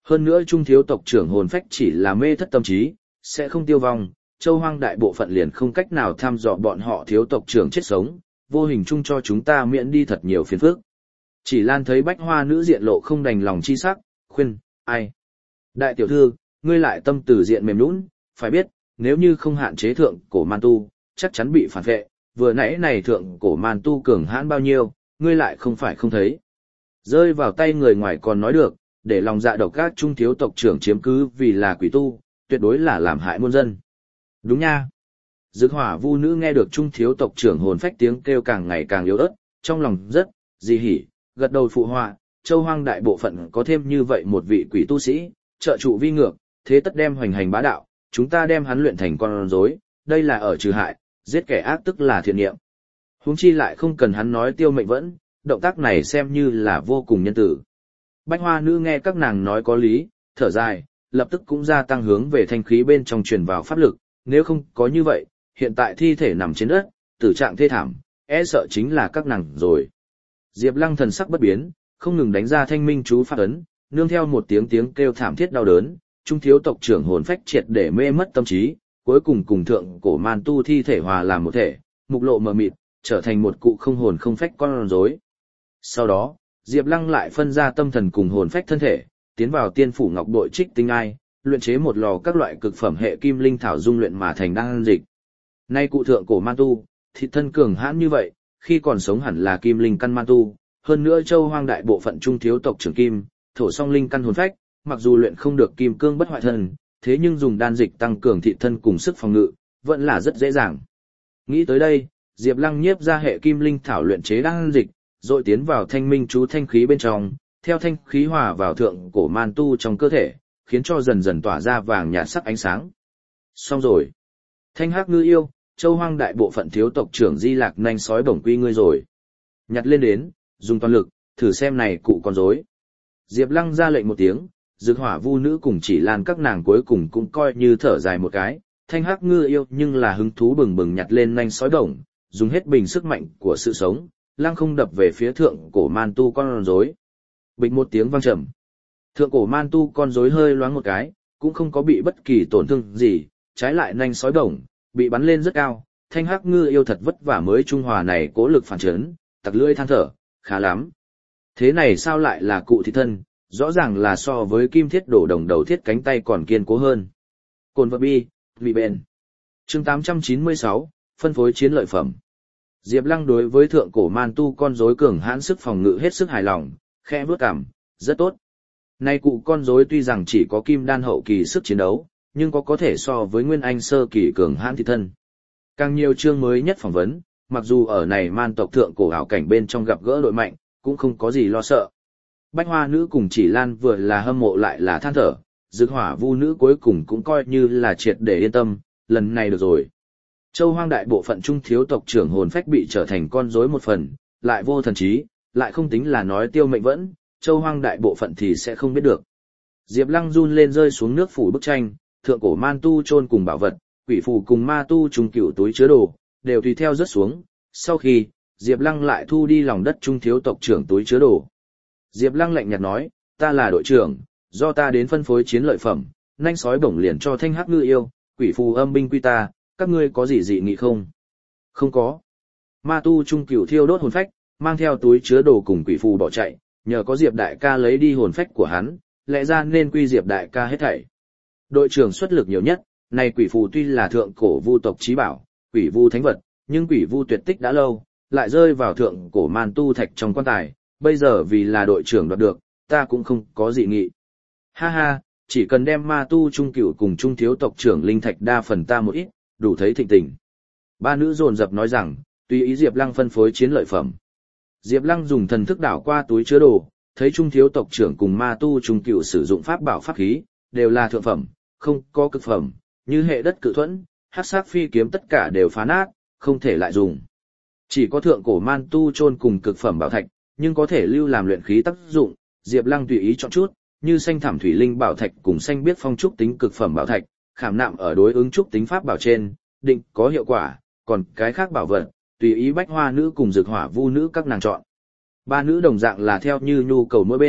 Hơn nữa trung thiếu tộc trưởng hồn phách chỉ là mê thất tâm trí, sẽ không tiêu vong, châu hoang đại bộ phận liền không cách nào thăm dò bọn họ thiếu tộc trưởng chết sống, vô hình chung cho chúng ta miễn đi thật nhiều phiền phức. Chỉ Lan thấy Bách Hoa nữ diện lộ không đành lòng chi sắc, khuyên, ai? Đại tiểu thư, ngươi lại tâm từ diện mềm nũng, phải biết, nếu như không hạn chế thượng cổ man tu, chắc chắn bị phản vệ, vừa nãy này thượng cổ man tu cường hãn bao nhiêu, ngươi lại không phải không thấy. Rơi vào tay người ngoài còn nói được, để lòng dạ độc các trung thiếu tộc trưởng chiếm cứ vì là quỷ tu, tuyệt đối là làm hại muôn dân. Đúng nha. Dực hỏa vu nữ nghe được trung thiếu tộc trưởng hồn phách tiếng kêu càng ngày càng yếu ớt, trong lòng rất, gì hỉ, gật đầu phụ họa, châu hoang đại bộ phận có thêm như vậy một vị quỷ tu sĩ, trợ trụ vi ngược, thế tất đem hoành hành bá đạo, chúng ta đem hắn luyện thành con rối, đây là ở trừ hại, giết kẻ ác tức là thiện niệm. Huống chi lại không cần hắn nói tiêu mệnh vẫn, động tác này xem như là vô cùng nhân tử. Bách Hoa nữ nghe các nàng nói có lý, thở dài, lập tức cũng gia tăng hướng về thanh khí bên trong truyền vào pháp lực, nếu không có như vậy, hiện tại thi thể nằm trên đất, tử trạng thê thảm, e sợ chính là các nàng rồi. Diệp Lăng thần sắc bất biến, không ngừng đánh ra thanh minh chú pháp ấn, nương theo một tiếng tiếng kêu thảm thiết đau đớn, trung thiếu tộc trưởng hồn phách triệt để mê mất tâm trí, cuối cùng cùng thượng cổ man tu thi thể hòa làm một thể, mục lộ mờ mịt, trở thành một cụ không hồn không phách con rối. Sau đó, Diệp Lăng lại phân ra tâm thần cùng hồn phách thân thể, tiến vào tiên phủ ngọc bội trích tinh ai, luyện chế một lò các loại cực phẩm hệ kim linh thảo dung luyện mà thành đan dịch. Nay cụ thượng cổ man tu, thịt thân cường hãn như vậy, khi còn sống hẳn là kim linh căn man tu, hơn nữa châu hoang đại bộ phận trung thiếu tộc trưởng kim, thổ song linh căn hồn phách, mặc dù luyện không được kim cương bất hoại thân, thế nhưng dùng đan dịch tăng cường thịt thân cùng sức phòng ngự, vẫn là rất dễ dàng. Nghĩ tới đây, Diệp Lăng nhiếp ra hệ kim linh thảo luyện chế đan dịch, rồi tiến vào thanh minh chú thanh khí bên trong, theo thanh khí hòa vào thượng cổ man tu trong cơ thể, khiến cho dần dần tỏa ra vàng nhạt sắc ánh sáng. Xong rồi. Thanh hắc ngư yêu, châu hoang đại bộ phận thiếu tộc trưởng Di Lạc nhanh sói bổng quy ngươi rồi. Nhặt lên đến, dùng toàn lực, thử xem này cụ con rối. Diệp Lăng ra lệnh một tiếng, Dực hỏa vu nữ cùng Chỉ Lan các nàng cuối cùng cũng coi như thở dài một cái, thanh hắc ngư yêu nhưng là hứng thú bừng bừng nhặt lên nhanh sói bổng, dùng hết bình sức mạnh của sự sống, lăng không đập về phía thượng cổ man tu con rối. Bịch một tiếng vang trầm. Thượng cổ man tu con rối hơi loáng một cái, cũng không có bị bất kỳ tổn thương gì, trái lại nhanh sói bổng, bị bắn lên rất cao, thanh hắc ngư yêu thật vất vả mới trung hòa này cố lực phản chấn, tặc lưỡi than thở, khá lắm. Thế này sao lại là cụ thị thân, rõ ràng là so với kim thiết đổ đồng đầu thiết cánh tay còn kiên cố hơn. Cồn vật bi, vị bền. Chương tám trăm chín mươi sáu, phân phối chiến lợi phẩm. Diệp Lăng đối với thượng cổ man tu con rối cường hãn sức phòng ngự hết sức hài lòng, khẽ bước cảm, rất tốt. Nay cụ con rối tuy rằng chỉ có kim đan hậu kỳ sức chiến đấu, nhưng có có thể so với nguyên anh sơ kỳ cường hãn thị thân. Càng nhiều chương mới nhất phỏng vấn, mặc dù ở này man tộc thượng cổ ảo cảnh bên trong gặp gỡ đội mạnh, cũng không có gì lo sợ. Bách Hoa nữ cùng Chỉ Lan vừa là hâm mộ lại là than thở, Dực hỏa vu nữ cuối cùng cũng coi như là triệt để yên tâm, lần này được rồi. Châu hoang đại bộ phận trung thiếu tộc trưởng hồn phách bị trở thành con rối một phần, lại vô thần trí, lại không tính là nói tiêu mệnh vẫn, châu hoang đại bộ phận thì sẽ không biết được. Diệp Lăng run lên rơi xuống nước phủ bức tranh, thượng cổ man tu chôn cùng bảo vật, quỷ phù cùng ma tu trùng cửu túi chứa đồ, đều tùy theo rớt xuống. Sau khi, Diệp Lăng lại thu đi lòng đất trung thiếu tộc trưởng túi chứa đồ. Diệp Lăng lạnh nhạt nói, ta là đội trưởng, do ta đến phân phối chiến lợi phẩm, nhanh sói bổng liền cho thanh hắc ngư yêu, quỷ phù âm binh quy ta, các ngươi có gì dị nghị không? Không có. Ma tu trung cửu thiêu đốt hồn phách, mang theo túi chứa đồ cùng quỷ phù bỏ chạy, nhờ có Diệp đại ca lấy đi hồn phách của hắn, lẽ ra nên quy Diệp đại ca hết thảy. Đội trưởng xuất lực nhiều nhất, này quỷ phù tuy là thượng cổ vu tộc chí bảo, quỷ vu thánh vật, nhưng quỷ vu tuyệt tích đã lâu, lại rơi vào thượng cổ man tu thạch trong quan tài, bây giờ vì là đội trưởng đoạt được, ta cũng không có dị nghị. Ha ha, chỉ cần đem ma tu trung cửu cùng trung thiếu tộc trưởng linh thạch đa phần ta một ít, đủ thấy thịnh tình. Ba nữ dồn dập nói rằng, tùy ý Diệp Lăng phân phối chiến lợi phẩm. Diệp Lăng dùng thần thức đảo qua túi chứa đồ, thấy trung thiếu tộc trưởng cùng ma tu trung cửu sử dụng pháp bảo pháp khí, đều là thượng phẩm, không có cực phẩm, như hệ đất cự thuẫn, hắc sắc phi kiếm tất cả đều phá nát, không thể lại dùng. Chỉ có thượng cổ man tu chôn cùng cực phẩm bảo thạch, nhưng có thể lưu làm luyện khí tác dụng, Diệp Lăng tùy ý chọn chút, như xanh thảm thủy linh bảo thạch cùng xanh biết phong trúc tính cực phẩm bảo thạch, khảm nạm ở đối ứng trúc tính pháp bảo trên, định có hiệu quả, còn cái khác bảo vật, tùy ý Bách Hoa nữ cùng Dực hỏa vu nữ các nàng chọn. Ba nữ đồng dạng là theo như nhu cầu mỗi bên,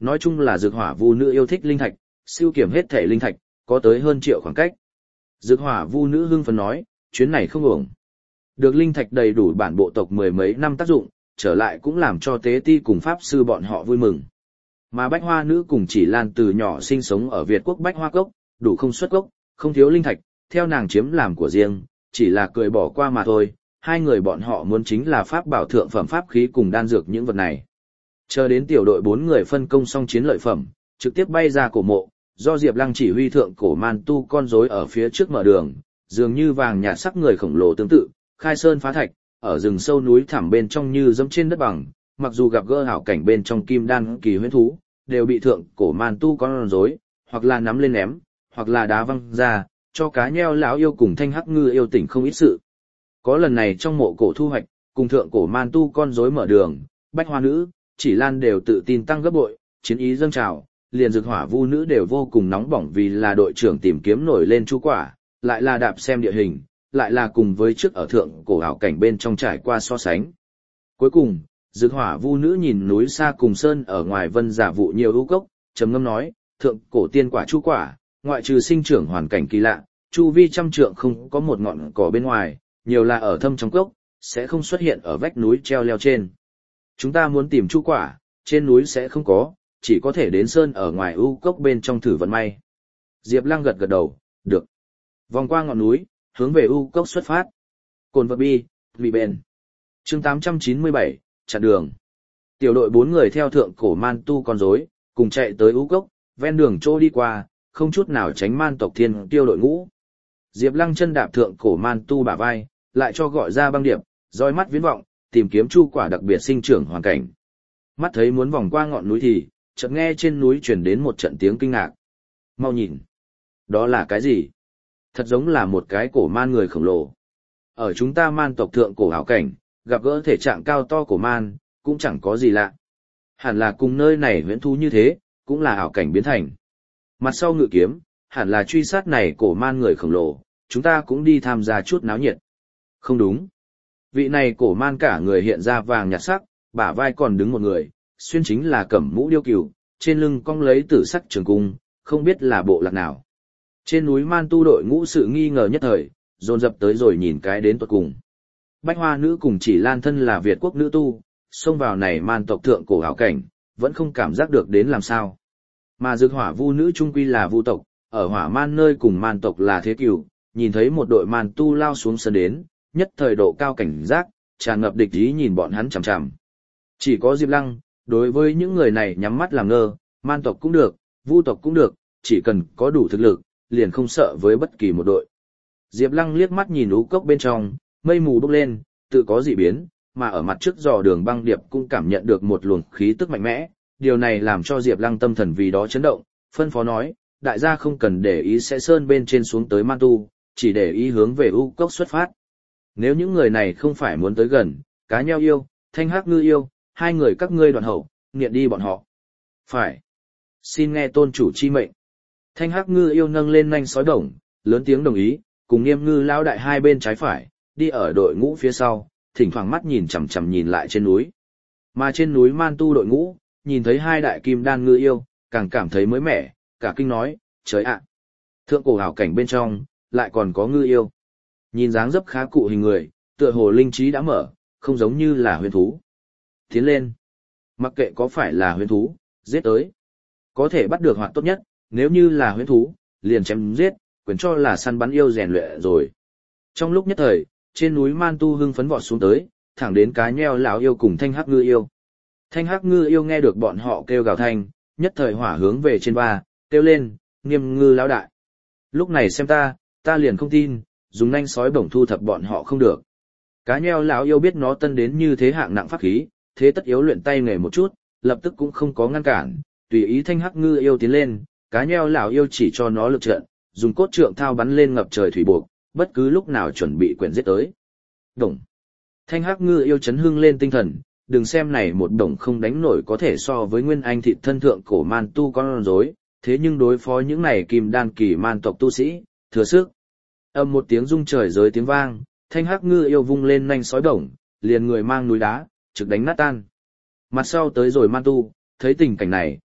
Nói chung là Dược Hỏa Vu nữ yêu thích linh thạch, siêu kiểm hết thể linh thạch, có tới hơn triệu khoảng cách. Dược Hỏa Vu nữ hưng phấn nói, chuyến này không uổng. Được linh thạch đầy đủ bản bộ tộc mười mấy năm tác dụng, trở lại cũng làm cho tế ti cùng pháp sư bọn họ vui mừng. Mà Bách Hoa nữ cùng Chỉ Lan từ nhỏ sinh sống ở Việt quốc Bách Hoa Cốc, đủ không xuất gốc, không thiếu linh thạch, theo nàng chiếm làm của riêng, chỉ là cười bỏ qua mà thôi, hai người bọn họ muốn chính là pháp bảo thượng phẩm pháp khí cùng đan dược những vật này. Chờ đến tiểu đội bốn người phân công xong chiến lợi phẩm, trực tiếp bay ra cổ mộ, do Diệp Lăng chỉ huy thượng cổ man tu con rối ở phía trước mở đường, dường như vàng nhạt sắc người khổng lồ tương tự, khai sơn phá thạch, ở rừng sâu núi thẳm bên trong như dẫm trên đất bằng, mặc dù gặp gỡ hảo cảnh bên trong kim đan kỳ huyễn thú, đều bị thượng cổ man tu con rối, hoặc là nắm lên ném, hoặc là đá văng ra, cho cá nheo lão yêu cùng thanh hắc ngư yêu tỉnh không ít sự. Có lần này trong mộ cổ thu hoạch, cùng thượng cổ man tu con rối mở đường, Bách Hoa nữ, Chỉ Lan đều tự tin tăng gấp bội, chiến ý dâng trào, liền Dược Hỏa Vu nữ đều vô cùng nóng bỏng vì là đội trưởng tìm kiếm nổi lên chu quả, lại là đạp xem địa hình, lại là cùng với trước ở thượng cổ ảo cảnh bên trong trải qua so sánh. Cuối cùng, Dược Hỏa Vu nữ nhìn núi xa cùng sơn ở ngoài vân giả vụ nhiều ưu cốc, trầm ngâm nói, thượng cổ tiên quả chu quả, ngoại trừ sinh trưởng hoàn cảnh kỳ lạ, chu vi trăm trượng không có một ngọn cỏ bên ngoài, nhiều là ở thâm trong cốc, sẽ không xuất hiện ở vách núi treo leo trên. Chúng ta muốn tìm chu quả, trên núi sẽ không có, chỉ có thể đến sơn ở ngoài ưu cốc bên trong thử vận may. Diệp Lăng gật gật đầu, được. Vòng qua ngọn núi, hướng về ưu cốc xuất phát. Cồn vật bi, bị bền. Chương tám trăm chín mươi bảy, chặn đường. Tiểu đội bốn người theo thượng cổ man tu con rối, cùng chạy tới ưu cốc, ven đường trô đi qua, không chút nào tránh man tộc thiên tiêu đội ngũ. Diệp Lăng chân đạp thượng cổ man tu bả vai, lại cho gọi ra băng điệp, roi mắt viễn vọng, tìm kiếm chu quả đặc biệt sinh trưởng hoàn cảnh. Mắt thấy muốn vòng qua ngọn núi thì, chợt nghe trên núi truyền đến một trận tiếng kinh ngạc. Mau nhìn, đó là cái gì? Thật giống là một cái cổ man người khổng lồ. Ở chúng ta man tộc thượng cổ ảo cảnh, gặp gỡ thể trạng cao to cổ man, cũng chẳng có gì lạ. Hẳn là cùng nơi này huyễn thú như thế, cũng là ảo cảnh biến thành. Mặt sau ngự kiếm, hẳn là truy sát này cổ man người khổng lồ, chúng ta cũng đi tham gia chút náo nhiệt. Không đúng. Vị này cổ man cả người hiện ra vàng nhạt sắc, bả vai còn đứng một người, xuyên chính là cẩm mũ điêu cừu, trên lưng cong lấy tử sắc trường cung, không biết là bộ lạc nào. Trên núi man tu đội ngũ sự nghi ngờ nhất thời, dồn dập tới rồi nhìn cái đến tuột cùng. Bách Hoa nữ cùng Chỉ Lan thân là Việt quốc nữ tu, xông vào này man tộc thượng cổ ảo cảnh, vẫn không cảm giác được đến làm sao. Mà Dược Hỏa Vu nữ trung quy là vu tộc, ở hỏa man nơi cùng man tộc là thế cửu, nhìn thấy một đội man tu lao xuống sân đến, nhất thời độ cao cảnh giác, tràn ngập địch ý nhìn bọn hắn chằm chằm. Chỉ có Diệp Lăng, đối với những người này nhắm mắt làm ngơ, man tộc cũng được, vu tộc cũng được, chỉ cần có đủ thực lực, liền không sợ với bất kỳ một đội. Diệp Lăng liếc mắt nhìn ú cốc bên trong, mây mù bốc lên, tự có dị biến, mà ở mặt trước dò đường băng điệp cũng cảm nhận được một luồng khí tức mạnh mẽ, điều này làm cho Diệp Lăng tâm thần vì đó chấn động, phân phó nói, đại gia không cần để ý sẽ sơn bên trên xuống tới man tu, chỉ để ý hướng về ưu cốc xuất phát. Nếu những người này không phải muốn tới gần, cá nheo yêu, thanh hắc ngư yêu, hai người các ngươi đoạn hậu, nghiện đi bọn họ. Phải. Xin nghe tôn chủ chi mệnh. Thanh hắc ngư yêu nâng lên nanh sói đồng, lớn tiếng đồng ý, cùng Nghiêm ngư lão đại hai bên trái phải, đi ở đội ngũ phía sau, thỉnh thoảng mắt nhìn chằm chằm nhìn lại trên núi. Mà trên núi man tu đội ngũ, nhìn thấy hai đại kim đan ngư yêu, càng cảm thấy mới mẻ, cả kinh nói, trời ạ. Thượng cổ hảo cảnh bên trong, lại còn có ngư yêu. Nhìn dáng dấp khá cụ hình người, tựa hồ linh trí đã mở, không giống như là huyền thú. Tiến lên. Mặc kệ có phải là huyền thú, giết tới. Có thể bắt được hoạt tốt nhất, nếu như là huyền thú, liền chém giết, quyền cho là săn bắn yêu rèn luyện rồi. Trong lúc nhất thời, trên núi man tu hưng phấn vọt xuống tới, thẳng đến cá nheo lão yêu cùng thanh hắc ngư yêu. Thanh hắc ngư yêu nghe được bọn họ kêu gào thanh, nhất thời hỏa hướng về trên ba, kêu lên, Nghiêm ngư lão đại. Lúc này xem ta, ta liền không tin, dùng nanh sói bổng thu thập bọn họ không được. Cá nheo lão yêu biết nó tân đến như thế hạng nặng pháp khí, thế tất yếu luyện tay nghề một chút, lập tức cũng không có ngăn cản, tùy ý thanh hắc ngư yêu tiến lên, cá nheo lão yêu chỉ cho nó lực trận, dùng cốt trượng thao bắn lên ngập trời thủy buộc, bất cứ lúc nào chuẩn bị quyển giết tới. Đồng. Thanh hắc ngư yêu chấn hưng lên tinh thần, đừng xem này một đồng không đánh nổi có thể so với nguyên anh thịt thân thượng cổ man tu con rối, thế nhưng đối phó những này kim đan kỳ man tộc tu sĩ, thừa sức. Âm một tiếng rung trời giới tiếng vang, thanh hắc ngư yêu vung lên nanh sói đồng, liền người mang núi đá, trực đánh nát tan. Mặt sau tới rồi man tu, thấy tình cảnh này,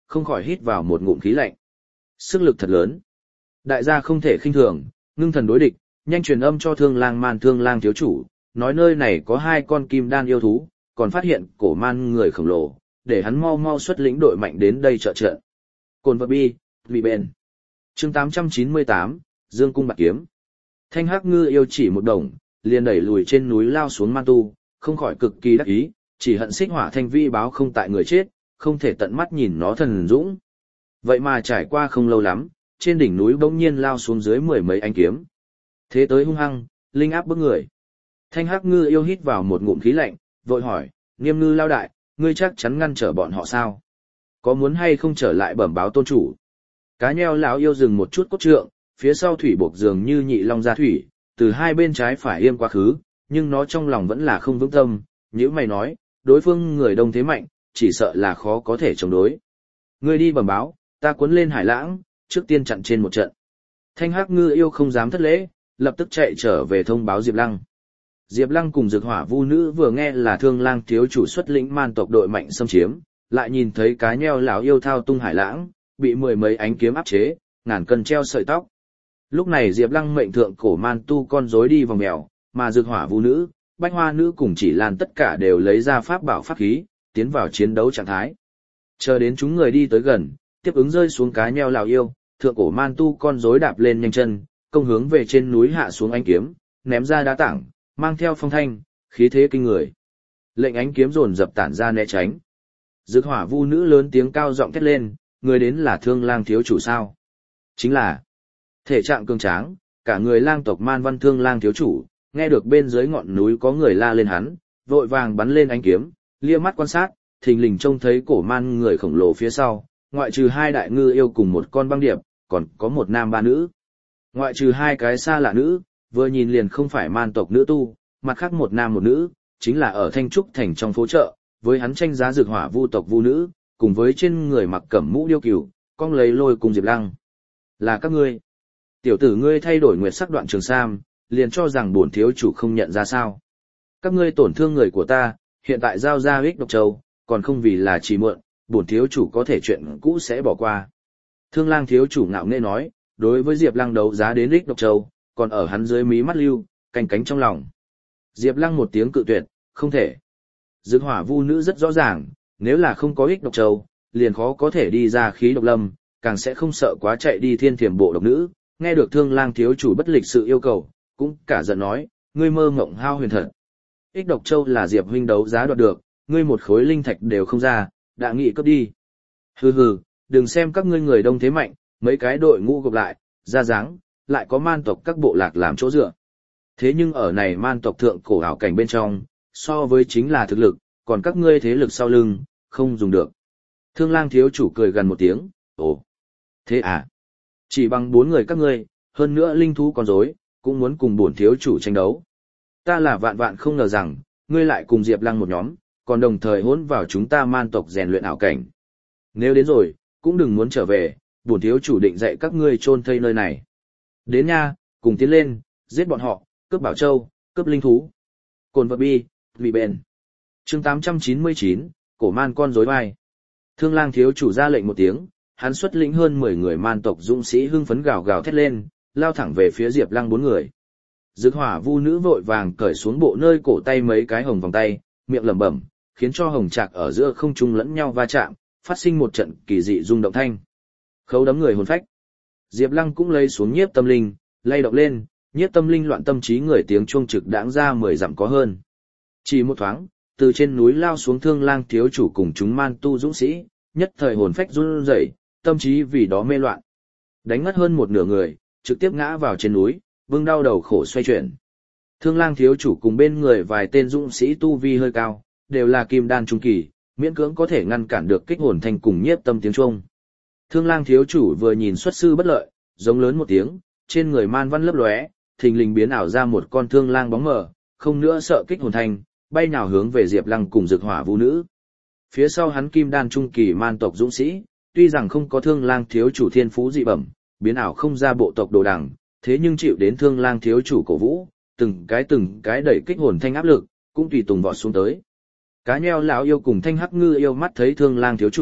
không khỏi hít vào một ngụm khí lạnh. Sức lực thật lớn. Đại gia không thể khinh thường, ngưng thần đối địch, nhanh truyền âm cho Thương Lang Man Thương Lang thiếu chủ, nói nơi này có hai con kim đan yêu thú, còn phát hiện cổ man người khổng lồ, để hắn mau mau xuất lĩnh đội mạnh đến đây trợ trận. Cồn vật bi, vì bền. Chương tám trăm chín mươi tám, Dương cung bạc kiếm. Thanh Hắc Ngư yêu chỉ một đồng, liền đẩy lùi trên núi lao xuống man tu, không khỏi cực kỳ đắc ý, chỉ hận xích hỏa thanh vi báo không tại người chết, không thể tận mắt nhìn nó thần dũng. Vậy mà trải qua không lâu lắm, trên đỉnh núi bỗng nhiên lao xuống dưới mười mấy ánh kiếm. Thế tới hung hăng, linh áp bức người. Thanh Hắc Ngư yêu hít vào một ngụm khí lạnh, vội hỏi, Nghiêm Ngư lao đại, ngươi chắc chắn ngăn trở bọn họ sao? Có muốn hay không trở lại bẩm báo tôn chủ? Cá nheo lão yêu dừng một chút cốt trượng, phía sau thủy buộc dường như nhị long ra thủy, từ hai bên trái phải yêm quá khứ, nhưng nó trong lòng vẫn là không vững tâm, nhữ mày nói, đối phương người đông thế mạnh, chỉ sợ là khó có thể chống đối. Ngươi đi bẩm báo, ta cuốn lên hải lãng, trước tiên chặn trên một trận. Thanh Hắc Ngư yêu không dám thất lễ, lập tức chạy trở về thông báo Diệp Lăng. Diệp Lăng cùng Dực Hỏa Vu Nữ vừa nghe là Thương Lang thiếu chủ xuất lĩnh man tộc đội mạnh xâm chiếm, lại nhìn thấy cá nheo lão yêu thao tung hải lãng, bị mười mấy ánh kiếm áp chế, ngàn cân treo sợi tóc. Lúc này Diệp Lăng mệnh thượng cổ man tu con rối đi vòng mèo, mà Dực Hỏa Vu Nữ, Bách Hoa Nữ cùng Chỉ Lan tất cả đều lấy ra pháp bảo pháp khí, tiến vào chiến đấu trạng thái. Chờ đến chúng người đi tới gần, tiếp ứng rơi xuống cá nheo lão yêu, thượng cổ man tu con rối đạp lên nhanh chân, công hướng về trên núi hạ xuống ánh kiếm, ném ra đá tảng, mang theo phong thanh, khí thế kinh người. Lệnh ánh kiếm dồn dập tản ra né tránh. Dực Hỏa Vu Nữ lớn tiếng cao giọng thét lên, người đến là Thương Lang thiếu chủ sao? Chính là thể trạng cường tráng, cả người lang tộc Man Văn Thương Lang thiếu chủ, nghe được bên dưới ngọn núi có người la lên hắn, vội vàng bắn lên ánh kiếm, lia mắt quan sát, thình lình trông thấy cổ man người khổng lồ phía sau, ngoại trừ hai đại ngư yêu cùng một con băng điệp, còn có một nam ba nữ. Ngoại trừ hai cái xa lạ nữ, vừa nhìn liền không phải man tộc nữ tu, mặt khác một nam một nữ, chính là ở Thanh Trúc thành trong phố chợ, với hắn tranh giá Dực Hỏa Vu tộc Vu nữ, cùng với trên người mặc cẩm mũ điêu cừu, cong lấy lôi cùng Diệp Lăng. Là các ngươi. Tiểu tử ngươi thay đổi nguyệt sắc đoạn trường sam, liền cho rằng bổn thiếu chủ không nhận ra sao? Các ngươi tổn thương người của ta, hiện tại giao ra ích độc châu, còn không vì là chỉ mượn, bổn thiếu chủ có thể chuyện cũ sẽ bỏ qua. Thương Lang thiếu chủ ngạo nghễ nói, đối với Diệp Lăng đấu giá đến ích độc châu, còn ở hắn dưới mí mắt lưu, canh cánh trong lòng. Diệp Lăng một tiếng cự tuyệt, không thể. Dực Hỏa Vu Nữ rất rõ ràng, nếu là không có ích độc châu, liền khó có thể đi ra khí độc lâm, càng sẽ không sợ quá chạy đi thiên thiểm bộ độc nữ. Nghe được Thương Lang thiếu chủ bất lịch sự yêu cầu, cũng cả giận nói, ngươi mơ mộng hao huyền thật. Ích độc châu là Diệp huynh đấu giá đoạt được, ngươi một khối linh thạch đều không ra, đã nghị cấp đi. Hừ hừ, đừng xem các ngươi người đông thế mạnh, mấy cái đội ngũ gộp lại, ra dáng, lại có man tộc các bộ lạc làm chỗ dựa. Thế nhưng ở này man tộc thượng cổ ảo cảnh bên trong, so với chính là thực lực, còn các ngươi thế lực sau lưng, không dùng được. Thương Lang thiếu chủ cười gần một tiếng, ồ, thế à? Chỉ bằng bốn người các ngươi, hơn nữa linh thú con rối, cũng muốn cùng bổn thiếu chủ tranh đấu. Ta là vạn vạn không ngờ rằng, ngươi lại cùng Diệp Lăng một nhóm, còn đồng thời hỗn vào chúng ta man tộc rèn luyện ảo cảnh. Nếu đến rồi, cũng đừng muốn trở về, bổn thiếu chủ định dạy các ngươi chôn thây nơi này. Đến nha, cùng tiến lên, giết bọn họ, cướp bảo châu, cướp linh thú. Cồn vật bi, vì bền. Chương tám trăm chín mươi chín, cổ man con rối vai. Thương Lang thiếu chủ ra lệnh một tiếng, hắn xuất lĩnh hơn mười người man tộc dũng sĩ hưng phấn gào gào thét lên, lao thẳng về phía Diệp Lăng bốn người. Dực Hỏa Vu Nữ vội vàng cởi xuống bộ nơi cổ tay mấy cái hồng vòng tay, miệng lẩm bẩm, khiến cho hồng trạc ở giữa không trung lẫn nhau va chạm, phát sinh một trận kỳ dị rung động thanh. Khấu đấm người hồn phách. Diệp Lăng cũng lấy xuống nhiếp tâm linh, lay động lên, nhiếp tâm linh loạn tâm trí người tiếng chuông trực đãng ra mười dặm có hơn. Chỉ một thoáng, từ trên núi lao xuống Thương Lang thiếu chủ cùng chúng man tu dũng sĩ, nhất thời hồn phách run rẩy, tâm trí vì đó mê loạn. Đánh ngất hơn một nửa người, trực tiếp ngã vào trên núi, vương đau đầu khổ xoay chuyển. Thương Lang thiếu chủ cùng bên người vài tên dũng sĩ tu vi hơi cao, đều là kim đan trung kỳ, miễn cưỡng có thể ngăn cản được kích hồn thành cùng nhiếp tâm tiếng chuông. Thương Lang thiếu chủ vừa nhìn xuất sư bất lợi, giống lớn một tiếng, trên người man văn lấp lóe, thình lình biến ảo ra một con thương lang bóng mờ, không nữa sợ kích hồn thành, bay nào hướng về Diệp Lăng cùng Dực Hỏa Vu Nữ. Phía sau hắn kim đan trung kỳ man tộc dũng sĩ, tuy rằng không có Thương Lang thiếu chủ thiên phú dị bẩm, biến ảo không ra bộ tộc đồ đằng, thế nhưng chịu đến Thương Lang thiếu chủ cổ vũ, từng cái từng cái đẩy kích hồn thanh áp lực, cũng tùy tùng vọt xuống tới. Cá nheo lão yêu cùng Thanh Hắc Ngư yêu mắt thấy Thương Lang thiếu chủ,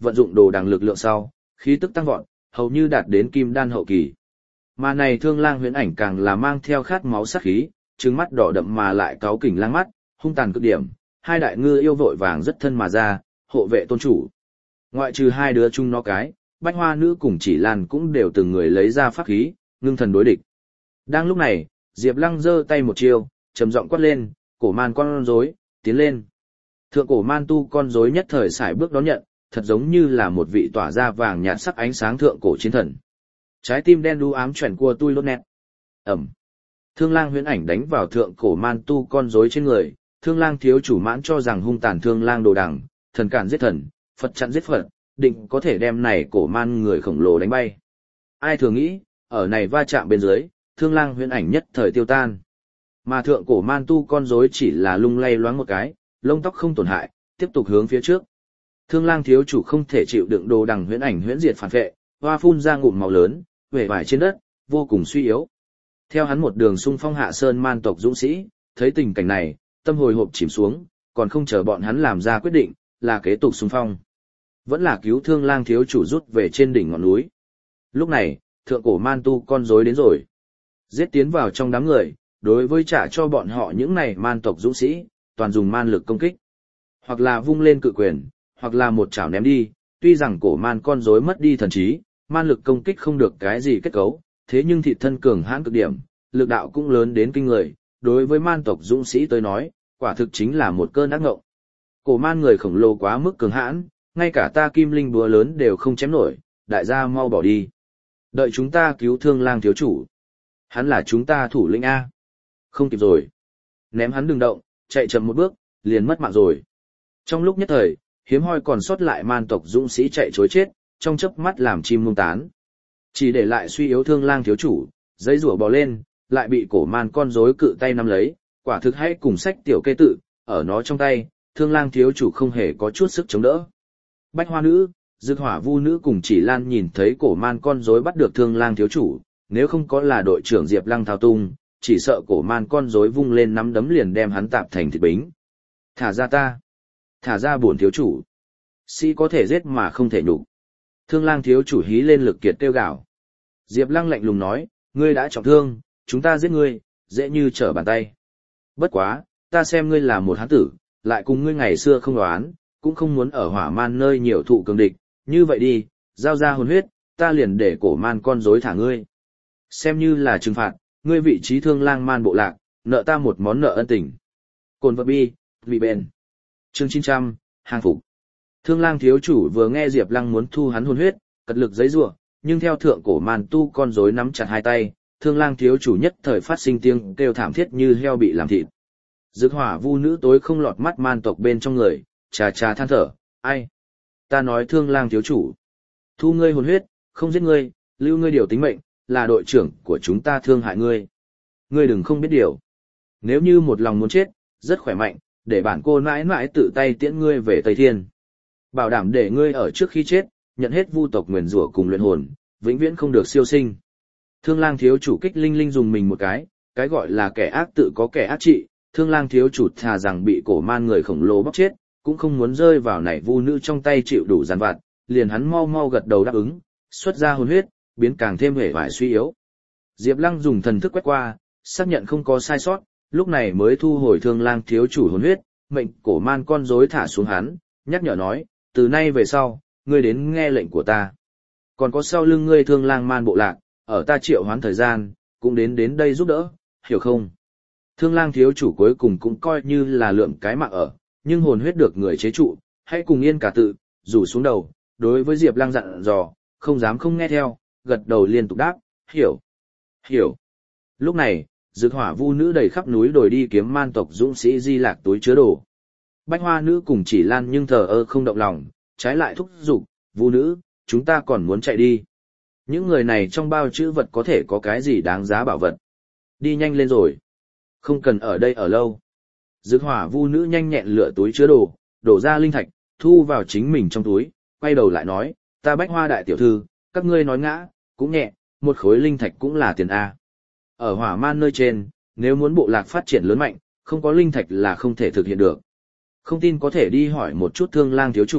vận dụng đồ đằng lực lượng sau, khí tức tăng vọt, hầu như đạt đến kim đan hậu kỳ. Mà này Thương Lang Huyễn Ảnh càng là mang theo khát máu sát khí, trừng mắt đỏ đậm mà lại cáu kỉnh lang mắt, hung tàn cực điểm, hai đại ngư yêu vội vàng rất thân mà ra, hộ vệ tôn chủ. Ngoại trừ hai đứa chung nó cái, Bách Hoa Nữ cùng Chỉ Lan cũng đều từng người lấy ra pháp khí, ngưng thần đối địch. Đang lúc này, Diệp Lăng giơ tay một chiêu, trầm giọng quát lên, cổ man con rối, tiến lên. Thượng cổ man tu con rối nhất thời sải bước đón nhận, thật giống như là một vị tỏa ra vàng nhạt sắc ánh sáng thượng cổ chiến thần. Trái tim đen đu ám chuyển qua tui lốt nét. Ẩm. Thương Lang Huyễn Ảnh đánh vào thượng cổ man tu con rối trên người, Thương Lang thiếu chủ mãn cho rằng hung tàn Thương Lang đồ đằng, thần cản giết thần, Phật chặn giết Phật, định có thể đem này cổ man người khổng lồ đánh bay. Ai thường nghĩ, ở này va chạm bên dưới, Thương Lang Huyễn Ảnh nhất thời tiêu tan. Mà thượng cổ man tu con rối chỉ là lung lay loáng một cái, lông tóc không tổn hại, tiếp tục hướng phía trước. Thương Lang thiếu chủ không thể chịu đựng đồ đằng huyễn ảnh huyễn diệt phản vệ, hoa phun ra ngụm máu lớn, vẻ vải trên đất, vô cùng suy yếu. Theo hắn một đường xung phong hạ sơn man tộc dũng sĩ, thấy tình cảnh này, tâm hồi hộp chìm xuống, còn không chờ bọn hắn làm ra quyết định, là kế tục xung phong. Vẫn là cứu Thương Lang thiếu chủ rút về trên đỉnh ngọn núi. Lúc này, thượng cổ man tu con rối đến rồi. Giết tiến vào trong đám người, đối với trả cho bọn họ những này man tộc dũng sĩ, toàn dùng man lực công kích. Hoặc là vung lên cự quyền, hoặc là một chảo ném đi, tuy rằng cổ man con rối mất đi thần trí, man lực công kích không được cái gì kết cấu, thế nhưng thịt thân cường hãn cực điểm, lực đạo cũng lớn đến kinh người, đối với man tộc dũng sĩ tới nói, quả thực chính là một cơn ác ngộng. Cổ man người khổng lồ quá mức cường hãn, ngay cả ta kim linh búa lớn đều không chém nổi, đại gia mau bỏ đi. Đợi chúng ta cứu Thương Lang thiếu chủ. Hắn là chúng ta thủ lĩnh A. Không kịp rồi. Ném hắn đừng động, chạy chậm một bước, liền mất mạng rồi. Trong lúc nhất thời, hiếm hoi còn sót lại man tộc dũng sĩ chạy chối chết, trong chớp mắt làm chim mông tán. Chỉ để lại suy yếu Thương Lang thiếu chủ, giấy rủa bò lên, lại bị cổ man con rối cự tay nắm lấy, quả thực hãy cùng sách tiểu kê tự, ở nó trong tay, Thương Lang thiếu chủ không hề có chút sức chống đỡ. Bách Hoa Nữ, Dực Hỏa Vu Nữ cùng Chỉ Lan nhìn thấy cổ man con rối bắt được Thương Lang thiếu chủ, nếu không có là đội trưởng Diệp Lăng thao tung, chỉ sợ cổ man con rối vung lên nắm đấm liền đem hắn tạp thành thịt bính. Thả ra ta, thả ra bổn thiếu chủ. Sĩ có thể giết mà không thể nhục. Thương Lang thiếu chủ hí lên lực kiệt kêu gào. Diệp Lăng lạnh lùng nói, ngươi đã trọng thương, chúng ta giết ngươi, dễ như trở bàn tay. Bất quá, ta xem ngươi là một hán tử, lại cùng ngươi ngày xưa không đoán, cũng không muốn ở hỏa man nơi nhiều thụ cường địch, như vậy đi, giao ra hồn huyết, ta liền để cổ man con rối thả ngươi. Xem như là trừng phạt, ngươi vị trí Thương Lang man bộ lạc, nợ ta một món nợ ân tình. Cồn vật bi, vị bền. Chương chín trăm, hàng phục. Thương Lang thiếu chủ vừa nghe Diệp Lăng muốn thu hắn hồn huyết, cật lực giãy giụa, nhưng theo thượng cổ man tu con rối nắm chặt hai tay, Thương Lang thiếu chủ nhất thời phát sinh tiếng kêu thảm thiết như heo bị làm thịt. Dực Hỏa Vu Nữ tối không lọt mắt man tộc bên trong người, chà chà than thở, ai? Ta nói Thương Lang thiếu chủ, thu ngươi hồn huyết, không giết ngươi, lưu ngươi điều tính mệnh, là đội trưởng của chúng ta thương hại ngươi. Ngươi đừng không biết điều. Nếu như một lòng muốn chết, rất khỏe mạnh, để bản cô mãi mãi tự tay tiễn ngươi về Tây Thiên. Bảo đảm để ngươi ở trước khi chết, nhận hết vu tộc nguyền rủa cùng luyện hồn, vĩnh viễn không được siêu sinh. Thương Lang thiếu chủ kích linh linh dùng mình một cái, cái gọi là kẻ ác tự có kẻ ác trị, Thương Lang thiếu chủ thà rằng bị cổ man người khổng lồ bóc chết, cũng không muốn rơi vào nảy vu nữ trong tay chịu đủ giàn vặt, liền hắn mau mau gật đầu đáp ứng, xuất ra hồn huyết, biến càng thêm hề vải suy yếu. Diệp Lăng dùng thần thức quét qua, xác nhận không có sai sót, lúc này mới thu hồi Thương Lang thiếu chủ hồn huyết, mệnh cổ man con rối thả xuống hắn, nhắc nhở nói, từ nay về sau, ngươi đến nghe lệnh của ta. Còn có sau lưng ngươi Thương Lang man bộ lạc, ở ta triệu hoán thời gian, cũng đến đến đây giúp đỡ, hiểu không? Thương Lang thiếu chủ cuối cùng cũng coi như là lượm cái mạng ở, nhưng hồn huyết được người chế trụ, hãy cùng yên cả tự, rủ xuống đầu, đối với Diệp Lăng dặn dò, không dám không nghe theo, gật đầu liên tục đáp, hiểu, hiểu. Lúc này, Dực Hỏa Vu Nữ đầy khắp núi đồi đi kiếm man tộc dũng sĩ di lạc túi chứa đồ. Bách Hoa Nữ cùng Chỉ Lan nhưng thờ ơ không động lòng, trái lại thúc giục, Vu Nữ, chúng ta còn muốn chạy đi. Những người này trong bao chữ vật có thể có cái gì đáng giá bảo vật. Đi nhanh lên rồi. Không cần ở đây ở lâu. Dực Hỏa Vu Nữ nhanh nhẹn lựa túi chứa đồ, đổ ra linh thạch, thu vào chính mình trong túi, quay đầu lại nói, ta Bách Hoa đại tiểu thư, các ngươi nói ngã, cũng nhẹ, một khối linh thạch cũng là tiền A. Ở hỏa man nơi trên, nếu muốn bộ lạc phát triển lớn mạnh, không có linh thạch là không thể thực hiện được. Không tin có thể đi hỏi một chút Thương Lang thiếu chủ,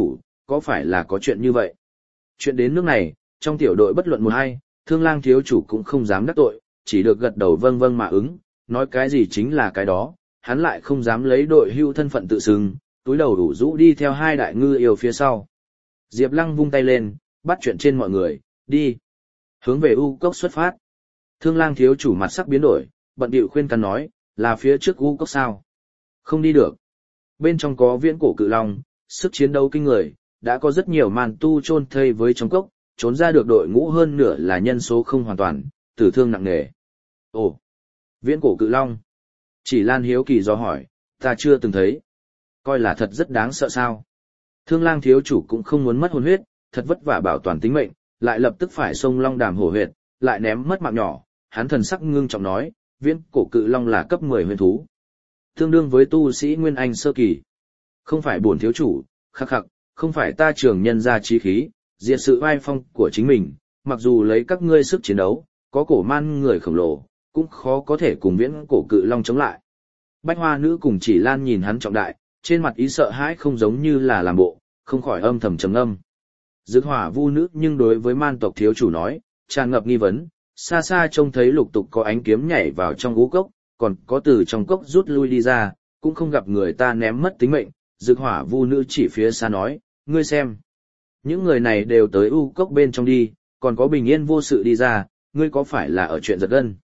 có phải là có chuyện như vậy? Chuyện đến nước này, trong tiểu đội bất luận một hay, Thương Lang thiếu chủ cũng không dám đắc tội, chỉ được gật đầu vâng vâng mà ứng, nói cái gì chính là cái đó, hắn lại không dám lấy đội hưu thân phận tự xưng, túi đầu đủ rũ đi theo hai đại ngư yêu phía sau. Diệp Lăng vung tay lên, bắt chuyện trên mọi người, đi. Hướng về U Cốc xuất phát. Thương Lang thiếu chủ mặt sắc biến đổi, bận bịu khuyên can nói, là phía trước U Cốc sao? Không đi được. Bên trong có viễn cổ cự long, sức chiến đấu kinh người, đã có rất nhiều màn tu chôn thây với trong cốc, trốn ra được đội ngũ hơn nửa là nhân số không hoàn toàn, tử thương nặng nề. Ồ, viễn cổ cự long. Chỉ Lan hiếu kỳ do hỏi, ta chưa từng thấy. Coi là thật rất đáng sợ sao. Thương Lang thiếu chủ cũng không muốn mất hồn huyết, thật vất vả bảo toàn tính mệnh, lại lập tức phải xông long đàm hổ huyệt, lại ném mất mạng nhỏ, hắn thần sắc ngưng trọng nói, viễn cổ cự long là cấp mười huyền thú. Tương đương với tu sĩ Nguyên Anh sơ kỳ. Không phải bổn thiếu chủ, khắc khắc, không phải ta trường nhân ra trí khí, diệt sự oai phong của chính mình, mặc dù lấy các ngươi sức chiến đấu, có cổ man người khổng lồ, cũng khó có thể cùng viễn cổ cự long chống lại. Bách Hoa nữ cùng Chỉ Lan nhìn hắn trọng đại, trên mặt ý sợ hãi không giống như là làm bộ, không khỏi âm thầm trầm ngâm. Dực Hỏa Vu nữ nhưng đối với man tộc thiếu chủ nói, tràn ngập nghi vấn, xa xa trông thấy lục tục có ánh kiếm nhảy vào trong ngũ cốc, còn có từ trong cốc rút lui đi ra, cũng không gặp người ta ném mất tính mệnh. Dực Hỏa Vu nữ chỉ phía xa nói, ngươi xem. Những người này đều tới u cốc bên trong đi, còn có bình yên vô sự đi ra, ngươi có phải là ở chuyện giật gân?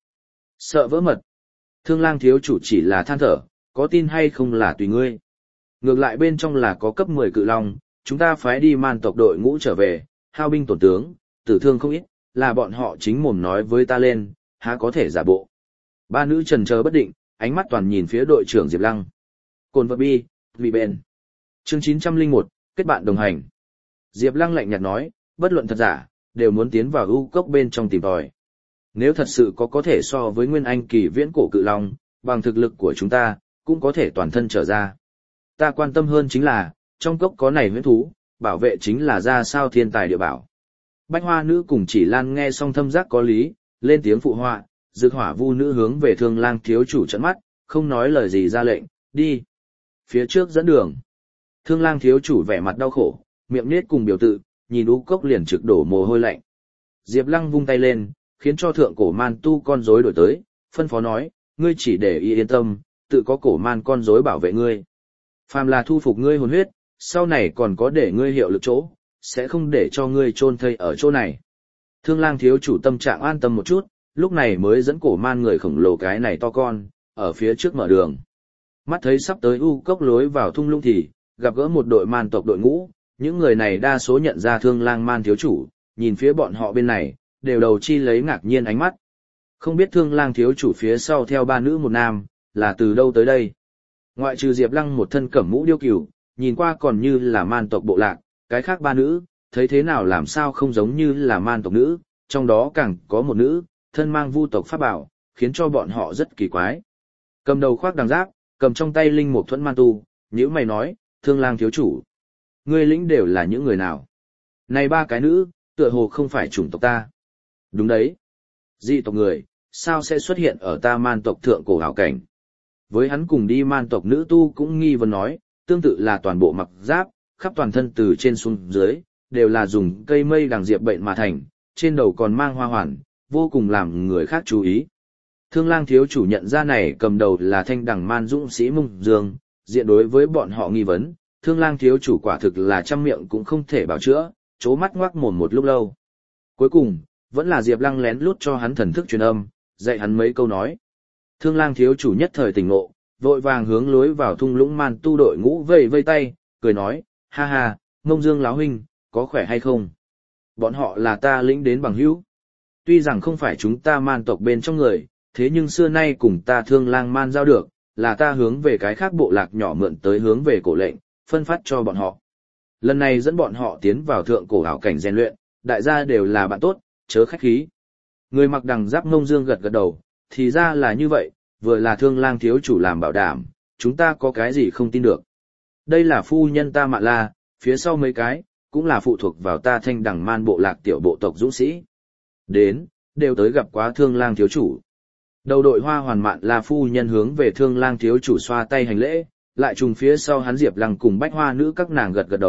Sợ vỡ mật. Thương Lang thiếu chủ chỉ là than thở, có tin hay không là tùy ngươi. Ngược lại bên trong là có cấp mười cự long, chúng ta phái đi man tộc đội ngũ trở về, hao binh tổn tướng, tử thương không ít, là bọn họ chính mồm nói với ta lên, há có thể giả bộ. Ba nữ trần chờ bất định, ánh mắt toàn nhìn phía đội trưởng Diệp Lăng. Cồn vật bi, vì bền. Chương chín trăm lẻ một, kết bạn đồng hành. Diệp Lăng lạnh nhạt nói, bất luận thật giả, đều muốn tiến vào u cốc bên trong tìm tòi. Nếu thật sự có có thể so với Nguyên Anh kỳ viễn cổ cự long, bằng thực lực của chúng ta, cũng có thể toàn thân trở ra. Ta quan tâm hơn chính là, trong cốc có này huyễn thú, bảo vệ chính là ra sao thiên tài địa bảo. Bách Hoa nữ cùng Chỉ Lan nghe xong thâm giác có lý, lên tiếng phụ họa, Dực Hỏa Vu nữ hướng về Thương Lang thiếu chủ trợn mắt, không nói lời gì ra lệnh, đi. Phía trước dẫn đường. Thương Lang thiếu chủ vẻ mặt đau khổ, miệng nết cùng biểu tự, nhìn u cốc liền trực đổ mồ hôi lạnh. Diệp Lăng vung tay lên, khiến cho thượng cổ man tu con rối đổi tới, phân phó nói, ngươi chỉ để ý yên tâm, tự có cổ man con rối bảo vệ ngươi. Phàm là thu phục ngươi hồn huyết, sau này còn có để ngươi hiệu lực chỗ, sẽ không để cho ngươi chôn thây ở chỗ này. Thương Lang thiếu chủ tâm trạng an tâm một chút, lúc này mới dẫn cổ man người khổng lồ cái này to con, ở phía trước mở đường. Mắt thấy sắp tới u cốc lối vào thung lũng thì, gặp gỡ một đội man tộc đội ngũ, những người này đa số nhận ra Thương Lang man thiếu chủ, nhìn phía bọn họ bên này, đều đầu chi lấy ngạc nhiên ánh mắt. Không biết Thương Lang thiếu chủ phía sau theo ba nữ một nam, là từ đâu tới đây. Ngoại trừ Diệp Lăng một thân cẩm mũ điêu cửu, nhìn qua còn như là man tộc bộ lạc, cái khác ba nữ, thấy thế nào làm sao không giống như là man tộc nữ, trong đó càng có một nữ, thân mang vu tộc pháp bảo, khiến cho bọn họ rất kỳ quái. Cầm đầu khoác đằng giáp, cầm trong tay linh mục thuẫn man tu, nhữ mày nói, Thương Lang thiếu chủ. Ngươi lĩnh đều là những người nào? Này ba cái nữ, tựa hồ không phải chủng tộc ta. Đúng đấy. Dị tộc người, sao sẽ xuất hiện ở ta man tộc thượng cổ hảo cảnh? Với hắn cùng đi man tộc nữ tu cũng nghi vấn nói, tương tự là toàn bộ mặc giáp, khắp toàn thân từ trên xuống dưới, đều là dùng cây mây đằng diệp bệnh mà thành, trên đầu còn mang hoa hoàn, vô cùng làm người khác chú ý. Thương Lang thiếu chủ nhận ra này cầm đầu là thanh đằng man dũng sĩ Mông Dương, diện đối với bọn họ nghi vấn, Thương Lang thiếu chủ quả thực là trăm miệng cũng không thể bảo chữa, chố mắt ngoác mồm một lúc lâu. Cuối cùng, vẫn là Diệp Lăng lén lút cho hắn thần thức truyền âm, dạy hắn mấy câu nói. Thương Lang thiếu chủ nhất thời tỉnh ngộ, vội vàng hướng lối vào thung lũng man tu đội ngũ vây vây tay, cười nói, ha ha, Mông Dương láo huynh, có khỏe hay không? Bọn họ là ta lĩnh đến bằng hữu. Tuy rằng không phải chúng ta man tộc bên trong người, thế nhưng xưa nay cùng ta Thương Lang man giao được, là ta hướng về cái khác bộ lạc nhỏ mượn tới hướng về cổ lệnh, phân phát cho bọn họ. Lần này dẫn bọn họ tiến vào thượng cổ hảo cảnh rèn luyện, đại gia đều là bạn tốt, chớ khách khí. Người mặc đằng giáp Mông Dương gật gật đầu, thì ra là như vậy, vừa là Thương Lang thiếu chủ làm bảo đảm, chúng ta có cái gì không tin được. Đây là phu nhân ta Mạn La, phía sau mấy cái, cũng là phụ thuộc vào ta thanh đằng man bộ lạc tiểu bộ tộc dũng sĩ. Đến, đều tới gặp quá Thương Lang thiếu chủ. Đầu đội hoa hoàn Mạn La phu nhân hướng về Thương Lang thiếu chủ xoa tay hành lễ, lại trùng phía sau hắn Diệp Lăng cùng Bách Hoa nữ các nàng gật gật đầu,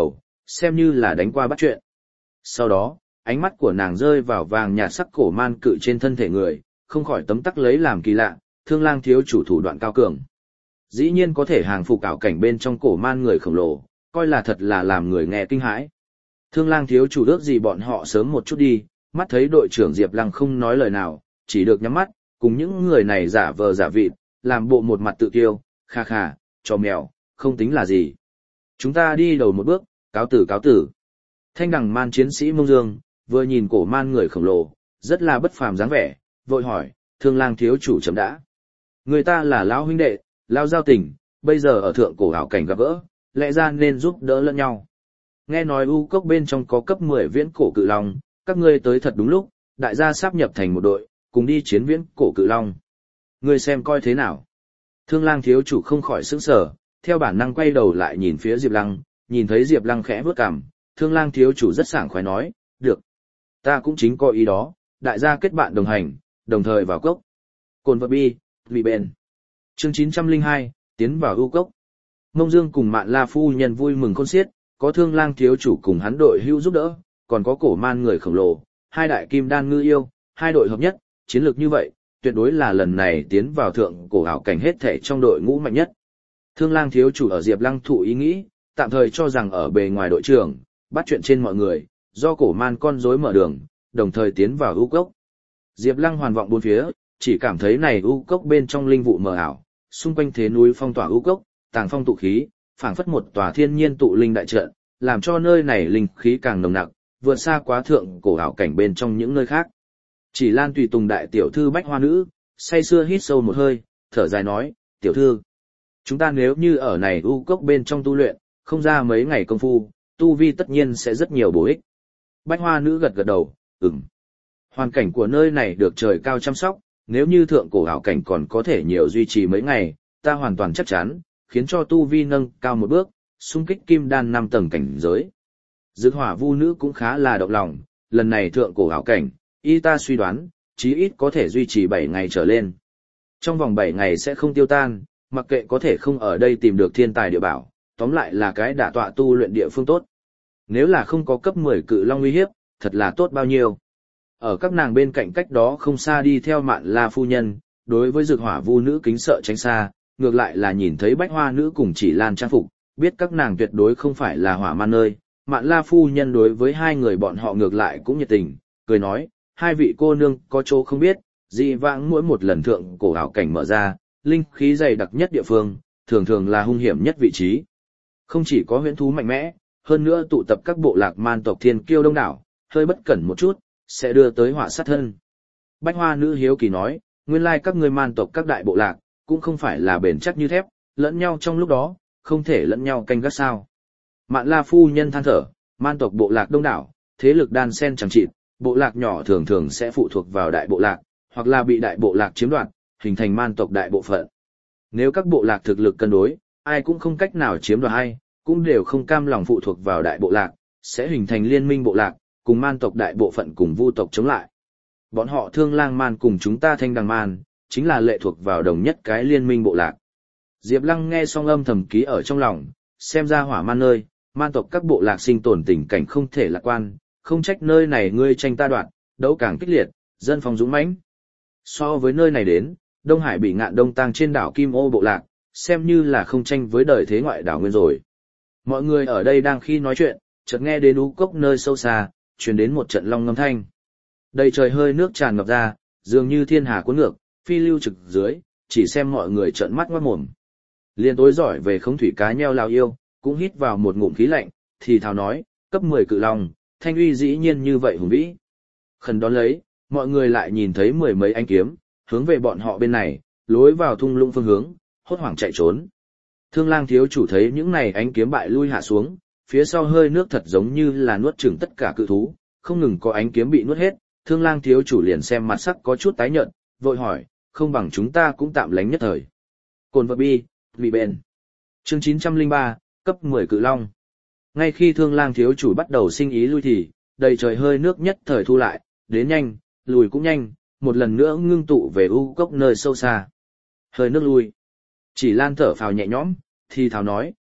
xem như là đánh qua bắt chuyện. Sau đó, ánh mắt của nàng rơi vào vàng nhạt sắc cổ man cự trên thân thể người, không khỏi tấm tắc lấy làm kỳ lạ, Thương Lang thiếu chủ thủ đoạn cao cường. Dĩ nhiên có thể hàng phục ảo cảnh bên trong cổ man người khổng lồ, coi là thật là làm người nghe kinh hãi. Thương Lang thiếu chủ ước gì bọn họ sớm một chút đi, mắt thấy đội trưởng Diệp Lăng không nói lời nào, chỉ được nhắm mắt, cùng những người này giả vờ giả vịt, làm bộ một mặt tự kiêu, kha kha, cho mèo, không tính là gì. Chúng ta đi đầu một bước, cáo tử cáo tử. Thanh đằng man chiến sĩ Mông Dương, vừa nhìn cổ man người khổng lồ, rất là bất phàm dáng vẻ, vội hỏi, Thương Lang thiếu chủ chấm đã. Người ta là lão huynh đệ, lão giao tình, bây giờ ở thượng cổ ảo cảnh gặp gỡ, lẽ ra nên giúp đỡ lẫn nhau. Nghe nói u cốc bên trong có cấp mười viễn cổ cự long, các ngươi tới thật đúng lúc, đại gia sáp nhập thành một đội, cùng đi chiến viễn cổ cự long. Ngươi xem coi thế nào. Thương Lang thiếu chủ không khỏi sững sờ, theo bản năng quay đầu lại nhìn phía Diệp Lăng, nhìn thấy Diệp Lăng khẽ bước cằm, Thương Lang thiếu chủ rất sảng khoái nói, được. Ta cũng chính có ý đó, đại gia kết bạn đồng hành, đồng thời vào cốc. Cồn vật bi, vì bền. Chương chín trăm lẻ hai, tiến vào ưu cốc. Mông Dương cùng Mạn La phu nhân vui mừng khôn xiết, có Thương Lang thiếu chủ cùng hắn đội hưu giúp đỡ, còn có cổ man người khổng lồ, hai đại kim đan ngư yêu, hai đội hợp nhất, chiến lược như vậy, tuyệt đối là lần này tiến vào thượng cổ ảo cảnh hết thể trong đội ngũ mạnh nhất. Thương Lang thiếu chủ ở Diệp Lăng thụ ý nghĩ, tạm thời cho rằng ở bề ngoài đội trưởng, bắt chuyện trên mọi người, do cổ man con rối mở đường, đồng thời tiến vào ưu cốc. Diệp Lăng hoàn vọng bốn phía, chỉ cảm thấy này ưu cốc bên trong linh vụ mờ ảo, xung quanh thế núi phong tỏa ưu cốc, tàng phong tụ khí, phảng phất một tòa thiên nhiên tụ linh đại trận, làm cho nơi này linh khí càng nồng nặc, vượt xa quá thượng cổ ảo cảnh bên trong những nơi khác. Chỉ Lan tùy tùng đại tiểu thư Bách Hoa nữ, say sưa hít sâu một hơi, thở dài nói, tiểu thư, chúng ta nếu như ở này ưu cốc bên trong tu luyện, không ra mấy ngày công phu, tu vi tất nhiên sẽ rất nhiều bổ ích. Bách Hoa nữ gật gật đầu, ừm. Hoàn cảnh của nơi này được trời cao chăm sóc, nếu như thượng cổ ảo cảnh còn có thể nhiều duy trì mấy ngày, ta hoàn toàn chắc chắn, khiến cho tu vi nâng cao một bước, xung kích kim đan năm tầng cảnh giới. Dực Hỏa Vu nữ cũng khá là động lòng, lần này thượng cổ ảo cảnh, y ta suy đoán, chí ít có thể duy trì bảy ngày trở lên. Trong vòng bảy ngày sẽ không tiêu tan, mặc kệ có thể không ở đây tìm được thiên tài địa bảo, tóm lại là cái đả tọa tu luyện địa phương tốt. Nếu là không có cấp mười cự long uy hiếp, thật là tốt bao nhiêu. Ở các nàng bên cạnh cách đó không xa đi theo Mạn La phu nhân, đối với Dực Hỏa Vu nữ kính sợ tránh xa, ngược lại là nhìn thấy Bách Hoa nữ cùng Chỉ Lan trang phục, biết các nàng tuyệt đối không phải là hỏa man nơi. Mạn La phu nhân đối với hai người bọn họ ngược lại cũng nhiệt tình, cười nói, hai vị cô nương có chỗ không biết, dị vãng mỗi một lần thượng cổ ảo cảnh mở ra, linh khí dày đặc nhất địa phương, thường thường là hung hiểm nhất vị trí. Không chỉ có huyễn thú mạnh mẽ, hơn nữa tụ tập các bộ lạc man tộc thiên kiêu đông đảo, hơi bất cẩn một chút, sẽ đưa tới họa sát thân. Bách Hoa nữ hiếu kỳ nói, nguyên lai các ngươi man tộc các đại bộ lạc, cũng không phải là bền chắc như thép, lẫn nhau trong lúc đó, không thể lẫn nhau canh gác sao. Mạn La phu nhân than thở, man tộc bộ lạc đông đảo, thế lực đan xen chẳng chịt, bộ lạc nhỏ thường thường sẽ phụ thuộc vào đại bộ lạc, hoặc là bị đại bộ lạc chiếm đoạt, hình thành man tộc đại bộ phận. Nếu các bộ lạc thực lực cân đối, ai cũng không cách nào chiếm đoạt ai, cũng đều không cam lòng phụ thuộc vào đại bộ lạc, sẽ hình thành liên minh bộ lạc, cùng man tộc đại bộ phận cùng vu tộc chống lại. Bọn họ Thương Lang man cùng chúng ta Thanh Đằng man, chính là lệ thuộc vào đồng nhất cái liên minh bộ lạc. Diệp Lăng nghe xong âm thầm ký ở trong lòng, xem ra hỏa man nơi, man tộc các bộ lạc sinh tồn tình cảnh không thể lạc quan, không trách nơi này ngươi tranh ta đoạt, đấu càng kích liệt, dân phong dũng mãnh. So với nơi này đến, Đông Hải bị ngạn đông tang trên đảo Kim Ô bộ lạc, xem như là không tranh với đời thế ngoại đảo nguyên rồi. Mọi người ở đây đang khi nói chuyện, chợt nghe đến ú cốc nơi sâu xa, truyền đến một trận long ngâm thanh. Đầy trời hơi nước tràn ngập ra, dường như thiên hà cuốn ngược, phi lưu trực dưới, chỉ xem mọi người trợn mắt ngoát mồm. Liên tối giỏi về khống thủy cá nheo lao yêu, cũng hít vào một ngụm khí lạnh, thì thào nói, cấp mười cự long, thanh uy dĩ nhiên như vậy hùng vĩ. Khẩn đón lấy, mọi người lại nhìn thấy mười mấy ánh kiếm, hướng về bọn họ bên này, lối vào thung lũng phương hướng, hốt hoảng chạy trốn. Thương Lang thiếu chủ thấy những này ánh kiếm bại lui hạ xuống, phía sau hơi nước thật giống như là nuốt chửng tất cả cự thú, không ngừng có ánh kiếm bị nuốt hết, Thương Lang thiếu chủ liền xem mặt sắc có chút tái nhợt, vội hỏi, không bằng chúng ta cũng tạm lánh nhất thời. Cồn vật bi, vì bền. Chương chín trăm lẻ ba, cấp mười cự long. Ngay khi Thương Lang thiếu chủ bắt đầu sinh ý lui thì, đầy trời hơi nước nhất thời thu lại, đến nhanh, lùi cũng nhanh, một lần nữa ngưng tụ về u cốc nơi sâu xa. Hơi nước lui. Chỉ Lan thở phào nhẹ nhõm, thì thào nói,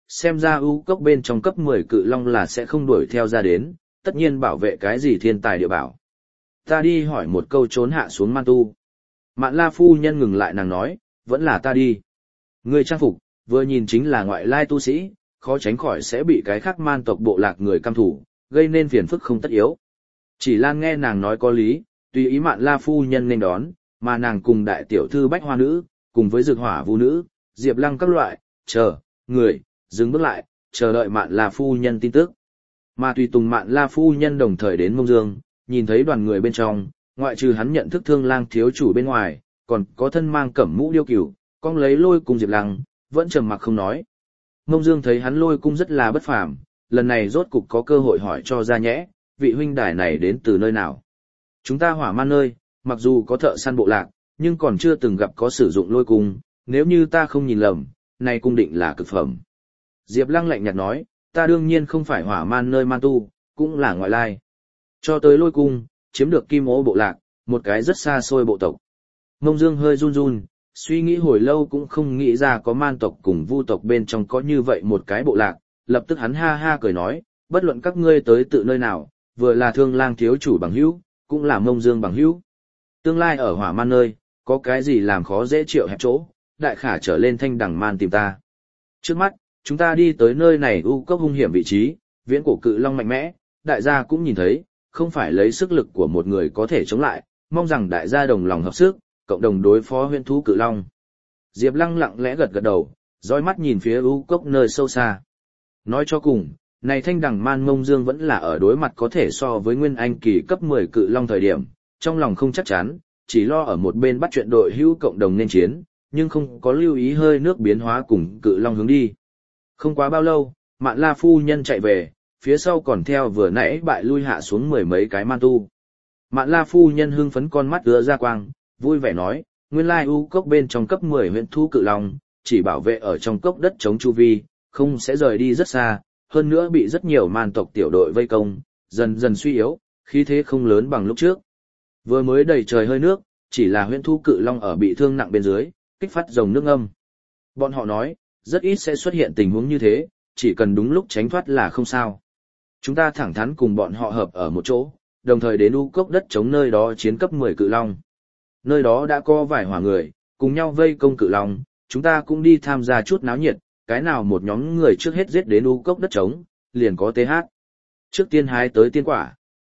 xem ra ưu cốc bên trong cấp mười cự long là sẽ không đuổi theo ra đến, tất nhiên bảo vệ cái gì thiên tài địa bảo. Ta đi hỏi một câu trốn hạ xuống man tu. Mạn La phu nhân ngừng lại nàng nói, vẫn là ta đi. Người trang phục, vừa nhìn chính là ngoại lai tu sĩ, khó tránh khỏi sẽ bị cái khác man tộc bộ lạc người căm thủ, gây nên phiền phức không tất yếu. Chỉ Lan nghe nàng nói có lý, tùy ý Mạn La phu nhân nên đón, mà nàng cùng đại tiểu thư Bách Hoa nữ, cùng với Dược Hỏa Vu nữ, Diệp Lăng các loại, chờ, người, dừng bước lại, chờ đợi Mạn La phu nhân tin tức. Mà tùy tùng Mạn La phu nhân đồng thời đến Mông Dương, nhìn thấy đoàn người bên trong, ngoại trừ hắn nhận thức Thương Lang thiếu chủ bên ngoài, còn có thân mang cẩm mũ điêu cửu, con lấy Lôi Cung Diệp Lăng, vẫn trầm mặc không nói. Mông Dương thấy hắn Lôi Cung rất là bất phàm, lần này rốt cục có cơ hội hỏi cho ra nhẽ, vị huynh đài này đến từ nơi nào? Chúng ta Hỏa Man nơi, mặc dù có thợ săn bộ lạc, nhưng còn chưa từng gặp có sử dụng lôi cung, nếu như ta không nhìn lầm, này cung định là cực phẩm. Diệp Lăng lạnh nhạt nói, ta đương nhiên không phải Hỏa Man nơi man tu, cũng là ngoại lai. Cho tới lôi cung, chiếm được Kim Ô bộ lạc, một cái rất xa xôi bộ tộc. Mông Dương hơi run run, suy nghĩ hồi lâu cũng không nghĩ ra có man tộc cùng vu tộc bên trong có như vậy một cái bộ lạc, lập tức hắn ha ha cười nói, bất luận các ngươi tới tự nơi nào, vừa là Thương Lang thiếu chủ bằng hữu, cũng là Mông Dương bằng hữu. Tương lai ở Hỏa Man nơi, có cái gì làm khó dễ triệu hẹp chỗ, đại khả trở lên Thanh Đằng Man tìm ta. Trước mắt, chúng ta đi tới nơi này u cốc hung hiểm vị trí, viễn cổ cự long mạnh mẽ, đại gia cũng nhìn thấy, không phải lấy sức lực của một người có thể chống lại, mong rằng đại gia đồng lòng hợp sức, cộng đồng đối phó huyễn thú cự long. Diệp Lăng lặng lẽ gật gật đầu, dõi mắt nhìn phía u cốc nơi sâu xa. Nói cho cùng, này Thanh Đằng Man Mông Dương vẫn là ở đối mặt có thể so với Nguyên Anh kỳ cấp mười cự long thời điểm, trong lòng không chắc chắn, chỉ lo ở một bên bắt chuyện đội hữu cộng đồng nên chiến, nhưng không có lưu ý hơi nước biến hóa cùng cự long hướng đi. Không quá bao lâu, Mạn La phu nhân chạy về, phía sau còn theo vừa nãy bại lui hạ xuống mười mấy cái man tu. Mạn La phu nhân hưng phấn con mắt ứa ra quang, vui vẻ nói, nguyên lai u cốc bên trong cấp mười huyễn thú cự long, chỉ bảo vệ ở trong cốc đất chống chu vi, không sẽ rời đi rất xa, hơn nữa bị rất nhiều man tộc tiểu đội vây công, dần dần suy yếu, khí thế không lớn bằng lúc trước. Vừa mới đầy trời hơi nước, chỉ là huyễn thú cự long ở bị thương nặng bên dưới, kích phát dòng nước âm. Bọn họ nói, rất ít sẽ xuất hiện tình huống như thế, chỉ cần đúng lúc tránh thoát là không sao. Chúng ta thẳng thắn cùng bọn họ hợp ở một chỗ, đồng thời đến u cốc đất chống nơi đó chiến cấp mười cự long. Nơi đó đã có vài hỏa người, cùng nhau vây công cự long, chúng ta cũng đi tham gia chút náo nhiệt, cái nào một nhóm người trước hết giết đến u cốc đất trống, liền có tê hát. Trước tiên hái tới tiên quả.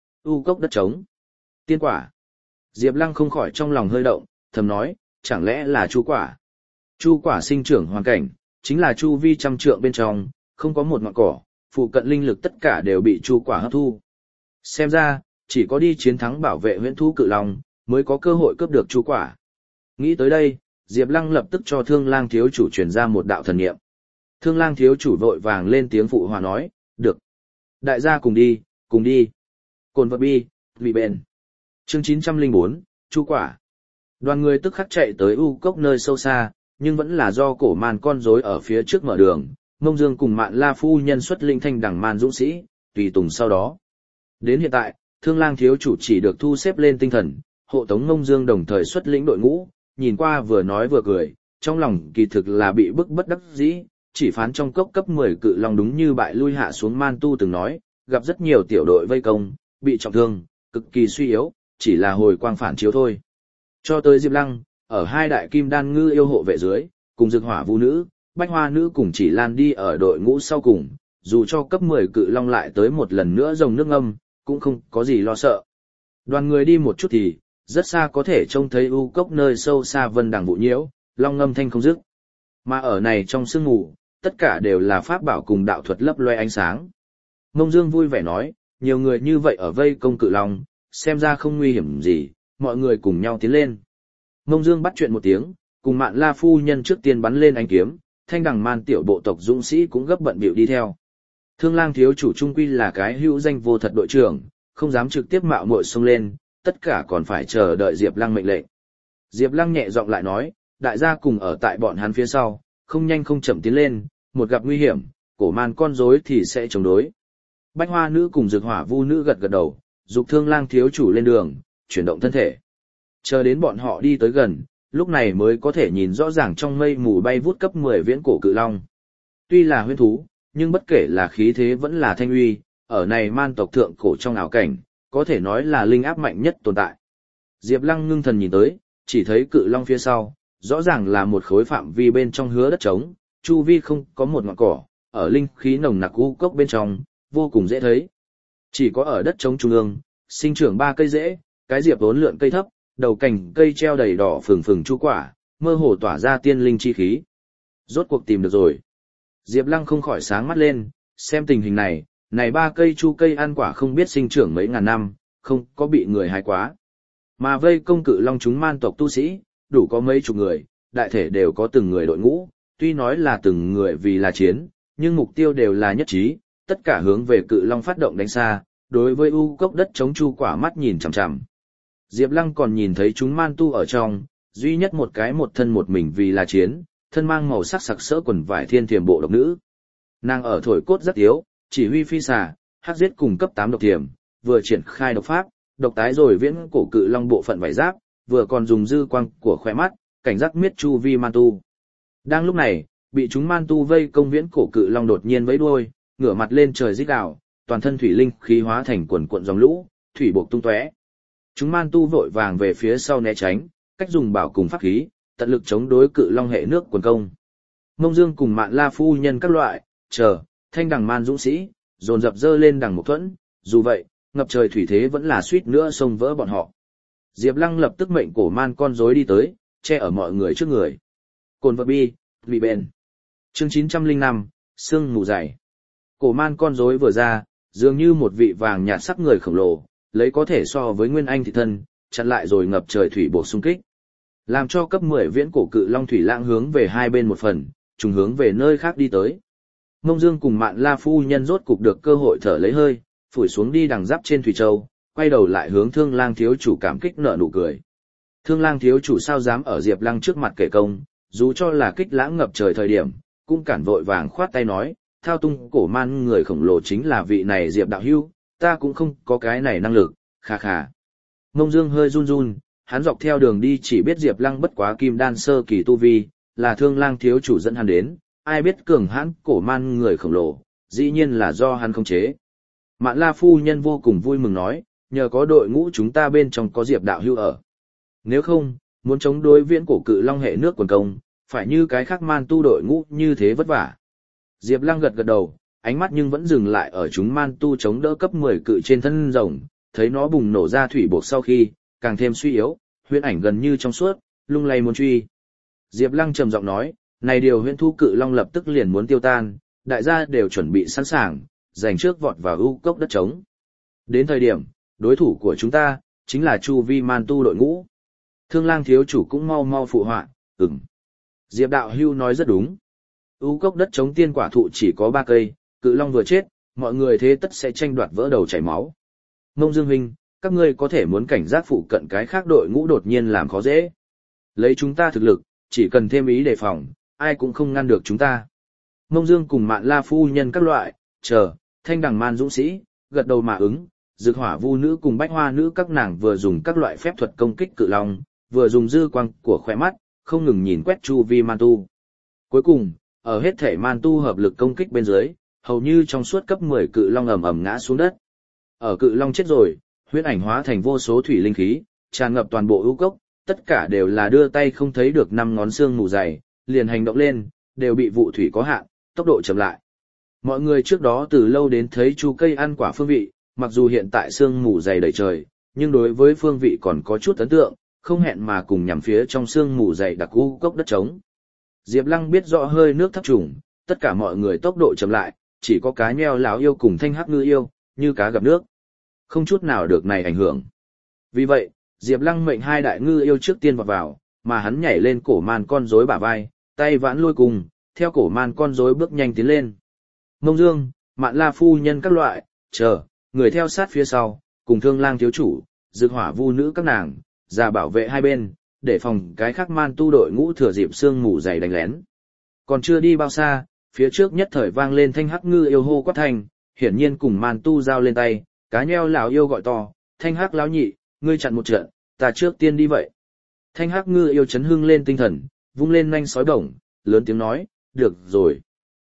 U cốc đất trống. Tiên quả. Diệp Lăng không khỏi trong lòng hơi động, thầm nói, chẳng lẽ là chu quả. Chu quả sinh trưởng hoàn cảnh, chính là chu vi trăm trượng bên trong, không có một ngọn cỏ, phụ cận linh lực tất cả đều bị chu quả hấp thu. Xem ra, chỉ có đi chiến thắng bảo vệ huyễn thú cự long, mới có cơ hội cướp được chu quả. Nghĩ tới đây, Diệp Lăng lập tức cho Thương Lang thiếu chủ truyền ra một đạo thần niệm. Thương Lang thiếu chủ vội vàng lên tiếng phụ hòa nói, được. Đại gia cùng đi, cùng đi. Cồn vật bi, vị bền. Chương chín trăm lẻ bốn, chu quả. Đoàn người tức khắc chạy tới u cốc nơi sâu xa, nhưng vẫn là do cổ man con rối ở phía trước mở đường, Mông Dương cùng Mạn La phu nhân xuất linh Thanh Đằng Man dũng sĩ, tùy tùng sau đó. Đến hiện tại, Thương Lang thiếu chủ chỉ được thu xếp lên tinh thần, hộ tống Mông Dương đồng thời xuất lĩnh đội ngũ, nhìn qua vừa nói vừa cười, trong lòng kỳ thực là bị bức bất đắc dĩ, chỉ phán trong cốc cấp mười cự long đúng như bại lui hạ xuống man tu từng nói, gặp rất nhiều tiểu đội vây công, bị trọng thương, cực kỳ suy yếu, chỉ là hồi quang phản chiếu thôi. Cho tới Diệp Lăng, ở hai đại kim đan ngư yêu hộ vệ dưới, cùng Dược Hỏa Vu nữ, Bách Hoa nữ cùng Chỉ Lan đi ở đội ngũ sau cùng, dù cho cấp mười cự long lại tới một lần nữa rồng nước ngâm, cũng không có gì lo sợ. Đoàn người đi một chút thì, rất xa có thể trông thấy u cốc nơi sâu xa vân đằng vụ nhiễu, long ngâm thanh không dứt. Mà ở này trong sương mù, tất cả đều là pháp bảo cùng đạo thuật lấp loe ánh sáng. Mông Dương vui vẻ nói, nhiều người như vậy ở vây công cự long, xem ra không nguy hiểm gì, mọi người cùng nhau tiến lên. Mông Dương bắt chuyện một tiếng, cùng Mạn La phu nhân trước tiên bắn lên ánh kiếm, Thanh Đằng Man tiểu bộ tộc dũng sĩ cũng gấp bận bịu đi theo. Thương Lang thiếu chủ trung quy là cái hữu danh vô thật đội trưởng, không dám trực tiếp mạo muội xông lên, tất cả còn phải chờ đợi Diệp Lăng mệnh lệnh. Diệp Lăng nhẹ giọng lại nói, đại gia cùng ở tại bọn hắn phía sau, không nhanh không chậm tiến lên, một gặp nguy hiểm, cổ man con rối thì sẽ chống đối. Bách Hoa nữ cùng Dược Hỏa Vu nữ gật gật đầu, dục Thương Lang thiếu chủ lên đường, chuyển động thân thể. Chờ đến bọn họ đi tới gần, lúc này mới có thể nhìn rõ ràng trong mây mù bay vút cấp mười viễn cổ cự long. tuy là huyễn thú, nhưng bất kể là khí thế vẫn là thanh uy, ở này man tộc thượng cổ trong ảo cảnh, có thể nói là linh áp mạnh nhất tồn tại. Diệp Lăng ngưng thần nhìn tới, chỉ thấy cự long phía sau, rõ ràng là một khối phạm vi bên trong hứa đất trống, chu vi không có một ngọn cỏ, ở linh khí nồng nặc u cốc bên trong, vô cùng dễ thấy. Chỉ có ở đất trống trung ương, sinh trưởng ba cây rễ, cái diệp vốn lượn cây thấp, đầu cành cây treo đầy đỏ phừng phừng chu quả, mơ hồ tỏa ra tiên linh chi khí. Rốt cuộc tìm được rồi. Diệp Lăng không khỏi sáng mắt lên, xem tình hình này, này ba cây chu cây ăn quả không biết sinh trưởng mấy ngàn năm, không có bị người hái quá. Mà vây công cự long chúng man tộc tu sĩ, đủ có mấy chục người, đại thể đều có từng người đội ngũ, tuy nói là từng người vì là chiến, nhưng mục tiêu đều là nhất trí, tất cả hướng về cự long phát động đánh xa, đối với u cốc đất chống chu quả mắt nhìn chằm chằm. Diệp Lăng còn nhìn thấy chúng man tu ở trong, duy nhất một cái một thân một mình vì là chiến, thân mang màu sắc sặc sỡ quần vải thiên thiềm bộ độc nữ. Nàng ở thổi cốt rất yếu, chỉ huy phi xà, hắc giết cùng cấp tám độc thiềm, vừa triển khai độc pháp, độc tái rồi viễn cổ cự long bộ phận vải giáp, vừa còn dùng dư quang của khóe mắt, cảnh giác miết chu vi man tu. Đang lúc này, bị chúng man tu vây công viễn cổ cự long đột nhiên vẫy đuôi, ngửa mặt lên trời rít gào, toàn thân thủy linh khí hóa thành quần cuộn dòng lũ, thủy bộc tung tóe. Chúng man tu vội vàng về phía sau né tránh, cách dùng bảo cùng pháp khí, tận lực chống đối cự long hệ nước quần công. Mông Dương cùng Mạn La phu nhân các loại, chờ, thanh đằng man dũng sĩ, dồn dập dơ lên đằng một thuẫn, dù vậy, ngập trời thủy thế vẫn là suýt nữa xông vỡ bọn họ. Diệp Lăng lập tức mệnh cổ man con rối đi tới, che ở mọi người trước người. Cồn vật bi, bị bền. Chương chín trăm lẻ năm, sương mù dày. Cổ man con rối vừa ra, dường như một vị vàng nhạt sắc người khổng lồ, lấy có thể so với nguyên anh thị thân, chặn lại rồi ngập trời thủy bộ xung kích. Làm cho cấp mười viễn cổ cự long thủy lãng hướng về hai bên một phần, trùng hướng về nơi khác đi tới. Mông Dương cùng Mạn La phu nhân rốt cục được cơ hội thở lấy hơi, phủi xuống đi đằng giáp trên thủy châu, quay đầu lại hướng Thương Lang thiếu chủ cảm kích nở nụ cười. Thương Lang thiếu chủ sao dám ở Diệp Lăng trước mặt kể công, dù cho là kích lãng ngập trời thời điểm, cũng cản vội vàng khoát tay nói, thao tung cổ man người khổng lồ chính là vị này Diệp đạo hữu, ta cũng không có cái này năng lực, khà khà. Mông Dương hơi run run, hắn dọc theo đường đi chỉ biết Diệp Lăng bất quá kim đan sơ kỳ tu vi, là Thương Lang thiếu chủ dẫn hắn đến, ai biết cường hãn cổ man người khổng lồ, dĩ nhiên là do hắn khống chế. Mạn La phu nhân vô cùng vui mừng nói, nhờ có đội ngũ chúng ta bên trong có Diệp đạo hữu ở. Nếu không, muốn chống đối viễn cổ cự long hệ nước quần công, phải như cái khác man tu đội ngũ như thế vất vả. Diệp Lăng gật gật đầu, ánh mắt nhưng vẫn dừng lại ở chúng man tu chống đỡ cấp mười cự trên thân rồng, thấy nó bùng nổ ra thủy bộc sau khi, càng thêm suy yếu, huyễn ảnh gần như trong suốt, lung lay muốn truy. Diệp Lăng trầm giọng nói, này điều huyễn thú cự long lập tức liền muốn tiêu tan, đại gia đều chuẩn bị sẵn sàng, giành trước vọt vào u cốc đất trống. Đến thời điểm, đối thủ của chúng ta, chính là chu vi man tu đội ngũ. Thương Lang thiếu chủ cũng mau mau phụ họa, ừm. Diệp đạo hưu nói rất đúng. U cốc đất trống tiên quả thụ chỉ có ba cây, cự long vừa chết, mọi người thế tất sẽ tranh đoạt vỡ đầu chảy máu. Mông Dương huynh, các ngươi có thể muốn cảnh giác phụ cận cái khác đội ngũ đột nhiên làm khó dễ. Lấy chúng ta thực lực, chỉ cần thêm ý đề phòng, ai cũng không ngăn được chúng ta. Mông Dương cùng Mạn La phu nhân các loại, chờ, thanh đằng man dũng sĩ, gật đầu mà ứng, Dược Hỏa Vu nữ cùng Bách Hoa nữ các nàng vừa dùng các loại phép thuật công kích cự long, vừa dùng dư quang của khóe mắt, không ngừng nhìn quét chu vi man tu. Cuối cùng, ở hết thể man tu hợp lực công kích bên dưới, hầu như trong suốt cấp mười cự long ầm ầm ngã xuống đất. Ở cự long chết rồi, huyễn ảnh hóa thành vô số thủy linh khí, tràn ngập toàn bộ ưu cốc, tất cả đều là đưa tay không thấy được năm ngón xương mù dày, liền hành động lên, đều bị vụ thủy có hạn, tốc độ chậm lại. Mọi người trước đó từ lâu đến thấy chu cây ăn quả phương vị, mặc dù hiện tại sương mù dày đầy trời, nhưng đối với phương vị còn có chút ấn tượng, không hẹn mà cùng nhằm phía trong sương mù dày đặc u cốc đất trống. Diệp Lăng biết rõ hơi nước thấp trùng, tất cả mọi người tốc độ chậm lại, chỉ có cá nheo lão yêu cùng thanh hắc ngư yêu, như cá gặp nước. Không chút nào được này ảnh hưởng. Vì vậy, Diệp Lăng mệnh hai đại ngư yêu trước tiên vào vào, mà hắn nhảy lên cổ man con rối bả vai, tay vãn lôi cùng, theo cổ man con rối bước nhanh tiến lên. Mông Dương, Mạn La phu nhân các loại, chờ, người theo sát phía sau, cùng Thương Lang thiếu chủ, Dược Hỏa Vu nữ các nàng, ra bảo vệ hai bên, để phòng cái khác man tu đội ngũ thừa dịp sương mù dày đánh lén. Còn chưa đi bao xa, phía trước nhất thời vang lên thanh hắc ngư yêu hô quát thành, hiển nhiên cùng man tu giao lên tay, cá nheo lão yêu gọi to, thanh hắc lão nhị, ngươi chặn một trận, ta trước tiên đi vậy. Thanh hắc ngư yêu chấn hưng lên tinh thần, vung lên nhanh sói bổng, lớn tiếng nói, được rồi.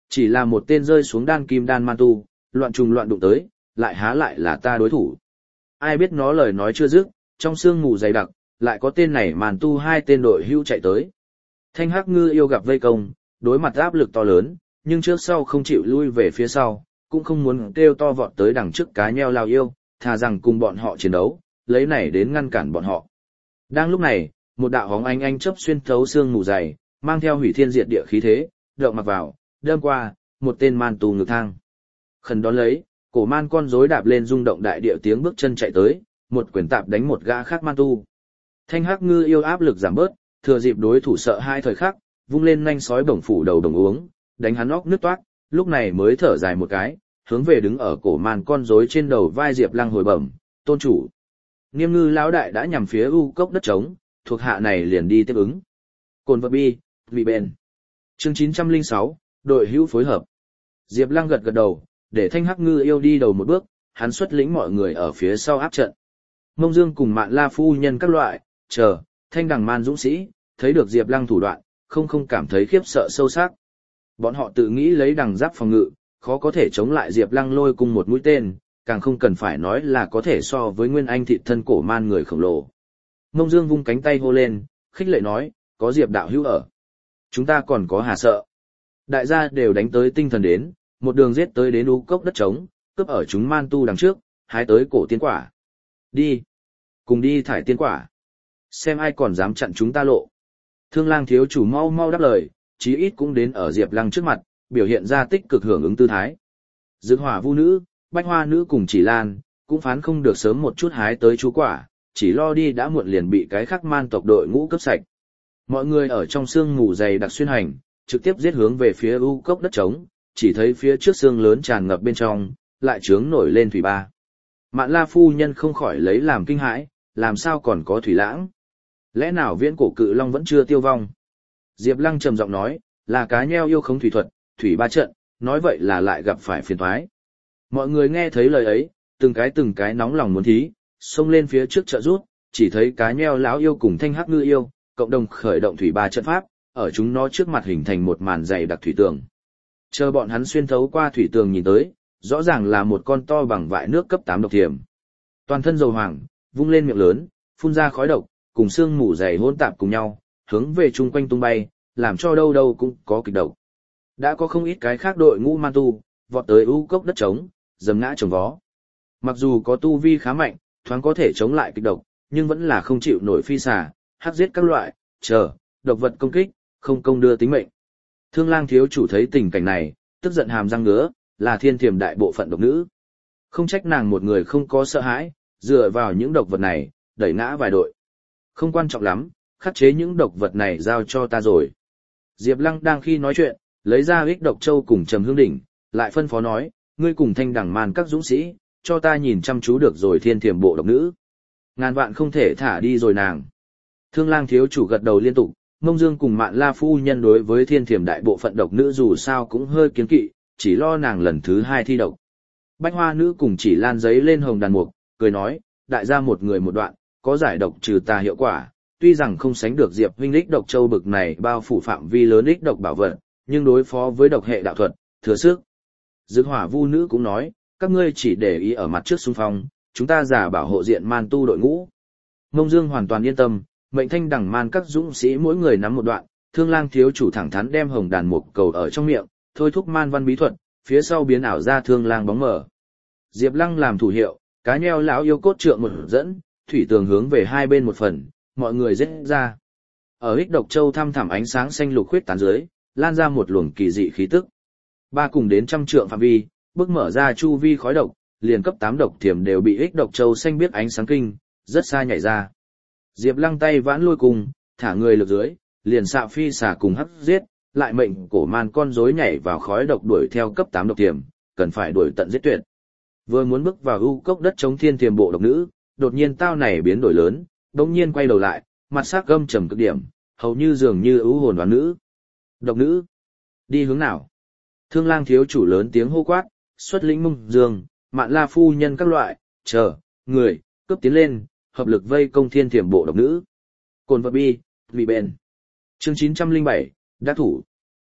Chỉ là một tên rơi xuống đan kim đan man tu, loạn trùng loạn đụng tới, lại há lại là ta đối thủ. Ai biết nó lời nói chưa dứt, trong sương mù dày đặc, lại có tên này man tu hai tên đội hưu chạy tới. Thanh Hắc Ngư Yêu gặp vây công, đối mặt áp lực to lớn, nhưng trước sau không chịu lui về phía sau, cũng không muốn kêu to vọt tới đằng trước cá nheo lao yêu, thà rằng cùng bọn họ chiến đấu, lấy này đến ngăn cản bọn họ. Đang lúc này, một đạo hóng ánh ánh chớp xuyên thấu sương mù dày, mang theo hủy thiên diệt địa khí thế, động mặc vào, đâm qua, một tên man tù ngực thang. Khẩn đón lấy, cổ man con rối đạp lên rung động đại địa tiếng bước chân chạy tới, một quyền tạp đánh một gã khác man tu. Thanh Hắc Ngư Yêu áp lực giảm bớt, thừa dịp đối thủ sợ hai thời khắc, vung lên nhanh sói bổng phủ đầu đồng uống, đánh hắn óc nứt toát, lúc này mới thở dài một cái, hướng về đứng ở cổ man con rối trên đầu vai Diệp Lăng hồi bẩm, "Tôn chủ." Nghiêm Ngư lão đại đã nhằm phía u cốc đất trống, thuộc hạ này liền đi tiếp ứng. Cồn vật bi, vị bền. Chương chín trăm lẻ sáu, đội hữu phối hợp. Diệp Lăng gật gật đầu, để Thanh Hắc Ngư Yêu đi đầu một bước, hắn xuất lĩnh mọi người ở phía sau áp trận. Mông Dương cùng Mạn La phu nhân các loại, chờ, Thanh Đằng Man dũng sĩ, thấy được Diệp Lăng thủ đoạn, không không cảm thấy khiếp sợ sâu sắc. Bọn họ tự nghĩ lấy đằng giáp phòng ngự, khó có thể chống lại Diệp Lăng lôi cùng một mũi tên, càng không cần phải nói là có thể so với nguyên anh thị thân cổ man người khổng lồ. Mông Dương vung cánh tay hô lên, khích lệ nói, có Diệp đạo hữu ở. Chúng ta còn có hà sợ. Đại gia đều đánh tới tinh thần đến, một đường giết tới đến u cốc đất trống, cướp ở chúng man tu đằng trước, hái tới cổ tiên quả. Đi. Cùng đi thải tiên quả. Xem ai còn dám chặn chúng ta lộ. Thương Lang thiếu chủ mau mau đáp lời, chí ít cũng đến ở Diệp Lăng trước mặt, biểu hiện ra tích cực hưởng ứng tư thái. Dược Hỏa Vu nữ, Bách Hoa nữ cùng Chỉ Lan, cũng phán không được sớm một chút hái tới chú quả, chỉ lo đi đã muộn liền bị cái khắc man tộc đội ngũ cướp sạch. Mọi người ở trong sương mù dày đặc xuyên hành, trực tiếp giết hướng về phía u cốc đất trống, chỉ thấy phía trước sương lớn tràn ngập bên trong, lại trướng nổi lên thủy ba. Mạn La phu nhân không khỏi lấy làm kinh hãi, làm sao còn có thủy lãng? Lẽ nào viễn cổ cự long vẫn chưa tiêu vong? Diệp Lăng trầm giọng nói, là cá nheo yêu khống thủy thuật, thủy ba trận, nói vậy là lại gặp phải phiền toái. Mọi người nghe thấy lời ấy, từng cái từng cái nóng lòng muốn thí, xông lên phía trước trợ rút, chỉ thấy cá nheo lão yêu cùng Thanh Hắc Ngư Yêu, cộng đồng khởi động thủy ba trận pháp, ở chúng nó trước mặt hình thành một màn dày đặc thủy tường. Chờ bọn hắn xuyên thấu qua thủy tường nhìn tới, rõ ràng là một con to bằng vại nước cấp tám độc thiểm. Toàn thân dầu hoàng, vung lên miệng lớn, phun ra khói độc, cùng xương mù dày hỗn tạp cùng nhau, hướng về chung quanh tung bay, làm cho đâu đâu cũng có kịch độc. Đã có không ít cái khác đội ngũ man tu, vọt tới u cốc đất trống, dầm ngã trồng vó. Mặc dù có tu vi khá mạnh, thoáng có thể chống lại kịch độc, nhưng vẫn là không chịu nổi phi xà, hắc giết các loại, chờ, độc vật công kích, không công đưa tính mệnh. Thương Lang thiếu chủ thấy tình cảnh này, tức giận hàm răng ngứa, là thiên thiềm đại bộ phận độc nữ. Không trách nàng một người không có sợ hãi, dựa vào những độc vật này, đẩy ngã vài đội. Không quan trọng lắm, khắc chế những độc vật này giao cho ta rồi. Diệp Lăng đang khi nói chuyện, lấy ra ích độc châu cùng Trầm Hương đỉnh, lại phân phó nói, ngươi cùng Thanh Đằng Man các dũng sĩ, cho ta nhìn chăm chú được rồi thiên thiềm bộ độc nữ. Ngàn vạn không thể thả đi rồi nàng. Thương Lang thiếu chủ gật đầu liên tục, Mông Dương cùng Mạn La phu nhân đối với thiên thiềm đại bộ phận độc nữ dù sao cũng hơi kiêng kỵ, chỉ lo nàng lần thứ hai thi độc. Bách Hoa nữ cùng Chỉ Lan giấy lên hồng đàn mục, cười nói, đại gia một người một đoạn, có giải độc trừ tà hiệu quả, tuy rằng không sánh được Diệp huynh ích độc châu bực này bao phủ phạm vi lớn ích độc bảo vật, nhưng đối phó với độc hệ đạo thuật, thừa sức. Dược Hỏa Vu nữ cũng nói, các ngươi chỉ để ý ở mặt trước xung phong, chúng ta giả bảo hộ diện man tu đội ngũ. Mông Dương hoàn toàn yên tâm, mệnh Thanh Đằng Man các dũng sĩ mỗi người nắm một đoạn, Thương Lang thiếu chủ thẳng thắn đem hồng đàn mục cầu ở trong miệng, thôi thúc man văn bí thuật, phía sau biến ảo ra Thương Lang bóng mờ. Diệp Lăng làm thủ hiệu, cá nheo lão yêu cốt trượng một dẫn, thủy tường hướng về hai bên một phần, mọi người giết ra. Ở ích độc châu thăm thẳm ánh sáng xanh lục khuyết tán dưới, lan ra một luồng kỳ dị khí tức. Ba cùng đến trăm trượng phạm vi, bước mở ra chu vi khói độc, liền cấp tám độc thiểm đều bị ích độc châu xanh biết ánh sáng kinh, rất xa nhảy ra. Diệp Lăng tay vãn lôi cùng, thả người lực dưới, liền xạ phi xả cùng hắc giết, lại mệnh cổ man con rối nhảy vào khói độc đuổi theo cấp tám độc thiểm, cần phải đuổi tận giết tuyệt. Vừa muốn bước vào u cốc đất chống thiên thiềm bộ độc nữ, đột nhiên tao này biến đổi lớn, đột nhiên quay đầu lại, mặt sắc gâm trầm cực điểm, hầu như dường như ưu hồn đoán nữ. Độc nữ, đi hướng nào? Thương Lang thiếu chủ lớn tiếng hô quát, xuất lĩnh Mông Dương, Mạn La phu nhân các loại, chờ, người, cướp tiến lên, hợp lực vây công thiên thiềm bộ độc nữ. Cồn vật bi, vì bền. Chương chín trăm lẻ bảy, đắc thủ.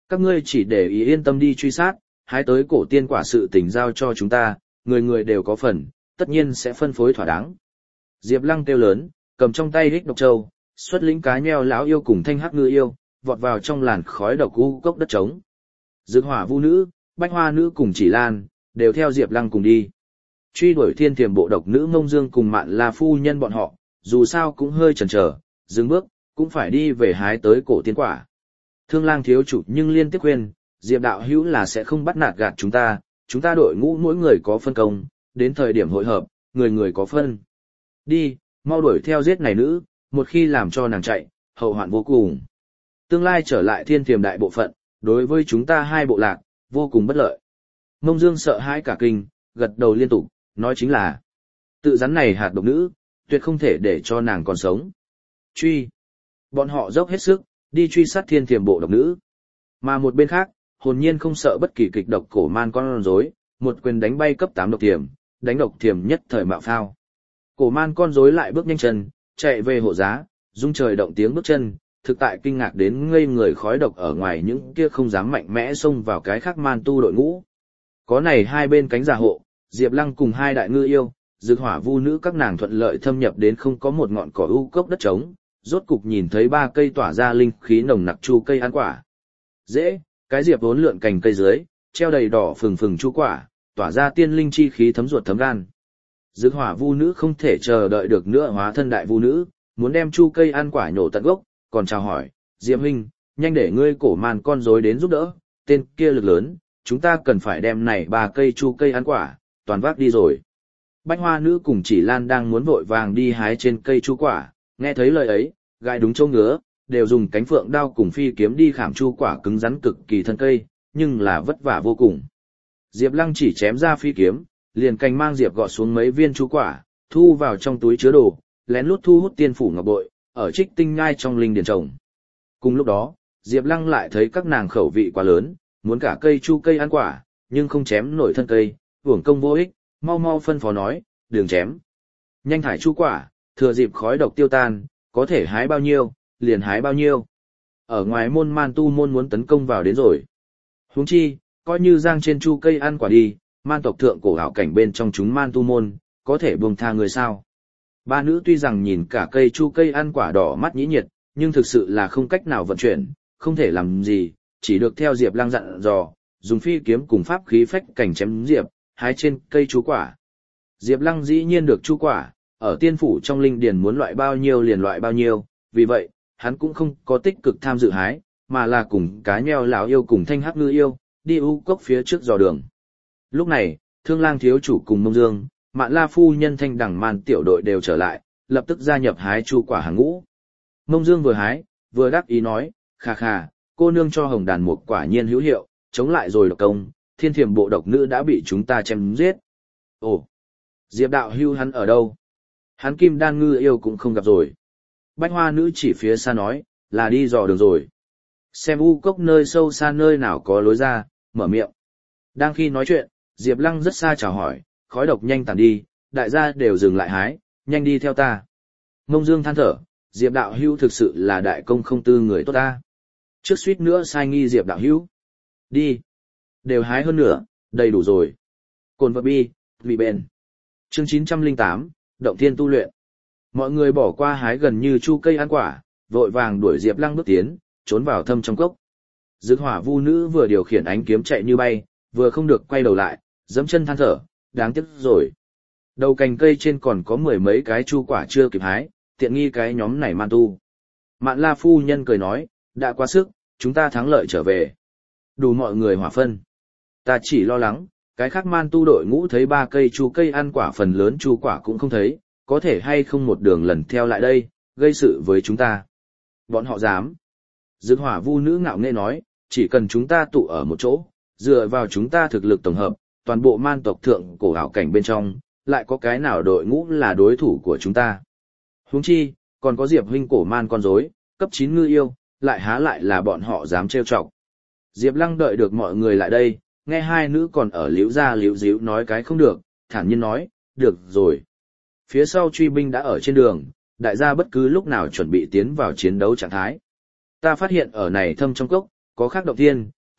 Các ngươi chỉ để ý yên tâm đi truy sát, hái tới cổ tiên quả sự tình giao cho chúng ta, người người đều có phần, tất nhiên sẽ phân phối thỏa đáng. Diệp Lăng kêu lớn, cầm trong tay hích độc châu, xuất lĩnh cá nheo lão yêu cùng thanh hắc ngư yêu, vọt vào trong làn khói độc u cốc đất trống. Dược hỏa vu nữ, bách hoa nữ cùng chỉ lan, đều theo Diệp Lăng cùng đi. Truy đuổi thiên tiềm bộ độc nữ Mông Dương cùng Mạn La phu nhân bọn họ, dù sao cũng hơi chần chờ, dừng bước, cũng phải đi về hái tới cổ tiên quả. Thương Lang thiếu chủ nhưng liên tiếp khuyên, Diệp đạo hữu là sẽ không bắt nạt gạt chúng ta, chúng ta đội ngũ mỗi người có phân công, đến thời điểm hội hợp, người người có phân. Đi, mau đuổi theo giết này nữ, một khi làm cho nàng chạy, hậu hoạn vô cùng. Tương lai trở lại thiên tiềm đại bộ phận, đối với chúng ta hai bộ lạc, vô cùng bất lợi. Mông Dương sợ hãi cả kinh, gật đầu liên tục, nói chính là tự rắn này hạt độc nữ, tuyệt không thể để cho nàng còn sống. Truy. Bọn họ dốc hết sức, đi truy sát thiên tiềm bộ độc nữ. Mà một bên khác, hồn nhiên không sợ bất kỳ kịch độc cổ man con rối, một quyền đánh bay cấp tám độc tiềm, đánh độc tiềm nhất thời mạo phao. Cổ man con rối lại bước nhanh chân, chạy về hộ giá, rung trời động tiếng bước chân, thực tại kinh ngạc đến ngây người khói độc ở ngoài những kia không dám mạnh mẽ xông vào cái khác man tu đội ngũ. Có này hai bên cánh giả hộ, Diệp Lăng cùng hai đại ngư yêu, Dược hỏa vu nữ các nàng thuận lợi thâm nhập đến không có một ngọn cỏ u cốc đất trống, rốt cục nhìn thấy ba cây tỏa ra linh khí nồng nặc chu cây ăn quả. Dễ, cái diệp vốn lượn cành cây dưới, treo đầy đỏ phừng phừng chu quả, tỏa ra tiên linh chi khí thấm ruột thấm gan. Dược hỏa vu nữ không thể chờ đợi được nữa hóa thân đại vu nữ, muốn đem chu cây ăn quả nhổ tận gốc, còn chào hỏi, Diệp huynh, nhanh để ngươi cổ màn con rối đến giúp đỡ, tên kia lực lớn, chúng ta cần phải đem này ba cây chu cây ăn quả, toàn vác đi rồi. Bách hoa nữ cùng chỉ lan đang muốn vội vàng đi hái trên cây chu quả, nghe thấy lời ấy, gai đúng chỗ ngứa, đều dùng cánh phượng đao cùng phi kiếm đi khảm chu quả cứng rắn cực kỳ thân cây, nhưng là vất vả vô cùng. Diệp Lăng chỉ chém ra phi kiếm, liền cành mang Diệp gọt xuống mấy viên chu quả, thu vào trong túi chứa đồ, lén lút thu hút tiên phủ ngọc bội, ở trích tinh nhai trong linh điền trồng. Cùng lúc đó, Diệp Lăng lại thấy các nàng khẩu vị quá lớn, muốn cả cây chu cây ăn quả, nhưng không chém nổi thân cây, uổng công vô ích, mau mau phân phó nói, đường chém. Nhanh thải chu quả, thừa dịp khói độc tiêu tan, có thể hái bao nhiêu, liền hái bao nhiêu. Ở ngoài môn man tu môn muốn tấn công vào đến rồi. Huống chi, coi như giang trên chu cây ăn quả đi, man tộc thượng cổ hảo cảnh bên trong chúng man tu môn, có thể buông tha người sao. Ba nữ tuy rằng nhìn cả cây chu cây ăn quả đỏ mắt nhĩ nhiệt, nhưng thực sự là không cách nào vận chuyển, không thể làm gì, chỉ được theo Diệp Lăng dặn dò, dùng phi kiếm cùng pháp khí phách cảnh chém diệp, hái trên cây chu quả. Diệp Lăng dĩ nhiên được chu quả, ở tiên phủ trong linh điền muốn loại bao nhiêu liền loại bao nhiêu, vì vậy, hắn cũng không có tích cực tham dự hái, mà là cùng cá nheo lão yêu cùng thanh hắc ngư yêu, đi u cốc phía trước dò đường. Lúc này, Thương Lang thiếu chủ cùng Mông Dương, Mạn La phu nhân thanh đẳng màn tiểu đội đều trở lại, lập tức gia nhập hái chu quả hàng ngũ. Mông Dương vừa hái, vừa đáp ý nói, khà khà, cô nương cho hồng đàn mục quả nhiên hữu hiệu, chống lại rồi độc công, thiên thiềm bộ độc nữ đã bị chúng ta chém giết. Ồ, Diệp đạo hưu hắn ở đâu? Hắn kim đan ngư yêu cũng không gặp rồi. Bách hoa nữ chỉ phía xa nói, là đi dò đường rồi. Xem u cốc nơi sâu xa nơi nào có lối ra, mở miệng. Đang khi nói chuyện, Diệp Lăng rất xa chào hỏi, khói độc nhanh tàn đi, đại gia đều dừng lại hái, nhanh đi theo ta. Mông Dương than thở, Diệp đạo hữu thực sự là đại công không tư người tốt ta. Trước suýt nữa sai nghi Diệp đạo hữu. Đi. Đều hái hơn nữa, đầy đủ rồi. Cồn vật bi, vì bền. Chương chín trăm lẻ tám, Động Thiên tu luyện. Mọi người bỏ qua hái gần như chu cây ăn quả, vội vàng đuổi Diệp Lăng bước tiến, trốn vào thâm trong cốc. Dược hỏa vu nữ vừa điều khiển ánh kiếm chạy như bay, vừa không được quay đầu lại, giẫm chân than thở, đáng tiếc rồi. Đầu cành cây trên còn có mười mấy cái chu quả chưa kịp hái, tiện nghi cái nhóm này man tu. Mạn La phu nhân cười nói, đã quá sức, chúng ta thắng lợi trở về. Đủ mọi người hỏa phân. Ta chỉ lo lắng, cái khác man tu đội ngũ thấy ba cây chu cây ăn quả phần lớn chu quả cũng không thấy, có thể hay không một đường lần theo lại đây, gây sự với chúng ta. Bọn họ dám. Dược hỏa vu nữ ngạo nghễ nói, chỉ cần chúng ta tụ ở một chỗ, dựa vào chúng ta thực lực tổng hợp, toàn bộ man tộc thượng cổ hảo cảnh bên trong, lại có cái nào đội ngũ là đối thủ của chúng ta. Huống chi, còn có Diệp huynh cổ man con rối, cấp chín ngư yêu, lại há lại là bọn họ dám trêu chọc. Diệp Lăng đợi được mọi người lại đây, nghe hai nữ còn ở liễu ra liễu díu nói cái không được, thản nhiên nói, được rồi. Phía sau truy binh đã ở trên đường, đại gia bất cứ lúc nào chuẩn bị tiến vào chiến đấu trạng thái. Ta phát hiện ở này thâm trong cốc, có khác động thiên,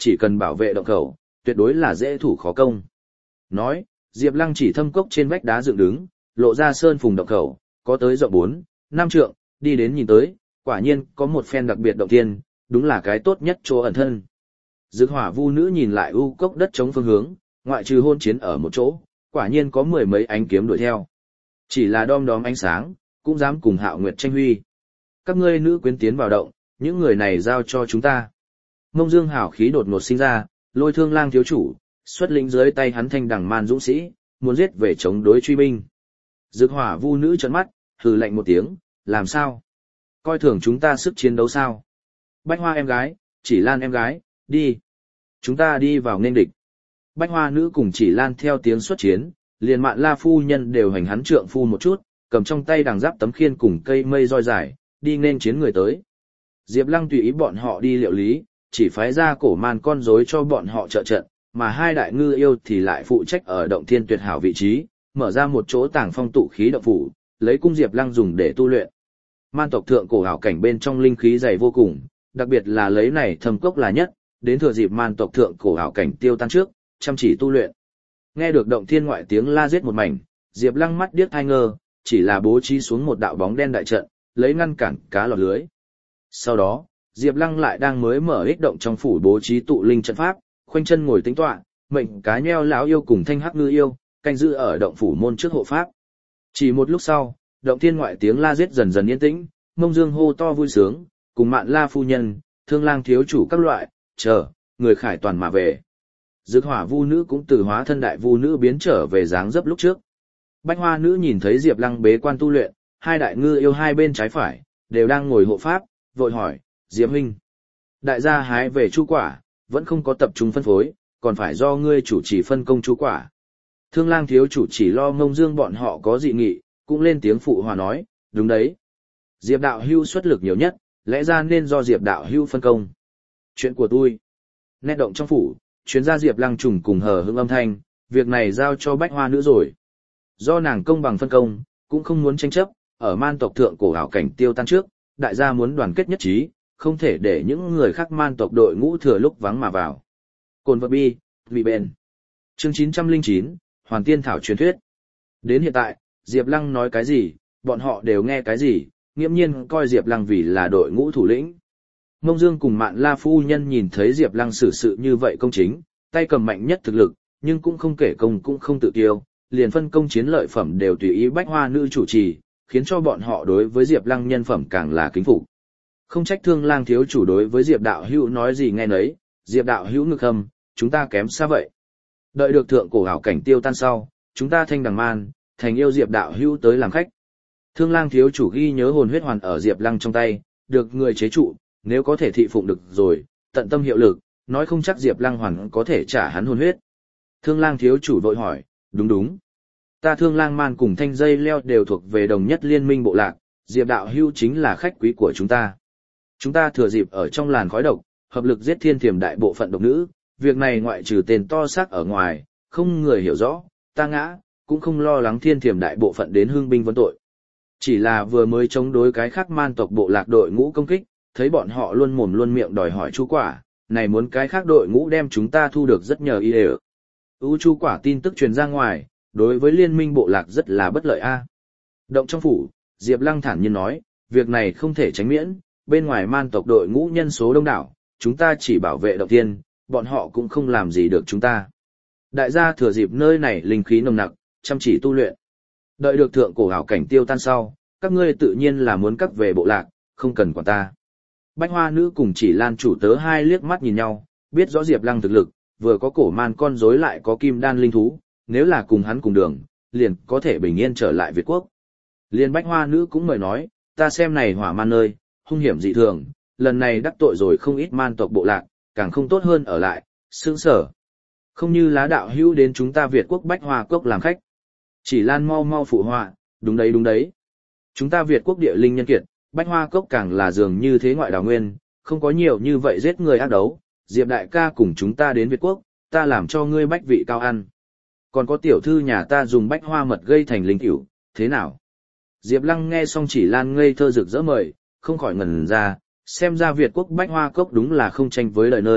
chỉ cần bảo vệ động khẩu, tuyệt đối là dễ thủ khó công. Nói, Diệp Lăng chỉ thâm cốc trên vách đá dựng đứng, lộ ra sơn phùng động khẩu, có tới rộng bốn, năm trượng, đi đến nhìn tới, quả nhiên có một phen đặc biệt động thiên, đúng là cái tốt nhất chỗ ẩn thân. Dực Hỏa Vu nữ nhìn lại u cốc đất chống phương hướng, ngoại trừ hôn chiến ở một chỗ, quả nhiên có mười mấy ánh kiếm đuổi theo. Chỉ là đom đóm ánh sáng, cũng dám cùng Hạo Nguyệt tranh huy. Các ngươi nữ quyến tiến vào động, những người này giao cho chúng ta. Mông Dương hào khí đột ngột sinh ra, lôi Thương Lang thiếu chủ, xuất lĩnh dưới tay hắn thanh đằng man dũng sĩ, muốn giết về chống đối truy binh. Dực Hỏa Vu nữ trợn mắt, hừ lạnh một tiếng, làm sao? Coi thường chúng ta sức chiến đấu sao? Bách Hoa em gái, Chỉ Lan em gái, đi. Chúng ta đi vào nên địch. Bách Hoa nữ cùng Chỉ Lan theo tiếng xuất chiến, liền Mạn La phu nhân đều hành hắn trượng phu một chút, cầm trong tay đằng giáp tấm khiên cùng cây mây roi dài, đi nên chiến người tới. Diệp Lăng tùy ý bọn họ đi liệu lý, chỉ phái ra cổ man con rối cho bọn họ trợ trận, mà hai đại ngư yêu thì lại phụ trách ở động thiên tuyệt hảo vị trí, mở ra một chỗ tàng phong tụ khí động phủ, lấy cung Diệp Lăng dùng để tu luyện. Man tộc thượng cổ hảo cảnh bên trong linh khí dày vô cùng, đặc biệt là lấy này thâm cốc là nhất, đến thừa dịp man tộc thượng cổ hảo cảnh tiêu tan trước, chăm chỉ tu luyện. Nghe được động thiên ngoại tiếng la giết một mảnh, Diệp Lăng mắt điếc tai ngơ, chỉ là bố trí xuống một đạo bóng đen đại trận, lấy ngăn cản cá lọt lưới. Sau đó, Diệp Lăng lại đang mới mở ích động trong phủ bố trí tụ linh trận pháp, khoanh chân ngồi tính tọa, mệnh cá nheo lão yêu cùng thanh hắc ngư yêu, canh giữ ở động phủ môn trước hộ pháp. Chỉ một lúc sau, động thiên ngoại tiếng la giết dần dần yên tĩnh, Mông Dương hô to vui sướng, cùng Mạn La phu nhân, Thương Lang thiếu chủ các loại, chờ, người khải toàn mà về. Dực Hỏa Vu nữ cũng từ hóa thân đại vu nữ biến trở về dáng dấp lúc trước. Bách Hoa nữ nhìn thấy Diệp Lăng bế quan tu luyện, hai đại ngư yêu hai bên trái phải, đều đang ngồi hộ pháp, vội hỏi, Diệp huynh. Đại gia hái về chu quả, vẫn không có tập trung phân phối, còn phải do ngươi chủ trì phân công chu quả. Thương Lang thiếu chủ chỉ lo Mông Dương bọn họ có dị nghị, cũng lên tiếng phụ hòa nói, đúng đấy. Diệp đạo hưu xuất lực nhiều nhất, lẽ ra nên do Diệp đạo hưu phân công. Chuyện của tôi. Nét động trong phủ, chuyến ra Diệp Lăng trùng cùng hờ hững âm thanh, việc này giao cho Bách Hoa nữ rồi. Do nàng công bằng phân công, cũng không muốn tranh chấp, ở man tộc thượng cổ hảo cảnh tiêu tan trước, đại gia muốn đoàn kết nhất trí, không thể để những người khác man tộc đội ngũ thừa lúc vắng mà vào. Cồn vật bi, vị bền. Chương chín trăm lẻ chín, Hoàn Tiên Thảo truyền thuyết. Đến hiện tại, Diệp Lăng nói cái gì, bọn họ đều nghe cái gì, nghiễm nhiên coi Diệp Lăng vì là đội ngũ thủ lĩnh. Mông Dương cùng Mạn La phu nhân nhìn thấy Diệp Lăng xử sự như vậy công chính, tay cầm mạnh nhất thực lực, nhưng cũng không kể công cũng không tự tiêu, liền phân công chiến lợi phẩm đều tùy ý Bách Hoa nữ chủ trì, khiến cho bọn họ đối với Diệp Lăng nhân phẩm càng là kính phục. Không trách Thương Lang thiếu chủ đối với Diệp đạo hữu nói gì nghe nấy, Diệp đạo hữu ngực hầm, chúng ta kém xa vậy. Đợi được thượng cổ hảo cảnh tiêu tan sau, chúng ta thanh đằng man, thành yêu Diệp đạo hữu tới làm khách. Thương Lang thiếu chủ ghi nhớ hồn huyết hoàn ở Diệp Lăng trong tay, được người chế trụ, nếu có thể thị phụng được rồi, tận tâm hiệu lực, nói không chắc Diệp Lăng hoàn có thể trả hắn hồn huyết. Thương Lang thiếu chủ vội hỏi, đúng đúng. Ta Thương Lang man cùng thanh dây leo đều thuộc về đồng nhất liên minh bộ lạc, Diệp đạo hữu chính là khách quý của chúng ta. Chúng ta thừa dịp ở trong làn khói độc, hợp lực giết thiên thiểm đại bộ phận độc nữ, việc này ngoại trừ tên to xác ở ngoài, không người hiểu rõ, ta ngã, cũng không lo lắng thiên thiểm đại bộ phận đến hương binh vấn tội. Chỉ là vừa mới chống đối cái khác man tộc bộ lạc đội ngũ công kích, thấy bọn họ luôn mồm luôn miệng đòi hỏi chu quả, này muốn cái khác đội ngũ đem chúng ta thu được rất nhờ y đều. U chu quả tin tức truyền ra ngoài, đối với liên minh bộ lạc rất là bất lợi a. Động trong phủ, Diệp Lăng thản nhiên nói, việc này không thể tránh miễn, bên ngoài man tộc đội ngũ nhân số đông đảo, chúng ta chỉ bảo vệ động tiên, bọn họ cũng không làm gì được chúng ta. Đại gia thừa dịp nơi này linh khí nồng nặc, chăm chỉ tu luyện. Đợi được thượng cổ hảo cảnh tiêu tan sau, các ngươi tự nhiên là muốn cắt về bộ lạc, không cần quản ta. Bách Hoa nữ cùng Chỉ Lan chủ tớ hai liếc mắt nhìn nhau, biết rõ Diệp Lăng thực lực, vừa có cổ man con rối lại có kim đan linh thú, nếu là cùng hắn cùng đường, liền có thể bình yên trở lại Việt quốc. Liên Bách Hoa nữ cũng mời nói, ta xem này hỏa man nơi, hung hiểm dị thường, lần này đắc tội rồi không ít man tộc bộ lạc, càng không tốt hơn ở lại, sướng sở. Không như lá đạo hữu đến chúng ta Việt quốc Bách Hoa cốc làm khách. Chỉ Lan mau mau phụ họa, đúng đấy đúng đấy. Chúng ta Việt quốc địa linh nhân kiệt, Bách Hoa cốc càng là dường như thế ngoại đào nguyên, không có nhiều như vậy giết người ác đấu. Diệp đại ca cùng chúng ta đến Việt quốc, ta làm cho ngươi bách vị cao ăn. Còn có tiểu thư nhà ta dùng bách hoa mật gây thành linh tiểu, thế nào? Diệp Lăng nghe xong Chỉ Lan ngây thơ rực rỡ mời, không khỏi ngẩn ra, xem ra Việt quốc Bách Hoa cốc đúng là không tranh với lời nơi,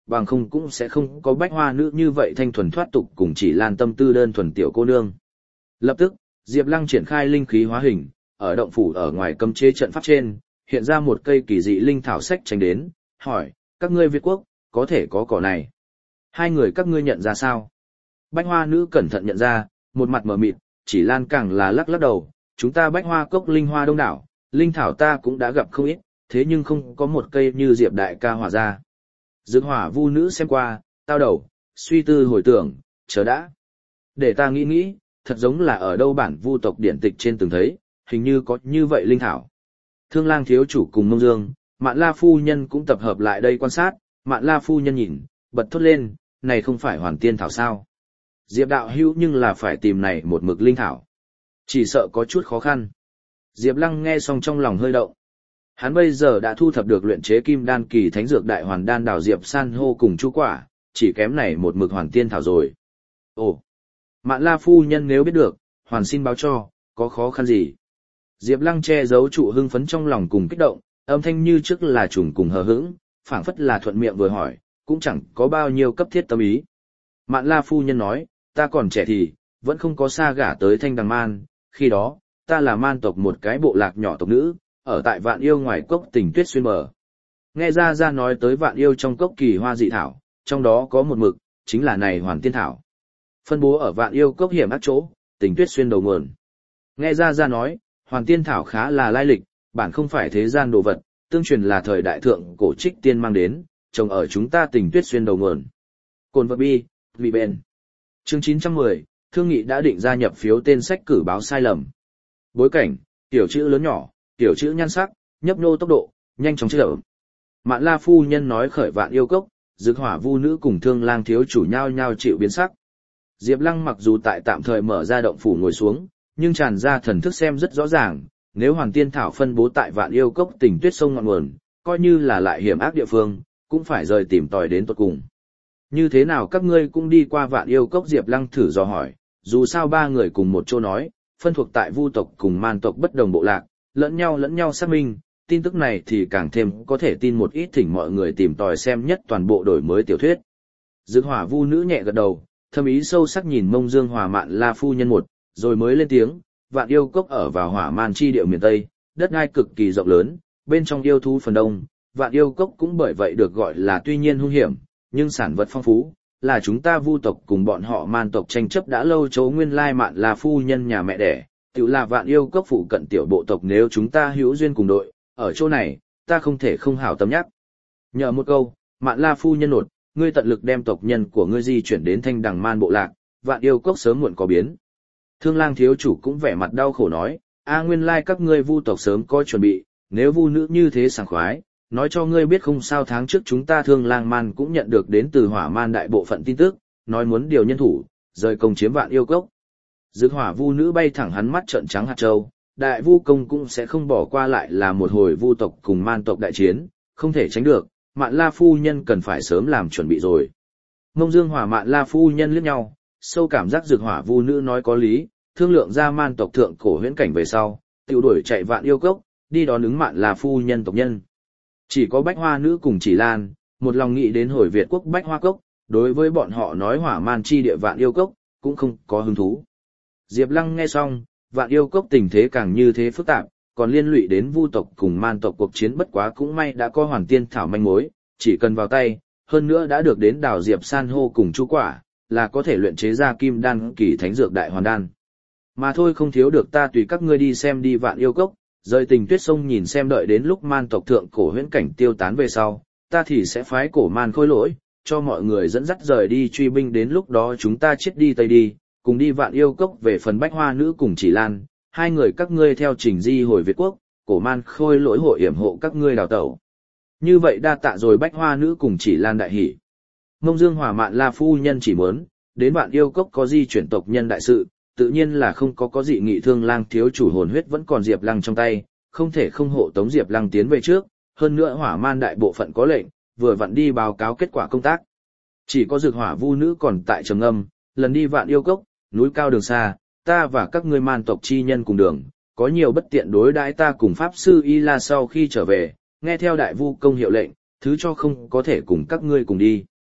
bằng không cũng sẽ không có bách hoa nữ như vậy thanh thuần thoát tục cùng chỉ lan tâm tư đơn thuần tiểu cô nương. Lập tức, Diệp Lăng triển khai linh khí hóa hình, ở động phủ ở ngoài cấm chế trận pháp trên, hiện ra một cây kỳ dị linh thảo sách tránh đến, hỏi, các ngươi Việt quốc, có thể có cỏ này. Hai người các ngươi nhận ra sao? Bách hoa nữ cẩn thận nhận ra, một mặt mờ mịt, chỉ lan càng là lắc lắc đầu, chúng ta bách hoa cốc linh hoa đông đảo, linh thảo ta cũng đã gặp không ít, thế nhưng không có một cây như Diệp đại ca hỏa ra. Dược hỏa vu nữ xem qua, tao đầu, suy tư hồi tưởng, chờ đã. Để ta nghĩ nghĩ, thật giống là ở đâu bản vu tộc điển tịch trên từng thấy, hình như có như vậy linh thảo. Thương lang thiếu chủ cùng Mông Dương, Mạn La phu nhân cũng tập hợp lại đây quan sát, Mạn La phu nhân nhìn, bật thốt lên, này không phải hoàn tiên thảo sao. Diệp đạo hữu nhưng là phải tìm này một mực linh thảo. Chỉ sợ có chút khó khăn. Diệp Lăng nghe xong trong lòng hơi động. Hắn bây giờ đã thu thập được luyện chế kim đan kỳ thánh dược đại hoàn đan đào diệp san hô cùng chu quả, chỉ kém này một mực hoàn tiên thảo rồi. Ồ, Mạn La phu nhân nếu biết được, hoàn xin báo cho, có khó khăn gì? Diệp Lăng che giấu trụ hưng phấn trong lòng cùng kích động, âm thanh như trước là trùng cùng hờ hững, phảng phất là thuận miệng vừa hỏi, cũng chẳng có bao nhiêu cấp thiết tâm ý. Mạn La phu nhân nói, ta còn trẻ thì, vẫn không có xa gả tới Thanh Đằng Man, khi đó, ta là man tộc một cái bộ lạc nhỏ tộc nữ, ở tại Vạn Yêu ngoài cốc Tỉnh Tuyết xuyên bờ. Nghe ra ra nói tới Vạn Yêu trong cốc kỳ hoa dị thảo, trong đó có một mực, chính là này hoàn tiên thảo. Phân bố ở Vạn Yêu cốc hiểm ác chỗ, Tỉnh Tuyết xuyên đầu nguồn. Nghe ra ra nói, hoàn tiên thảo khá là lai lịch, bản không phải thế gian đồ vật, tương truyền là thời đại thượng cổ trích tiên mang đến, trồng ở chúng ta Tỉnh Tuyết xuyên đầu nguồn. Cồn vật bi, vị bền. Chương chín trăm mười, thương nghị đã định gia nhập phiếu tên sách cử báo sai lầm. Bối cảnh, tiểu chữ lớn nhỏ, tiểu chữ nhan sắc, nhấp nô tốc độ, nhanh chóng chữa. Mạn La phu nhân nói khởi Vạn Yêu cốc, Dực hỏa vu nữ cùng Thương lang thiếu chủ nhau nhau chịu biến sắc. Diệp Lăng mặc dù tại tạm thời mở ra động phủ ngồi xuống, nhưng tràn ra thần thức xem rất rõ ràng, nếu Hoàng Tiên thảo phân bố tại Vạn Yêu cốc Tỉnh Tuyết sông ngọn nguồn, coi như là lại hiểm ác địa phương, cũng phải rời tìm tòi đến tận cùng. Như thế nào các ngươi cũng đi qua Vạn Yêu cốc? Diệp Lăng thử dò hỏi, dù sao ba người cùng một chỗ nói, phân thuộc tại vu tộc cùng man tộc bất đồng bộ lạc, lẫn nhau lẫn nhau xác minh, tin tức này thì càng thêm có thể tin một ít, thỉnh mọi người tìm tòi xem nhất toàn bộ đổi mới tiểu thuyết. Dực hỏa vu nữ nhẹ gật đầu, thâm ý sâu sắc nhìn Mông Dương Hòa Mạn La phu nhân một, rồi mới lên tiếng, Vạn Yêu cốc ở vào Hỏa Man chi địa miền Tây, đất đai cực kỳ rộng lớn, bên trong yêu thú phần đông, Vạn Yêu cốc cũng bởi vậy được gọi là tuy nhiên hung hiểm, nhưng sản vật phong phú, là chúng ta vu tộc cùng bọn họ man tộc tranh chấp đã lâu chỗ nguyên lai Mạn La phu nhân nhà mẹ đẻ, tự là Vạn Yêu cốc phụ cận tiểu bộ tộc, nếu chúng ta hữu duyên cùng đội, ở chỗ này, ta không thể không hảo tâm nhắc. Nhờ một câu, Mạn La phu nhân nột, ngươi tận lực đem tộc nhân của ngươi di chuyển đến Thanh Đằng Man bộ lạc, Vạn Yêu cốc sớm muộn có biến. Thương lang thiếu chủ cũng vẻ mặt đau khổ nói, a nguyên lai các ngươi vu tộc sớm có chuẩn bị, nếu vu nữ như thế sảng khoái, nói cho ngươi biết không sao, tháng trước chúng ta Thương lang man cũng nhận được đến từ Hỏa Man đại bộ phận tin tức, nói muốn điều nhân thủ, rời công chiếm Vạn Yêu cốc. Dực hỏa vu nữ bay thẳng hắn mắt trợn trắng hạt châu, đại vu công cũng sẽ không bỏ qua lại là một hồi vu tộc cùng man tộc đại chiến, không thể tránh được, Mạn La phu nhân cần phải sớm làm chuẩn bị rồi. Mông Dương Hòa Mạn La phu nhân liếc nhau, sâu cảm giác dực hỏa vu nữ nói có lý, thương lượng ra man tộc thượng cổ huyễn cảnh về sau, tiêu đuổi chạy Vạn Yêu cốc, đi đón ứng Mạn La phu nhân tộc nhân. Chỉ có Bách Hoa nữ cùng Chỉ Lan, một lòng nghĩ đến hồi Việt quốc Bách Hoa cốc, đối với bọn họ nói Hỏa Man chi địa Vạn Yêu cốc, cũng không có hứng thú. Diệp Lăng nghe xong, Vạn Yêu cốc tình thế càng như thế phức tạp, còn liên lụy đến vu tộc cùng man tộc cuộc chiến, bất quá cũng may đã có Hoàn Tiên thảo manh mối, chỉ cần vào tay, hơn nữa đã được đến đào diệp san hô cùng chu quả, là có thể luyện chế ra kim đan kỳ thánh dược đại hoàn đan. Mà thôi không thiếu được ta tùy các ngươi đi xem đi Vạn Yêu cốc, rời Tình Tuyết sông nhìn xem, đợi đến lúc man tộc thượng cổ huyễn cảnh tiêu tán về sau, ta thì sẽ phái cổ man khôi lỗi, cho mọi người dẫn dắt rời đi truy binh, đến lúc đó chúng ta chết đi tây đi, cùng đi Vạn Yêu cốc. Về phần Bách Hoa nữ cùng Chỉ Lan, hai người các ngươi theo trình di hồi Việt quốc, cổ man khôi lỗi hội yểm hộ các ngươi đào tẩu. Như vậy đa tạ rồi. Bách Hoa nữ cùng Chỉ Lan đại hỉ. Mông Dương Hòa Mạn La phu nhân chỉ muốn đến Vạn Yêu cốc có di chuyển tộc nhân đại sự, tự nhiên là không có có dị nghị. Thương lang thiếu chủ hồn huyết vẫn còn Diệp Lăng trong tay, không thể không hộ tống Diệp Lăng tiến về trước, hơn nữa Hỏa Man đại bộ phận có lệnh, vừa vặn đi báo cáo kết quả công tác. Chỉ có Dực hỏa vu nữ còn tại trầm ngâm, lần đi Vạn Yêu cốc, núi cao đường xa, ta và các ngươi man tộc chi nhân cùng đường, có nhiều bất tiện đối đãi ta cùng pháp sư Y La sau khi trở về, nghe theo đại vu công hiệu lệnh, thứ cho không có thể cùng các ngươi cùng đi.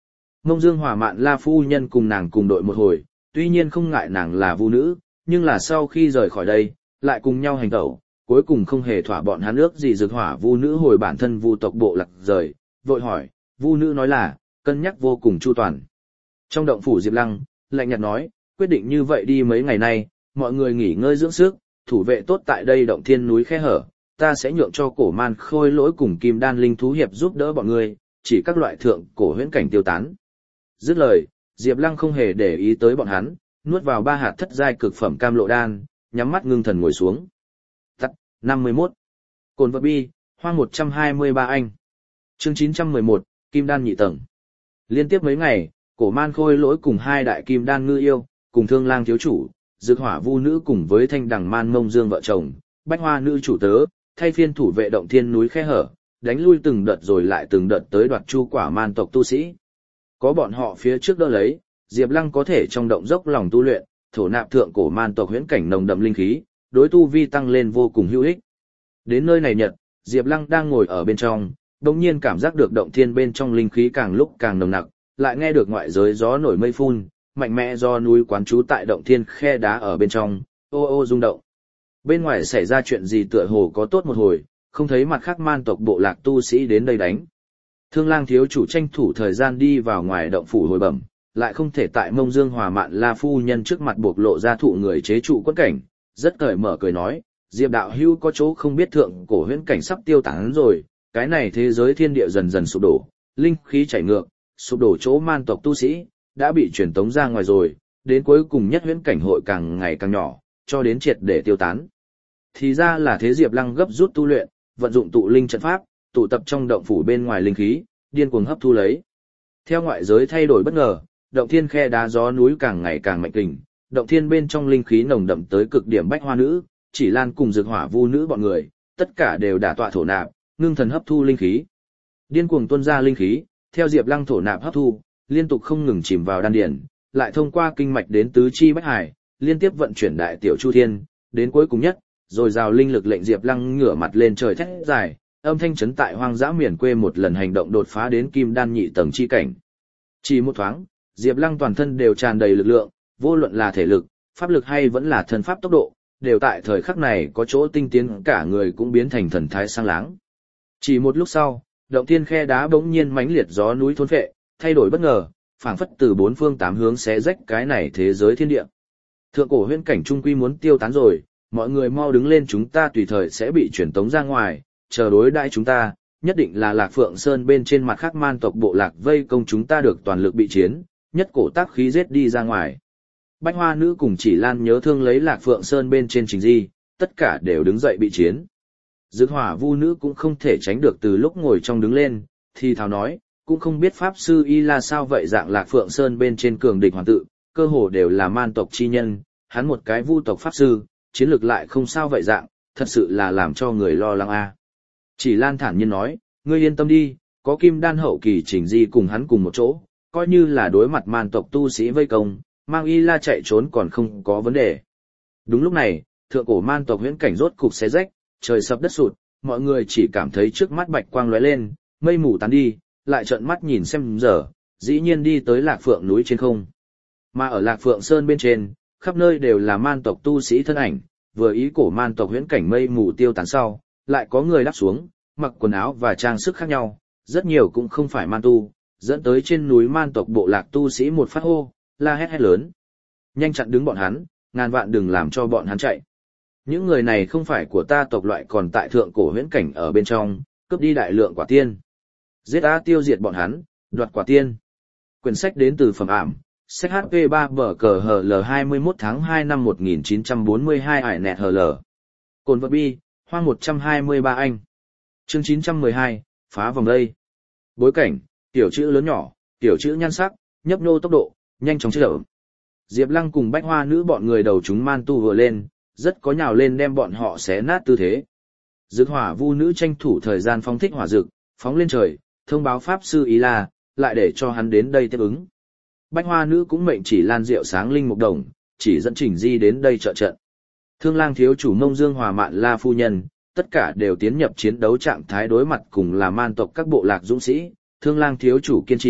Mông Dương Hòa Mạn La phu nhân cùng nàng cùng đội một hồi, tuy nhiên không ngại nàng là vu nữ, nhưng là sau khi rời khỏi đây, lại cùng nhau hành tẩu, cuối cùng không hề thỏa bọn hắn ước gì Dực Hỏa vu nữ hồi bản thân vu tộc bộ lạc rời, vội hỏi, vu nữ nói là, cân nhắc vô cùng chu toàn. Trong động phủ Diệp Lăng, lạnh nhạt nói, quyết định như vậy đi mấy ngày nay, mọi người nghỉ ngơi dưỡng sức, thủ vệ tốt tại đây động thiên núi khe hở, ta sẽ nhượng cho cổ man khôi lỗi cùng kim đan linh thú hiệp giúp đỡ bọn ngươi, chỉ các loại thượng cổ huyễn cảnh tiêu tán. Dứt lời, Diệp Lăng không hề để ý tới bọn hắn, nuốt vào ba hạt thất giai cực phẩm cam lộ đan, nhắm mắt ngưng thần ngồi xuống. Tắt, năm mươi mốt. Cồn vật bi, hoang một trăm hai mươi ba anh. Chương chín trăm mười một, Kim đan nhị tầng. Liên tiếp mấy ngày, cổ man khôi lỗi cùng hai đại kim đan ngư yêu, cùng thương lang thiếu chủ, Dực Hỏa vu nữ cùng với thanh đằng man mông dương vợ chồng, bách hoa nữ chủ tớ, thay phiên thủ vệ động thiên núi khe hở, đánh lui từng đợt rồi lại từng đợt tới đoạt chu quả man tộc tu sĩ. Có bọn họ phía trước đỡ lấy, Diệp Lăng có thể trong động dốc lòng tu luyện, thổ nạp thượng cổ man tộc huyễn cảnh nồng đậm linh khí, đối tu vi tăng lên vô cùng hữu ích. Đến nơi này nhật, Diệp Lăng đang ngồi ở bên trong, đột nhiên cảm giác được động thiên bên trong linh khí càng lúc càng nồng nặc, lại nghe được ngoại giới gió nổi mây phun, mạnh mẽ do núi quán trú tại động thiên khe đá ở bên trong, ô ô rung động. Bên ngoài xảy ra chuyện gì tựa hồ có tốt một hồi, không thấy mặt khác man tộc bộ lạc tu sĩ đến đây đánh. Thương lang thiếu chủ tranh thủ thời gian đi vào ngoài động phủ hồi bẩm, lại không thể tại Mông Dương Hòa Mạn La phu nhân trước mặt buộc lộ ra thụ người chế trụ quất cảnh, rất cởi mở cười nói, Diệp đạo hữu có chỗ không biết thượng cổ huyễn cảnh sắp tiêu tán rồi, cái này thế giới thiên địa dần dần sụp đổ, linh khí chảy ngược, sụp đổ chỗ man tộc tu sĩ đã bị truyền tống ra ngoài rồi, đến cuối cùng nhất huyễn cảnh hội càng ngày càng nhỏ, cho đến triệt để tiêu tán. Thì ra là thế. Diệp Lăng gấp rút tu luyện, vận dụng tụ linh trận pháp, tụ tập trong động phủ bên ngoài linh khí, điên cuồng hấp thu lấy. Theo ngoại giới thay đổi bất ngờ, động thiên khe đá gió núi càng ngày càng mạnh kình, động thiên bên trong linh khí nồng đậm tới cực điểm bách hoa nữ, chỉ lan cùng Dực Hỏa vu nữ bọn người, tất cả đều đả tọa thổ nạp, ngưng thần hấp thu linh khí. Điên cuồng tuôn ra linh khí, theo Diệp Lăng thổ nạp hấp thu, liên tục không ngừng chìm vào đan điển, lại thông qua kinh mạch đến tứ chi bách hải, liên tiếp vận chuyển đại tiểu chu thiên, đến cuối cùng nhất, rồi rào linh lực lệnh Diệp Lăng ngửa mặt lên trời thét dài, âm thanh chấn tại hoang dã miền quê một lần hành động đột phá đến kim đan nhị tầng chi cảnh. Chỉ một thoáng, Diệp Lăng toàn thân đều tràn đầy lực lượng, vô luận là thể lực, pháp lực hay vẫn là thân pháp tốc độ, đều tại thời khắc này có chỗ tinh tiến, cả người cũng biến thành thần thái sang láng. Chỉ một lúc sau, động thiên khe đá bỗng nhiên mãnh liệt gió núi thôn phệ, thay đổi bất ngờ, phảng phất từ bốn phương tám hướng xé rách cái này thế giới thiên địa. Thượng cổ huyễn cảnh trung quy muốn tiêu tán rồi, mọi người mau đứng lên, chúng ta tùy thời sẽ bị chuyển tống ra ngoài, chờ đối đãi chúng ta, nhất định là Lạc Phượng Sơn bên trên mặt khác man tộc bộ lạc vây công chúng ta được toàn lực bị chiến, nhất cổ tác khí giết đi ra ngoài. Bách hoa nữ cùng Chỉ Lan nhớ thương lấy Lạc Phượng Sơn bên trên trình di, tất cả đều đứng dậy bị chiến. Dực Hỏa vu nữ cũng không thể tránh được từ lúc ngồi trong đứng lên, thì thào nói, cũng không biết Pháp Sư Y là sao vậy, dạng Lạc Phượng Sơn bên trên cường địch hoàn tự, cơ hồ đều là man tộc chi nhân, hắn một cái vu tộc Pháp Sư, chiến lược lại không sao vậy dạng, thật sự là làm cho người lo lắng a. Chỉ Lan thản nhiên nói, ngươi yên tâm đi, có kim đan hậu kỳ chỉnh di cùng hắn cùng một chỗ, coi như là đối mặt man tộc tu sĩ vây công, mang Y La chạy trốn còn không có vấn đề. Đúng lúc này, thượng cổ man tộc huyễn cảnh rốt cục xé rách, trời sập đất sụt, mọi người chỉ cảm thấy trước mắt bạch quang lóe lên, mây mù tán đi, lại trợn mắt nhìn xem giờ, dĩ nhiên đi tới Lạc Phượng núi trên không. Mà ở Lạc Phượng Sơn bên trên, khắp nơi đều là man tộc tu sĩ thân ảnh, vừa ý cổ man tộc huyễn cảnh mây mù tiêu tán sau, lại có người đáp xuống, mặc quần áo và trang sức khác nhau, rất nhiều cũng không phải man tu, dẫn tới trên núi man tộc bộ lạc tu sĩ một phát hô, la hét hét lớn. Nhanh chặn đứng bọn hắn, ngàn vạn đừng làm cho bọn hắn chạy. Những người này không phải của ta tộc loại, còn tại thượng cổ huyễn cảnh ở bên trong, cướp đi đại lượng quả tiên. Giết á, tiêu diệt bọn hắn, đoạt quả tiên. Quyển sách đến từ phẩm ảm, sách hát pê ba bờ cờ hờ lờ hai mươi mốt tháng hai năm một nghìn chín trăm bốn mươi hai ải nẹt hờ lờ. Cồn vật bi, hoang một trăm hai mươi ba anh. Chương chín trăm mười hai, phá vòng đây. Bối cảnh, tiểu chữ lớn nhỏ, tiểu chữ nhan sắc, nhấp nhô tốc độ, nhanh chóng chữa. Diệp Lăng cùng bách hoa nữ bọn người đầu chúng man tu vừa lên, rất có nhào lên đem bọn họ xé nát tư thế. Dực Hỏa vu nữ tranh thủ thời gian phóng thích hỏa dực, phóng lên trời, thông báo Pháp Sư Ý La, lại để cho hắn đến đây tiếp ứng. Bách hoa nữ cũng mệnh Chỉ Lan rượu sáng linh mục đồng, chỉ dẫn Trình Di đến đây trợ trận. Thương lang thiếu chủ Mông Dương Hòa Mạn La phu nhân, tất cả đều tiến nhập chiến đấu trạng thái đối mặt cùng là man tộc các bộ lạc dũng sĩ. Thương lang thiếu chủ kiên trì,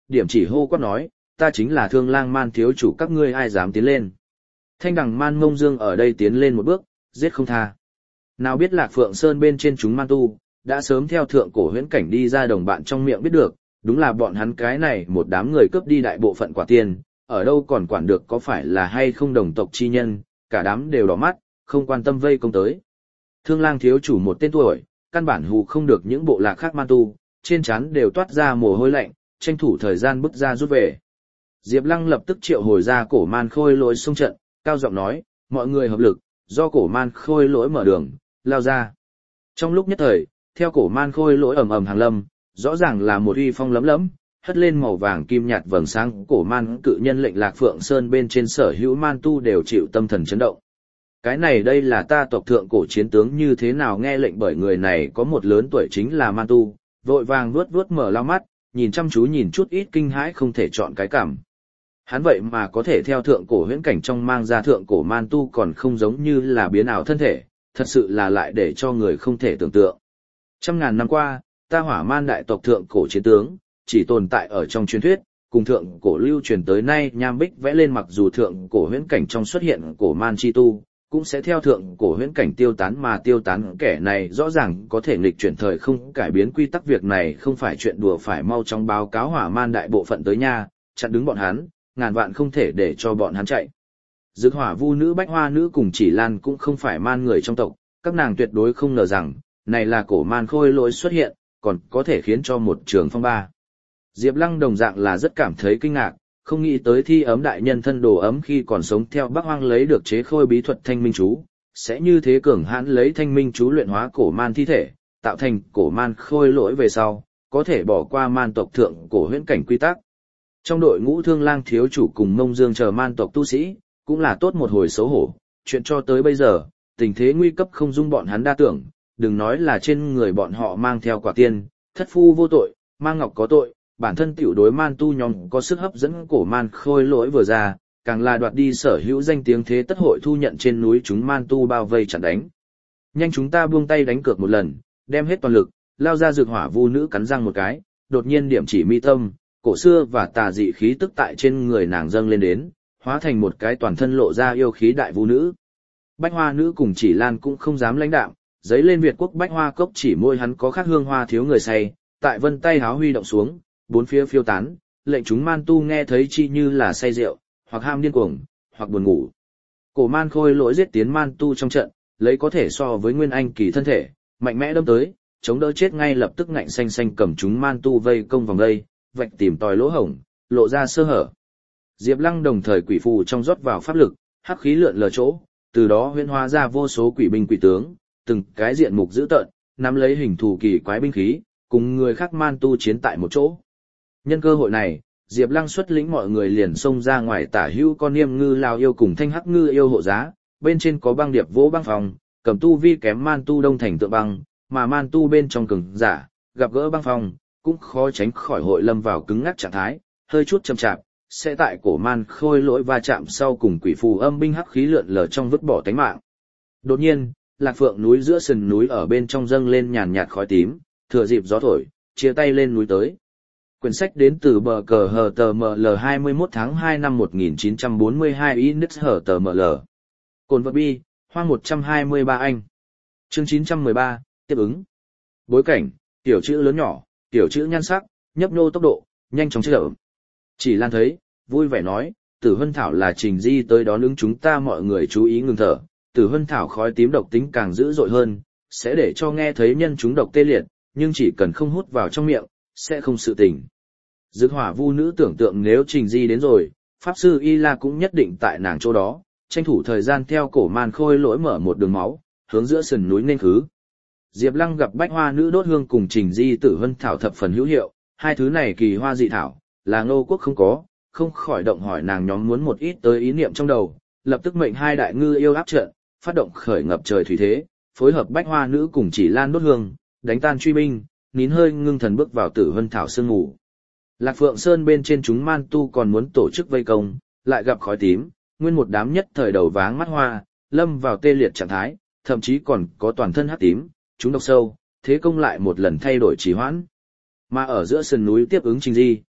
điểm chỉ hô quát nói, ta chính là Thương Lang Man thiếu chủ, các ngươi ai dám tiến lên. Thanh đằng Man Ngông Dương ở đây tiến lên một bước, giết không tha. Nào biết Lạc Phượng Sơn bên trên chúng man tu, đã sớm theo thượng cổ huyễn cảnh đi ra, đồng bạn trong miệng biết được, đúng là bọn hắn cái này một đám người cướp đi đại bộ phận quả tiên, ở đâu còn quản được có phải là hay không đồng tộc chi nhân, cả đám đều đỏ mắt, không quan tâm vây công tới. Thương Lang thiếu chủ một tên tuổi, căn bản hù không được những bộ lạc khác man tu, trên trán đều toát ra mồ hôi lạnh, tranh thủ thời gian bước ra rút về. Diệp Lăng lập tức triệu hồi ra cổ man khôi lỗi xung trận, cao giọng nói, mọi người hợp lực, do cổ man khôi lỗi mở đường, lao ra. Trong lúc nhất thời, theo cổ man khôi lỗi ầm ầm hàng lâm, rõ ràng là một uy phong lấm lấm, hất lên màu vàng kim nhạt vầng sáng, cổ man cự nhân lệnh Lạc Phượng Sơn bên trên sở hữu man tu đều chịu tâm thần chấn động. Cái này đây là ta tộc thượng cổ chiến tướng như thế nào, nghe lệnh bởi người này có một lớn tuổi chính là man tu, vội vàng vuốt vuốt mở lao mắt, nhìn chăm chú nhìn chút ít kinh hãi không thể chọn cái cảm. Hắn vậy mà có thể theo thượng cổ huyễn cảnh trong mang ra thượng cổ man tu, còn không giống như là biến ảo thân thể, thật sự là lại để cho người không thể tưởng tượng. Trăm ngàn năm qua, ta Hỏa Man đại tộc thượng cổ chiến tướng, chỉ tồn tại ở trong truyền thuyết, cùng thượng cổ lưu truyền tới nay nham bích vẽ lên, mặc dù thượng cổ huyễn cảnh trong xuất hiện cổ man chi tu, cũng sẽ theo thượng cổ huyễn cảnh tiêu tán mà tiêu tán, kẻ này rõ ràng có thể nghịch chuyển thời không, cải biến quy tắc, việc này không phải chuyện đùa, phải mau chóng báo cáo Hỏa Man đại bộ phận tới nha, chặn đứng bọn hắn, ngàn vạn không thể để cho bọn hắn chạy. Dực Hỏa Vu nữ, Bách Hoa nữ cùng Chỉ Lan cũng không phải man người trong tộc, các nàng tuyệt đối không ngờ rằng, này là cổ man khôi lỗi xuất hiện, còn có thể khiến cho một trường phong ba. Diệp Lăng đồng dạng là rất cảm thấy kinh ngạc, không nghĩ tới Thi Ấm đại nhân thân đồ ấm khi còn sống theo Bắc Hoang lấy được chế khôi bí thuật Thanh Minh chú, sẽ như thế cường hãn lấy Thanh Minh chú luyện hóa cổ man thi thể, tạo thành cổ man khôi lỗi về sau, có thể bỏ qua man tộc thượng cổ huyễn cảnh quy tắc. Trong đội ngũ Thương Lang thiếu chủ cùng Mông Dương chờ man tộc tu sĩ, cũng là tốt một hồi xấu hổ, chuyện cho tới bây giờ, tình thế nguy cấp không dung bọn hắn đa tưởng, đừng nói là trên người bọn họ mang theo quả tiên, thất phu vô tội, mang ngọc có tội, bản thân tiểu đối man tu nhóm có sức hấp dẫn, cổ man khôi lỗi vừa ra, càng là đoạt đi sở hữu danh tiếng, thế tất hội thu nhận trên núi chúng man tu bao vây chặn đánh. Nhanh chúng ta buông tay đánh cược một lần, đem hết toàn lực, lao ra. Dược Hỏa Vu nữ cắn răng một cái, đột nhiên điểm chỉ mi tâm, cổ xưa và tà dị khí tức tại trên người nàng dâng lên đến, hóa thành một cái toàn thân lộ ra yêu khí đại vu nữ. Bách Hoa nữ cùng Chỉ Lan cũng không dám lãnh đạm, giấy lên Việt quốc bách hoa cốc, chỉ môi hắn có khác hương hoa thiếu người say, tại vân tay háo huy động xuống, bốn phía phiêu tán, lệnh chúng man tu nghe thấy chi như là say rượu, hoặc ham điên cuồng, hoặc buồn ngủ. Cổ man khôi lỗi giết tiến man tu trong trận, lấy có thể so với nguyên anh kỳ thân thể, mạnh mẽ đâm tới, chống đỡ chết ngay lập tức, ngạnh xanh xanh cầm chúng man tu vây công vòng đây, vạch tìm tòi lỗ hổng, lộ ra sơ hở. Diệp Lăng đồng thời quỷ phù trong rót vào pháp lực, hắc khí lượn lờ chỗ, từ đó huyễn hóa ra vô số quỷ binh quỷ tướng, từng cái diện mục dữ tợn, nắm lấy hình thù kỳ quái binh khí, cùng người khác man tu chiến tại một chỗ. Nhân cơ hội này, Diệp Lăng xuất lĩnh mọi người liền xông ra ngoài, tả hữu con niêm ngư lao yêu cùng thanh hắc ngư yêu hộ giá, bên trên có băng điệp vỗ băng phòng, cầm tu vi kém man tu đông thành tượng băng, mà man tu bên trong cường giả, gặp gỡ băng phòng, cũng khó tránh khỏi hội lâm vào cứng ngắc trạng thái, hơi chút chậm chạp, sẽ tại cổ man khôi lỗi va chạm sau cùng quỷ phù âm binh hắc khí lượn lờ trong vứt bỏ tánh mạng. Đột nhiên, Lạc Phượng núi giữa sườn núi ở bên trong dâng lên nhàn nhạt khói tím, thừa dịp gió thổi, chia tay lên núi tới. Quyển sách đến từ bờ cờ hờ tờ mờ lờ hai mươi mốt tháng hai năm một nghìn chín trăm bốn mươi hai Index hờ tờ mờ lờ. Cồn vật bi, hoang một trăm hai mươi ba anh. Chương chín trăm mười ba, tiếp ứng. Bối cảnh, tiểu chữ lớn nhỏ, tiểu chữ nhan sắc, nhấp nhô tốc độ, nhanh chóng chậm. Chỉ Lan thấy, vui vẻ nói, Tử Hân Thảo là Trình Di tới đón ứng chúng ta, mọi người chú ý ngừng thở. Tử Hân Thảo khói tím độc tính càng dữ dội hơn, sẽ để cho nghe thấy nhân chúng độc tê liệt, nhưng chỉ cần không hút vào trong miệng, sẽ không sự tình. Dực Hỏa Vu nữ tưởng tượng nếu Trình Di đến rồi, Pháp Sư Y La cũng nhất định tại nàng chỗ đó, tranh thủ thời gian theo cổ man khôi lỗi mở một đường máu, hướng giữa sườn núi nên khứ. Diệp Lăng gặp Bách Hoa nữ đốt hương cùng Trình Di Tử Hân Thảo thập phần hữu hiệu, hai thứ này kỳ hoa dị thảo, là Ngô Quốc không có, không khỏi động hỏi nàng nhóm muốn một ít tới ý niệm trong đầu, lập tức mệnh hai đại ngư yêu áp trận, phát động khởi ngập trời thủy thế, phối hợp Bách Hoa nữ cùng Chỉ Lan đốt hương, đánh tan truy binh, nín hơi ngưng thần bước vào Tử Hân Thảo sương ngủ. Lạc Phượng Sơn bên trên chúng man tu còn muốn tổ chức vây công, lại gặp khói tím, nguyên một đám nhất thời đầu váng mắt hoa, lâm vào tê liệt trạng thái, thậm chí còn có toàn thân hắc tím, chúng độc sâu, thế công lại một lần thay đổi trì hoãn. Mà ở giữa sườn núi tiếp ứng Trình Di,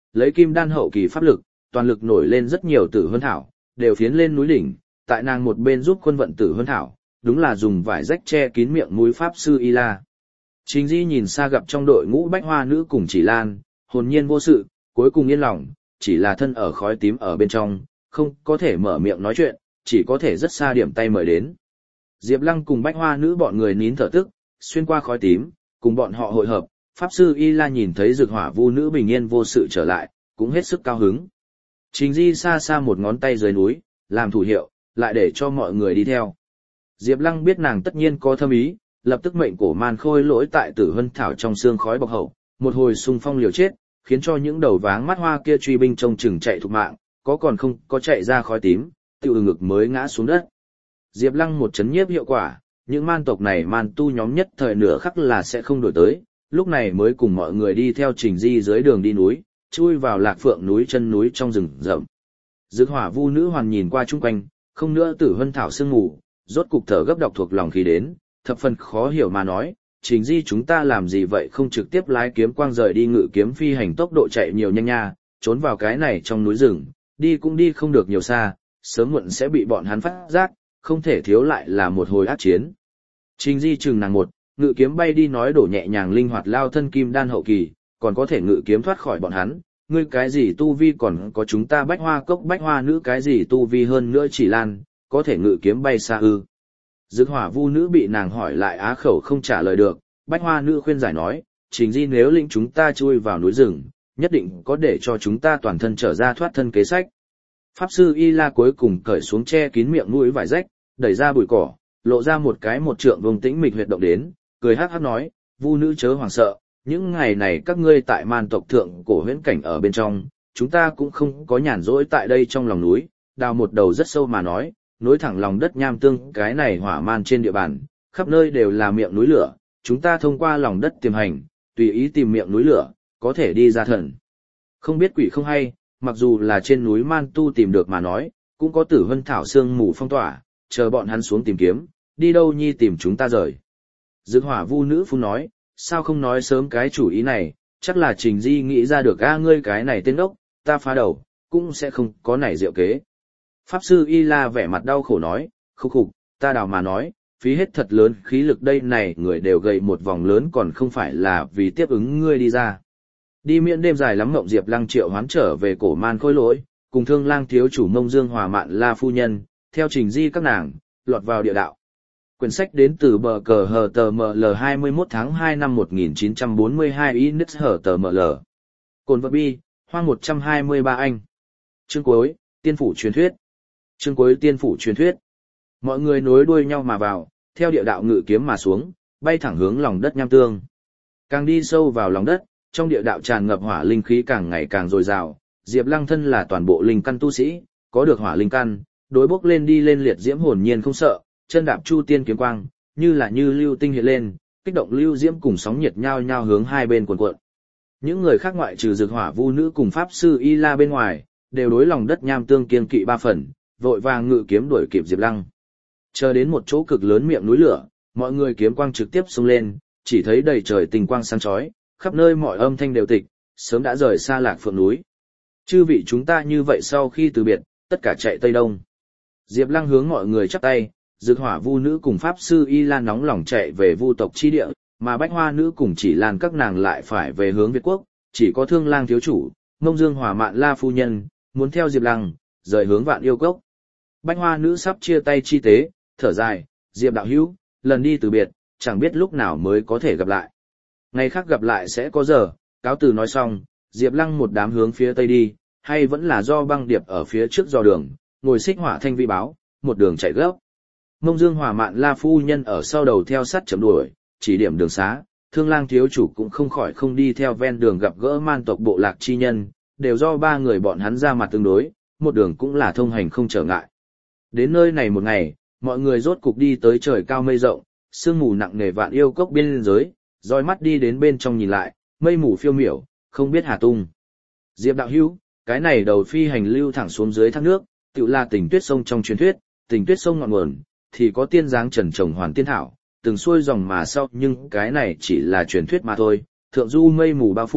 lấy kim đan hậu kỳ pháp lực, toàn lực nổi lên rất nhiều tử huân thảo, đều phiến lên núi đỉnh, tại nàng một bên giúp quân vận tử huân thảo, đúng là dùng vải rách che kín miệng mũi pháp sư Y La. Trình Di nhìn xa gặp trong đội ngũ bách hoa nữ cùng Chỉ Lan, hồn nhiên vô sự, cuối cùng yên lòng, chỉ là thân ở khói tím ở bên trong, không có thể mở miệng nói chuyện, chỉ có thể rất xa điểm tay mời đến. Diệp Lăng cùng bách hoa nữ bọn người nín thở tức, xuyên qua khói tím, cùng bọn họ hội hợp, pháp sư Y La nhìn thấy Dược Hỏa Vu nữ bình yên vô sự trở lại, cũng hết sức cao hứng. Trình Di xa xa một ngón tay dưới núi, làm thủ hiệu, lại để cho mọi người đi theo. Diệp Lăng biết nàng tất nhiên có thâm ý, lập tức mệnh cổ man khôi lỗi tại tử huân thảo trong xương khói bọc hậu, một hồi xung phong liều chết, khiến cho những đầu váng mắt hoa kia truy binh trông chừng chạy thục mạng, có còn không có chạy ra khói tím, tiêu ngực mới ngã xuống đất. Diệp Lăng một chấn nhiếp hiệu quả, những man tộc này man tu nhóm nhất thời nửa khắc là sẽ không đổi tới, lúc này mới cùng mọi người đi theo Trình Di dưới đường đi núi, chui vào Lạc Phượng núi chân núi trong rừng rậm. Dược Hỏa Vu nữ hoàn nhìn qua chung quanh, không nữa tử huân thảo sương mù, rốt cục thở gấp đọc thuộc lòng khí đến, thập phần khó hiểu mà nói, Trình Di chúng ta làm gì vậy không trực tiếp lái kiếm quang rời đi ngự kiếm phi hành tốc độ chạy nhiều nhanh nha, trốn vào cái này trong núi rừng, đi cũng đi không được nhiều xa, sớm muộn sẽ bị bọn hắn phát giác, không thể thiếu lại là một hồi ác chiến. Trình Di chừng nàng một, ngự kiếm bay đi nói đổ nhẹ nhàng linh hoạt lao thân kim đan hậu kỳ, còn có thể ngự kiếm thoát khỏi bọn hắn, ngươi cái gì tu vi còn có chúng ta bách hoa cốc bách hoa nữ cái gì tu vi hơn nữa Chỉ Lan, có thể ngự kiếm bay xa ư. Dược Hỏa Vu nữ bị nàng hỏi lại á khẩu không trả lời được, bách hoa nữ khuyên giải nói, Trình Di nếu lĩnh chúng ta chui vào núi rừng, nhất định có để cho chúng ta toàn thân trở ra thoát thân kế sách. Pháp sư Y La cuối cùng cởi xuống che kín miệng mũi vải rách, đẩy ra bụi cỏ, lộ ra một cái một trượng vùng tĩnh mịch huyệt động đến, cười hắc hắc nói, Vu nữ chớ hoảng sợ, những ngày này các ngươi tại man tộc thượng cổ huyễn cảnh ở bên trong, chúng ta cũng không có nhàn rỗi tại đây trong lòng núi, đào một đầu rất sâu mà nói, nối thẳng lòng đất nham tương cái này hỏa man trên địa bàn, khắp nơi đều là miệng núi lửa, chúng ta thông qua lòng đất tiềm hành, tùy ý tìm miệng núi lửa, có thể đi ra thần. Không biết quỷ không hay, mặc dù là trên núi man tu tìm được mà nói, cũng có tử huân thảo xương mù phong tỏa, chờ bọn hắn xuống tìm kiếm, đi đâu nhi tìm chúng ta rời. Dược Hỏa Vu nữ phun nói, sao không nói sớm cái chủ ý này, chắc là Trình Di nghĩ ra được a ngươi cái này tên ốc, ta phá đầu, cũng sẽ không có nảy diệu kế. Pháp sư Y La vẻ mặt đau khổ nói, khúc khục, ta đào mà nói, phí hết thật lớn khí lực đây này người đều gầy một vòng lớn còn không phải là vì tiếp ứng ngươi đi ra. Đi miễn đêm dài lắm mộng Diệp Lăng triệu hoán trở về cổ man khôi lỗi, cùng Thương Lang thiếu chủ Mông Dương Hòa Mạn La phu nhân, theo Trình Di các nàng, lọt vào địa đạo. Quyển sách đến từ bờ cờ hờ tờ mờ lờ hai mươi mốt tháng hai năm một nghìn chín trăm bốn mươi hai y nít hờ tờ mờ lờ. Cồn vật bi, hoang một trăm hai mươi ba anh. Chương cuối, tiên phủ truyền thuyết. Chương cuối tiên phủ truyền thuyết. Mọi người nối đuôi nhau mà vào, theo địa đạo ngự kiếm mà xuống, bay thẳng hướng lòng đất nham tương. Càng đi sâu vào lòng đất, trong địa đạo tràn ngập hỏa linh khí càng ngày càng dồi dào. Diệp Lăng thân là toàn bộ linh căn tu sĩ, có được hỏa linh căn, đối bốc lên đi lên liệt diễm hồn nhiên không sợ, chân đạp chu tiên kiếm quang, như là như lưu tinh hiện lên, kích động lưu diễm cùng sóng nhiệt nhao nhao hướng hai bên cuộn cuộn. Những người khác ngoại trừ Dược Hỏa Vu nữ cùng pháp sư Y La bên ngoài, đều đối lòng đất nham tương kiên kỵ ba phần, vội vàng ngự kiếm đuổi kịp Diệp Lăng. Chờ đến một chỗ cực lớn miệng núi lửa, mọi người kiếm quang trực tiếp xông lên, chỉ thấy đầy trời tình quang sáng chói, khắp nơi mọi âm thanh đều tịch, sớm đã rời xa Lạc Phượng núi. Chư vị chúng ta như vậy sau khi từ biệt, tất cả chạy tây đông. Diệp Lăng hướng mọi người chắp tay, Dược Hỏa Vu nữ cùng pháp sư Y La nóng lòng chạy về Vu tộc chi địa, mà Bách Hoa nữ cùng Chỉ Lan các nàng lại phải về hướng Việt quốc, chỉ có Thương Lang thiếu chủ, Mông Dương Hòa Mạn La phu nhân muốn theo Diệp Lăng rời hướng Vạn Yêu Cốc. Bách Hoa nữ sắp chia tay chi tế, thở dài, Diệp đạo hữu, lần đi từ biệt, chẳng biết lúc nào mới có thể gặp lại. Ngày khác gặp lại sẽ có giờ, cáo từ nói xong, Diệp Lăng một đám hướng phía tây đi, hay vẫn là do băng điệp ở phía trước dò đường, ngồi xích hỏa thanh vi báo, một đường chạy gấp. Mông Dương Hòa Mạn La phu nhân ở sau đầu theo sát chậm đuổi, chỉ điểm đường xá, Thương Lang thiếu chủ cũng không khỏi không đi theo ven đường gặp gỡ man tộc bộ lạc chi nhân, đều do ba người bọn hắn ra mặt tương đối, một đường cũng là thông hành không trở ngại. Đến nơi này một ngày, mọi người rốt cục đi tới trời cao mây rộng, sương mù nặng nề Vạn Yêu Cốc biên giới, dõi mắt đi đến bên trong nhìn lại, mây mù phiêu miểu, không biết hà tung. Diệp đạo hữu, cái này đầu phi hành lưu thẳng xuống dưới thác nước, tựu là Tình Tuyết sông trong truyền thuyết, Tình Tuyết sông ngọn nguồn thì có tiên dáng trần trồng hoàn tiên thảo, từng xuôi dòng mà sau, nhưng cái này chỉ là truyền thuyết mà thôi. Thượng du mây mù bao phủ,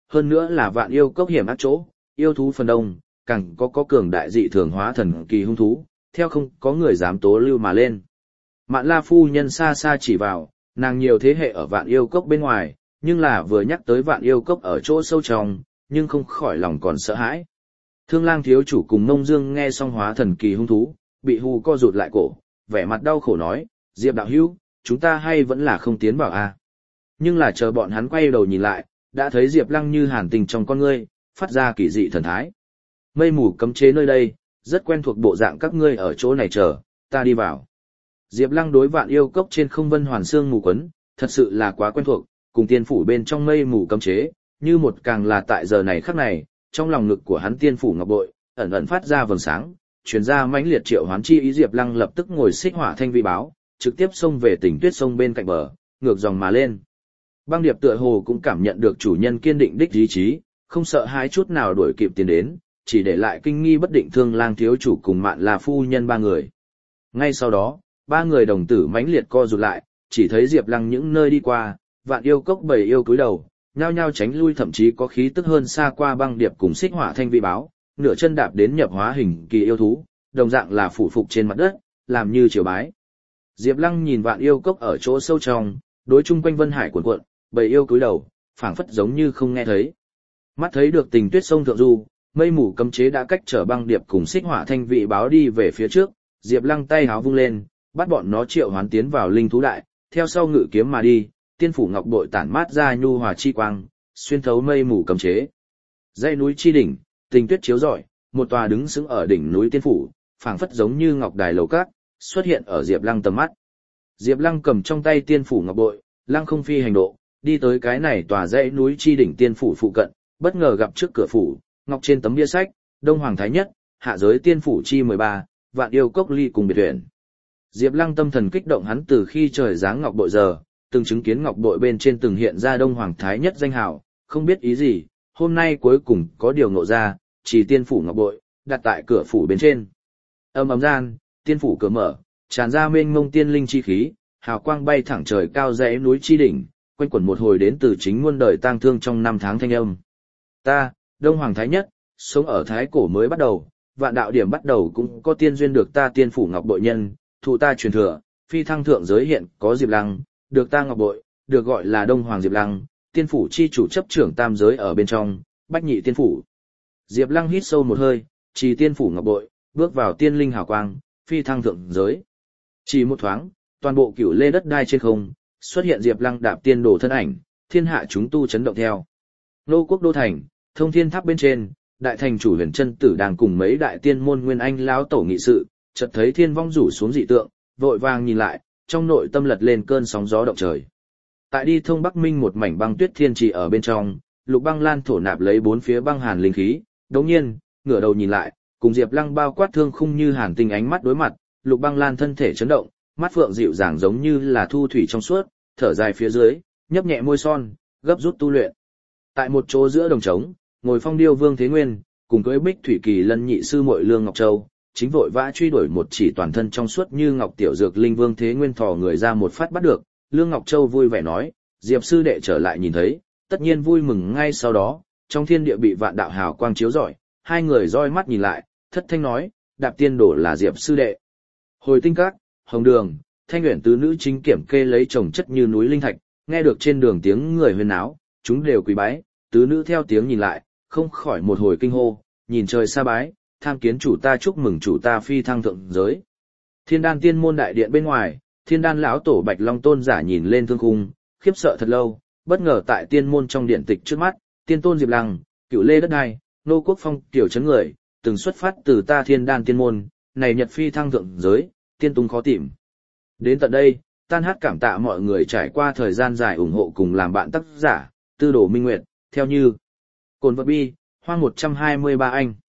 hơn nữa là vạn yêu cốc hiểm ác chỗ, yêu thú phần đông, càng có có cường đại dị thường hóa thần kỳ hung thú, theo không có người dám tố lưu mà lên. Mạn La phu nhân xa xa chỉ vào, nàng nhiều thế hệ ở vạn yêu cốc bên ngoài, nhưng là vừa nhắc tới vạn yêu cốc ở chỗ sâu trong, nhưng không khỏi lòng còn sợ hãi. Thương Lang thiếu chủ cùng Mông Dương nghe xong hóa thần kỳ hung thú, bị hù co rụt lại cổ, vẻ mặt đau khổ nói, Diệp đạo hữu, chúng ta hay vẫn là không tiến vào a? Nhưng là chờ bọn hắn quay đầu nhìn lại, đã thấy Diệp Lăng như hàn tình trong con ngươi, phát ra kỳ dị thần thái. Mây mù cấm chế nơi đây, rất quen thuộc bộ dạng các ngươi ở chỗ này chờ, ta đi vào. Diệp Lăng đối vạn yêu cốc trên không vân hoàn xương mù quấn, thật sự là quá quen thuộc, cùng tiên phủ bên trong mây mù cấm chế, như một càng là tại giờ này khắc này, trong lòng ngực của hắn tiên phủ ngọc bội, ẩn ẩn phát ra vầng sáng, truyền ra mãnh liệt triệu hoán chi ý. Diệp Lăng lập tức ngồi xích hỏa thanh vi báo, trực tiếp xông về Tỉnh Tuyết sông bên cạnh bờ, ngược dòng mà lên. Băng Điệp tựa hồ cũng cảm nhận được chủ nhân kiên định đích ý chí, không sợ hãi chút nào đuổi kịp tiến đến, chỉ để lại kinh nghi bất định Thương Lang thiếu chủ cùng Mạn La phu nhân ba người. Ngay sau đó, ba người đồng tử mãnh liệt co rụt lại, chỉ thấy Diệp Lăng những nơi đi qua, vạn yêu cốc bầy yêu cúi đầu, nhao nhao tránh lui, thậm chí có khí tức hơn xa qua Băng Điệp cùng xích hỏa thanh vi báo, nửa chân đạp đến nhập hóa hình kỳ yêu thú, đồng dạng là phủ phục trên mặt đất, làm như triều bái. Diệp Lăng nhìn vạn yêu cốc ở chỗ sâu trong, đối chung quanh vân hải cuộn cuộn, bầy yêu cúi đầu, phảng phất giống như không nghe thấy. Mắt thấy được Tình Tuyết sông thượng du, mây mù cấm chế đã cách trở Băng Điệp cùng xích hỏa thanh vị báo đi về phía trước, Diệp Lăng tay háo vung lên, bắt bọn nó triệu hoán tiến vào linh thú đại, theo sau ngự kiếm mà đi, tiên phủ ngọc bội tản mát ra nhu hòa chi quang, xuyên thấu mây mù cấm chế. Dãy núi chi đỉnh, Tình Tuyết chiếu rọi, một tòa đứng sững ở đỉnh núi tiên phủ, phảng phất giống như ngọc đài lầu cát, xuất hiện ở Diệp Lăng tầm mắt. Diệp Lăng cầm trong tay tiên phủ ngọc bội, lăng không phi hành độ, đi tới cái này tòa dãy núi chi đỉnh tiên phủ phụ cận, bất ngờ gặp trước cửa phủ, ngọc trên tấm bia sách, Đông Hoàng Thái Nhất, hạ giới tiên phủ chi mười ba, vạn yêu cốc ly cùng biệt tuyển. Diệp Lăng tâm thần kích động, hắn từ khi trời giáng ngọc bội giờ, từng chứng kiến ngọc bội bên trên từng hiện ra Đông Hoàng Thái Nhất danh hào, không biết ý gì, hôm nay cuối cùng có điều ngộ ra, chỉ tiên phủ ngọc bội, đặt tại cửa phủ bên trên. Âm ầm gian, tiên phủ cửa mở, tràn ra mênh mông tiên linh chi khí, hào quang bay thẳng trời cao dãy núi chi đỉnh, quanh quẩn một hồi đến từ chính muôn đời tang thương trong năm tháng thanh âm. Ta, Đông Hoàng Thái Nhất, sống ở thái cổ mới bắt đầu, vạn đạo điểm bắt đầu cũng có tiên duyên được ta tiên phủ ngọc bội nhân, thụ ta truyền thừa, phi thăng thượng giới hiện có Diệp Lăng, được ta ngọc bội, được gọi là Đông Hoàng Diệp Lăng, tiên phủ chi chủ chấp trưởng tam giới ở bên trong, bách nhị tiên phủ. Diệp Lăng hít sâu một hơi, trì tiên phủ ngọc bội, bước vào tiên linh hào quang, phi thăng thượng giới. Chỉ một thoáng, toàn bộ cửu lê đất đai trên không, xuất hiện Diệp Lăng đạp tiên đồ thân ảnh, thiên hạ chúng tu chấn động theo. Nô quốc đô thành, thông thiên tháp bên trên, đại thành chủ Huyền Chân Tử đang cùng mấy đại tiên môn nguyên anh lão tổ nghị sự, chợt thấy thiên vong rủ xuống dị tượng, vội vàng nhìn lại, trong nội tâm lật lên cơn sóng gió động trời. Tại đi thông Bắc Minh một mảnh băng tuyết thiên trì ở bên trong, Lục Băng Lan thổ nạp lấy bốn phía băng hàn linh khí, đột nhiên, ngửa đầu nhìn lại, cùng Diệp Lăng bao quát thương khung như hàn tinh ánh mắt đối mặt, Lục Băng Lan thân thể chấn động, mắt phượng dịu dàng giống như là thu thủy trong suốt, thở dài phía dưới, nhấp nhẹ môi son, gấp rút tu luyện. Tại một chỗ giữa đồng trống, ngồi Phong Điêu Vương Thế Nguyên, cùng cưỡi Bích Thủy Kỳ Lân nhị sư muội Lương Ngọc Châu, chính vội vã truy đuổi một chỉ toàn thân trong suốt như ngọc tiểu dược linh. Vương Thế Nguyên thò người ra một phát bắt được, Lương Ngọc Châu vui vẻ nói, Diệp sư đệ trở lại nhìn thấy, tất nhiên vui mừng. Ngay sau đó, trong thiên địa bị vạn đạo hào quang chiếu rọi, hai người roi mắt nhìn lại, thất thanh nói, đạp tiên đổ là Diệp sư đệ. Hồi Tinh Các, Hồng Đường, Thanh Uyển tứ nữ chính kiểm kê lấy chồng chất như núi linh thạch, nghe được trên đường tiếng người huyên náo, chúng đều quỳ bái, tứ nữ theo tiếng nhìn lại, không khỏi một hồi kinh hô, nhìn trời xa bái, tham kiến chủ ta, chúc mừng chủ ta phi thăng thượng giới. Thiên Đan tiên môn đại điện bên ngoài, Thiên Đan lão tổ Bạch Long tôn giả nhìn lên thương khung, khiếp sợ thật lâu, bất ngờ tại tiên môn trong điện tịch trước mắt, tiên tôn Diệp Lăng, cựu lê đất đai, nô quốc phong tiểu chấn người, từng xuất phát từ ta Thiên Đan tiên môn, này nhật phi thăng thượng giới, tiên tung khó tìm. Đến tận đây, tan hát cảm tạ mọi người trải qua thời gian dài ủng hộ cùng làm bạn tác giả, Tư Đồ Minh Nguyệt, theo như Cồn Vật Bi, Hoang một trăm hai mươi ba anh.